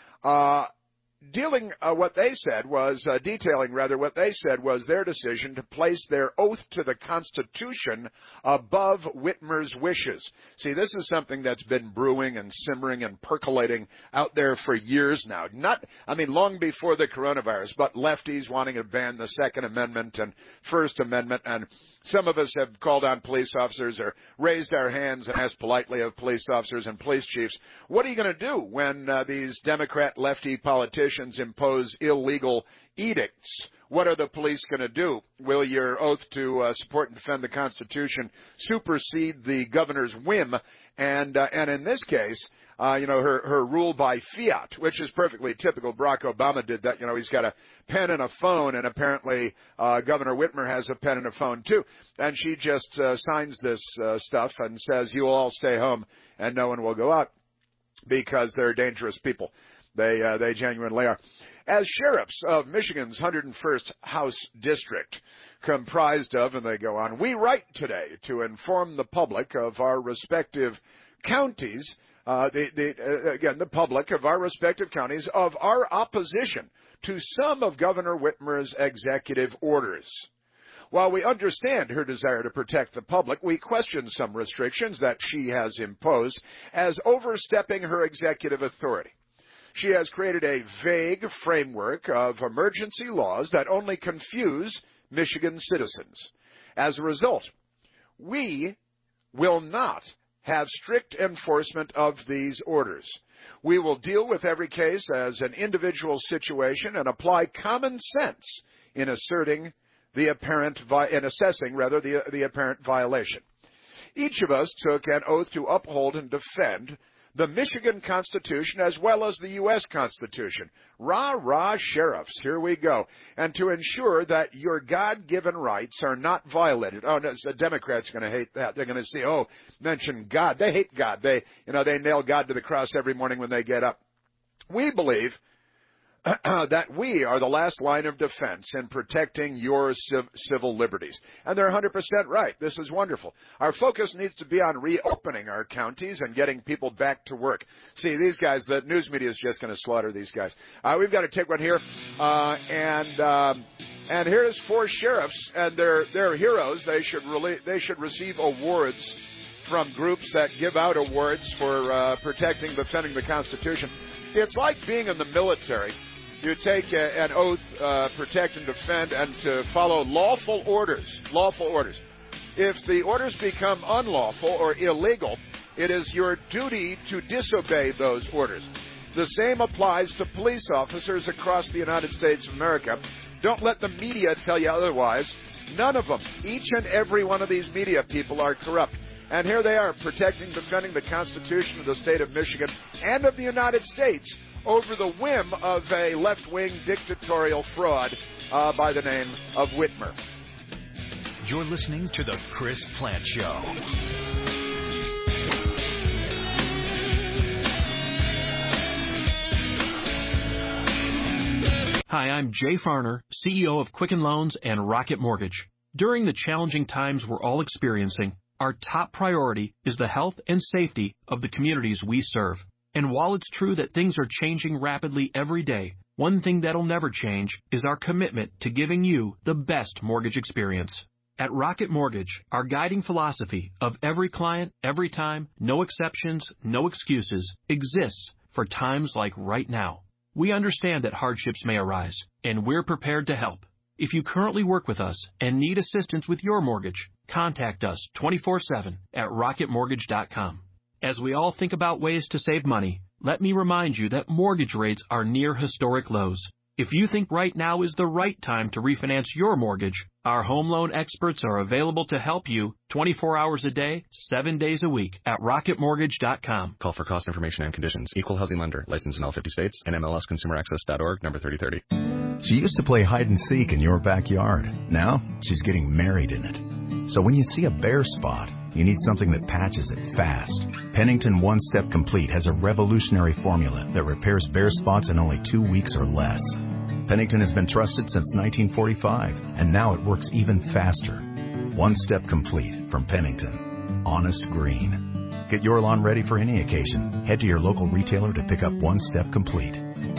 uh, dealing uh, what they said was, uh, detailing rather what they said was their decision to place their oath to the Constitution above Whitmer's wishes. See, this is something that's been brewing and simmering and percolating out there for years now. Not, I mean, long before the coronavirus, but lefties wanting to ban the Second Amendment and First Amendment, and some of us have called on police officers or raised our hands and asked politely of police officers and police chiefs, what are you going to do when uh, these Democrat lefty politicians impose illegal edicts? What are the police going to do? Will your oath to uh, support and defend the Constitution supersede the governor's whim? And uh, and in this case, uh, you know, her, her rule by fiat, which is perfectly typical. Barack Obama did that. You know, he's got a pen and a phone, and apparently uh, Governor Whitmer has a pen and a phone, too. And she just uh, signs this uh, stuff and says, you will all stay home and no one will go out because they're dangerous people. They, uh, they genuinely are. As sheriffs of Michigan's one hundred first House District, comprised of, and they go on, we write today to inform the public of our respective counties, uh, the, the, uh, again, the public of our respective counties, of our opposition to some of Governor Whitmer's executive orders. While we understand her desire to protect the public, we question some restrictions that she has imposed as overstepping her executive authority. She has created a vague framework of emergency laws that only confuse Michigan citizens. As a result, we will not have strict enforcement of these orders. We will deal with every case as an individual situation and apply common sense in asserting the apparent vi- in assessing rather the, the apparent violation. Each of us took an oath to uphold and defend the Michigan Constitution as well as the U S Constitution. Rah, rah, sheriffs, here we go. And to ensure that your God-given rights are not violated. Oh, no, the Democrats are going to hate that. They're going to say, oh, mention God. They hate God. They, you know, they nail God to the cross every morning when they get up. We believe that we are the last line of defense in protecting your civ- civil liberties. And they're one hundred percent right. This is wonderful. Our focus needs to be on reopening our counties and getting people back to work. See, these guys, the news media is just going to slaughter these guys. Uh, we've got to take one here. Uh, and um, and here's four sheriffs, and they're, they're heroes. They should, really, they should receive awards from groups that give out awards for uh, protecting, defending the Constitution. It's like being in the military. You take a, an oath, uh, protect and defend, and to follow lawful orders. Lawful orders. If the orders become unlawful or illegal, it is your duty to disobey those orders. The same applies to police officers across the United States of America. Don't let the media tell you otherwise. None of them. Each and every one of these media people are corrupt. And here they are, protecting, defending the Constitution of the state of Michigan and of the United States over the whim of a left-wing dictatorial fraud uh, by the name of Whitmer. You're listening to The Chris Plante Show. Hi, I'm Jay Farner, C E O of Quicken Loans and Rocket Mortgage. During the challenging times we're all experiencing, our top priority is the health and safety of the communities we serve. And while it's true that things are changing rapidly every day, one thing that'll never change is our commitment to giving you the best mortgage experience. At Rocket Mortgage, our guiding philosophy of every client, every time, no exceptions, no excuses, exists for times like right now. We understand that hardships may arise, and we're prepared to help. If you currently work with us and need assistance with your mortgage, contact us twenty-four seven at rocket mortgage dot com. As we all think about ways to save money, let me remind you that mortgage rates are near historic lows. If you think right now is the right time to refinance your mortgage, our home loan experts are available to help you twenty-four hours a day, seven days a week at rocket mortgage dot com. Call for cost information and conditions. Equal housing lender. Licensed in all fifty states. N M L S consumer access dot org, number thirty thirty. She used to play hide and seek in your backyard. Now, she's getting married in it. So when you see a bare spot, you need something that patches it fast. Pennington One Step Complete has a revolutionary formula that repairs bare spots in only two weeks or less. Pennington has been trusted since nineteen forty-five, and now it works even faster. One Step Complete from Pennington. Honest green. Get your lawn ready for any occasion. Head to your local retailer to pick up One Step Complete.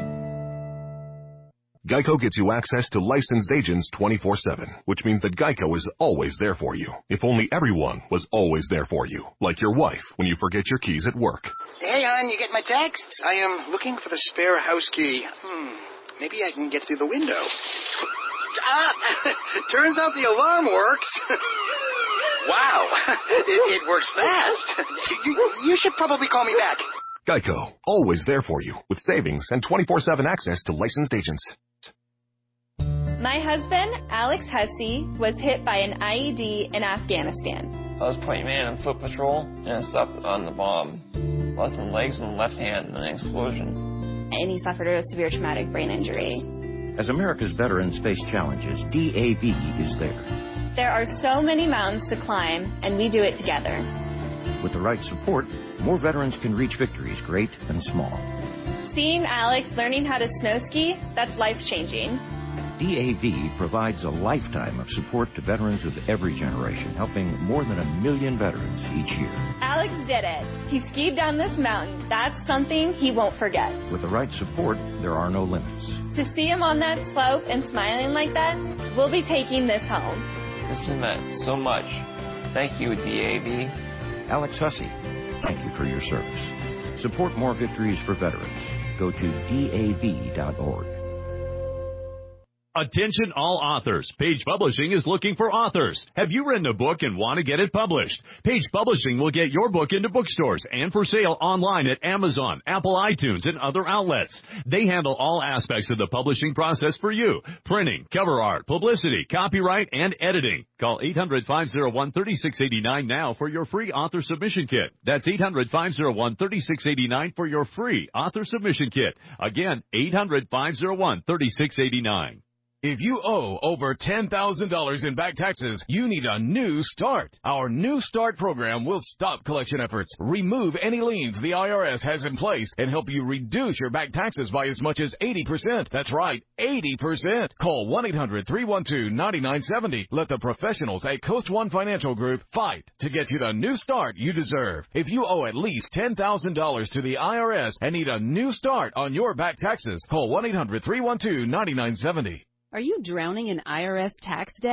Geico gets you access to licensed agents twenty-four seven, which means that Geico is always there for you. If only everyone was always there for you, like your wife when you forget your keys at work. Hey, hon, you get my texts? I am looking for the spare house key. Hmm, maybe I can get through the window. Ah, turns out the alarm works. Wow, it, it works fast. You, you should probably call me back. Geico, always there for you, with savings and twenty-four seven access to licensed agents. My husband, Alex Hussey, was hit by an I E D in Afghanistan. I was point man in foot patrol, and I stepped on the bomb. Lost my legs and left hand in an explosion. And he suffered a severe traumatic brain injury. As America's veterans face challenges, D A V is there. There are so many mountains to climb, and we do it together. With the right support, more veterans can reach victories, great and small. Seeing Alex learning how to snow ski, that's life-changing. D A V provides a lifetime of support to veterans of every generation, helping more than a million veterans each year. Alex did it. He skied down this mountain. That's something he won't forget. With the right support, there are no limits. To see him on that slope and smiling like that, we'll be taking this home. This has meant so much. Thank you, D A V. Alex Hussey, thank you for your service. Support more victories for veterans. Go to D A V dot org. Attention all authors. Page Publishing is looking for authors. Have you written a book and want to get it published? Page Publishing will get your book into bookstores and for sale online at Amazon, Apple iTunes, and other outlets. They handle all aspects of the publishing process for you. Printing, cover art, publicity, copyright, and editing. Call eight hundred, five oh one, three six eight nine now for your free author submission kit. That's eight hundred, five oh one, three six eight nine for your free author submission kit. Again, eight hundred, five oh one, three six eight nine. If you owe over ten thousand dollars in back taxes, you need a new start. Our New Start program will stop collection efforts, remove any liens the I R S has in place, and help you reduce your back taxes by as much as eighty percent. That's right, eighty percent. Call one eight hundred, three one two, nine nine seven zero. Let the professionals at Coast One Financial Group fight to get you the new start you deserve. If you owe at least ten thousand dollars to the I R S and need a new start on your back taxes, call one eight hundred, three one two, nine nine seven zero. Are you drowning in I R S tax debt?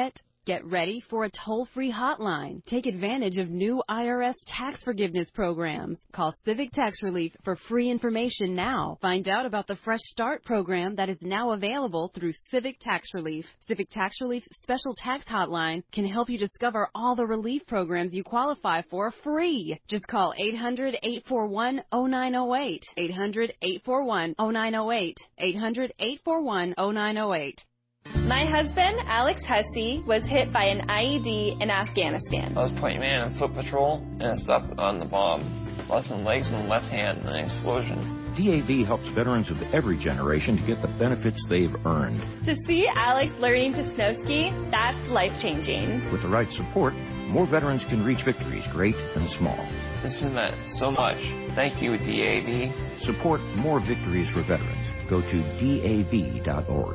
Get ready for a toll-free hotline. Take advantage of new I R S tax forgiveness programs. Call Civic Tax Relief for free information now. Find out about the Fresh Start program that is now available through Civic Tax Relief. Civic Tax Relief's special tax hotline can help you discover all the relief programs you qualify for free. Just call eight hundred, eight four one, oh nine oh eight. eight hundred, eight four one, oh nine oh eight. eight hundred, eight four one, oh nine oh eight. My husband, Alex Hussey, was hit by an I E D in Afghanistan. I was point man in foot patrol, and I stepped on the bomb. Lost my legs and left hand in an explosion. D A V helps veterans of every generation to get the benefits they've earned. To see Alex learning to snow ski, that's life-changing. With the right support, more veterans can reach victories, great and small. This has meant so much. Thank you, D A V. Support more victories for veterans. Go to D A V dot org.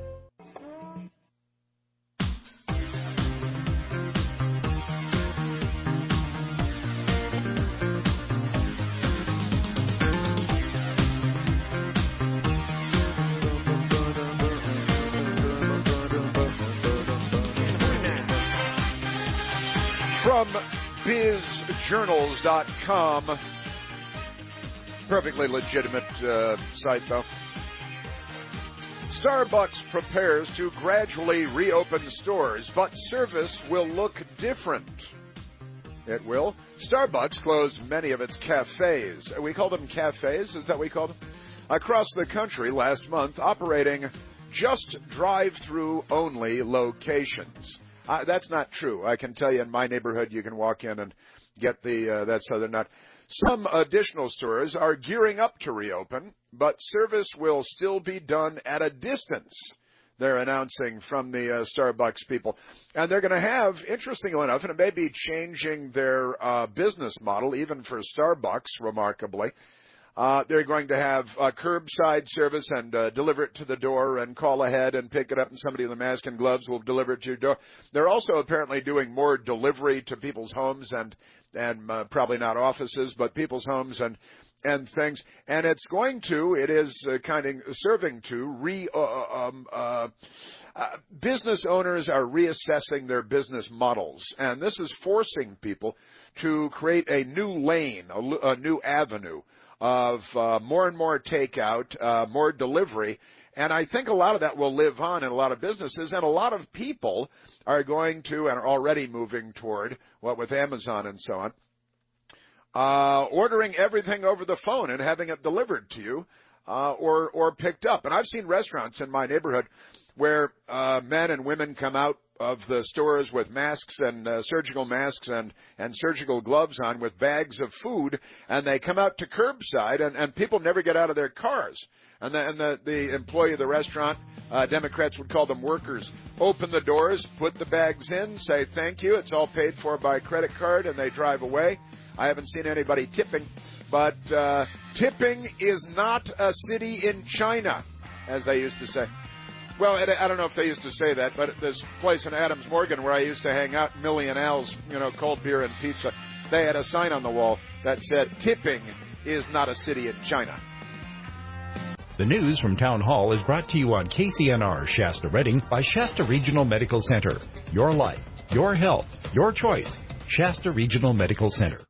From biz journals dot com, perfectly legitimate uh, site though. Starbucks prepares to gradually reopen stores, but service will look different. It will. Starbucks closed many of its cafes. We call them cafes, is that what we call them? Across the country last month, operating just drive-through only locations. Uh, that's not true. I can tell you in my neighborhood you can walk in and get the, uh, that's how they're not. Some additional stores are gearing up to reopen, but service will still be done at a distance, they're announcing from the uh, Starbucks people. And they're going to have, interestingly enough, and it may be changing their uh, business model, even for Starbucks, remarkably. Uh, they're going to have uh, curbside service and uh, deliver it to the door and call ahead and pick it up, and somebody with a mask and gloves will deliver it to your door. They're also apparently doing more delivery to people's homes and and uh, probably not offices, but people's homes and and things. And it's going to, it is uh, kind of serving to re. Uh, um, uh, uh, business owners are reassessing their business models, and this is forcing people to create a new lane, a, a new avenue of uh, more and more takeout, uh, more delivery. And I think a lot of that will live on in a lot of businesses, and a lot of people are going to and are already moving toward, what with Amazon and so on, uh, ordering everything over the phone and having it delivered to you uh, or, or picked up. And I've seen restaurants in my neighborhood where uh, men and women come out of the stores with masks and uh, surgical masks and, and surgical gloves on with bags of food, and they come out to curbside, and, and people never get out of their cars. And the, and the, the employee of the restaurant, uh, Democrats would call them workers, open the doors, put the bags in, say thank you, it's all paid for by credit card, and they drive away. I haven't seen anybody tipping, but uh, tipping is not a city in China, as they used to say. Well, I don't know if they used to say that, but this place in Adams Morgan where I used to hang out, Millie and Al's, you know, cold beer and pizza, they had a sign on the wall that said, tipping is not a city in China. The news from Town Hall is brought to you on K C N R Shasta Redding by Shasta Regional Medical Center. Your life, your health, your choice. Shasta Regional Medical Center.